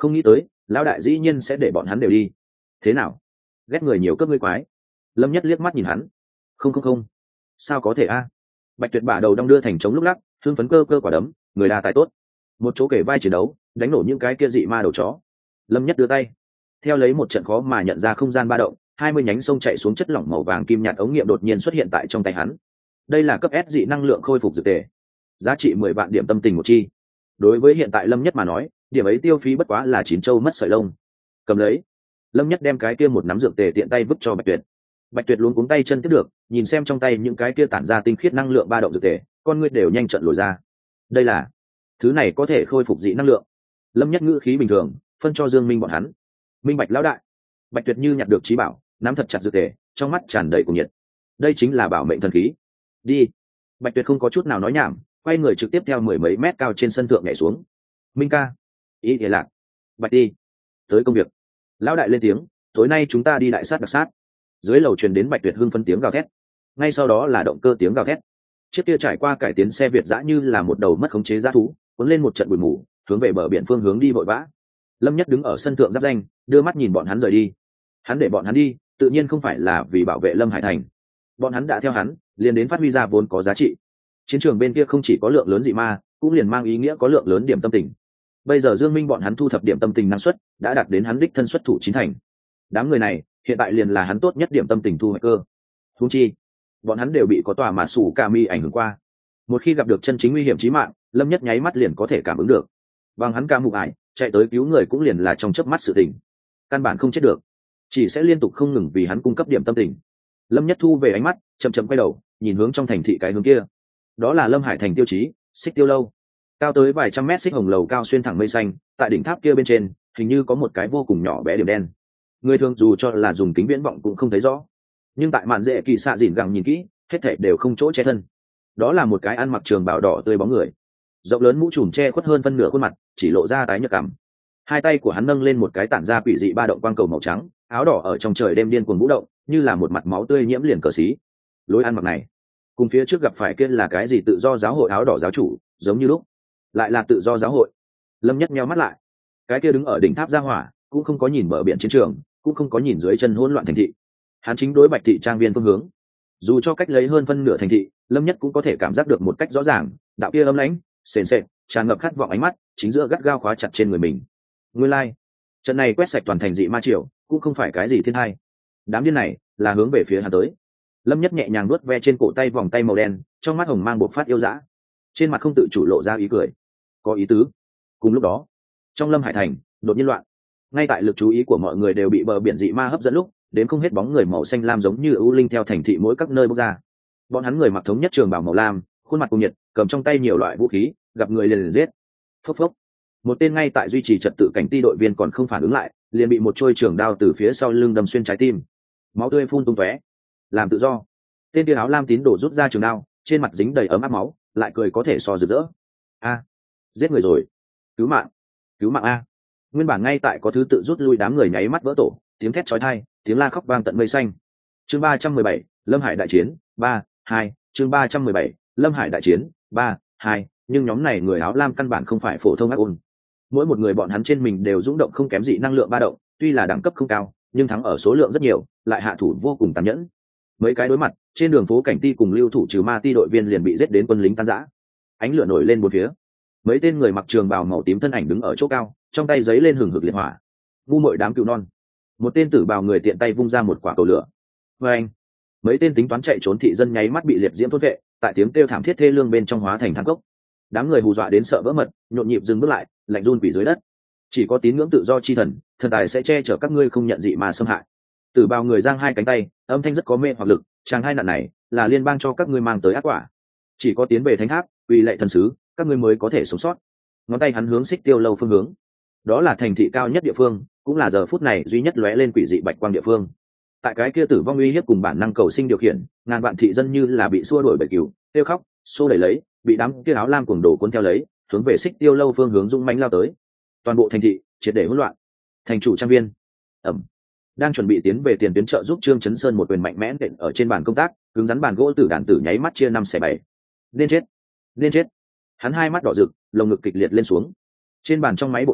không nghĩ tới lão đại dĩ nhiên sẽ để bọn hắn đều đi. Thế nào, ghét người nhiều cấp ngươi quái? Lâm Nhất liếc mắt nhìn hắn. Không không không, sao có thể a? Bạch Tuyệt bả đầu đong đưa thành trống lúc lắc, hưng phấn cơ cơ quả đấm, người đa tài tốt. Một chỗ kể vai chiến đấu, đánh nổ những cái kia dị ma đầu chó. Lâm Nhất đưa tay, theo lấy một trận khó mà nhận ra không gian ba động, hai mươi nhánh sông chạy xuống chất lỏng màu vàng kim nhạt ống nghiệm đột nhiên xuất hiện tại trong tay hắn. Đây là cấp S dị năng lượng khôi phục dược tề, giá trị mười vạn điểm tâm tình một chi. Đối với hiện tại Lâm Nhất mà nói, điểm ấy tiêu phí bất quá là chín châu mất sợi lông. Cầm lấy. Lâm Nhất đem cái kia một nắm dược tề tiện tay vứt cho Bạch Tuyệt. Bạch Tuyệt luống cuống tay chân tiếp được, nhìn xem trong tay những cái kia tản ra tinh khiết năng lượng ba động dược tề, con ngươi đều nhanh trận lồi ra. Đây là thứ này có thể khôi phục dị năng lượng. Lâm Nhất ngữ khí bình thường, phân cho Dương Minh bọn hắn. Minh Bạch lão đại. Bạch Tuyệt như nhặt được trí bảo, nắm thật chặt dược tề, trong mắt tràn đầy cuồng nhiệt. Đây chính là bảo mệnh thần khí. Đi. Bạch Tuyệt không có chút nào nói nhảm, quay người trực tiếp theo mười mấy mét cao trên sân thượng nhảy xuống. Minh ca. Ý thế lạc. Bạch đi. Tới công việc. Lão đại lên tiếng, tối nay chúng ta đi đại sát đặc sát. Dưới lầu truyền đến Bạch Tuyệt hưng phân tiếng gào thét. Ngay sau đó là động cơ tiếng gào thét. Chiếc kia trải qua cải tiến xe Việt dã như là một đầu mất khống chế dã thú, cuốn lên một trận bụi mù, hướng về bờ biển phương hướng đi vội vã. Lâm Nhất đứng ở sân thượng giáp danh, đưa mắt nhìn bọn hắn rời đi. Hắn để bọn hắn đi, tự nhiên không phải là vì bảo vệ Lâm Hải Thành. Bọn hắn đã theo hắn, liền đến phát huy ra vốn có giá trị. Chiến trường bên kia không chỉ có lượng lớn dị ma, cũng liền mang ý nghĩa có lượng lớn điểm tâm tình. Bây giờ Dương Minh bọn hắn thu thập điểm tâm tình năng suất đã đạt đến hắn đích thân xuất thủ chín thành. Đám người này hiện tại liền là hắn tốt nhất điểm tâm tình thu hoạch cơ. Huống chi, bọn hắn đều bị có tòa mà sủ ca mi ảnh hưởng qua. Một khi gặp được chân chính nguy hiểm chí mạng, Lâm Nhất nháy mắt liền có thể cảm ứng được. Bằng hắn ca mục ải, chạy tới cứu người cũng liền là trong chớp mắt sự tình. Căn bản không chết được, chỉ sẽ liên tục không ngừng vì hắn cung cấp điểm tâm tình. Lâm Nhất thu về ánh mắt, chậm chậm quay đầu, nhìn hướng trong thành thị cái hướng kia. Đó là Lâm Hải Thành tiêu chí, Xích Tiêu lâu. Cao tới vài trăm mét xích hồng lầu cao xuyên thẳng mây xanh, tại đỉnh tháp kia bên trên, hình như có một cái vô cùng nhỏ bé điểm đen. Người thường dù cho là dùng kính viễn vọng cũng không thấy rõ. Nhưng tại màn rễ kỳ xạ dỉn gẳng nhìn kỹ, hết thảy đều không chỗ che thân. Đó là một cái ăn mặc trường bào đỏ tươi bóng người, rộng lớn mũ trùm che khuất hơn phân nửa khuôn mặt, chỉ lộ ra tái nhợt cằm. Hai tay của hắn nâng lên một cái tản ra quỷ dị ba động quang cầu màu trắng, áo đỏ ở trong trời đêm điên cuồng vũ động, như là một mặt máu tươi nhiễm liền cờ xí. Lối ăn mặc này, cùng phía trước gặp phải kia là cái gì tự do giáo hội áo đỏ giáo chủ, giống như lúc. Lại là tự do giáo hội. Lâm Nhất nheo mắt lại. Cái kia đứng ở đỉnh tháp gia hỏa, cũng không có nhìn bờ biển chiến trường, cũng không có nhìn dưới chân hỗn loạn thành thị. Hắn chính đối Bạch thị trang viên phương hướng. Dù cho cách lấy hơn phân nửa thành thị, Lâm Nhất cũng có thể cảm giác được một cách rõ ràng, đạo kia âm lãnh, sền sệt, tràn ngập khát vọng ánh mắt, chính giữa gắt gao khóa chặt trên người mình. Nguyên lai, like. Trận này quét sạch toàn thành dị ma triều, cũng không phải cái gì thiên hay. Đám điên này là hướng về phía hắn tới. Lâm Nhất nhẹ nhàng nuốt ve trên cổ tay vòng tay màu đen, trong mắt hồng mang bộc phát yêu dã. Trên mặt không tự chủ lộ ra ý cười. Có ý tứ. Cùng lúc đó, trong Lâm Hải Thành, đột nhiên loạn. Ngay tại lực chú ý của mọi người đều bị bờ biển dị ma hấp dẫn lúc, đến không hết bóng người màu xanh lam giống như ưu linh theo thành thị mỗi các nơi bốc ra. Bọn hắn người mặc thống nhất trường bào màu lam, khuôn mặt cuồng nhiệt, cầm trong tay nhiều loại vũ khí, gặp người liền liền giết. Phốc phốc. Một tên ngay tại duy trì trật tự cảnh ti đội viên còn không phản ứng lại, liền bị một trôi trường đao từ phía sau lưng đâm xuyên trái tim. Máu tươi phun tung tóe. Làm tự do. Tên kia áo lam tín đồ rút ra trường đao, trên mặt dính đầy ấm áp máu, lại cười có thể so rực rỡ. A, giết người rồi. Cứu mạng. Cứu mạng a. Nguyên bản ngay tại có thứ tự rút lui đám người nháy mắt vỡ tổ, tiếng thét chói tai, tiếng la khóc vang tận mây xanh. Chương ba trăm mười bảy, Lâm Hải đại chiến, ba, hai, chương ba trăm mười bảy, Lâm Hải đại chiến, ba, hai, nhưng nhóm này người áo lam căn bản không phải phổ thông ác ôn. Mỗi một người bọn hắn trên mình đều rung động không kém dị năng lượng ba động, tuy là đẳng cấp không cao, nhưng thắng ở số lượng rất nhiều, lại hạ thủ vô cùng tàn nhẫn. Mấy cái đối mặt, trên đường phố cảnh ti cùng lưu thủ trừ ma ti đội viên liền bị giết đến quân lính tan rã. Ánh lửa nổi lên bốn phía. Mấy tên người mặc trường bào màu tím thân ảnh đứng ở chỗ cao, trong tay giấy lên hừng hực liệt hỏa. Ngu muội đám cừu non. Một tên tử bào người tiện tay vung ra một quả cầu lửa. Và anh, mấy tên tính toán chạy trốn thị dân nháy mắt bị liệt diễm thôn vệ, tại tiếng kêu thảm thiết thê lương bên trong hóa thành thang cốc. Đám người hù dọa đến sợ vỡ mật, nhộn nhịp dừng bước lại, lạnh run quỷ dưới đất. Chỉ có tín ngưỡng tự do chi thần, thần tài sẽ che chở các ngươi không nhận dị mà xâm hại. Tử bào người giang hai cánh tay, âm thanh rất có mê hoặc lực, chàng hai nạn này là liên bang cho các ngươi mang tới ác quả. Chỉ có tiến về thánh tháp, uy lệ thần sứ, các ngươi mới có thể sống sót. Ngón tay hắn hướng Xích Tiêu lâu phương hướng. Đó là thành thị cao nhất địa phương, cũng là giờ phút này duy nhất lóe lên quỷ dị bạch quang địa phương. Tại cái kia tử vong uy hiếp cùng bản năng cầu sinh điều khiển, ngàn vạn thị dân như là bị xua đuổi bởi cừu, kêu khóc, xô đẩy lấy, bị đám kia áo lam cuồng đồ cuốn theo lấy, hướng về Xích Tiêu lâu phương hướng dũng mãnh lao tới. Toàn bộ thành thị triệt để hỗn loạn. Thành chủ trang viên, ẩm, đang chuẩn bị tiến về tiền tuyến trợ giúp Trương Chấn Sơn một quyền mạnh mẽ đện ở trên bàn công tác, cứng rắn bàn gỗ tử đàn tử nháy mắt chia năm xẻ bảy. Nên chết, nên chết. Hắn hai mắt đỏ rực, lồng ngực kịch liệt lên xuống. Trên bàn trong máy bộ đàm,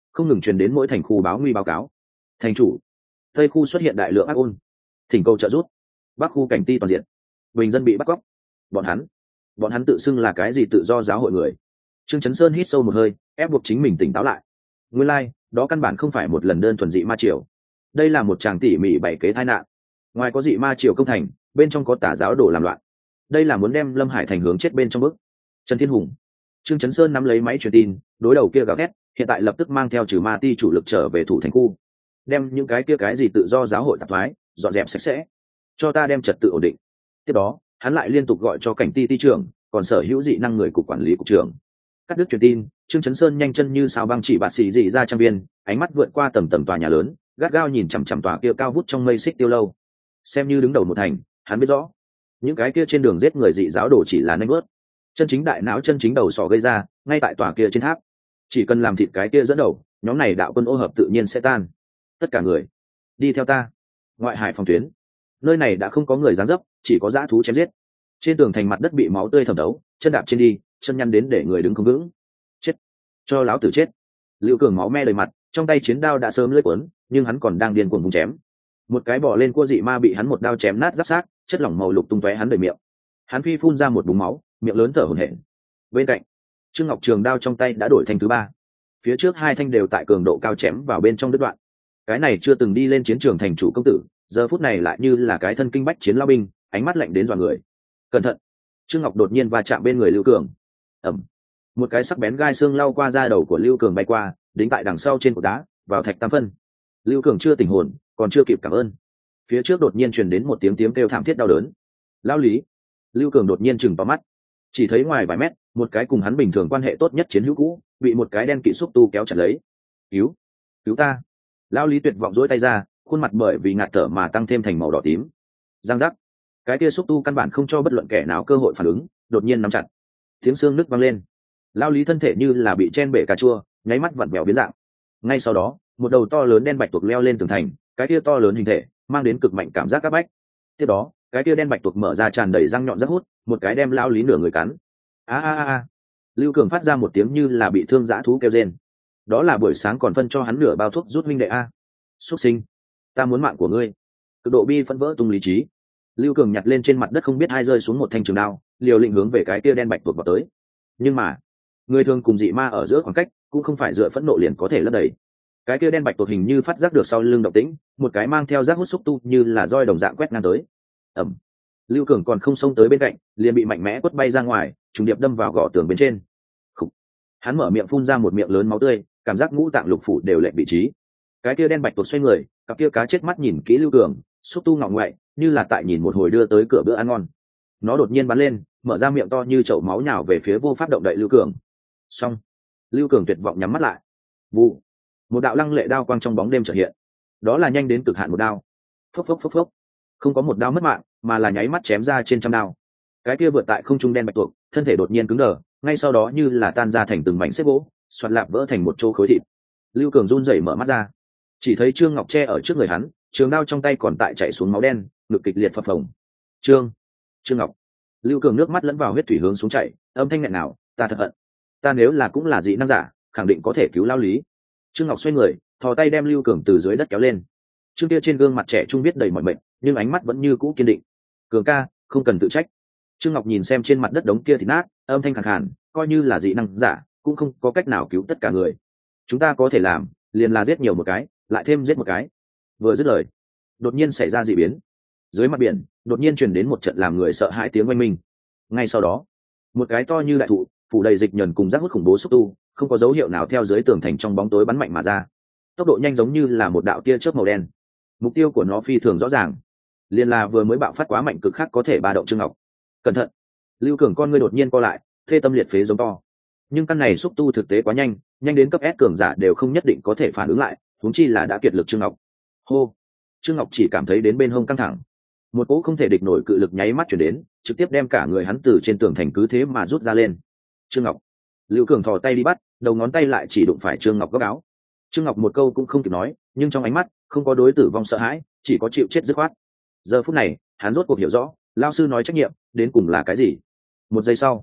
không ngừng truyền đến mỗi thành khu báo nguy báo cáo. Thành chủ, tây khu xuất hiện đại lượng ác ôn, thỉnh cầu trợ giúp. Bắc khu cảnh ti toàn diện, bình dân bị bắt cóc. Bọn hắn, bọn hắn tự xưng là cái gì tự do giáo hội người? Trương Chấn Sơn hít sâu một hơi, ép buộc chính mình tỉnh táo lại. Nguyên lai, đó căn bản không phải một lần đơn thuần dị ma triều. Đây là một tràng tỉ mỉ bày kế tai nạn. Ngoài có dị ma triều công thành, bên trong có tà giáo đồ làm loạn. Đây là muốn đem Lâm Hải thành hướng chết bên trong bức. Trần Thiên Hùng, Trương Chấn Sơn nắm lấy máy truyền tin, đối đầu kia gào thét, hiện tại lập tức mang theo trừ ma ti chủ lực trở về thủ thành khu, đem những cái kia cái gì tự do giáo hội tạp thoái dọn dẹp sạch sẽ, cho ta đem trật tự ổn định. Tiếp đó, hắn lại liên tục gọi cho cảnh ti ti trưởng, còn sở hữu dị năng người cục quản lý cục trưởng. Cắt đứt truyền tin, Trương Chấn Sơn nhanh chân như sao băng chỉ bạt xì dị ra trang viên, ánh mắt vượt qua tầm tầm tòa nhà lớn, gắt gao nhìn chằm chằm tòa kia cao vút trong mây xích tiêu lâu. Xem như đứng đầu một thành, hắn biết rõ, những cái kia trên đường giết người dị giáo đồ chỉ là nanh bớt, chân chính đại não chân chính đầu sỏ gây ra ngay tại tòa kia trên tháp. Chỉ cần làm thịt cái kia dẫn đầu, nhóm này đạo quân ô hợp tự nhiên sẽ tan. Tất cả người đi theo ta. Ngoại hải phòng tuyến, nơi này đã không có người giáng dấp, chỉ có dã thú chém giết. Trên tường thành mặt đất bị máu tươi thẩm thấu, chân đạp trên đi, chân nhăn đến để người đứng không vững. Chết, cho láo tử chết. Lưu Cường máu me đầy mặt, trong tay chiến đao đã sớm lưỡi cuốn, nhưng hắn còn đang điên cuồng vùng chém. Một cái bỏ lên cua dị ma bị hắn một đao chém nát giáp xác, chất lỏng màu lục tung tóe hắn đầy miệng. Hắn phi phun ra một búng máu, miệng lớn thở hổn hển. Bên cạnh, Trương Ngọc trường đao trong tay đã đổi thành thứ ba. Phía trước hai thanh đều tại cường độ cao chém vào bên trong đứt đoạn. Cái này chưa từng đi lên chiến trường thành chủ công tử, giờ phút này lại như là cái thân kinh bách chiến lao binh, ánh mắt lạnh đến dọa người. Cẩn thận! Trương Ngọc đột nhiên va chạm bên người Lưu Cường. Ẩm! Một cái sắc bén gai xương lao qua da đầu của Lưu Cường bay qua, đính tại đằng sau trên cột đá, vào thạch tam phân. Lưu Cường chưa tỉnh hồn, còn chưa kịp cảm ơn. Phía trước đột nhiên truyền đến một tiếng tiếng kêu thảm thiết đau đớn. Lao lý! Lưu Cường đột nhiên chừng vào mắt, chỉ thấy ngoài vài mét, một cái cùng hắn bình thường quan hệ tốt nhất chiến hữu cũ bị một cái đen kỵ xúc tu kéo chặt lấy. Cứu! Cứu ta! Lao lý tuyệt vọng dỗi tay ra, khuôn mặt bởi vì ngạt thở mà tăng thêm thành màu đỏ tím. Giang giác! Cái kia xúc tu căn bản không cho bất luận kẻ nào cơ hội phản ứng, đột nhiên nắm chặt. Tiếng xương nứt vang lên. Lao lý thân thể như là bị chen bể cà chua, nháy mắt vặn vẹo biến dạng. Ngay sau đó, một đầu to lớn đen bạch tuộc leo lên tường thành, cái kia to lớn hình thể mang đến cực mạnh cảm giác áp bách. Tiếp đó, cái kia đen bạch tuộc mở ra tràn đầy răng nhọn rất hút, một cái đem Lao lý nửa người cắn. A a a! Lưu Cường phát ra một tiếng như là bị thương dã thú kêu rên. Đó là buổi sáng còn phân cho hắn nửa bao thuốc rút huynh đệ a. Xuất sinh, ta muốn mạng của ngươi. Cực độ bi phẫn vỡ tung lý trí. Lưu Cường nhặt lên trên mặt đất không biết hai rơi xuống một thanh trường đao, liều lĩnh hướng về cái kia đen bạch tuộc vào tới. Nhưng mà, người thường cùng dị ma ở giữa khoảng cách cũng không phải dựa phẫn nộ liền có thể lấp đầy. Cái kia đen bạch tuộc hình như phát giác được sau lưng động tĩnh, một cái mang theo rác hút xúc tu như là roi đồng dạng quét ngang tới. Ẩm. Lưu Cường còn không xông tới bên cạnh, liền bị mạnh mẽ quất bay ra ngoài, trùng điệp đâm vào gò tường bên trên. Khủ. Hắn mở miệng phun ra một miệng lớn máu tươi, cảm giác ngũ tạng lục phủ đều lệch vị trí. Cái kia đen bạch tuộc xoay người, cặp kia cá chết mắt nhìn kỹ Lưu Cường, xúc tu ngọng ngoại, như là tại nhìn một hồi đưa tới cửa bữa ăn ngon. Nó đột nhiên bắn lên, mở ra miệng to như chậu máu nhào về phía vô pháp động đậy Lưu Cường. Xong. Lưu Cường tuyệt vọng nhắm mắt lại. Vụ. Một đạo lăng lệ đao quang trong bóng đêm chợt hiện. Đó là nhanh đến cực hạn một đao. Phốc phốc phốc phốc. Không có một đao mất mạng, mà là nháy mắt chém ra trên trăm đao. Cái kia vượt tại không trung đen bạch tuộc, thân thể đột nhiên cứng đờ, ngay sau đó như là tan ra thành từng mảnh xếp gỗ, xoạt lạp vỡ thành một chỗ khối thịt. Lưu Cường run rẩy mở mắt ra, chỉ thấy Trương Ngọc tre ở trước người hắn, trường đao trong tay còn tại chảy xuống máu đen, ngực kịch liệt phập phồng. Trương, Trương Ngọc. Lưu Cường nước mắt lẫn vào huyết thủy hướng xuống chảy, âm thanh nghẹn nào, ta thật hận, ta nếu là cũng là dị năng giả, khẳng định có thể cứu Lao lý. Trương Ngọc xoay người, thò tay đem Lưu Cường từ dưới đất kéo lên. Trương kia trên gương mặt trẻ trung biết đầy mọi mệnh, nhưng ánh mắt vẫn như cũ kiên định. Cường ca, không cần tự trách. Trương Ngọc nhìn xem trên mặt đất đống kia thịt nát, âm thanh khàn khàn, coi như là dị năng giả, cũng không có cách nào cứu tất cả người. Chúng ta có thể làm, liền là giết nhiều một cái, lại thêm giết một cái. Vừa dứt lời, đột nhiên xảy ra dị biến. Dưới mặt biển, đột nhiên truyền đến một trận làm người sợ hãi tiếng oanh minh. Ngay sau đó, một cái to như đại thụ, phủ đầy dịch nhờn cùng rác hút khủng bố xúc tu, không có dấu hiệu nào theo dưới tường thành trong bóng tối bắn mạnh mà ra. Tốc độ nhanh giống như là một đạo tia chớp màu đen. Mục tiêu của nó phi thường rõ ràng, liền là vừa mới bạo phát quá mạnh cực khác có thể ba động Trương Ngọc. Cẩn thận! Lưu Cường con ngươi đột nhiên co lại, thê tâm liệt phế giống to. Nhưng căn này xúc tu thực tế quá nhanh, nhanh đến cấp S cường giả đều không nhất định có thể phản ứng lại, huống chi là đã kiệt lực Trương Ngọc. Hô! Trương Ngọc chỉ cảm thấy đến bên hông căng thẳng, một cỗ không thể địch nổi cự lực nháy mắt chuyển đến, trực tiếp đem cả người hắn từ trên tường thành cứ thế mà rút ra lên. Trương Ngọc! Lưu Cường thò tay đi bắt, đầu ngón tay lại chỉ đụng phải Trương Ngọc góc áo. Trương Ngọc một câu cũng không kịp nói, nhưng trong ánh mắt không có đối tử vong sợ hãi, chỉ có chịu chết dứt khoát. Giờ phút này, hắn rốt cuộc hiểu rõ, lão sư nói trách nhiệm đến cùng là cái gì. Một giây sau,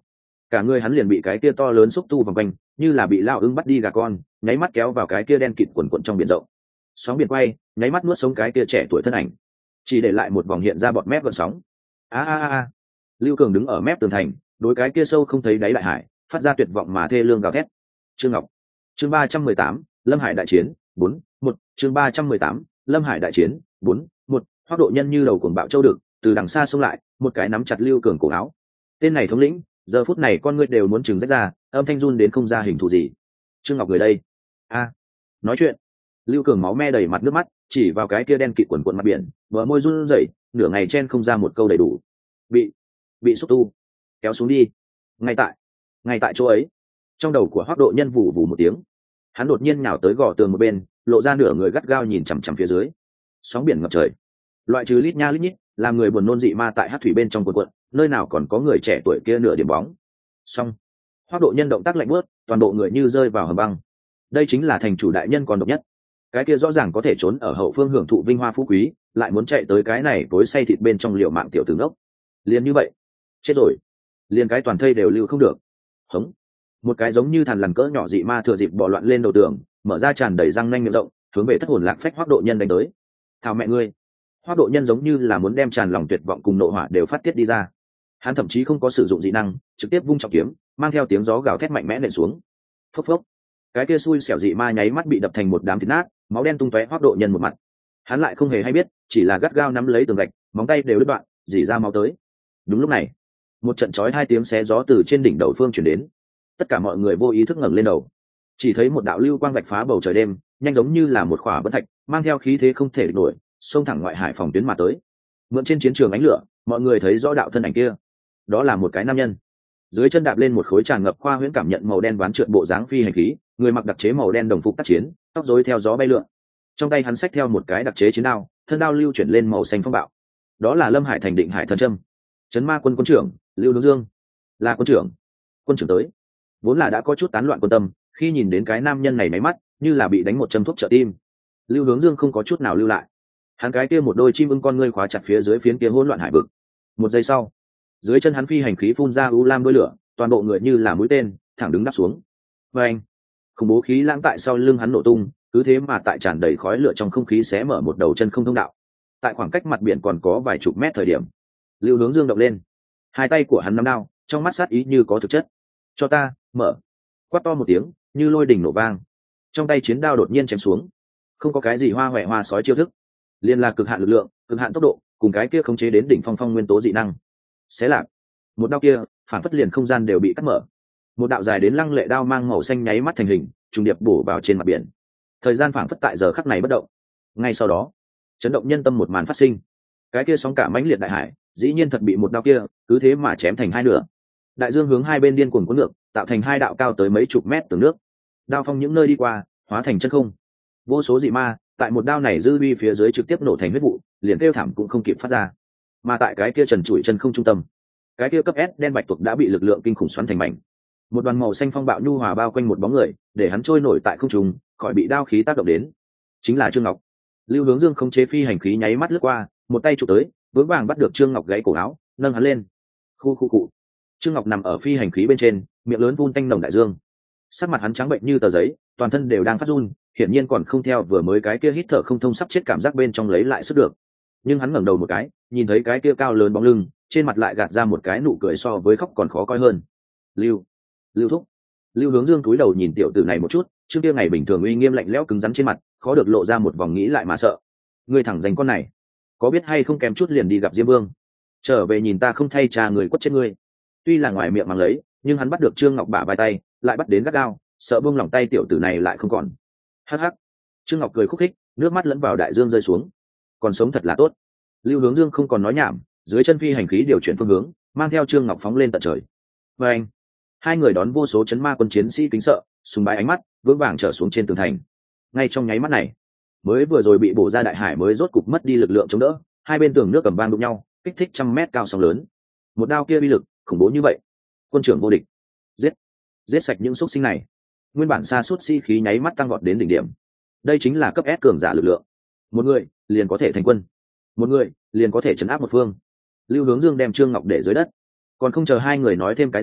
cả người hắn liền bị cái kia to lớn xúc tu vòng quanh, như là bị lao ưng bắt đi gà con, nháy mắt kéo vào cái kia đen kịt quần quần trong biển rộng. Sóng biển quay, nháy mắt nuốt sống cái kia trẻ tuổi thân ảnh, chỉ để lại một vòng hiện ra bọt mép gợn sóng. A a a! Lưu Cường đứng ở mép tường thành, đối cái kia sâu không thấy đáy đại hải, phát ra tuyệt vọng mà thê lương gào thét. Trương Ngọc, chương ba trăm mười tám, Lâm Hải đại chiến, bốn, một, chương ba trăm mười tám, Lâm Hải đại chiến, bốn, một, Hoắc Độ Nhân như đầu cuồng bạo châu được, từ đằng xa xông lại, một cái nắm chặt Lưu Cường cổ áo. Tên này thống lĩnh, giờ phút này con ngươi đều muốn trừng rách ra, âm thanh run đến không ra hình thù gì. Trương Ngọc người đây. A. Nói chuyện. Lưu Cường máu me đầy mặt nước mắt, chỉ vào cái kia đen kịt quần quần mặt biển, bờ môi run rẩy, nửa ngày chen không ra một câu đầy đủ. Bị, bị xúc tu kéo xuống đi. Ngay tại, ngay tại chỗ ấy, trong đầu của Hoắc Độ Nhân vù vù một tiếng, hắn đột nhiên nhào tới gò tường một bên, lộ ra nửa người gắt gao nhìn chằm chằm phía dưới. Sóng biển ngập trời, loại trừ lít nha lít nhít, làm người buồn nôn dị ma tại hát thủy bên trong cuộn cuộn, nơi nào còn có người trẻ tuổi kia nửa điểm bóng. Xong, Hoắc Độ Nhân động tác lạnh bước, toàn bộ người như rơi vào hầm băng. Đây chính là thành chủ đại nhân còn độc nhất. Cái kia rõ ràng có thể trốn ở hậu phương hưởng thụ vinh hoa phú quý, lại muốn chạy tới cái này tối say thịt bên trong liều mạng tiểu tử ngốc. Liền như vậy, chết rồi. Liền cái toàn thây đều lưu không được. Hống. Một cái giống như thằn lằn cỡ nhỏ dị ma thừa dịp bò loạn lên đầu tường, mở ra tràn đầy răng nanh miệng rộng, hướng về thất hồn lạc phách Hoắc Độ Nhân đánh tới. Thảo mẹ ngươi! Hoắc Độ Nhân giống như là muốn đem tràn lòng tuyệt vọng cùng nộ hỏa đều phát tiết đi ra. Hắn thậm chí không có sử dụng dị năng, trực tiếp vung trọng kiếm, mang theo tiếng gió gào thét mạnh mẽ nện xuống. Phốc phốc. Cái kia xui xẻo dị ma nháy mắt bị đập thành một đám thịt nát, máu đen tung tóe Hoắc Độ Nhân một mặt. Hắn lại không hề hay biết, chỉ là gắt gao nắm lấy tường gạch, móng tay đều đứt đoạn, rỉ ra máu tới. Đúng lúc này, một trận chói hai tiếng xé gió từ trên đỉnh đầu phương truyền đến. Tất cả mọi người vô ý thức ngẩng lên đầu, chỉ thấy một đạo lưu quang vạch phá bầu trời đêm, nhanh giống như là một khỏa bấn thạch, mang theo khí thế không thể địch nổi, xông thẳng ngoại hải phòng tuyến mà tới. Mượn trên chiến trường ánh lửa, mọi người thấy rõ đạo thân ảnh kia, đó là một cái nam nhân, dưới chân đạp lên một khối tràn ngập khoa huyễn cảm nhận màu đen ván trượt bộ dáng phi hành khí, người mặc đặc chế màu đen đồng phục tác chiến, tóc rối theo gió bay lượn, trong tay hắn xách theo một cái đặc chế chiến đao, thân đao lưu chuyển lên màu xanh phong bạo. Đó là Lâm Hải thành Định Hải thần châm. Trấn Ma quân quân trưởng Lưu Hướng Dương. Là quân trưởng. Quân trưởng tới. Vốn là đã có chút tán loạn quân tâm, khi nhìn đến cái nam nhân này máy mắt như là bị đánh một châm thuốc trợ tim. Lưu Hướng Dương không có chút nào lưu lại, hắn cái kia một đôi chim ưng con ngươi khóa chặt phía dưới phiến kia hỗn loạn hải vực. Một giây sau, dưới chân hắn phi hành khí phun ra u lam đuôi lửa, toàn bộ người như là mũi tên thẳng đứng đáp xuống. Và anh, khủng bố khí lãng tại sau lưng hắn nổ tung, cứ thế mà tại tràn đầy khói lửa trong không khí xé mở một đầu chân không thông đạo. Tại khoảng cách mặt biển còn có vài chục mét thời điểm, Lưu Hướng Dương động lên, hai tay của hắn nắm đao, trong mắt sát ý như có thực chất. Cho ta mở! Quát to một tiếng, như lôi đình nổ vang, trong tay chiến đao đột nhiên chém xuống. Không có cái gì hoa hoẹ hoa sói chiêu thức, liên là cực hạn lực lượng, cực hạn tốc độ, cùng cái kia khống chế đến đỉnh phong phong nguyên tố dị năng. Xé lạc, một đao kia phản phất liền không gian đều bị cắt mở, một đạo dài đến lăng lệ đao mang màu xanh nháy mắt thành hình, trùng điệp bổ vào trên mặt biển. Thời gian phản phất tại giờ khắc này bất động. Ngay sau đó, chấn động nhân tâm một màn phát sinh. Cái kia sóng cả mãnh liệt đại hải, dĩ nhiên thật bị một đao kia cứ thế mà chém thành hai nửa. Đại dương hướng hai bên điên cuồng cuốn ngược, tạo thành hai đạo cao tới mấy chục mét tường nước. Đao phong những nơi đi qua, hóa thành chân không. Vô số dị ma tại một đao này dư uy phía dưới trực tiếp nổ thành huyết vụ, liền kêu thảm cũng không kịp phát ra. Mà tại cái kia trần trụi chân không trung tâm, cái kia cấp S đen bạch tuộc đã bị lực lượng kinh khủng xoắn thành mảnh. Một đoàn màu xanh phong bạo nhu hòa bao quanh một bóng người, để hắn trôi nổi tại không trung, khỏi bị đao khí tác động đến. Chính là Trương Ngọc. Lưu Hướng Dương không chế phi hành khí nháy mắt lướt qua, một tay chụp tới, vững vàng bắt được Trương Ngọc gãy cổ áo, nâng hắn lên. Khu khu cụ. Trương Ngọc nằm ở phi hành khí bên trên, miệng lớn vun tanh nồng đại dương. Sắc mặt hắn trắng bệnh như tờ giấy, toàn thân đều đang phát run, hiển nhiên còn không theo vừa mới cái kia hít thở không thông sắp chết cảm giác bên trong lấy lại sức được. Nhưng hắn ngẩng đầu một cái, nhìn thấy cái kia cao lớn bóng lưng, trên mặt lại gạt ra một cái nụ cười so với khóc còn khó coi hơn. Lưu, Lưu thúc. Lưu Hướng Dương cúi đầu nhìn tiểu tử này một chút, trước kia ngày bình thường uy nghiêm lạnh lẽo cứng rắn trên mặt, khó được lộ ra một vòng nghĩ lại mà sợ. Ngươi thẳng dành con này, có biết hay không kém chút liền đi gặp Diêm Vương, trở về nhìn ta không thay trà người quất chết ngươi. Tuy là ngoài miệng mang lấy, nhưng hắn bắt được Trương Ngọc bả vai tay, lại bắt đến gắt gao, sợ buông lỏng tay tiểu tử này lại không còn. Hắc hắc. Trương Ngọc cười khúc khích, nước mắt lẫn vào đại dương rơi xuống. Còn sống thật là tốt. Lưu Hướng Dương không còn nói nhảm, dưới chân phi hành khí điều chuyển phương hướng, mang theo Trương Ngọc phóng lên tận trời. Và anh, hai người đón vô số chấn ma quân chiến sĩ kính sợ, sùng bái ánh mắt, vững vàng trở xuống trên tường thành. Ngay trong nháy mắt này, mới vừa rồi bị bổ ra đại hải mới rốt cục mất đi lực lượng chống đỡ, hai bên tường nước cầm vang đụng nhau, kích thích trăm mét cao sóng lớn. Một đao kia uy lực khủng bố như vậy, quân trưởng vô địch. Giết, giết sạch những xúc sinh này. Nguyên bản xa suốt sĩ khí nháy mắt tăng vọt đến đỉnh điểm. Đây chính là cấp S cường giả lực lượng. Một người liền có thể thành quân, một người liền có thể chấn áp một phương. Lưu Hướng Dương đem Trương Ngọc để dưới đất, còn không chờ hai người nói thêm cái gì,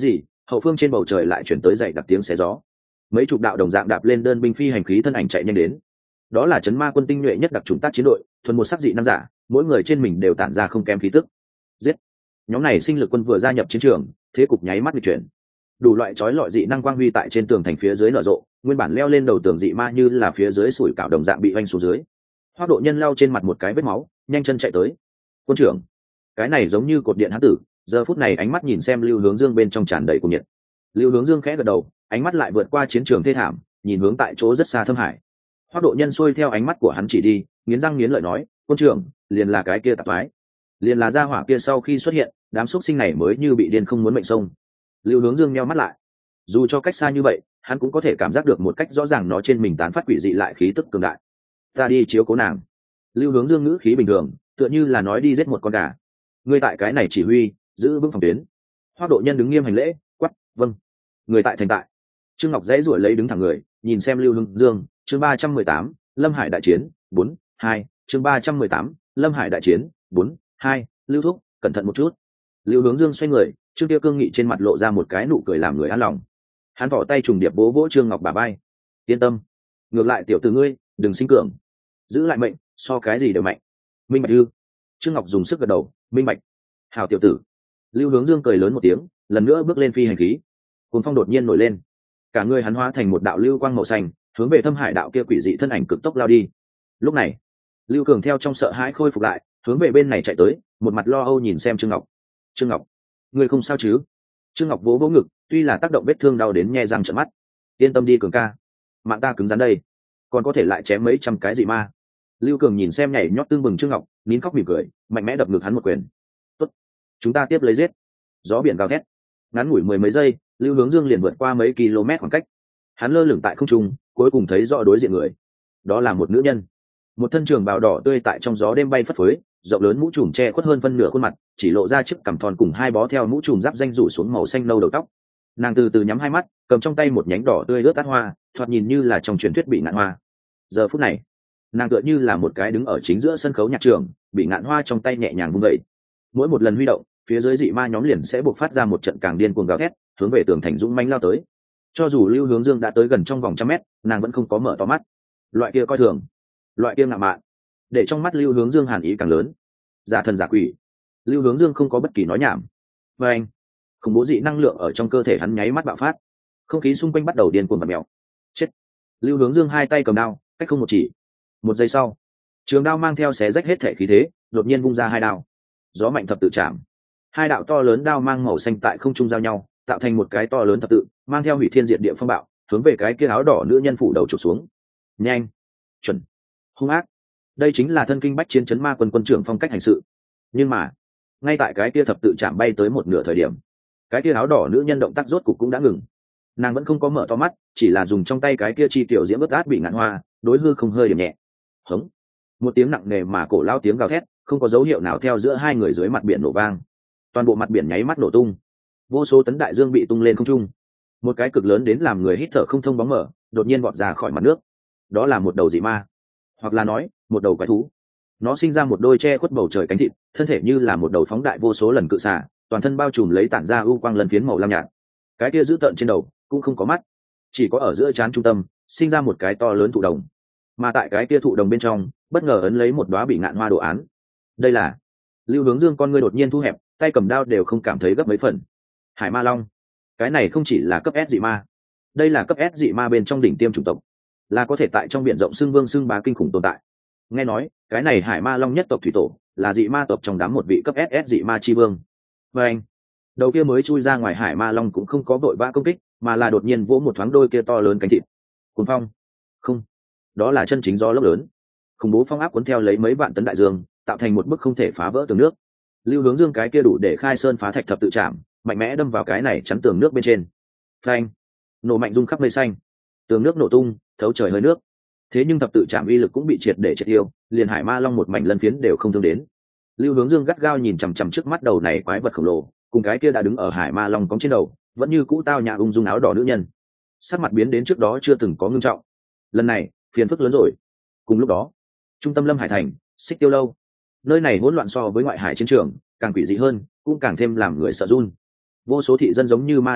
hậu phương trên bầu trời lại chuyển tới dậy đặc tiếng xé gió. Mấy chục đạo đồng dạng đạp lên đơn binh phi hành khí thân ảnh chạy nhanh đến. Đó là chấn ma quân tinh nhuệ nhất đặc trùng tác chiến đội, thuần một sắc dị năng giả, mỗi người trên mình đều tản ra không kém khí tức. Giết! Nhóm này sinh lực quân vừa gia nhập chiến trường, thế cục nháy mắt bị chuyển. Đủ loại chói lọi dị năng quang huy tại trên tường thành phía dưới nở rộ, nguyên bản leo lên đầu tường dị ma như là phía dưới sủi cảo đồng dạng bị oanh xuống dưới. Hoắc Độ Nhân lao trên mặt một cái vết máu, nhanh chân chạy tới. Quân trưởng, cái này giống như cột điện hán tử, giờ phút này ánh mắt nhìn xem Lưu Hướng Dương bên trong tràn đầy cuồng nhiệt. Lưu Hướng Dương khẽ gật đầu, ánh mắt lại vượt qua chiến trường thê thảm, nhìn hướng tại chỗ rất xa Thâm Hải. Hoắc Độ Nhân xuôi theo ánh mắt của hắn chỉ đi, nghiến răng nghiến lợi nói, quân trưởng, liền là cái kia tạp phái, liền là gia hỏa kia sau khi xuất hiện, đám xuất sinh này mới như bị điên không muốn mệnh sông. Lưu Hướng Dương nheo mắt lại, dù cho cách xa như vậy, hắn cũng có thể cảm giác được một cách rõ ràng nó trên mình tán phát quỷ dị lại khí tức cường đại. Ta đi chiếu cố nàng. Lưu Hướng Dương ngữ khí bình thường, tựa như là nói đi giết một con gà. Người tại cái này chỉ huy, giữ vững phòng tuyến. Hoắc Độ Nhân đứng nghiêm hành lễ, quát, vâng. Người tại thành tại. Trương Ngọc dãy ruổi lấy đứng thẳng người, nhìn xem Lưu Hướng Dương. Chương ba trăm mười tám, Lâm Hải đại chiến, bốn, hai. Chương ba trăm mười tám, Lâm Hải đại chiến, bốn, hai. Lưu thúc, cẩn thận một chút. Lưu Hướng Dương xoay người, Trương Tiêu Cương nghị trên mặt lộ ra một cái nụ cười làm người an lòng. Hắn vỏ tay trùng điệp vỗ vỗ Trương Ngọc bả vai. Yên tâm, ngược lại tiểu tử ngươi, đừng sinh cường, giữ lại mệnh, so cái gì đều mạnh. Minh bạch ư? Trương Ngọc dùng sức gật đầu, minh bạch. Hảo tiểu tử. Lưu Hướng Dương cười lớn một tiếng, lần nữa bước lên phi hành khí. Cuồng phong đột nhiên nổi lên, cả người hắn hóa thành một đạo lưu quang màu xanh, hướng về Thâm Hải đạo kia quỷ dị thân ảnh cực tốc lao đi. Lúc này, Lưu Cường theo trong sợ hãi khôi phục lại, hướng về bên này chạy tới, một mặt lo âu nhìn xem Trương Ngọc. Trương Ngọc, ngươi không sao chứ? Trương Ngọc vỗ vỗ ngực, tuy là tác động vết thương đau đến nhe răng trợn mắt. Yên tâm đi Cường ca, mạng ta cứng rắn đây, còn có thể lại chém mấy trăm cái dị ma. Lưu Cường nhìn xem nhảy nhót tương bừng Trương Ngọc, nín khóc mỉm cười, mạnh mẽ đập ngực hắn một quyền. Tốt, chúng ta tiếp lấy giết. Gió biển gào thét, ngắn ngủi mười mấy giây, Lưu Hướng Dương liền vượt qua mấy km khoảng cách. Hắn lơ lửng tại không trung, cuối cùng thấy rõ đối diện người. Đó là một nữ nhân, một thân trường bào đỏ tươi tại trong gió đêm bay phất phới, rộng lớn mũ trùm che khuất hơn phân nửa khuôn mặt, chỉ lộ ra chiếc cằm thon cùng hai bó theo mũ trùm giáp danh rủ xuống màu xanh nâu đầu tóc. Nàng từ từ nhắm hai mắt, cầm trong tay một nhánh đỏ tươi ướt át hoa, thoạt nhìn như là trong truyền thuyết bị ngạn hoa. Giờ phút này, nàng tựa như là một cái đứng ở chính giữa sân khấu nhạc trường, bị ngạn hoa trong tay nhẹ nhàng vung vẩy. Mỗi một lần huy động, phía dưới dị ma nhóm liền sẽ buộc phát ra một trận càng điên cuồng gào thét, hướng về tường thành dũng mãnh lao tới. Cho dù Lưu Hướng Dương đã tới gần trong vòng trăm mét, nàng vẫn không có mở to mắt. Loại kia coi thường, loại kia ngạo mạn, để trong mắt Lưu Hướng Dương hàn ý càng lớn. Giả thần giả quỷ, Lưu Hướng Dương không có bất kỳ nói nhảm. Và anh, khủng bố dị năng lượng ở trong cơ thể hắn nháy mắt bạo phát, không khí xung quanh bắt đầu điên cuồng bật mèo. Chết! Lưu Hướng Dương hai tay cầm đao, cách không một chỉ. Một giây sau, trường đao mang theo xé rách hết thể khí thế, đột nhiên vung ra hai đao. Gió mạnh thập tự chạm, hai đạo to lớn đao mang màu xanh tại không trung giao nhau, tạo thành một cái to lớn thập tự, mang theo hủy thiên diệt địa phong bạo, hướng về cái kia áo đỏ nữ nhân phủ đầu chụp xuống. Nhanh, chuẩn, hung ác. Đây chính là thân kinh bách chiến chấn ma quân quân trưởng phong cách hành sự. Nhưng mà, ngay tại cái kia thập tự chạm bay tới một nửa thời điểm, cái kia áo đỏ nữ nhân động tác rốt cục cũng đã ngừng. Nàng vẫn không có mở to mắt, chỉ là dùng trong tay cái kia chi tiểu diễm bất át bị ngạn hoa, đối hư không hơi điểm nhẹ. Hống, một tiếng nặng nề mà cổ lao tiếng gào thét, không có dấu hiệu nào theo giữa hai người dưới mặt biển nổ vang. Toàn bộ mặt biển nháy mắt nổ tung, vô số tấn đại dương bị tung lên không trung. Một cái cực lớn đến làm người hít thở không thông bóng mở đột nhiên vọt ra khỏi mặt nước. Đó là một đầu dị ma, hoặc là nói một đầu quái thú. Nó sinh ra một đôi che khuất bầu trời cánh thịt, thân thể như là một đầu phóng đại vô số lần cự xà, toàn thân bao trùm lấy tản ra ưu quang lần phiến màu lam nhạt. Cái kia giữ tợn trên đầu cũng không có mắt, chỉ có ở giữa trán trung tâm sinh ra một cái to lớn thụ đồng, mà tại cái kia thụ đồng bên trong bất ngờ ấn lấy một đóa bị ngạn hoa đồ án. Đây là... Lưu Hướng Dương con ngươi đột nhiên thu hẹp, tay cầm đao đều không cảm thấy gấp mấy phần. Hải Ma Long, cái này không chỉ là cấp S dị ma, đây là cấp S dị ma bên trong đỉnh tiêm chủng tộc, là có thể tại trong biển rộng xưng vương xưng bá kinh khủng tồn tại. Nghe nói cái này Hải Ma Long nhất tộc thủy tổ là dị ma tộc trong đám một vị cấp ét ét dị ma chi vương. Và anh, đầu kia mới chui ra ngoài Hải Ma Long cũng không có vội vã công kích, mà là đột nhiên vỗ một thoáng đôi kia to lớn cánh thịt. Cuồng phong, không, đó là chân chính gió lốc lớn, khủng bố phong áp cuốn theo lấy mấy vạn tấn đại dương, tạo thành một bức không thể phá vỡ tường nước. Lưu Hướng Dương cái kia đủ để khai sơn phá thạch thập tự chạm, mạnh mẽ đâm vào cái này chắn tường nước bên trên. Phanh, nổ mạnh rung khắp mây xanh, tường nước nổ tung, thấu trời hơi nước. Thế nhưng thập tự chạm uy lực cũng bị triệt để triệt tiêu, liền Hải Ma Long một mảnh lân phiến đều không thương đến. Lưu Hướng Dương gắt gao nhìn chằm chằm trước mắt đầu này quái vật khổng lồ, cùng cái kia đã đứng ở Hải Ma Long cóng trên đầu, vẫn như cũ tao nhã ung dung áo đỏ nữ nhân. Sắc mặt biến đến trước đó chưa từng có ngưng trọng. Lần này, phiền phức lớn rồi. Cùng lúc đó, trung tâm Lâm Hải thành, Xích Tiêu lâu. Nơi này hỗn loạn so với ngoại hải chiến trường, càng quỷ dị hơn, cũng càng thêm làm người sợ run. Vô số thị dân giống như ma đồng dạng,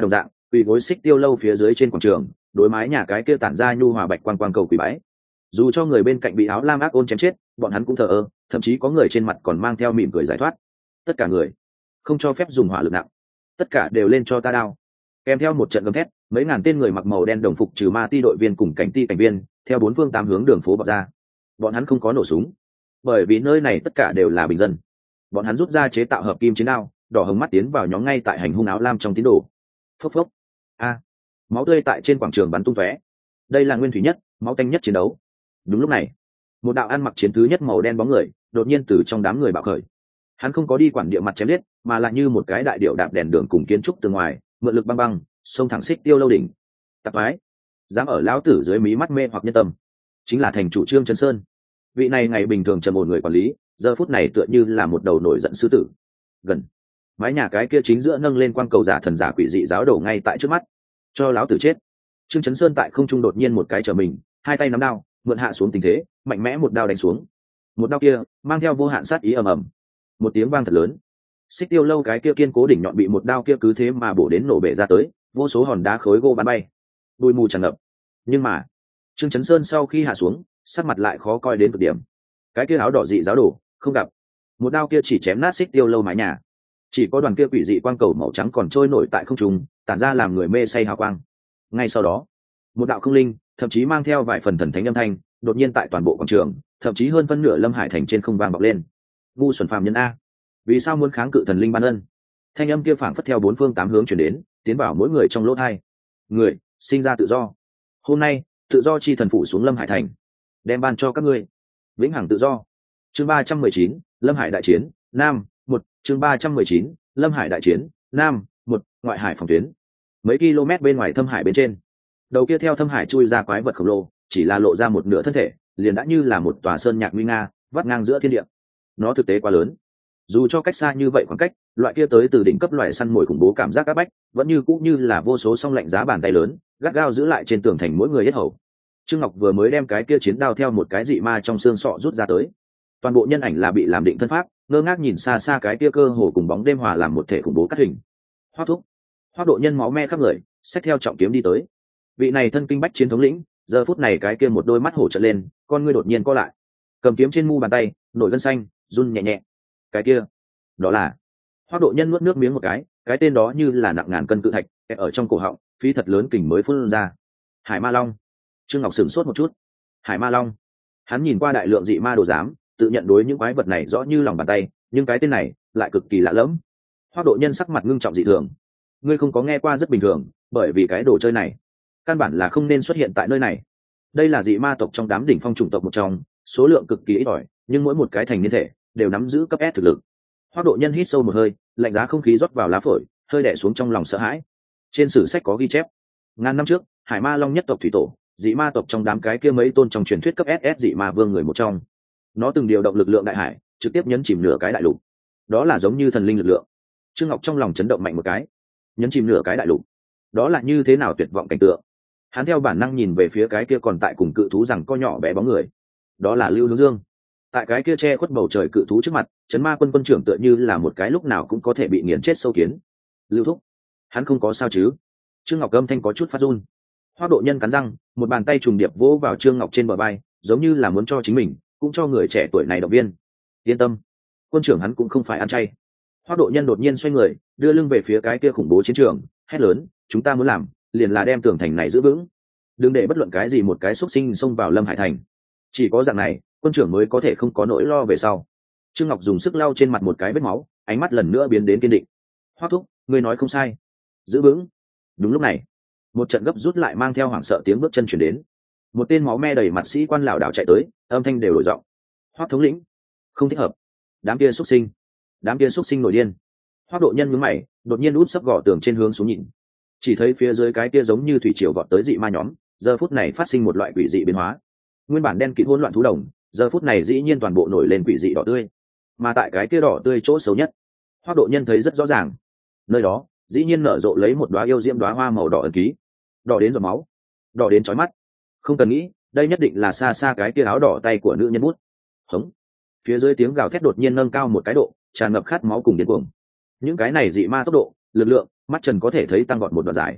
quỳ gối xích tiêu lâu phía dưới trên quảng trường, đối mái nhà cái kia tản ra nhu hòa bạch quang quang cầu quỳ bái. Dù cho người bên cạnh bị áo lam ác ôn chém chết, bọn hắn cũng thờ ơ, thậm chí có người trên mặt còn mang theo mỉm cười giải thoát. Tất cả người không cho phép dùng hỏa lực nặng, tất cả đều lên cho ta đao. Kèm theo một trận gầm thét, mấy ngàn tên người mặc màu đen đồng phục trừ ma ti đội viên cùng cảnh ti cảnh viên theo bốn phương tám hướng đường phố bọc ra. Bọn hắn không có nổ súng, bởi vì nơi này tất cả đều là bình dân. Bọn hắn rút ra chế tạo hợp kim chiến đao, đỏ hồng mắt tiến vào nhóm ngay tại hành hung áo lam trong tín đồ. Phốc phốc, a, máu tươi tại trên quảng trường bắn tung tóe. Đây là nguyên thủy nhất, máu tanh nhất chiến đấu. Đúng lúc này, một đạo ăn mặc chiến thứ nhất màu đen bóng người đột nhiên từ trong đám người bạo khởi. Hắn không có đi quản địa mặt chém liết, mà là như một cái đại điệu đạp đèn đường cùng kiến trúc từ ngoài, mượn lực băng băng xông thẳng xích tiêu lâu đỉnh. Tạp ái, dám ở lão tử dưới mí mắt mê hoặc nhân tâm, chính là thành chủ Trương Chấn Sơn. Vị này ngày bình thường trầm ổn người quản lý, giờ phút này tựa như là một đầu nổi giận sư tử. Gần mái nhà cái kia chính giữa nâng lên quan cầu giả thần giả quỷ dị giáo đổ ngay tại trước mắt. Cho lão tử chết. Trương Chấn Sơn tại không trung đột nhiên một cái trở mình, hai tay nắm đao, mượn hạ xuống tình thế, mạnh mẽ một đao đánh xuống. Một đao kia mang theo vô hạn sát ý ầm ầm. Một tiếng vang thật lớn, xích tiêu lâu cái kia kiên cố đỉnh nhọn bị một đao kia cứ thế mà bổ đến nổ bể ra tới, vô số hòn đá khối gỗ bắn bay, bụi mù tràn ngập. Nhưng mà Trương Chấn Sơn sau khi hạ xuống, sắc mặt lại khó coi đến cực điểm. Cái kia áo đỏ dị giáo đổ không gặp, một đao kia chỉ chém nát xích tiêu lâu mái nhà, chỉ có đoàn kia quỷ dị quang cầu màu trắng còn trôi nổi tại không trung, tản ra làm người mê say hào quang. Ngay sau đó, một đạo không linh, thậm chí mang theo vài phần thần thánh âm thanh, đột nhiên tại toàn bộ quảng trường, thậm chí hơn phân nửa Lâm Hải thành trên không vang bọc lên. Ngu xuẩn phàm nhân a, vì sao muốn kháng cự thần linh ban ân? Thanh âm kia phảng phất theo bốn phương tám hướng truyền đến, tiến vào mỗi người trong lỗ tai. Người sinh ra tự do, hôm nay tự do chi thần phủ xuống Lâm Hải thành, đem ban cho các ngươi vĩnh hằng tự do. Chương ba trăm mười chín, Lâm Hải đại chiến nam một. Chương ba trăm mười chín, Lâm Hải đại chiến nam một. Ngoại hải phòng tuyến, mấy km bên ngoài Thâm Hải bên trên, đầu kia theo Thâm Hải chui ra quái vật khổng lồ, chỉ là lộ ra một nửa thân thể, liền đã như là một tòa sơn nhạc nguy nga vắt ngang giữa thiên địa. Nó thực tế quá lớn, dù cho cách xa như vậy khoảng cách, loại kia tới từ đỉnh cấp loại săn mồi khủng bố cảm giác áp bách vẫn như cũ như là vô số song lạnh giá bàn tay lớn gắt gao giữ lại trên tường thành mỗi người hết hầu. Trương Ngọc vừa mới đem cái kia chiến đao theo một cái dị ma trong xương sọ rút ra tới, toàn bộ nhân ảnh là bị làm định thân pháp, ngơ ngác nhìn xa xa cái kia cơ hồ cùng bóng đêm hòa làm một thể khủng bố cắt hình. Hoắc thúc, Hoắc độ nhân máu me khắp người, xách theo trọng kiếm đi tới. Vị này thân kinh bách chiến thống lĩnh, giờ phút này cái kia một đôi mắt hổ trợn lên, con ngươi đột nhiên co lại, cầm kiếm trên mu bàn tay nổi gân xanh, run nhẹ nhẹ. Cái kia, đó là Hoắc độ nhân nuốt nước miếng một cái, cái tên đó như là nặng ngàn cân cự thạch ở trong cổ họng, phí thật lớn kình mới phun ra. Hải Ma Long. Trương Ngọc sửng sốt một chút. Hải Ma Long, hắn nhìn qua đại lượng dị ma đồ giám, tự nhận đối những quái vật này rõ như lòng bàn tay, nhưng cái tên này lại cực kỳ lạ lẫm. Hoắc độ nhân sắc mặt ngưng trọng dị thường. Ngươi không có nghe qua rất bình thường, bởi vì cái đồ chơi này căn bản là không nên xuất hiện tại nơi này. Đây là dị ma tộc trong đám đỉnh phong chủng tộc một trong, số lượng cực kỳ ít ỏi, nhưng mỗi một cái thành niên thể đều nắm giữ cấp S thực lực. Hoắc độ nhân hít sâu một hơi, lạnh giá không khí rót vào lá phổi, hơi đè xuống trong lòng sợ hãi. Trên sử sách có ghi chép, ngàn năm trước, Hải Ma Long nhất tộc thủy tổ, dị ma tộc trong đám cái kia mấy tôn trong truyền thuyết cấp ét ét dị ma vương người một trong. Nó từng điều động lực lượng đại hải, trực tiếp nhấn chìm nửa cái đại lục. Đó là giống như thần linh lực lượng. Trương Ngọc trong lòng chấn động mạnh một cái. Nhấn chìm nửa cái đại lục, đó là như thế nào tuyệt vọng cảnh tượng. Hắn theo bản năng nhìn về phía cái kia còn tại cùng cự thú rằng co nhỏ bé bóng người. Đó là Lưu Hướng Dương. Tại cái kia che khuất bầu trời cự thú trước mặt, Trấn Ma quân quân trưởng tựa như là một cái lúc nào cũng có thể bị nghiền chết sâu kiến. Lưu thúc, hắn không có sao chứ? Trương Ngọc âm thanh có chút phát run. Hoắc độ nhân cắn răng, một bàn tay trùng điệp vỗ vào Trương Ngọc trên bờ vai, giống như là muốn cho chính mình, cũng cho người trẻ tuổi này động viên. Yên tâm, quân trưởng hắn cũng không phải ăn chay. Hoắc độ nhân đột nhiên xoay người, đưa lưng về phía cái kia khủng bố chiến trường, hét lớn, chúng ta muốn làm, liền là đem tường thành này giữ vững. Đừng để bất luận cái gì một cái xúc sinh xông vào Lâm Hải thành. Chỉ có dạng này, quân trưởng mới có thể không có nỗi lo về sau. Trương Ngọc dùng sức lau trên mặt một cái vết máu, ánh mắt lần nữa biến đến kiên định. Hoắc thúc, ngươi nói không sai, giữ vững. Đúng lúc này, một trận gấp rút lại mang theo hoảng sợ tiếng bước chân chuyển đến. Một tên máu me đầy mặt sĩ quan lảo đảo chạy tới, âm thanh đều đổi giọng. Hoắc thống lĩnh, không thích hợp. Đám kia xuất sinh, đám kia xuất sinh nổi điên. Hoắc độ nhân nhướng mày, đột nhiên út sấp gò tường trên hướng xuống nhìn. Chỉ thấy phía dưới cái kia giống như thủy triều vọt tới dị ma nhóm, giờ phút này phát sinh một loại quỷ dị biến hóa. Nguyên bản đen kịt hỗn loạn thú đồng, giờ phút này dĩ nhiên toàn bộ nổi lên quỷ dị đỏ tươi. Mà tại cái kia đỏ tươi chỗ xấu nhất, Hoắc độ nhân thấy rất rõ ràng. Nơi đó, dĩ nhiên nở rộ lấy một đóa yêu diễm đóa hoa màu đỏ ẩn ký. Đỏ đến giọt máu, đỏ đến chói mắt. Không cần nghĩ, đây nhất định là xa xa cái kia áo đỏ tay của nữ nhân bút. Hống. Phía dưới tiếng gào thét đột nhiên nâng cao một cái độ, tràn ngập khát máu cùng điên cuồng. Những cái này dị ma tốc độ, lực lượng, mắt trần có thể thấy tăng vọt một đoạn dài.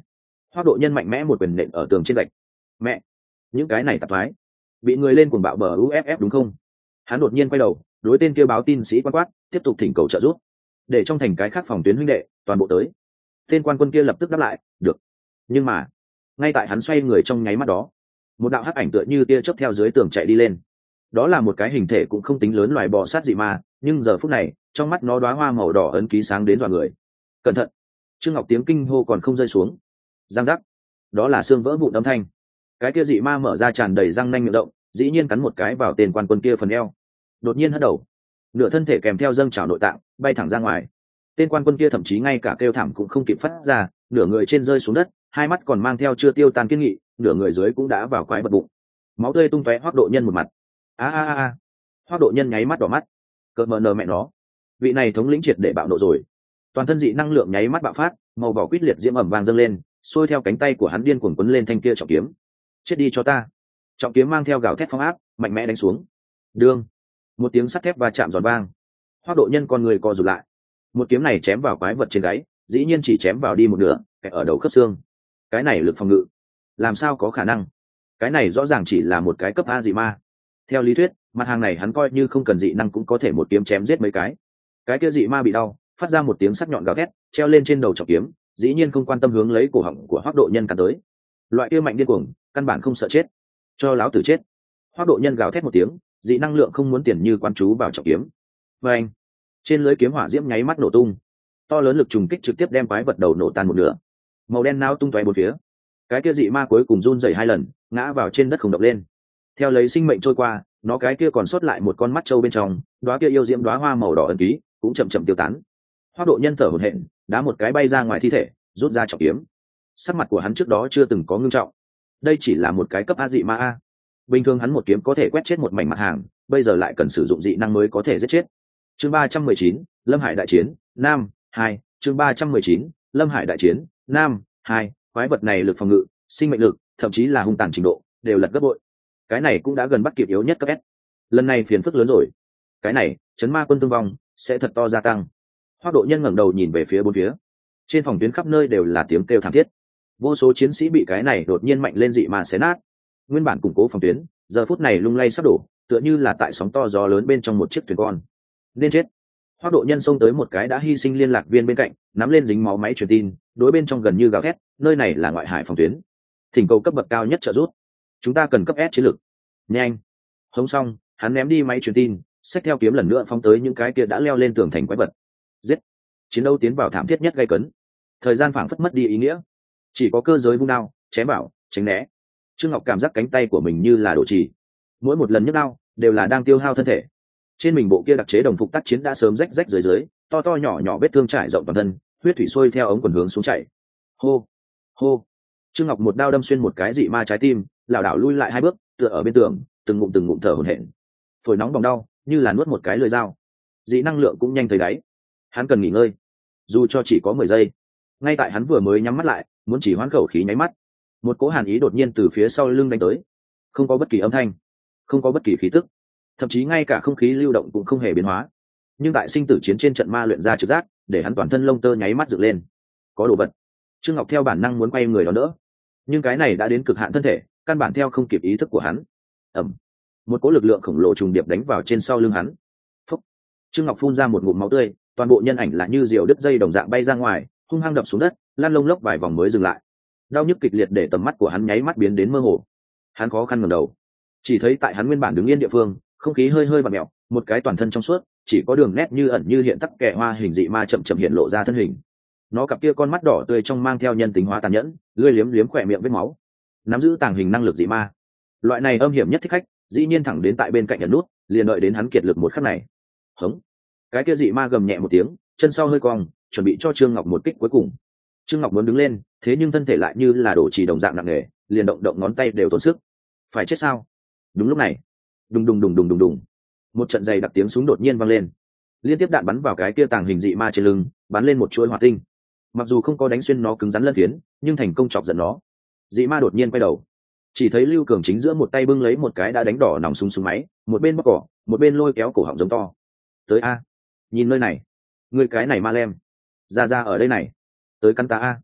Hoác Độ Nhân mạnh mẽ một quyền nện ở tường trên gạch. Mẹ, những cái này tạp thoái, bị người lên cuồng bạo bờ u ép ép đúng không? Hắn đột nhiên quay đầu, đối tên kêu báo tin sĩ quan quát, tiếp tục thỉnh cầu trợ giúp, để trong thành cái khác phòng tuyến huynh đệ toàn bộ tới. Tên quan quân kia lập tức đáp lại, được. Nhưng mà, ngay tại hắn xoay người trong nháy mắt đó, một đạo hắc ảnh tựa như tia chớp theo dưới tường chạy đi lên. Đó là một cái hình thể cũng không tính lớn loài bò sát dị ma, nhưng giờ phút này, trong mắt nó đóa hoa màu đỏ ấn ký sáng đến dọa người. Cẩn thận! Trương Ngọc tiếng kinh hô còn không rơi xuống. Giang giác! Đó là xương vỡ vụn âm thanh. Cái kia dị ma mở ra tràn đầy răng nanh miệng động, dĩ nhiên cắn một cái vào tên quan quân kia phần eo. Đột nhiên hất đầu, nửa thân thể kèm theo dâng trào nội tạng bay thẳng ra ngoài. Tên quan quân kia thậm chí ngay cả kêu thảm cũng không kịp phát ra, nửa người trên rơi xuống đất, hai mắt còn mang theo chưa tiêu tan kiên nghị, nửa người dưới cũng đã vào quái vật bụng, máu tươi tung tóe. Hoác Độ Nhân một mặt a a a a Hoác Độ Nhân nháy mắt đỏ mắt, cợt mờ nờ mẹ nó, vị này thống lĩnh triệt để bạo nộ rồi. Toàn thân dị năng lượng nháy mắt bạo phát, màu vỏ quýt liệt diễm ẩm vàng dâng lên, xuôi theo cánh tay của hắn điên cuồng quấn lên thanh kia trọng kiếm. Chết đi cho ta! Trọng kiếm mang theo gào thét phong áp, mạnh mẽ đánh xuống. Đương, một tiếng sắt thép va chạm giòn vang. Hoác Độ Nhân con người co rụt lại. Một kiếm này chém vào quái vật trên gáy, dĩ nhiên chỉ chém vào đi một nửa, kẹt ở đầu khớp xương. Cái này lực phòng ngự, làm sao có khả năng? Cái này rõ ràng chỉ là một cái cấp A dị ma. Theo lý thuyết, mặt hàng này hắn coi như không cần dị năng cũng có thể một kiếm chém giết mấy cái. Cái kia dị ma bị đau, phát ra một tiếng sắc nhọn gào thét, treo lên trên đầu trọng kiếm, dĩ nhiên không quan tâm hướng lấy cổ họng của Hoác Độ Nhân cắn tới. Loại kia mạnh điên cuồng, căn bản không sợ chết. Cho láo tử chết! Hoác Độ Nhân gào thét một tiếng, dị năng lượng không muốn tiền như quan chú vào trọng kiếm. Và anh, trên lưới kiếm hỏa diễm nháy mắt nổ tung, to lớn lực trùng kích trực tiếp đem quái vật đầu nổ tan một nửa, màu đen nao tung tóe bốn phía. Cái kia dị ma cuối cùng run rẩy hai lần, ngã vào trên đất không động lên. Theo lấy sinh mệnh trôi qua, nó cái kia còn sót lại một con mắt trâu bên trong, đóa kia yêu diễm đóa hoa màu đỏ ẩn ký cũng chậm chậm tiêu tán. Hoác Độ Nhân thở hổn hển, đá một cái bay ra ngoài thi thể, rút ra trọng kiếm. Sắc mặt của hắn trước đó chưa từng có ngưng trọng. Đây chỉ là một cái cấp A dị ma a. Bình thường hắn một kiếm có thể quét chết một mảnh mặt hàng, bây giờ lại cần sử dụng dị năng mới có thể giết chết. Chương ba trăm mười chín, Lâm Hải đại chiến, Nam, hai. Chương ba trăm mười chín, Lâm Hải đại chiến, Nam, hai. Quái vật này lực phòng ngự, sinh mệnh lực, thậm chí là hung tàn trình độ, đều lật gấp bội. Cái này cũng đã gần bắt kịp yếu nhất cấp S. Lần này phiền phức lớn rồi. Cái này, chấn ma quân thương vong sẽ thật to gia tăng. Hoác Độ Nhân ngẩng đầu nhìn về phía bốn phía. Trên phòng tuyến khắp nơi đều là tiếng kêu thảm thiết. Vô số chiến sĩ bị cái này đột nhiên mạnh lên dị ma xé nát. Nguyên bản củng cố phòng tuyến, giờ phút này lung lay sắp đổ, tựa như là tại sóng to gió lớn bên trong một chiếc thuyền con. Nên chết! Hoác Độ Nhân xông tới một cái đã hy sinh liên lạc viên bên cạnh, nắm lên dính máu máy truyền tin, đối bên trong gần như gào thét, nơi này là ngoại hải phòng tuyến, thỉnh cầu cấp bậc cao nhất trợ giúp, chúng ta cần cấp S chiến lược, nhanh! Hống xong, hắn ném đi máy truyền tin, xách theo kiếm lần nữa phóng tới những cái kia đã leo lên tường thành quái vật. Giết! Chiến đấu tiến vào thảm thiết nhất gay cấn, thời gian phảng phất mất đi ý nghĩa, chỉ có cơ giới vung đao, chém bảo, tránh né. Trương Ngọc cảm giác cánh tay của mình như là đổ trì, mỗi một lần nhấc đao đều là đang tiêu hao thân thể. Trên mình bộ kia đặc chế đồng phục tác chiến đã sớm rách rách dưới dưới, to to nhỏ nhỏ vết thương trải rộng toàn thân, huyết thủy sôi theo ống quần hướng xuống chảy. Hô, hô! Trương Ngọc một đao đâm xuyên một cái dị ma trái tim, lảo đảo lui lại hai bước, tựa ở bên tường, từng ngụm từng ngụm thở hổn hển. Phổi nóng bỏng đau, như là nuốt một cái lưỡi dao. Dị năng lượng cũng nhanh thấy đáy. Hắn cần nghỉ ngơi, dù cho chỉ có mười giây. Ngay tại hắn vừa mới nhắm mắt lại, muốn chỉ hoán khẩu khí nháy mắt, một cỗ hàn ý đột nhiên từ phía sau lưng đánh tới. Không có bất kỳ âm thanh, không có bất kỳ khí tức, thậm chí ngay cả không khí lưu động cũng không hề biến hóa. Nhưng tại sinh tử chiến trên trận ma luyện ra trực giác, để hắn toàn thân lông tơ nháy mắt dựng lên. Có đồ vật. Trương Ngọc theo bản năng muốn quay người đó đỡ, nhưng cái này đã đến cực hạn thân thể, căn bản theo không kịp ý thức của hắn. Ầm, một cỗ lực lượng khổng lồ trùng điệp đánh vào trên sau lưng hắn. Phúc. Trương Ngọc phun ra một ngụm máu tươi, toàn bộ nhân ảnh là như diều đứt dây đồng dạng bay ra ngoài, hung hăng đập xuống đất, lăn lông lốc vài vòng mới dừng lại. Đau nhức kịch liệt để tầm mắt của hắn nháy mắt biến đến mơ hồ. Hắn khó khăn ngẩng đầu, chỉ thấy tại hắn nguyên bản đứng yên địa phương, không khí hơi hơi vặn mèo, một cái toàn thân trong suốt, chỉ có đường nét như ẩn như hiện tắc kẻ hoa hình dị ma chậm chậm hiện lộ ra thân hình. Nó cặp kia con mắt đỏ tươi trong mang theo nhân tính hóa tàn nhẫn, lưỡi liếm liếm khỏe miệng vết máu, nắm giữ tàng hình năng lực dị ma. Loại này âm hiểm nhất thích khách, dĩ nhiên thẳng đến tại bên cạnh ẩn nút, liền đợi đến hắn kiệt lực một khắc này. Hống! Cái kia dị ma gầm nhẹ một tiếng, chân sau hơi cong, chuẩn bị cho Trương Ngọc một kích cuối cùng. Trương Ngọc muốn đứng lên, thế nhưng thân thể lại như là đổ trì đồng dạng nặng nề, liền động động ngón tay đều tốn sức. Phải chết sao? Đúng lúc này, đùng đùng đùng đùng đùng đùng, một trận dày đặc tiếng súng đột nhiên vang lên, liên tiếp đạn bắn vào cái kia tàng hình dị ma trên lưng, bắn lên một chuỗi hỏa tinh. Mặc dù không có đánh xuyên nó cứng rắn lân phiến, nhưng thành công chọc giận nó. Dị ma đột nhiên quay đầu, chỉ thấy Lưu Cường chính giữa một tay bưng lấy một cái đã đánh đỏ nòng súng súng máy, một bên bóc cỏ, một bên lôi kéo cổ họng giống to. Tới a, nhìn nơi này, người cái này ma lem, ra ra ở đây này, tới căn ta a.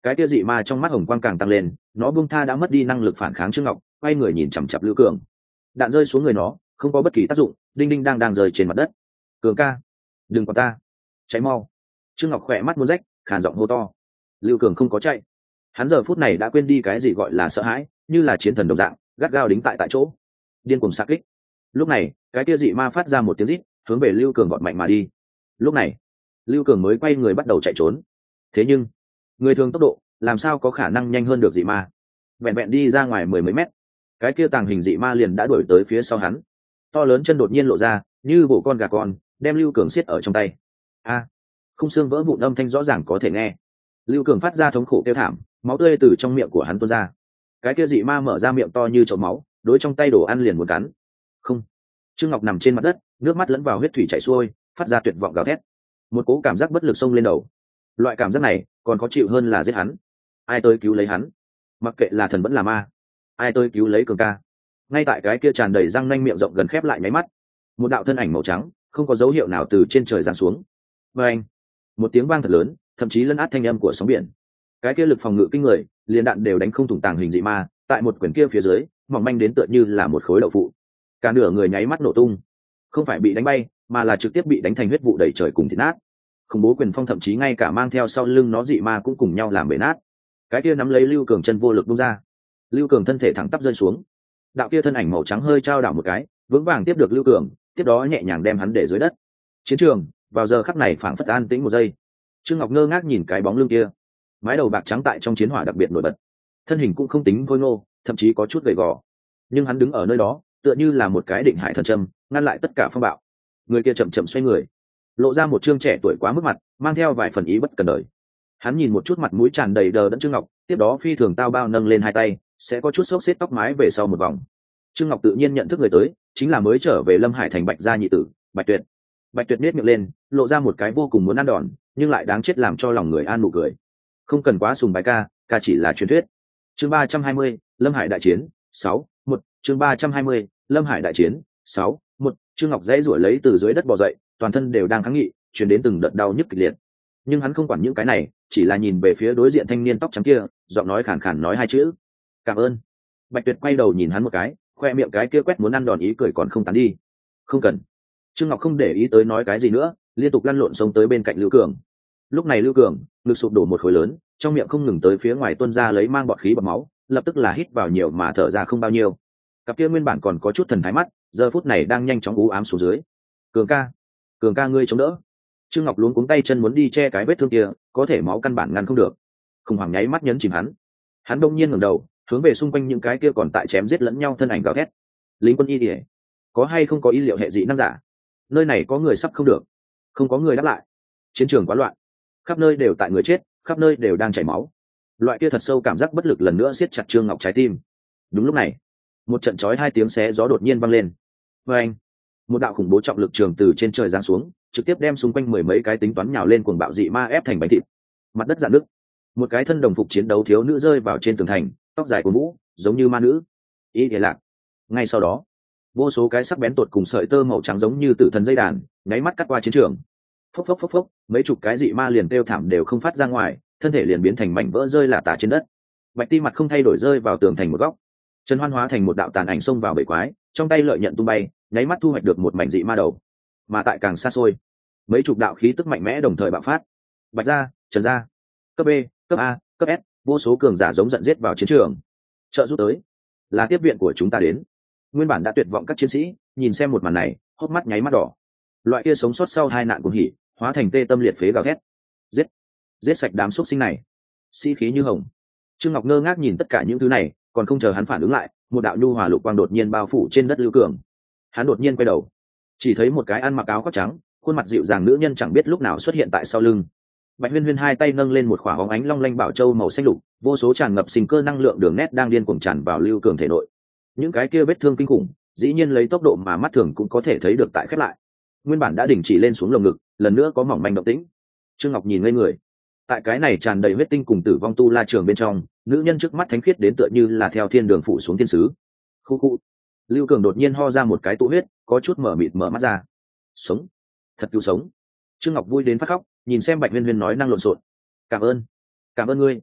cái kia dị ma trong mắt hồng quang càng tăng lên, nó buông tha đã mất đi năng lực phản kháng Trương Ngọc, quay người nhìn chằm chặp Lưu Cường. Đạn rơi xuống người nó không có bất kỳ tác dụng, đinh đinh đang đang rơi trên mặt đất. Cường ca, đừng có ta, cháy mau. Trương Ngọc khỏe mắt muốn rách, khàn giọng hô to. Lưu Cường không có chạy, hắn giờ phút này đã quên đi cái gì gọi là sợ hãi, như là chiến thần đồng dạng gắt gao đính tại tại chỗ, điên cuồng xạ kích. Lúc này cái kia dị ma phát ra một tiếng rít, hướng về Lưu Cường vọt mạnh mà đi. Lúc này Lưu Cường mới quay người bắt đầu chạy trốn, thế nhưng người thường tốc độ làm sao có khả năng nhanh hơn được dị ma. Vẹn vẹn đi ra ngoài mười mấy mét, cái kia tàng hình dị ma liền đã đuổi tới phía sau hắn, to lớn chân đột nhiên lộ ra như bộ con gà con, đem Lưu Cường siết ở trong tay. A, khung xương vỡ vụn âm thanh rõ ràng có thể nghe. Lưu Cường phát ra thống khổ kêu thảm, máu tươi từ trong miệng của hắn tuôn ra. Cái kia dị ma mở ra miệng to như chậu máu, đối trong tay đồ ăn liền muốn cắn. Không. Trương Ngọc nằm trên mặt đất, nước mắt lẫn vào huyết thủy chảy xuôi, phát ra tuyệt vọng gào thét. Một cố cảm giác bất lực xông lên đầu. Loại cảm giác này còn khó chịu hơn là giết hắn. Ai tới cứu lấy hắn? Mặc kệ là thần vẫn là ma, ai tới cứu lấy Cường ca? Ngay tại cái kia tràn đầy răng nanh miệng rộng gần khép lại nháy mắt, một đạo thân ảnh màu trắng không có dấu hiệu nào từ trên trời giáng xuống. Và anh, một tiếng vang thật lớn, thậm chí lấn át thanh âm của sóng biển. Cái kia lực phòng ngự kinh người, liền đạn đều đánh không thủng tàng hình dị ma, tại một quyển kia phía dưới mỏng manh đến tựa như là một khối đậu phụ. Cả nửa người nháy mắt nổ tung, không phải bị đánh bay mà là trực tiếp bị đánh thành huyết vụ đầy trời cùng thịt nát. Khủng bố quyền phong thậm chí ngay cả mang theo sau lưng nó dị ma cũng cùng nhau làm bể nát. Cái kia nắm lấy Lưu Cường chân vô lực buông ra, Lưu Cường thân thể thẳng tắp rơi xuống. Đạo kia thân ảnh màu trắng hơi trao đảo một cái, vững vàng tiếp được Lưu Cường, tiếp đó nhẹ nhàng đem hắn để dưới đất. Chiến trường vào giờ khắc này phảng phất an tĩnh một giây. Trương Ngọc ngơ ngác nhìn cái bóng lưng kia, mái đầu bạc trắng tại trong chiến hỏa đặc biệt nổi bật, thân hình cũng không tính khôi ngô, thậm chí có chút gầy gò, nhưng hắn đứng ở nơi đó tựa như là một cái định hải thần châm, ngăn lại tất cả phong bạo. Người kia chậm chậm xoay người, lộ ra một trương trẻ tuổi quá mức mặt, mang theo vài phần ý bất cần đời. Hắn nhìn một chút mặt mũi tràn đầy đờ đẫn Trương Ngọc, tiếp đó phi thường tao bao nâng lên hai tay, sẽ có chút xốc xếp tóc mái về sau một vòng. Trương Ngọc tự nhiên nhận thức người tới, chính là mới trở về Lâm Hải thành Bạch gia nhị tử, Bạch Tuyệt. Bạch Tuyệt nết miệng lên, lộ ra một cái vô cùng muốn ăn đòn, nhưng lại đáng chết làm cho lòng người an nụ cười. Không cần quá sùng bái ca, ca chỉ là truyền thuyết. Chương ba trăm hai mươi, Lâm Hải đại chiến, sáu, một, chương ba trăm hai mươi, Lâm Hải đại chiến, sáu, một, Trương Ngọc dãy rủa lấy từ dưới đất bò dậy, toàn thân đều đang kháng nghị, truyền đến từng đợt đau nhức kịch liệt. Nhưng hắn không quản những cái này, chỉ là nhìn về phía đối diện thanh niên tóc trắng kia, giọng nói khàn khàn nói hai chữ: "Cảm ơn." Bạch Tuyệt quay đầu nhìn hắn một cái, khoe miệng cái kia quét muốn ăn đòn ý cười còn không tán đi. "Không cần." Trương Ngọc không để ý tới nói cái gì nữa, liên tục lăn lộn xông tới bên cạnh Lưu Cường. Lúc này Lưu Cường ngực sụp đổ một khối lớn, trong miệng không ngừng tới phía ngoài tuôn ra lấy mang bọt khí bọt máu, lập tức là hít vào nhiều mà thở ra không bao nhiêu. Cặp kia nguyên bản còn có chút thần thái mắt, giờ phút này đang nhanh chóng u ám xuống dưới. "Cường ca, Cường ca ngươi chống đỡ." Trương Ngọc luống cuống tay chân muốn đi che cái vết thương kia, có thể máu căn bản ngăn không được. Khủng hoảng nháy mắt nhấn chìm hắn. Hắn đông nhiên ngẩng đầu, hướng về xung quanh những cái kia còn tại chém giết lẫn nhau thân ảnh gào thét: "Lính quân y điệp, có hay không có y liệu hệ dị năng giả? Nơi này có người sắp không được." Không có người đáp lại. Chiến trường quá loạn, khắp nơi đều tại người chết, khắp nơi đều đang chảy máu. Loại kia thật sâu cảm giác bất lực lần nữa siết chặt Trương Ngọc trái tim. Đúng lúc này, một trận chói hai tiếng xé gió đột nhiên vang lên. Và anh, một đạo khủng bố trọng lực trường từ trên trời giáng xuống, trực tiếp đem xung quanh mười mấy cái tính toán nhào lên cuồng bạo dị ma ép thành bánh thịt. Mặt đất rạn nứt, một cái thân đồng phục chiến đấu thiếu nữ rơi vào trên tường thành, tóc dài của mũ giống như ma nữ. Ý thế lạc. Ngay sau đó, vô số cái sắc bén tột cùng sợi tơ màu trắng giống như tử thần dây đàn nháy mắt cắt qua chiến trường. Phốc phốc phốc phốc, mấy chục cái dị ma liền kêu thảm đều không phát ra ngoài, thân thể liền biến thành mảnh vỡ rơi lả tả trên đất. Bạch Ti mặt không thay đổi rơi vào tường thành một góc. Trần Hoan hóa thành một đạo tàn ảnh xông vào bể quái, trong tay lợi nhận tung bay, nháy mắt thu hoạch được một mảnh dị ma đầu. Mà tại càng xa xôi, mấy chục đạo khí tức mạnh mẽ đồng thời bạo phát. Bạch gia, Trần gia, cấp B, cấp A, cấp S, vô số cường giả giống giận giết vào chiến trường. Trợ giúp tới, là tiếp viện của chúng ta đến. Nguyên bản đã tuyệt vọng các chiến sĩ, nhìn xem một màn này, hốc mắt nháy mắt đỏ. Loại kia sống sót sau hai nạn cuồng hỉ, hóa thành tê tâm liệt phế gào thét. Giết, giết sạch đám xuất sinh này. Sĩ khí như hồng. Trương Ngọc ngơ ngác nhìn tất cả những thứ này, còn không chờ hắn phản ứng lại, một đạo nhu hòa lục quang đột nhiên bao phủ trên đất Lưu Cường. Hắn đột nhiên quay đầu, chỉ thấy một cái ăn mặc áo khoác trắng, khuôn mặt dịu dàng nữ nhân chẳng biết lúc nào xuất hiện tại sau lưng. Bạch Huyên Huyên hai tay nâng lên một khỏa bóng ánh long lanh bảo châu màu xanh lục, vô số tràn ngập sinh cơ năng lượng đường nét đang điên cuồng tràn vào Lưu Cường thể nội. Những cái kia vết thương kinh khủng, dĩ nhiên lấy tốc độ mà mắt thường cũng có thể thấy được tại khép lại. Nguyên bản đã đình chỉ lên xuống lồng ngực, lần nữa có mỏng manh động tĩnh. Trương Ngọc nhìn ngây người. Tại cái này tràn đầy huyết tinh cùng tử vong tu la trường bên trong, nữ nhân trước mắt thánh khiết đến tựa như là theo thiên đường phủ xuống thiên sứ. Khu khu. Lưu Cường đột nhiên ho ra một cái tụ huyết, có chút mở mịt mở mắt ra. Sống, thật cứu sống. Trương Ngọc vui đến phát khóc, nhìn xem Bạch Huyên Huyên nói năng lộn xộn. Cảm ơn, cảm ơn ngươi.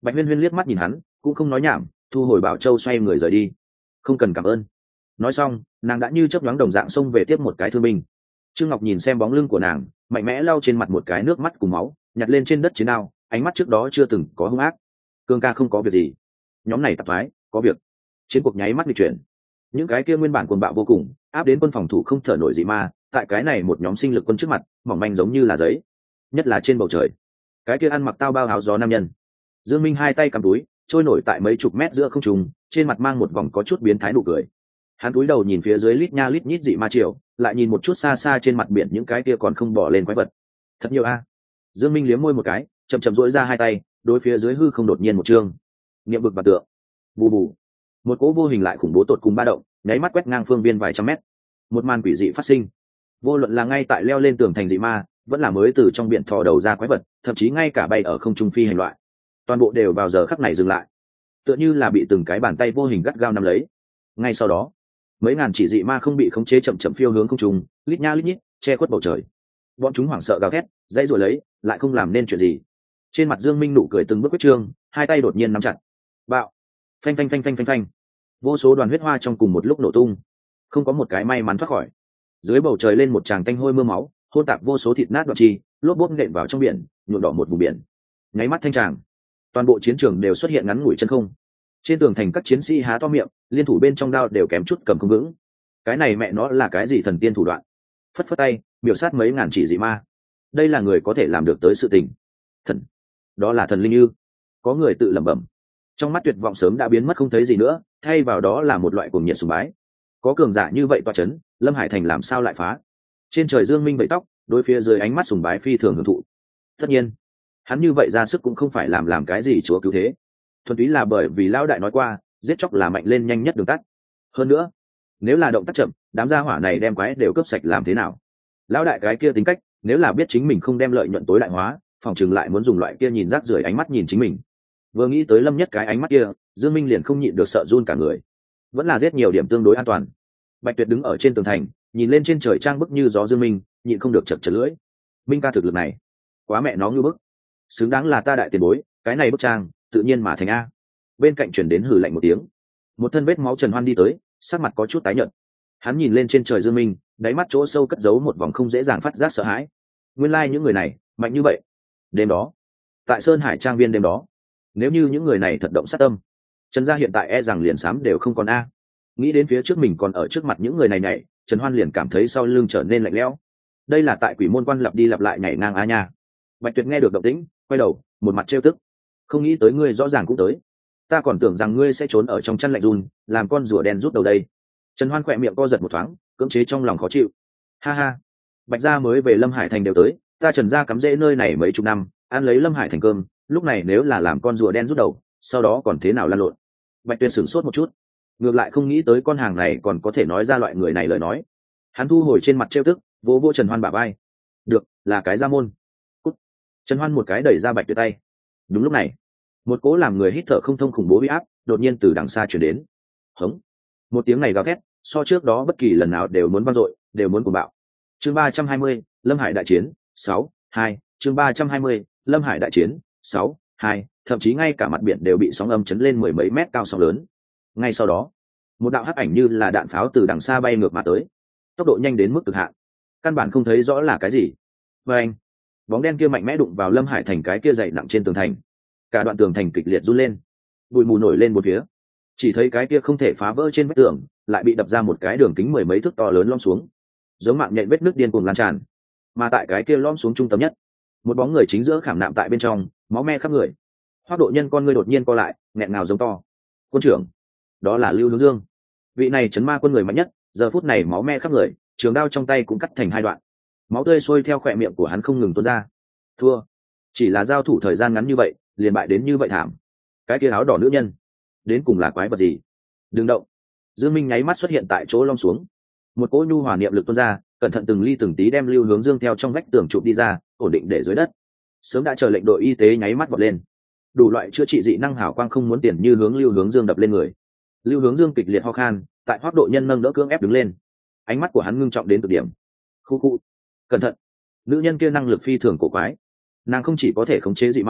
Bạch Huyên Huyên liếc mắt nhìn hắn, cũng không nói nhảm, thu hồi bảo châu xoay người rời đi. Không cần cảm ơn. Nói xong, nàng đã như chớp nhoáng đồng dạng xông về tiếp một cái thương binh. Trương Ngọc nhìn xem bóng lưng của nàng, mạnh mẽ lau trên mặt một cái nước mắt cùng máu, nhặt lên trên đất chiến đao, ánh mắt trước đó chưa từng có hung ác. Cương ca không có việc gì. Nhóm này tập phái, có việc. Chiến cuộc nháy mắt di chuyển. Những cái kia nguyên bản cuồng bạo vô cùng, áp đến quân phòng thủ không thở nổi dị ma, tại cái này một nhóm sinh lực quân trước mặt, mỏng manh giống như là giấy. Nhất là trên bầu trời, cái kia ăn mặc tao bao áo gió nam nhân. Dương Minh hai tay cầm túi, trôi nổi tại mấy chục mét giữa không trung, trên mặt mang một vòng có chút biến thái nụ cười. Hắn cúi đầu nhìn phía dưới lít nha lít nhít dị ma triều, lại nhìn một chút xa xa trên mặt biển những cái kia còn không bỏ lên quái vật. Thật nhiều a. Dương Minh liếm môi một cái, chậm chậm duỗi ra hai tay, đối phía dưới hư không đột nhiên một chương. Niệm vực bạc tượng. Bù bù. Một cỗ vô hình lại khủng bố tột cùng ba động, nháy mắt quét ngang phương viên vài trăm mét. Một màn quỷ dị phát sinh. Vô luận là ngay tại leo lên tường thành dị ma, vẫn là mới từ trong biển thò đầu ra quái vật, thậm chí ngay cả bay ở không trung phi hành loại, toàn bộ đều vào giờ khắc này dừng lại, tựa như là bị từng cái bàn tay vô hình gắt gao nắm lấy. Ngay sau đó, mấy ngàn chỉ dị ma không bị khống chế chậm chậm phiêu hướng không trung, lít nha lít nhít, che khuất bầu trời. Bọn chúng hoảng sợ gào thét, dãy rồi lấy, lại không làm nên chuyện gì. Trên mặt Dương Minh nụ cười từng bước quyết trương, hai tay đột nhiên nắm chặt. Bạo! Phanh phanh phanh phanh phanh phanh. Vô số đoàn huyết hoa trong cùng một lúc nổ tung, không có một cái may mắn thoát khỏi. Dưới bầu trời lên một tràng tanh hôi mưa máu, hôn tạp vô số thịt nát đoạn chi, lốp bốp nện vào trong biển, nhuộm đỏ một vùng biển. Nháy mắt thanh tràng, toàn bộ chiến trường đều xuất hiện ngắn ngủi chân không. Trên tường thành các chiến sĩ há to miệng, liên thủ bên trong đao đều kém chút cầm không vững. Cái này mẹ nó là cái gì thần tiên thủ đoạn? Phất phất tay, biểu sát mấy ngàn chỉ dị ma. Đây là người có thể làm được tới sự tình. Thần, đó là thần linh ư? Có người tự lẩm bẩm. Trong mắt tuyệt vọng sớm đã biến mất không thấy gì nữa, thay vào đó là một loại cuồng nhiệt sùng bái. Có cường giả như vậy toa chấn, Lâm Hải Thành làm sao lại phá? Trên trời Dương Minh bậy tóc, đối phía dưới ánh mắt sùng bái phi thường hưởng thụ. Tất nhiên, hắn như vậy ra sức cũng không phải làm làm cái gì chúa cứu thế, thuần túy là bởi vì lão đại nói qua, giết chóc là mạnh lên nhanh nhất đường tắt. Hơn nữa, nếu là động tác chậm, đám gia hỏa này đem quái đều cướp sạch làm thế nào? Lão đại cái kia tính cách, nếu là biết chính mình không đem lợi nhuận tối đại hóa, phòng chừng lại muốn dùng loại kia nhìn rác rưởi ánh mắt nhìn chính mình. Vừa nghĩ tới Lâm Nhất cái ánh mắt kia, Dương Minh liền không nhịn được sợ run cả người. Vẫn là giết nhiều điểm tương đối an toàn. Bạch Tuyệt đứng ở trên tường thành, nhìn lên trên trời trang bức như gió Dương Minh, nhịn không được chật chật lưỡi. Minh ca thực lực này, quá mẹ nó ngư bức, xứng đáng là ta đại tiền bối, cái này bức trang, tự nhiên mà thành a. Bên cạnh chuyển đến hừ lạnh một tiếng, một thân vết máu Trần Hoan đi tới, sắc mặt có chút tái nhợt. Hắn nhìn lên trên trời Dương Minh, đáy mắt chỗ sâu cất giấu một vòng không dễ dàng phát giác sợ hãi. Nguyên lai like những người này mạnh như vậy. Đêm đó, tại Sơn Hải Trang viên đêm đó, nếu như những người này thật động sát tâm, Trần gia hiện tại e rằng liền xám đều không còn a. Nghĩ đến phía trước mình còn ở trước mặt những người này nhảy, Trần Hoan liền cảm thấy sau lưng trở nên lạnh lẽo. Đây là tại Quỷ Môn Quan lặp đi lặp lại nhảy ngang a nha. Bạch Tuyệt nghe được động tĩnh, quay đầu, một mặt trêu tức. Không nghĩ tới ngươi rõ ràng cũng tới. Ta còn tưởng rằng ngươi sẽ trốn ở trong chăn lạnh run, làm con rùa đen rút đầu đây. Trần Hoan khỏe miệng co giật một thoáng, cưỡng chế trong lòng khó chịu. Ha ha, Bạch gia mới về Lâm Hải Thành đều tới, ta Trần gia cắm rễ nơi này mấy chục năm, ăn lấy Lâm Hải Thành cơm, lúc này nếu là làm con rùa đen rút đầu, sau đó còn thế nào lăn lộn. Bạch Tuyệt sửng sốt một chút, ngược lại không nghĩ tới con hàng này còn có thể nói ra loại người này lời nói. Hắn thu hồi trên mặt trêu tức, vỗ vỗ Trần Hoan bả vai. Được, là cái gia môn. Cút. Trần Hoan một cái đẩy ra Bạch Tuyệt tay. Đúng lúc này, một cỗ làm người hít thở không thông khủng bố uy áp đột nhiên từ đằng xa chuyển đến. Hống. Một tiếng này gào thét, so trước đó bất kỳ lần nào đều muốn vang dội, đều muốn cuồng bạo. Chương ba trăm hai mươi, Lâm Hải đại chiến, sáu, hai, chương ba trăm hai mươi, Lâm Hải đại chiến, sáu, hai, thậm chí ngay cả mặt biển đều bị sóng âm chấn lên mười mấy mét cao sóng lớn. Ngay sau đó, một đạo hắc ảnh như là đạn pháo từ đằng xa bay ngược mà tới, tốc độ nhanh đến mức cực hạn, căn bản không thấy rõ là cái gì. Và anh, bóng đen kia mạnh mẽ đụng vào Lâm Hải Thành cái kia dày nặng trên tường thành, cả đoạn tường thành kịch liệt run lên, bụi mù nổi lên một phía, chỉ thấy cái kia không thể phá vỡ trên vách tường lại bị đập ra một cái đường kính mười mấy thước to lớn lõm xuống, giống mạng nhện vết nước điên cuồng lan tràn. Mà tại cái kia lõm xuống trung tâm nhất, một bóng người chính giữa khảm nạm tại bên trong, máu me khắp người. Hoắc Độ Nhân con ngươi đột nhiên co lại, nghẹn ngào giống to. Quân trưởng, đó là Lưu Hướng Dương, vị này chấn ma quân người mạnh nhất. Giờ phút này máu me khắp người, trường đao trong tay cũng cắt thành hai đoạn, máu tươi sôi theo khỏe miệng của hắn không ngừng tuôn ra. Thua, chỉ là giao thủ thời gian ngắn như vậy, liền bại đến như vậy thảm. Cái kia áo đỏ nữ nhân, đến cùng là quái vật gì? Đừng động. Dương Minh nháy mắt xuất hiện tại chỗ lõm xuống, một cỗ nhu hòa niệm lực tuôn ra, cẩn thận từng ly từng tí đem Lưu Hướng Dương theo trong vách tường chụp đi ra, ổn định để dưới đất. Sớm đã chờ lệnh đội y tế nháy mắt vọt lên, đủ loại chữa trị dị năng hảo quang không muốn tiền như hướng Lưu Hướng Dương đập lên người. Lưu Hướng Dương kịch liệt ho khan, tại Hoắc Độ Nhân nâng đỡ cưỡng ép đứng lên, ánh mắt của hắn ngưng trọng đến cực điểm. Khu khu, cẩn thận, nữ nhân kia năng lực phi thường cổ quái, nàng không chỉ có thể khống chế dị ma,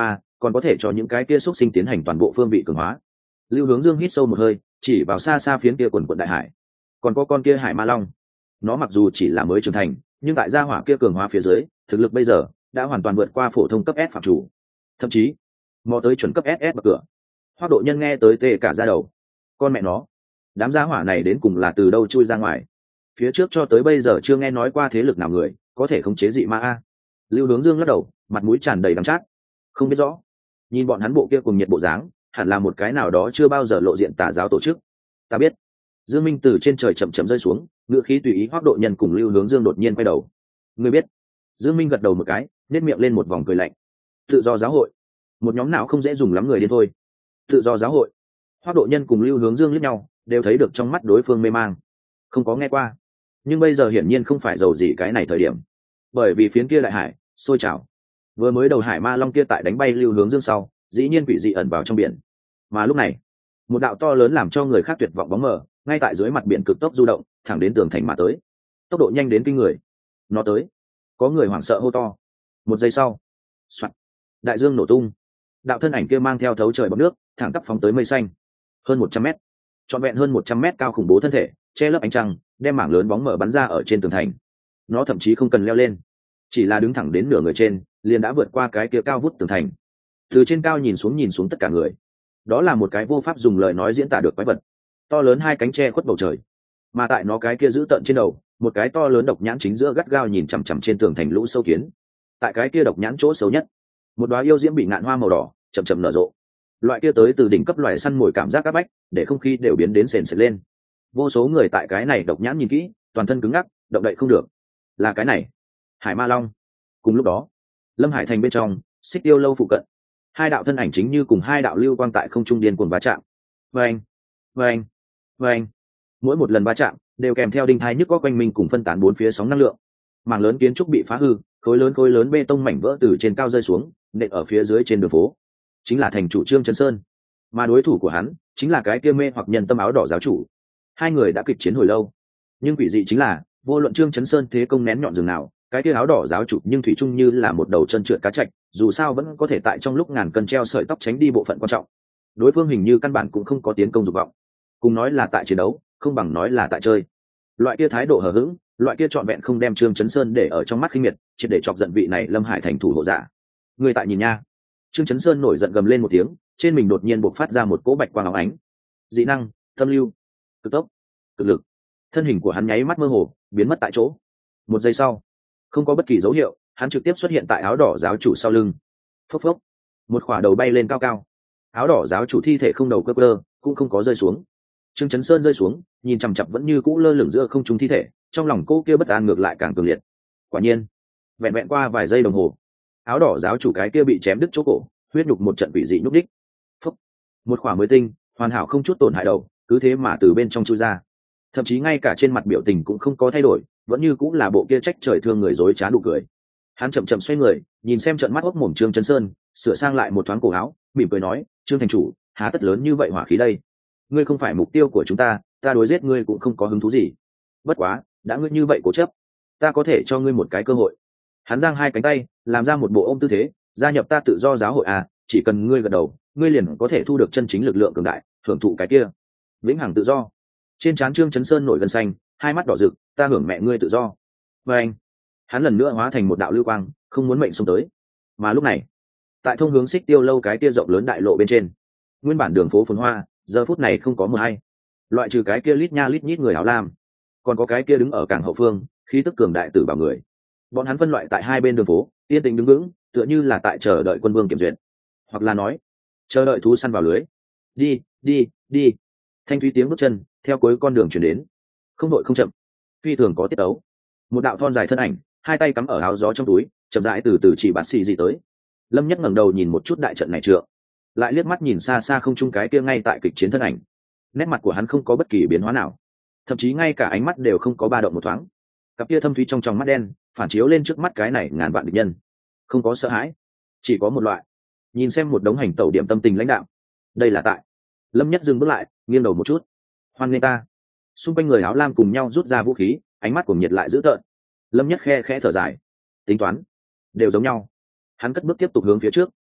còn có thể cho những cái kia xúc sinh tiến hành toàn bộ phương vị cường hóa. Lưu Hướng Dương hít sâu một hơi, chỉ vào xa xa phiến kia quần quận đại hải. Còn có con kia hải ma long, nó mặc dù chỉ là mới trưởng thành, nhưng tại gia hỏa kia cường hóa phía dưới, thực lực bây giờ đã hoàn toàn vượt qua phổ thông cấp S phạm chủ, thậm chí mò tới chuẩn cấp ét ét bậc cửa. Hoắc Độ Nhân nghe tới tê cả da đầu. Con mẹ nó, đám gia hỏa này đến cùng là từ đâu chui ra ngoài? Phía trước cho tới bây giờ chưa nghe nói qua thế lực nào người có thể khống chế dị ma a. Lưu Hướng Dương lắc đầu, mặt mũi tràn đầy đắng chát. Không biết rõ. Nhìn bọn hắn bộ kia cùng nhiệt bộ dáng, hẳn là một cái nào đó chưa bao giờ lộ diện tà giáo tổ chức. Ta biết. Dương Minh từ trên trời chậm chậm rơi xuống, ngựa khí tùy ý. Hoắc Độ Nhân cùng Lưu Hướng Dương đột nhiên quay đầu. Ngươi biết? Dương Minh gật đầu một cái, nét miệng lên một vòng cười lạnh. Tự do giáo hội, một nhóm nào không dễ dùng lắm người điên thôi. Tự do giáo hội. Hoắc Độ Nhân cùng Lưu Hướng Dương liếc nhau, đều thấy được trong mắt đối phương mê mang. Không có nghe qua, nhưng bây giờ hiển nhiên không phải giàu gì cái này thời điểm, bởi vì phiến kia đại hải sôi trào. Vừa mới đầu hải ma long kia tại đánh bay Lưu Hướng Dương sau, dĩ nhiên quỷ dị ẩn vào trong biển. Mà lúc này, một đạo to lớn làm cho người khác tuyệt vọng bóng mờ, ngay tại dưới mặt biển cực tốc du động, thẳng đến tường thành mà tới. Tốc độ nhanh đến kinh người. Nó tới. Có người hoảng sợ hô to. Một giây sau, soạt, đại dương nổ tung. Đạo thân ảnh kia mang theo thấu trời bọt nước, thẳng tắp phóng tới mây xanh. Hơn một trăm mét, trọn vẹn hơn một trăm mét cao khủng bố thân thể, che lấp ánh trăng, đem mảng lớn bóng mờ bắn ra ở trên tường thành. Nó thậm chí không cần leo lên, chỉ là đứng thẳng đến nửa người trên, liền đã vượt qua cái kia cao vút tường thành. Từ trên cao nhìn xuống nhìn xuống tất cả người, đó là một cái vô pháp dùng lời nói diễn tả được quái vật. To lớn hai cánh che khuất bầu trời, mà tại nó cái kia giữ tận trên đầu, một cái to lớn độc nhãn chính giữa gắt gao nhìn chằm chằm trên tường thành lũ sâu kiến. Tại cái kia độc nhãn chỗ xấu nhất, một đóa yêu diễm bị ngạn hoa màu đỏ chậm chậm nở rộ. Loại kia tới từ đỉnh cấp loài săn mồi cảm giác áp bách, để không khí đều biến đến sền sệt lên. Vô số người tại cái này độc nhãn nhìn kỹ, toàn thân cứng ngắc, động đậy không được. Là cái này, Hải Ma Long. Cùng lúc đó, Lâm Hải thành bên trong, Xích Tiêu lâu phụ cận, hai đạo thân ảnh chính như cùng hai đạo lưu quang tại không trung điên cuồng va chạm. Vâng, vâng, vâng. Mỗi một lần va chạm đều kèm theo đinh thai nhức có quanh mình cùng phân tán bốn phía sóng năng lượng. Mảng lớn kiến trúc bị phá hư, khối lớn khối lớn bê tông mảnh vỡ từ trên cao rơi xuống, nện ở phía dưới trên đường phố. Chính là thành chủ Trương Chấn Sơn, mà đối thủ của hắn chính là cái kia mê hoặc nhân tâm áo đỏ giáo chủ. Hai người đã kịch chiến hồi lâu, nhưng quỷ dị chính là vô luận Trương Chấn Sơn thế công nén nhọn rừng nào, cái kia áo đỏ giáo chủ nhưng thủy chung như là một đầu chân trượt cá chạch, dù sao vẫn có thể tại trong lúc ngàn cân treo sợi tóc tránh đi bộ phận quan trọng. Đối phương hình như căn bản cũng không có tiến công dục vọng, cùng nói là tại chiến đấu, không bằng nói là tại chơi. Loại kia thái độ hờ hững, loại kia trọn vẹn không đem Trương Chấn Sơn để ở trong mắt khinh miệt, triệt để chọc giận vị này Lâm Hải thành thủ hộ giả. Người tại nhìn nha. Trương Chấn Sơn nổi giận gầm lên một tiếng, trên mình đột nhiên bộc phát ra một cỗ bạch quang óng ánh. Dị năng, tâm lưu, cực tốc, cực lực. Thân hình của hắn nháy mắt mơ hồ, biến mất tại chỗ. Một giây sau, không có bất kỳ dấu hiệu, hắn trực tiếp xuất hiện tại áo đỏ giáo chủ sau lưng. Phốc phốc, một khỏa đầu bay lên cao cao. Áo đỏ giáo chủ thi thể không đầu cơ cơ, cũng không có rơi xuống. Trương Chấn Sơn rơi xuống, nhìn chằm chằm vẫn như cũ lơ lửng giữa không trung thi thể, trong lòng cô kia bất an ngược lại càng cường liệt. Quả nhiên, vẹn vẹn qua vài giây đồng hồ, áo đỏ giáo chủ cái kia bị chém đứt chỗ cổ, huyết nhục một trận quỷ dị nhúc đích. Phốc, một khỏa mới tinh, hoàn hảo không chút tổn hại đầu, cứ thế mà từ bên trong chui ra. Thậm chí ngay cả trên mặt biểu tình cũng không có thay đổi, vẫn như cũng là bộ kia trách trời thương người dối trá nụ cười. Hắn chậm chậm xoay người, nhìn xem trận mắt ốc mồm Trương Chấn Sơn, sửa sang lại một thoáng cổ áo, mỉm cười nói, Trương thành chủ, há tất lớn như vậy hỏa khí đây? Ngươi không phải mục tiêu của chúng ta, ta đối giết ngươi cũng không có hứng thú gì. Bất quá, đã ngươi như vậy cố chấp, ta có thể cho ngươi một cái cơ hội. Hắn giang hai cánh tay, làm ra một bộ ôm tư thế, gia nhập ta tự do giáo hội à, chỉ cần ngươi gật đầu, ngươi liền có thể thu được chân chính lực lượng cường đại, hưởng thụ cái kia vĩnh hằng tự do. Trên trán Trương Chấn Sơn nổi gân xanh, hai mắt đỏ rực, ta hưởng mẹ ngươi tự do. Và anh, hắn lần nữa hóa thành một đạo lưu quang, không muốn mệnh xông tới. Mà lúc này, tại thông hướng Xích Tiêu lâu cái kia rộng lớn đại lộ bên trên, nguyên bản đường phố phồn hoa, giờ phút này không có mờ hay. Loại trừ cái kia lít nha lít nhít người áo lam, còn có cái kia đứng ở cảng hậu phương, khí tức cường đại tử bảo người. Bọn hắn phân loại tại hai bên đường phố, yên tĩnh đứng vững, tựa như là tại chờ đợi quân vương kiểm duyệt, hoặc là nói, chờ đợi thú săn vào lưới. Đi, đi, đi. Thanh thúy tiếng bước chân theo cuối con đường chuyển đến, không đội không chậm, phi thường có tiết tấu. Một đạo thon dài thân ảnh, hai tay cắm ở áo gió trong túi, chậm rãi từ từ chỉ bạt xì gì tới. Lâm Nhất ngẩng đầu nhìn một chút đại trận này trượng, lại liếc mắt nhìn xa xa không trung cái kia ngay tại kịch chiến thân ảnh. Nét mặt của hắn không có bất kỳ biến hóa nào, thậm chí ngay cả ánh mắt đều không có ba động một thoáng. Cặp kia thâm thúy trong tròng mắt đen phản chiếu lên trước mắt cái này ngàn vạn địch nhân, không có sợ hãi, chỉ có một loại nhìn xem một đống hành tẩu điểm tâm tình lãnh đạo. Đây là tại Lâm Nhất dừng bước lại, nghiêng đầu một chút. Hoan nghênh ta. Xung quanh người áo lam cùng nhau rút ra vũ khí, ánh mắt của nhiệt lại dữ tợn. Lâm Nhất khe khẽ thở dài, tính toán đều giống nhau. Hắn cất bước tiếp tục hướng phía trước,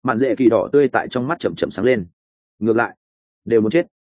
mạn dễ kỳ đỏ tươi tại trong mắt chậm chậm sáng lên. Ngược lại, đều muốn chết.